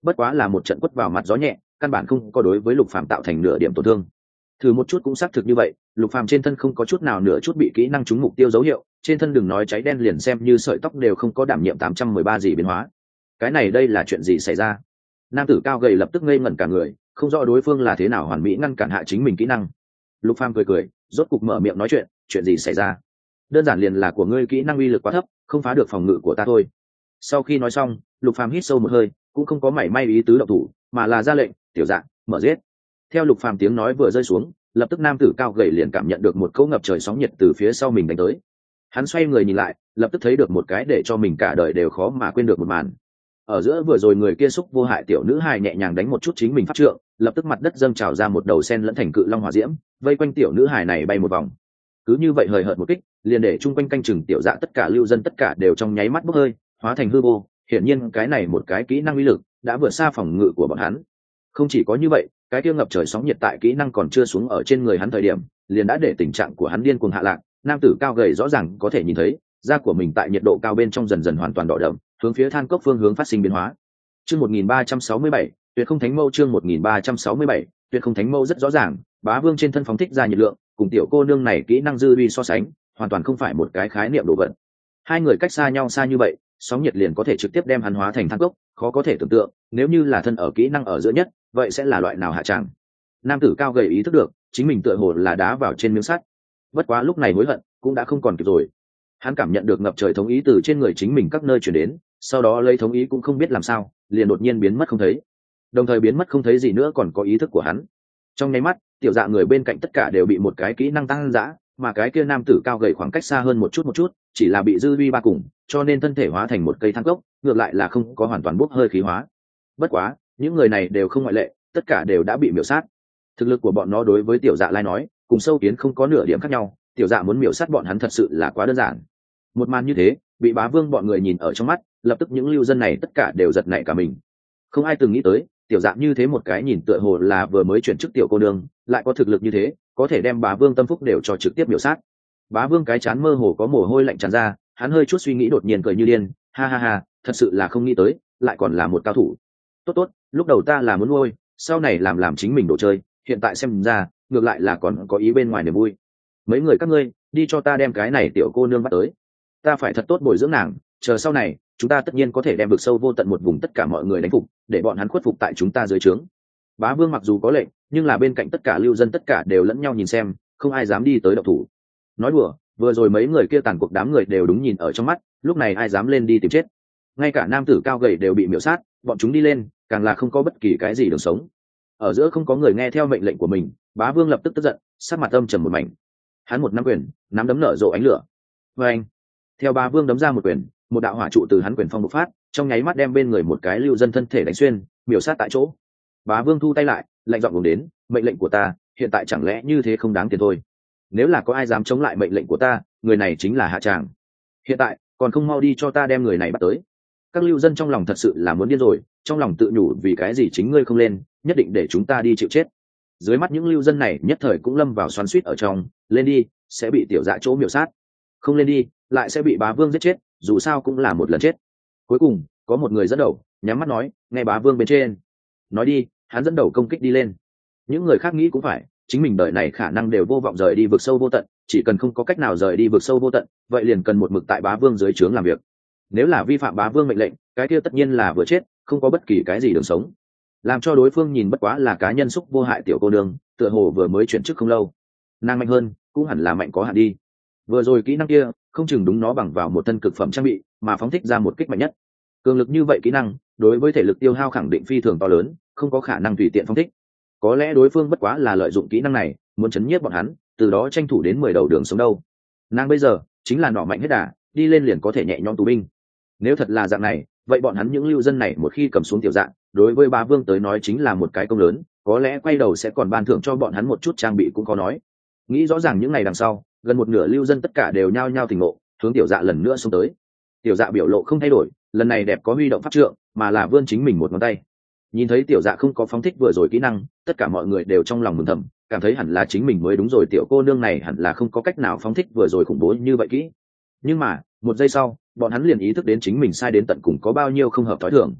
bất quá là một trận quất vào mặt gió nhẹ, căn bản không có đối với Lục Phàm tạo thành nửa điểm tổn thương. Thử một chút cũng xác thực như vậy, Lục Phàm trên thân không có chút nào nửa chút bị kỹ năng trúng mục tiêu dấu hiệu, trên thân đừng nói cháy đen liền xem như sợi tóc đều không có đảm nhiệm tám trăm mười ba gì biến hóa. Cái này đây là chuyện gì xảy ra? Nam tử cao gầy lập tức ngây ngẩn cả người, không rõ đối phương là thế nào hoàn mỹ ngăn cản hạ chính mình kỹ năng. Lục Phàm cười cười, rốt cục mở miệng nói chuyện, chuyện gì xảy ra? Đơn giản liền là của ngươi kỹ năng uy lực quá thấp, không phá được phòng ngự của ta thôi. Sau khi nói xong, Lục Phàm hít sâu một hơi, cũng không có mảy may ý tứ động thủ, mà là ra lệnh, tiểu dạng, mở giết. Theo Lục Phàm tiếng nói vừa rơi xuống, lập tức nam tử cao gầy liền cảm nhận được một cỗ ngập trời sóng nhiệt từ phía sau mình đánh tới. Hắn xoay người nhìn lại, lập tức thấy được một cái để cho mình cả đời đều khó mà quên được một màn. Ở giữa vừa rồi người kia xúc vô hại tiểu nữ hài nhẹ nhàng đánh một chút chính mình pháp trượng, lập tức mặt đất dâng trào ra một đầu sen lẫn thành cự long hỏa diễm, vây quanh tiểu nữ hài này bay một vòng. Cứ như vậy hời hợt một kích, liền để chung quanh canh chừng tiểu dạ tất cả lưu dân tất cả đều trong nháy mắt bốc hơi, hóa thành hư vô. Hiển nhiên cái này một cái kỹ năng uy lực đã vượt xa phòng ngự của bọn hắn. Không chỉ có như vậy, cái kia ngập trời sóng nhiệt tại kỹ năng còn chưa xuống ở trên người hắn thời điểm, liền đã để tình trạng của hắn điên cuồng hạ lạc. Nam tử cao gầy rõ ràng có thể nhìn thấy, da của mình tại nhiệt độ cao bên trong dần dần hoàn toàn đỏ đậm, hướng phía than cốc phương hướng phát sinh biến hóa. Chương một nghìn ba trăm sáu mươi bảy, Tuyệt không thánh mâu chương một nghìn ba trăm sáu mươi bảy, Tuyệt không thánh mâu rất rõ ràng, Bá Vương trên thân phóng thích ra nhiệt lượng, cùng tiểu cô nương này kỹ năng dư uy so sánh, hoàn toàn không phải một cái khái niệm đồ vật. Hai người cách xa nhau xa như vậy, sóng nhiệt liền có thể trực tiếp đem hắn hóa thành than cốc, khó có thể tưởng tượng, nếu như là thân ở kỹ năng ở giữa nhất, vậy sẽ là loại nào hạ tràng. Nam tử cao gầy ý thức được, chính mình tựa hồ là đá vào trên miếng sắt. Bất quá lúc này hối hận cũng đã không còn kịp rồi. Hắn cảm nhận được ngập trời thống ý từ trên người chính mình các nơi chuyển đến, sau đó lấy thống ý cũng không biết làm sao, liền đột nhiên biến mất không thấy. Đồng thời biến mất không thấy gì nữa còn có ý thức của hắn. Trong nháy mắt, tiểu dạ người bên cạnh tất cả đều bị một cái kỹ năng tăng dã, mà cái kia nam tử cao gầy khoảng cách xa hơn một chút một chút, chỉ là bị dư vi ba cùng, cho nên thân thể hóa thành một cây than gốc, ngược lại là không có hoàn toàn bốc hơi khí hóa. Bất quá, những người này đều không ngoại lệ, tất cả đều đã bị miểu sát. Thực lực của bọn nó đối với tiểu dạ lai nói, cùng sâu kiến không có nửa điểm khác nhau, tiểu dạ muốn miểu sát bọn hắn thật sự là quá đơn giản. Một màn như thế, bị Bá Vương bọn người nhìn ở trong mắt, lập tức những lưu dân này tất cả đều giật nảy cả mình. Không ai từng nghĩ tới, tiểu dạ như thế một cái nhìn tựa hồ là vừa mới chuyển chức tiểu cô nương, lại có thực lực như thế, có thể đem Bá Vương tâm phúc đều cho trực tiếp miểu sát. Bá Vương cái chán mơ hồ có mồ hôi lạnh tràn ra, hắn hơi chút suy nghĩ đột nhiên cười như điên, ha ha ha, thật sự là không nghĩ tới, lại còn là một cao thủ. Tốt tốt, lúc đầu ta là muốn nuôi, sau này làm làm chính mình đồ chơi, hiện tại xem ra, ngược lại là còn có ý bên ngoài niềm vui. Mấy người các ngươi, đi cho ta đem cái này tiểu cô nương bắt tới. Ta phải thật tốt bồi dưỡng nàng, chờ sau này, chúng ta tất nhiên có thể đem vực sâu vô tận một vùng tất cả mọi người đánh phục, để bọn hắn khuất phục tại chúng ta dưới trướng. Bá Vương mặc dù có lệnh, nhưng là bên cạnh tất cả lưu dân tất cả đều lẫn nhau nhìn xem, không ai dám đi tới động thủ. Nói đùa, vừa rồi mấy người kia tàn cuộc đám người đều đúng nhìn ở trong mắt, lúc này ai dám lên đi tìm chết. Ngay cả nam tử cao gầy đều bị miểu sát, bọn chúng đi lên, càng là không có bất kỳ cái gì đường sống. Ở giữa không có người nghe theo mệnh lệnh của mình, Bá Vương lập tức tức giận, sắc mặt âm trầm một mảnh. Hắn một nắm quyền, nắm đấm nở rộ ánh lửa. Và anh, theo Bá Vương đấm ra một quyền, một đạo hỏa trụ từ hắn quyền phong bộc phát, trong nháy mắt đem bên người một cái lưu dân thân thể đánh xuyên, miểu sát tại chỗ. Bá Vương thu tay lại, lạnh giọng uống đến, mệnh lệnh của ta, hiện tại chẳng lẽ như thế không đáng tiền thôi? Nếu là có ai dám chống lại mệnh lệnh của ta, người này chính là hạ tràng. Hiện tại, còn không mau đi cho ta đem người này bắt tới. Các lưu dân trong lòng thật sự là muốn điên rồi, trong lòng tự nhủ vì cái gì chính ngươi không lên, nhất định để chúng ta đi chịu chết. Dưới mắt những lưu dân này nhất thời cũng lâm vào xoắn xuýt ở trong, lên đi, sẽ bị tiểu dạ chỗ miểu sát. Không lên đi, lại sẽ bị Bá Vương giết chết, dù sao cũng là một lần chết. Cuối cùng, có một người dẫn đầu, nhắm mắt nói, nghe Bá Vương bên trên. Nói đi, hắn dẫn đầu công kích đi lên. Những người khác nghĩ cũng phải, chính mình đời này khả năng đều vô vọng rời đi vực sâu vô tận, chỉ cần không có cách nào rời đi vực sâu vô tận, vậy liền cần một mực tại Bá Vương dưới trướng làm việc. Nếu là vi phạm Bá Vương mệnh lệnh, cái kia tất nhiên là vừa chết, không có bất kỳ cái gì đường sống. Làm cho đối phương nhìn bất quá là cá nhân xúc vô hại tiểu cô nương, tựa hồ vừa mới chuyển chức không lâu. Nàng mạnh hơn, cũng hẳn là mạnh có hạn đi. Vừa rồi kỹ năng kia, không chừng đúng nó bằng vào một thân cực phẩm trang bị, mà phóng thích ra một kích mạnh nhất. Cường lực như vậy kỹ năng, đối với thể lực tiêu hao khẳng định phi thường to lớn, không có khả năng tùy tiện phóng thích. Có lẽ đối phương bất quá là lợi dụng kỹ năng này, muốn chấn nhiếp bọn hắn, từ đó tranh thủ đến mười đầu đường sống đâu. Nàng bây giờ chính là nỏ mạnh hết đà, đi lên liền có thể nhẹ nhõm tù binh. Nếu thật là dạng này, vậy bọn hắn những lưu dân này một khi cầm xuống tiểu dạng, đối với Bá Vương tới nói chính là một cái công lớn, có lẽ quay đầu sẽ còn ban thưởng cho bọn hắn một chút trang bị cũng có nói. Nghĩ rõ ràng những ngày đằng sau, gần một nửa lưu dân tất cả đều nhao nhao tỉnh ngộ, hướng tiểu dạ lần nữa xông tới. Tiểu dạ biểu lộ không thay đổi, lần này đẹp có huy động pháp trượng, mà là vươn chính mình một ngón tay. Nhìn thấy tiểu dạ không có phóng thích vừa rồi kỹ năng, tất cả mọi người đều trong lòng mừng thầm, cảm thấy hẳn là chính mình mới đúng rồi, tiểu cô nương này hẳn là không có cách nào phóng thích vừa rồi khủng bố như vậy kỹ. Nhưng mà một giây sau, bọn hắn liền ý thức đến chính mình sai đến tận cùng có bao nhiêu không hợp thói thường.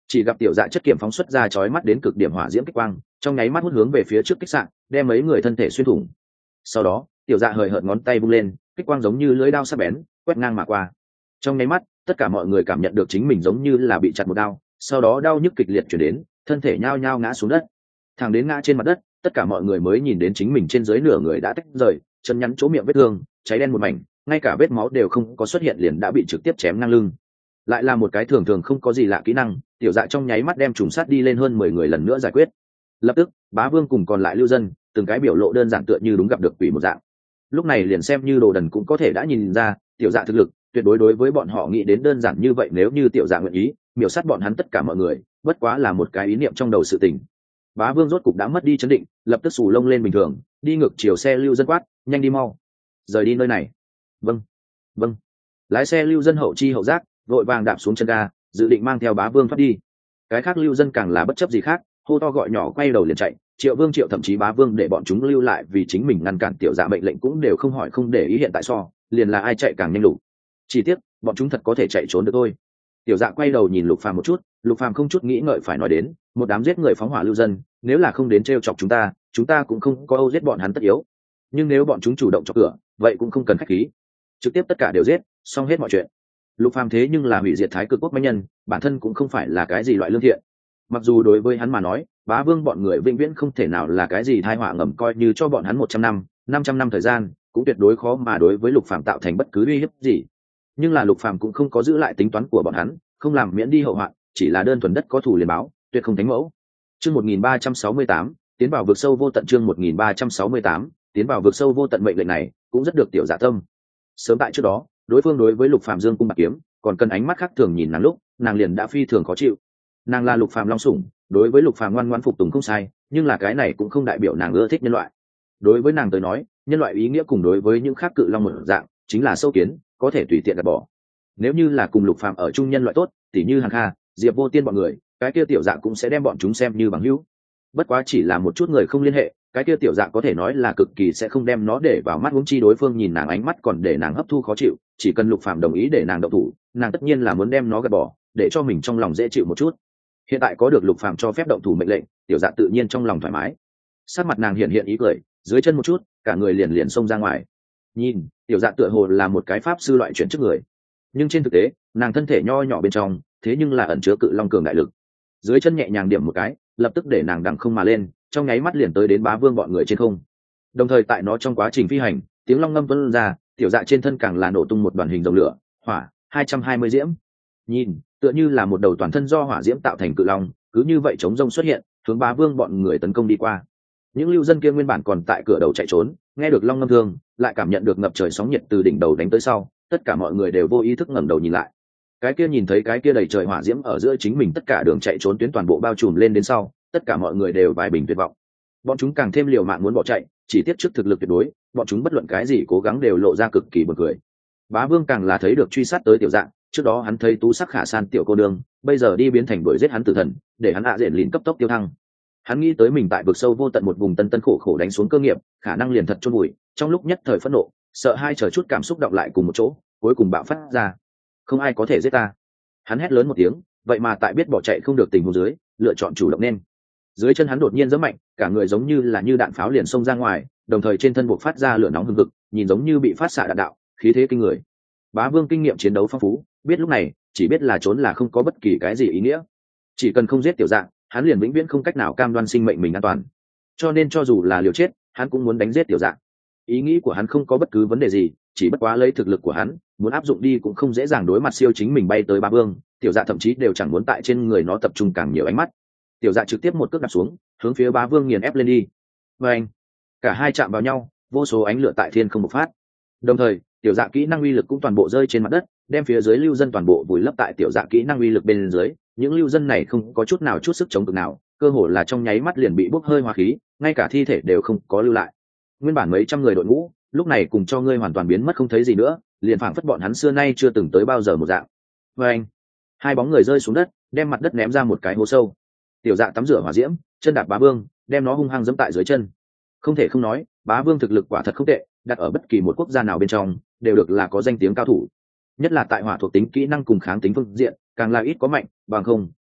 Chỉ gặp tiểu dạ chất kiểm phóng xuất ra chói mắt đến cực điểm hỏa diễm kích quang, trong nháy mắt hút hướng về phía trước kích sạn, đem mấy người thân thể xuyên thủng. Sau đó tiểu dạ hời hợt ngón tay vung lên, kích quang giống như lưỡi dao sắc bén quét ngang mà qua. Trong nháy mắt tất cả mọi người cảm nhận được chính mình giống như là bị chặt một đao, sau đó đau nhức kịch liệt chuyển đến, thân thể nhao nhao ngã xuống đất. Thẳng đến ngã trên mặt đất, tất cả mọi người mới nhìn đến chính mình trên dưới nửa người đã tách rời, chân nhắn chỗ miệng vết thương cháy đen một mảnh, ngay cả vết máu đều không có xuất hiện liền đã bị trực tiếp chém ngang lưng. Lại là một cái thường thường không có gì lạ kỹ năng, tiểu dạ trong nháy mắt đem trùng sát đi lên hơn mười người lần nữa giải quyết. Lập tức bá vương cùng còn lại lưu dân từng cái biểu lộ đơn giản tựa như đúng gặp được quỷ một dạng. Lúc này liền xem như đồ đần cũng có thể đã nhìn ra tiểu dạ thực lực tuyệt đối đối với bọn họ nghĩ đến đơn giản như vậy. Nếu như tiểu dạ nguyện ý miểu sát bọn hắn tất cả mọi người, bất quá là một cái ý niệm trong đầu sự tình. Bá vương rốt cục đã mất đi chấn định, lập tức xù lông lên bình thường, đi ngược chiều xe lưu dân quát, nhanh đi mau, rời đi nơi này. Vâng vâng. Lái xe lưu dân hậu chi hậu giác vội vàng đạp xuống chân ga, dự định mang theo bá vương thoát đi. Cái khác lưu dân càng là bất chấp gì khác, hô to gọi nhỏ quay đầu liền chạy. Triệu vương triệu thậm chí bá vương để bọn chúng lưu lại vì chính mình ngăn cản tiểu dạ mệnh lệnh cũng đều không hỏi không để ý, hiện tại so liền là ai chạy càng nhanh lục. Chỉ tiếc bọn chúng thật có thể chạy trốn được thôi. Tiểu dạ quay đầu nhìn lục phàm một chút, lục phàm không chút nghĩ ngợi phải nói đến, một đám giết người phóng hỏa lưu dân, nếu là không đến trêu chọc chúng ta chúng ta cũng không có âu giết bọn hắn tất yếu, nhưng nếu bọn chúng chủ động chọc cửa vậy cũng không cần khách khí, trực tiếp tất cả đều giết xong hết mọi chuyện. Lục phàm thế nhưng là hủy diệt thái cực quốc mãnh nhân, bản thân cũng không phải là cái gì loại lương thiện. Mặc dù đối với hắn mà nói bá vương bọn người vĩnh viễn không thể nào là cái gì tai họa ngầm, coi như cho bọn hắn một trăm năm năm trăm năm thời gian cũng tuyệt đối khó mà đối với lục phàm tạo thành bất cứ uy hiếp gì. Nhưng là lục phàm cũng không có giữ lại tính toán của bọn hắn, không làm miễn đi hậu hoạn, chỉ là đơn thuần đất có thù liền báo, tuyệt không thánh mẫu. Chương một nghìn ba trăm sáu mươi tám, tiến vào vực sâu vô tận. Chương một nghìn ba trăm sáu mươi tám, tiến vào vực sâu vô tận. Mệnh lệnh này cũng rất được tiểu dạ tâm. Sớm tại trước đó đối phương đối với lục phàm dương cung bạc kiếm còn cần ánh mắt khác thường nhìn nàng lúc nàng liền đã phi thường khó chịu. Nàng là lục phàm long sủng, đối với lục phàm ngoan ngoãn phục tùng không sai, nhưng là cái này cũng không đại biểu nàng ưa thích nhân loại. Đối với nàng tới nói nhân loại ý nghĩa cùng đối với những khác cự long một dạng chính là sâu kiến, có thể tùy tiện gạt bỏ. Nếu như là cùng lục phàm ở chung nhân loại tốt, tỉ như Hàn Kha, Diệp Vô Tiên bọn người, cái kia tiểu dạ cũng sẽ đem bọn chúng xem như bằng hữu. Bất quá chỉ là một chút người không liên hệ, cái kia tiểu dạ có thể nói là cực kỳ sẽ không đem nó để vào mắt, huống chi đối phương nhìn nàng ánh mắt còn để nàng hấp thu khó chịu, chỉ cần lục phàm đồng ý để nàng động thủ nàng tất nhiên là muốn đem nó gạt bỏ để cho mình trong lòng dễ chịu một chút. Hiện tại có được lục phàm cho phép động thủ mệnh lệnh, tiểu dạ tự nhiên trong lòng thoải mái, sát mặt nàng hiện hiện ý cười, dưới chân một chút cả người liền liền xông ra ngoài. Nhìn tiểu dạ tựa hồ là một cái pháp sư loại chuyển trước người, nhưng trên thực tế nàng thân thể nho nhỏ bên trong thế nhưng là ẩn chứa cự long cường đại lực. Dưới chân nhẹ nhàng điểm một cái, lập tức để nàng đằng không mà lên, trong nháy mắt liền tới đến bá vương bọn người trên không. Đồng thời tại nó trong quá trình phi hành tiếng long ngâm tuôn ra, tiểu dạ trên thân càng là nổ tung một đoàn hình dòng lửa hỏa hai trăm hai mươi diễm. Nhìn tựa như là một đầu toàn thân do hỏa diễm tạo thành cự long, cứ như vậy chống rông xuất hiện hướng bá vương bọn người tấn công đi qua. Những lưu dân kia nguyên bản còn tại cửa đầu chạy trốn, nghe được long ngâm thương lại cảm nhận được ngập trời sóng nhiệt từ đỉnh đầu đánh tới sau, tất cả mọi người đều vô ý thức ngẩng đầu nhìn lại. Cái kia nhìn thấy cái kia đầy trời hỏa diễm ở giữa chính mình, tất cả đường chạy trốn tuyến toàn bộ bao trùm lên đến sau, tất cả mọi người đều vài bình tuyệt vọng. Bọn chúng càng thêm liều mạng muốn bỏ chạy, chỉ tiếc trước thực lực tuyệt đối, bọn chúng bất luận cái gì cố gắng đều lộ ra cực kỳ buồn cười. Bá vương càng là thấy được truy sát tới tiểu dạng, trước đó hắn thấy tú sắc khả san tiểu cô đương, bây giờ đi biến thành đuổi giết hắn tử thần, để hắn hạ diện liền cấp tốc tiêu thăng. Hắn nghĩ tới mình tại vực sâu vô tận một vùng tân tân khổ khổ đánh xuống cơ nghiệp, khả năng liền thật chôn vùi, trong lúc nhất thời phẫn nộ, sợ hai chờ chút cảm xúc đọng lại cùng một chỗ, cuối cùng bạo phát ra. Không ai có thể giết ta. Hắn hét lớn một tiếng, vậy mà tại biết bỏ chạy không được tình huống dưới, lựa chọn chủ động nên. Dưới chân hắn đột nhiên giẫm mạnh, cả người giống như là như đạn pháo liền xông ra ngoài, đồng thời trên thân buộc phát ra lửa nóng hừng hực, nhìn giống như bị phát xạ đạn đạo, khí thế kinh người. Bá vương kinh nghiệm chiến đấu phong phú, biết lúc này chỉ biết là trốn là không có bất kỳ cái gì ý nghĩa. Chỉ cần không giết tiểu dạng, hắn liền vĩnh viễn không cách nào cam đoan sinh mệnh mình an toàn. Cho nên cho dù là liều chết, hắn cũng muốn đánh giết tiểu dạng. Ý nghĩ của hắn không có bất cứ vấn đề gì, chỉ bất quá lấy thực lực của hắn, muốn áp dụng đi cũng không dễ dàng. Đối mặt siêu chính mình bay tới bá vương, tiểu dạ thậm chí đều chẳng muốn tại trên người nó tập trung càng nhiều ánh mắt. Tiểu dạ trực tiếp một cước đạp xuống, hướng phía bá vương nghiền ép lên đi. Và anh, cả hai chạm vào nhau, vô số ánh lửa tại thiên không bộc phát. Đồng thời tiểu dạ kỹ năng uy lực cũng toàn bộ rơi trên mặt đất, đem phía dưới lưu dân toàn bộ vùi lấp tại tiểu dạ kỹ năng uy lực bên dưới. Những lưu dân này không có chút nào chút sức chống cự nào, cơ hồ là trong nháy mắt liền bị bốc hơi hỏa khí, ngay cả thi thể đều không có lưu lại. Nguyên bản mấy trăm người đội ngũ lúc này cùng cho ngươi hoàn toàn biến mất không thấy gì nữa, liền phảng phất bọn hắn xưa nay chưa từng tới bao giờ một dạng. Và anh, hai bóng người rơi xuống đất, đem mặt đất ném ra một cái hố sâu. Tiểu dạ tắm rửa hỏa diễm, chân đạp bá vương, đem nó hung hăng giẫm tại dưới chân. Không thể không nói, bá vương thực lực quả thật không tệ, đặt ở bất kỳ một quốc gia nào bên trong đều được là có danh tiếng cao thủ, nhất là tại hỏa thuộc tính kỹ năng cùng kháng tính phương diện càng là ít có mạnh, bằng không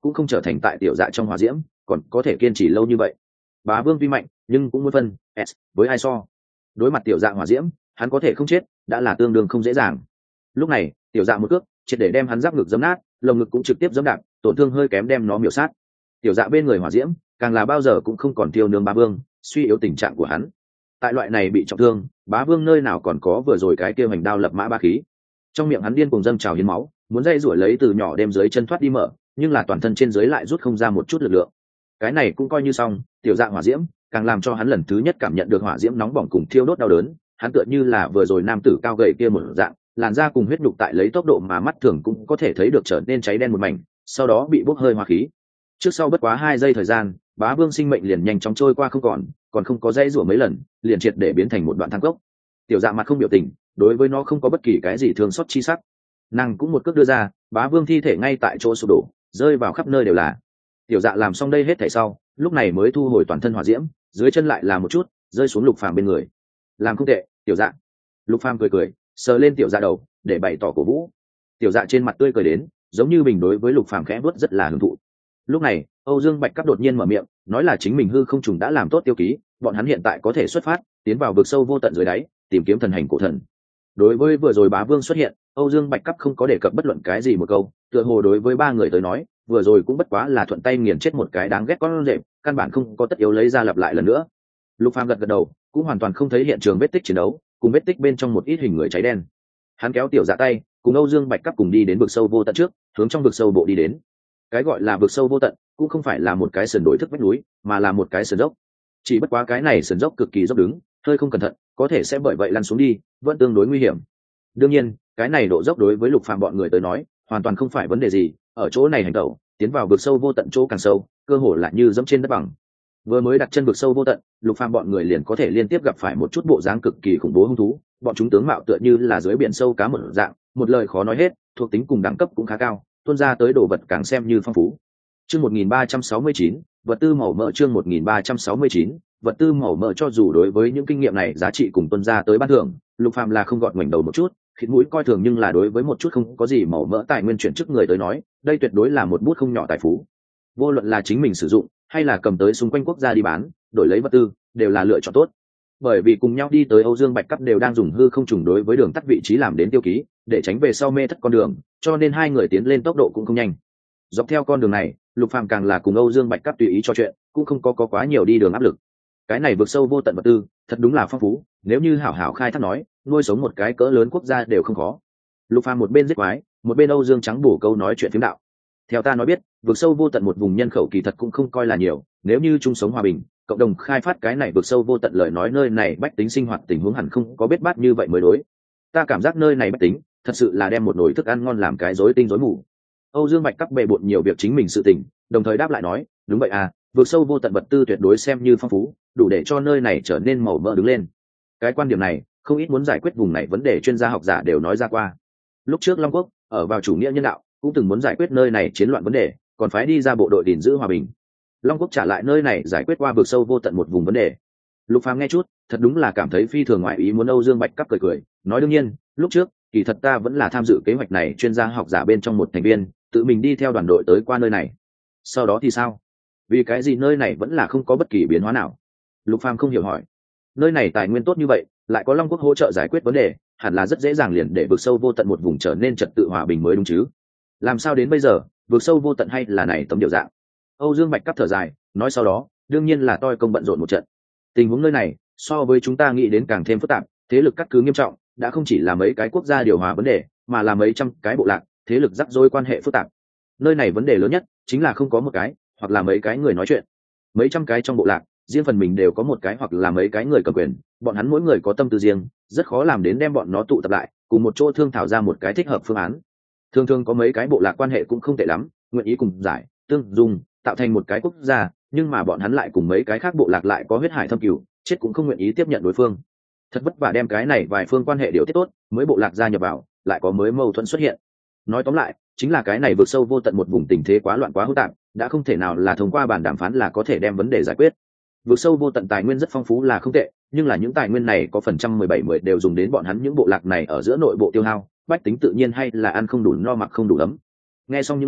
cũng không trở thành tại tiểu dạ trong hỏa diễm còn có thể kiên trì lâu như vậy. Bá vương tuy mạnh nhưng cũng muốn phân s với ai so. Đối mặt tiểu dạ hỏa diễm hắn có thể không chết đã là tương đương không dễ dàng. Lúc này tiểu dạ một cước triệt để đem hắn giáp ngực giấm nát, lồng ngực cũng trực tiếp giấm đạp, tổn thương hơi kém đem nó miểu sát. Tiểu dạ bên người hỏa diễm càng là bao giờ cũng không còn tiêu nương bá vương, suy yếu tình trạng của hắn. Tại loại này bị trọng thương, bá vương nơi nào còn có vừa rồi cái kia hành đao lập mã ba khí. Trong miệng hắn điên cuồng dâng trào hiến máu, muốn dây rủi lấy từ nhỏ đem dưới chân thoát đi mở, nhưng là toàn thân trên dưới lại rút không ra một chút lực lượng. Cái này cũng coi như xong, tiểu dạ hỏa diễm càng làm cho hắn lần thứ nhất cảm nhận được hỏa diễm nóng bỏng cùng thiêu đốt đau đớn. Hắn tựa như là vừa rồi nam tử cao gầy kia một dạng, làn da cùng huyết nhục tại lấy tốc độ mà mắt thường cũng có thể thấy được trở nên cháy đen một mảnh, sau đó bị bốc hơi hỏa khí. Trước sau bất quá hai giây thời gian, bá vương sinh mệnh liền nhanh chóng trôi qua không còn, còn không có dây rủa mấy lần, liền triệt để biến thành một đoạn thang cốc. Tiểu dạ mặt không biểu tình, đối với nó không có bất kỳ cái gì thương xót chi sắc. Nàng cũng một cước đưa ra, bá vương thi thể ngay tại chỗ sụp đổ, rơi vào khắp nơi đều là. Tiểu dạ làm xong đây hết thảy sau, lúc này mới thu hồi toàn thân hỏa diễm, dưới chân lại là một chút, rơi xuống Lục Phàm bên người. Làm không tệ, tiểu dạ. Lục Phàm cười cười, sờ lên tiểu dạ đầu, để bày tỏ cổ vũ. Tiểu dạ trên mặt tươi cười đến, giống như bình đối với Lục Phàm khẽ vuốt rất là hưởng thụ. Lúc này, Âu Dương Bạch Cấp đột nhiên mở miệng, nói là chính mình hư không trùng đã làm tốt tiêu ký, bọn hắn hiện tại có thể xuất phát, tiến vào vực sâu vô tận dưới đáy, tìm kiếm thần hành cổ thần. Đối với vừa rồi bá vương xuất hiện, Âu Dương Bạch Cấp không có đề cập bất luận cái gì một câu, tựa hồ đối với ba người tới nói, vừa rồi cũng bất quá là thuận tay nghiền chết một cái đáng ghét con rệp, căn bản không có tất yếu lấy ra lặp lại lần nữa. Lục Phàm gật gật đầu, cũng hoàn toàn không thấy hiện trường vết tích chiến đấu, cùng vết tích bên trong một ít hình người cháy đen. Hắn kéo tiểu dạ tay, cùng Âu Dương Bạch Cấp cùng đi đến vực sâu vô tận trước, hướng trong vực sâu bộ đi đến. Cái gọi là vực sâu vô tận, cũng không phải là một cái sườn đổi thức vách núi, mà là một cái sườn dốc. Chỉ bất quá cái này sườn dốc cực kỳ dốc đứng, hơi không cẩn thận, có thể sẽ bởi vậy lăn xuống đi, vẫn tương đối nguy hiểm. Đương nhiên, cái này độ dốc đối với Lục Phàm bọn người tới nói, hoàn toàn không phải vấn đề gì, ở chỗ này hành tẩu, tiến vào vực sâu vô tận chỗ càng sâu, cơ hồ là như dẫm trên đất bằng. Vừa mới đặt chân vực sâu vô tận, Lục Phàm bọn người liền có thể liên tiếp gặp phải một chút bộ dáng cực kỳ khủng bố hung thú, bọn chúng tướng mạo tựa như là dưới biển sâu cá một dạng, một lời khó nói hết, thuộc tính cùng đẳng cấp cũng khá cao, tuôn ra tới đồ vật càng xem như phong phú. Chương một nghìn ba trăm sáu mươi chín, vật tư màu mỡ chương một nghìn ba trăm sáu mươi chín, vật tư màu mỡ cho dù đối với những kinh nghiệm này giá trị cùng tuân ra tới ban thưởng, Lục Phàm là không gọt ngoảnh đầu một chút, khịt mũi coi thường, nhưng là đối với một chút không có gì màu mỡ tài nguyên chuyển chức người tới nói, đây tuyệt đối là một bút không nhỏ tài phú. Vô luận là chính mình sử dụng hay là cầm tới xung quanh quốc gia đi bán, đổi lấy vật tư, đều là lựa chọn tốt. Bởi vì cùng nhau đi tới Âu Dương Bạch Cấp đều đang dùng hư không trùng đối với đường tắt vị trí làm đến tiêu ký, để tránh về sau mê thất con đường, cho nên hai người tiến lên tốc độ cũng không nhanh. Dọc theo con đường này, Lục Phàm càng là cùng Âu Dương Bạch Cấp tùy ý trò chuyện, cũng không có, có quá nhiều đi đường áp lực. Cái này vượt sâu vô tận vật tư, thật đúng là phong phú, nếu như hảo hảo khai thác nói, nuôi sống một cái cỡ lớn quốc gia đều không khó. Lục Phàm một bên giết quái, một bên Âu Dương trắng bổ câu nói chuyện phiếm đạo. Theo ta nói biết, vượt sâu vô tận một vùng nhân khẩu kỳ thật cũng không coi là nhiều, nếu như chung sống hòa bình, cộng đồng khai phát cái này vượt sâu vô tận, lời nói nơi này bách tính sinh hoạt tình huống hẳn không có bết bát như vậy mới đối. Ta cảm giác nơi này bách tính, thật sự là đem một nồi thức ăn ngon làm cái rối tinh rối mù. Âu Dương Bạch Cấp bệ bội nhiều việc chính mình sự tình, đồng thời đáp lại nói, đúng vậy à, vượt sâu vô tận vật tư tuyệt đối xem như phong phú, đủ để cho nơi này trở nên màu mỡ đứng lên. Cái quan điểm này, không ít muốn giải quyết vùng này vấn đề chuyên gia học giả đều nói ra qua. Lúc trước Long Quốc ở vào chủ nghĩa nhân đạo, cũng từng muốn giải quyết nơi này chiến loạn vấn đề, còn phái đi ra bộ đội gìn giữ hòa bình. Long Quốc trả lại nơi này giải quyết qua vượt sâu vô tận một vùng vấn đề. Lục Phàm nghe chút, thật đúng là cảm thấy phi thường ngoại ý muốn. Âu Dương Bạch Cấp cười cười, nói đương nhiên, lúc trước, kỳ thật ta vẫn là tham dự kế hoạch này chuyên gia học giả bên trong một thành viên, tự mình đi theo đoàn đội tới qua nơi này. Sau đó thì sao? Vì cái gì nơi này vẫn là không có bất kỳ biến hóa nào? Lục Phàm không hiểu hỏi. Nơi này tài nguyên tốt như vậy, lại có Long Quốc hỗ trợ giải quyết vấn đề, hẳn là rất dễ dàng liền để vượt sâu vô tận một vùng trở nên trật tự hòa bình mới đúng chứ? Làm sao đến bây giờ, vượt sâu vô tận hay là này tấm điều dạng? Âu Dương Bạch Cấp thở dài, nói sau đó, đương nhiên là toi công bận rộn một trận. Tình huống nơi này, so với chúng ta nghĩ đến càng thêm phức tạp, thế lực cắt cứ nghiêm trọng, đã không chỉ là mấy cái quốc gia điều hòa vấn đề, mà là mấy trăm cái bộ lạc, thế lực rắc rối quan hệ phức tạp. Nơi này vấn đề lớn nhất chính là không có một cái, hoặc là mấy cái người nói chuyện. Mấy trăm cái trong bộ lạc, riêng phần mình đều có một cái hoặc là mấy cái người cầm quyền, bọn hắn mỗi người có tâm tư riêng, rất khó làm đến đem bọn nó tụ tập lại, cùng một chỗ thương thảo ra một cái thích hợp phương án. Thường thường có mấy cái bộ lạc quan hệ cũng không tệ lắm, nguyện ý cùng giải, tương dung, tạo thành một cái quốc gia, nhưng mà bọn hắn lại cùng mấy cái khác bộ lạc lại có huyết hải thâm cửu, chết cũng không nguyện ý tiếp nhận đối phương. Thật vất vả đem cái này vài phương quan hệ điều tiết tốt, mới bộ lạc gia nhập vào, lại có mới mâu thuẫn xuất hiện. Nói tóm lại, chính là cái này vượt sâu vô tận một vùng tình thế quá loạn quá hỗn tạp, đã không thể nào là thông qua bàn đàm phán là có thể đem vấn đề giải quyết. Vượt sâu vô tận tài nguyên rất phong phú là không tệ, nhưng là những tài nguyên này có phần trăm mười bảy mười đều dùng đến bọn hắn những bộ lạc này ở giữa nội bộ tiêu hao, bách tính tự nhiên hay là ăn không đủ no mặc không đủ ấm. Nghe xong những này,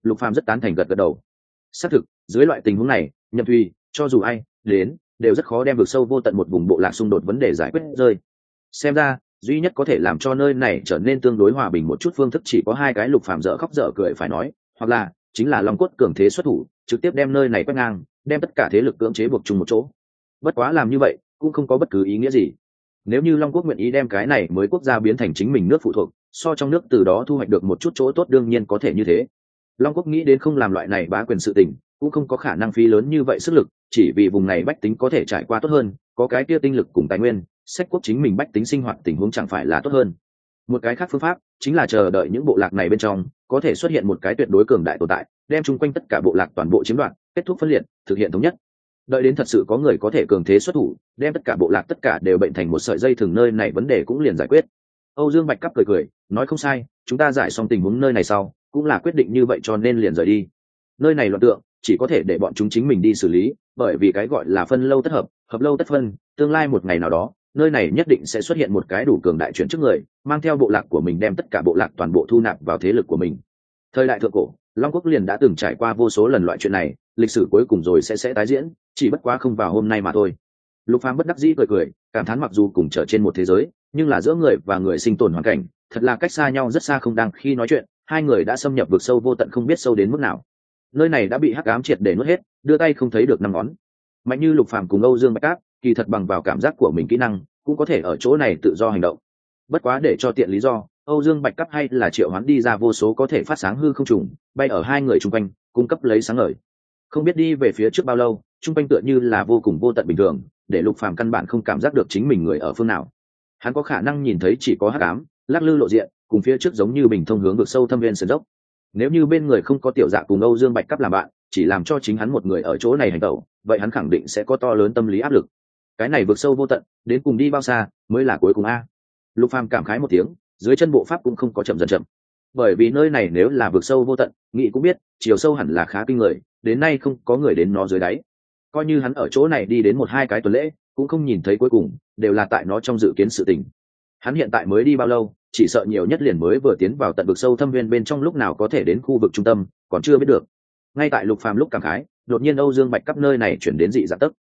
Lục Phàm rất tán thành gật gật đầu. Xác thực, dưới loại tình huống này, Nhậm Thùy, cho dù ai đến, đều rất khó đem vực sâu vô tận một vùng bộ lạc xung đột vấn đề giải quyết rơi. Xem ra, duy nhất có thể làm cho nơi này trở nên tương đối hòa bình một chút phương thức chỉ có hai cái. Lục Phàm dở khóc dở cười phải nói, hoặc là chính là Long Cốt cường thế xuất thủ, trực tiếp đem nơi này quét ngang, đem tất cả thế lực cưỡng chế buộc chung một chỗ. Bất quá làm như vậy cũng không có bất cứ ý nghĩa gì. Nếu như Long Quốc nguyện ý đem cái này mới quốc gia biến thành chính mình nước phụ thuộc, so trong nước từ đó thu hoạch được một chút chỗ tốt đương nhiên có thể như thế. Long Quốc nghĩ đến không làm loại này bá quyền sự tình, cũng không có khả năng phí lớn như vậy sức lực, chỉ vì vùng này bách tính có thể trải qua tốt hơn, có cái kia tinh lực cùng tài nguyên, sách quốc chính mình bách tính sinh hoạt tình huống chẳng phải là tốt hơn. Một cái khác phương pháp chính là chờ đợi những bộ lạc này bên trong có thể xuất hiện một cái tuyệt đối cường đại tồn tại, đem chung quanh tất cả bộ lạc toàn bộ chiếm đoạt, kết thúc phân liệt, thực hiện thống nhất. Đợi đến thật sự có người có thể cường thế xuất thủ, đem tất cả bộ lạc tất cả đều bệnh thành một sợi dây thừng, nơi này vấn đề cũng liền giải quyết. Âu Dương Bạch Cấp cười cười, nói không sai, chúng ta giải xong tình huống nơi này sau, cũng là quyết định như vậy cho nên liền rời đi. Nơi này loạn tượng, chỉ có thể để bọn chúng chính mình đi xử lý, bởi vì cái gọi là phân lâu tất hợp, hợp lâu tất phân, tương lai một ngày nào đó, nơi này nhất định sẽ xuất hiện một cái đủ cường đại chuyển trước người, mang theo bộ lạc của mình đem tất cả bộ lạc toàn bộ thu nạp vào thế lực của mình. Thời đại thượng cổ, Long Quốc liền đã từng trải qua vô số lần loại chuyện này, lịch sử cuối cùng rồi sẽ sẽ tái diễn, chỉ bất quá không vào hôm nay mà thôi. Lục Phàm bất đắc dĩ cười cười, cảm thán mặc dù cùng trở trên một thế giới, nhưng là giữa người và người sinh tồn hoàn cảnh, thật là cách xa nhau rất xa, không đang khi nói chuyện, hai người đã xâm nhập vực sâu vô tận không biết sâu đến mức nào. Nơi này đã bị hắc ám triệt để nuốt hết, đưa tay không thấy được năm ngón. Mạnh như Lục Phàm cùng Âu Dương Bạch Cáp, kỳ thật bằng vào cảm giác của mình kỹ năng, cũng có thể ở chỗ này tự do hành động. Bất quá để cho tiện lý do, Âu Dương Bạch Cáp hay là triệu hoán đi ra vô số có thể phát sáng hư không trùng, bay ở hai người chung quanh, cung cấp lấy sáng ngời. Không biết đi về phía trước bao lâu, chung quanh tựa như là vô cùng vô tận bình thường, để Lục Phàm căn bản không cảm giác được chính mình người ở phương nào. Hắn có khả năng nhìn thấy chỉ có hắc ám, lắc lư lộ diện, cùng phía trước giống như bình thông hướng vực sâu thâm viên sườn dốc. Nếu như bên người không có tiểu dạ cùng Âu Dương Bạch Cáp làm bạn, chỉ làm cho chính hắn một người ở chỗ này hành động, vậy hắn khẳng định sẽ có to lớn tâm lý áp lực. Cái này vực sâu vô tận, đến cùng đi bao xa mới là cuối cùng a? Lục Phàm cảm khái một tiếng, dưới chân bộ pháp cũng không có chậm dần chậm. Bởi vì nơi này nếu là vực sâu vô tận, nghĩ cũng biết, chiều sâu hẳn là khá kinh người, đến nay không có người đến nó dưới đáy. Coi như hắn ở chỗ này đi đến một hai cái tuần lễ, cũng không nhìn thấy cuối cùng, đều là tại nó trong dự kiến sự tình. Hắn hiện tại mới đi bao lâu, chỉ sợ nhiều nhất liền mới vừa tiến vào tận vực sâu thâm viên bên trong, lúc nào có thể đến khu vực trung tâm, còn chưa biết được. Ngay tại Lục Phàm lúc cảm khái, đột nhiên Âu Dương Bạch Cáp nơi này chuyển đến dị dạng tức.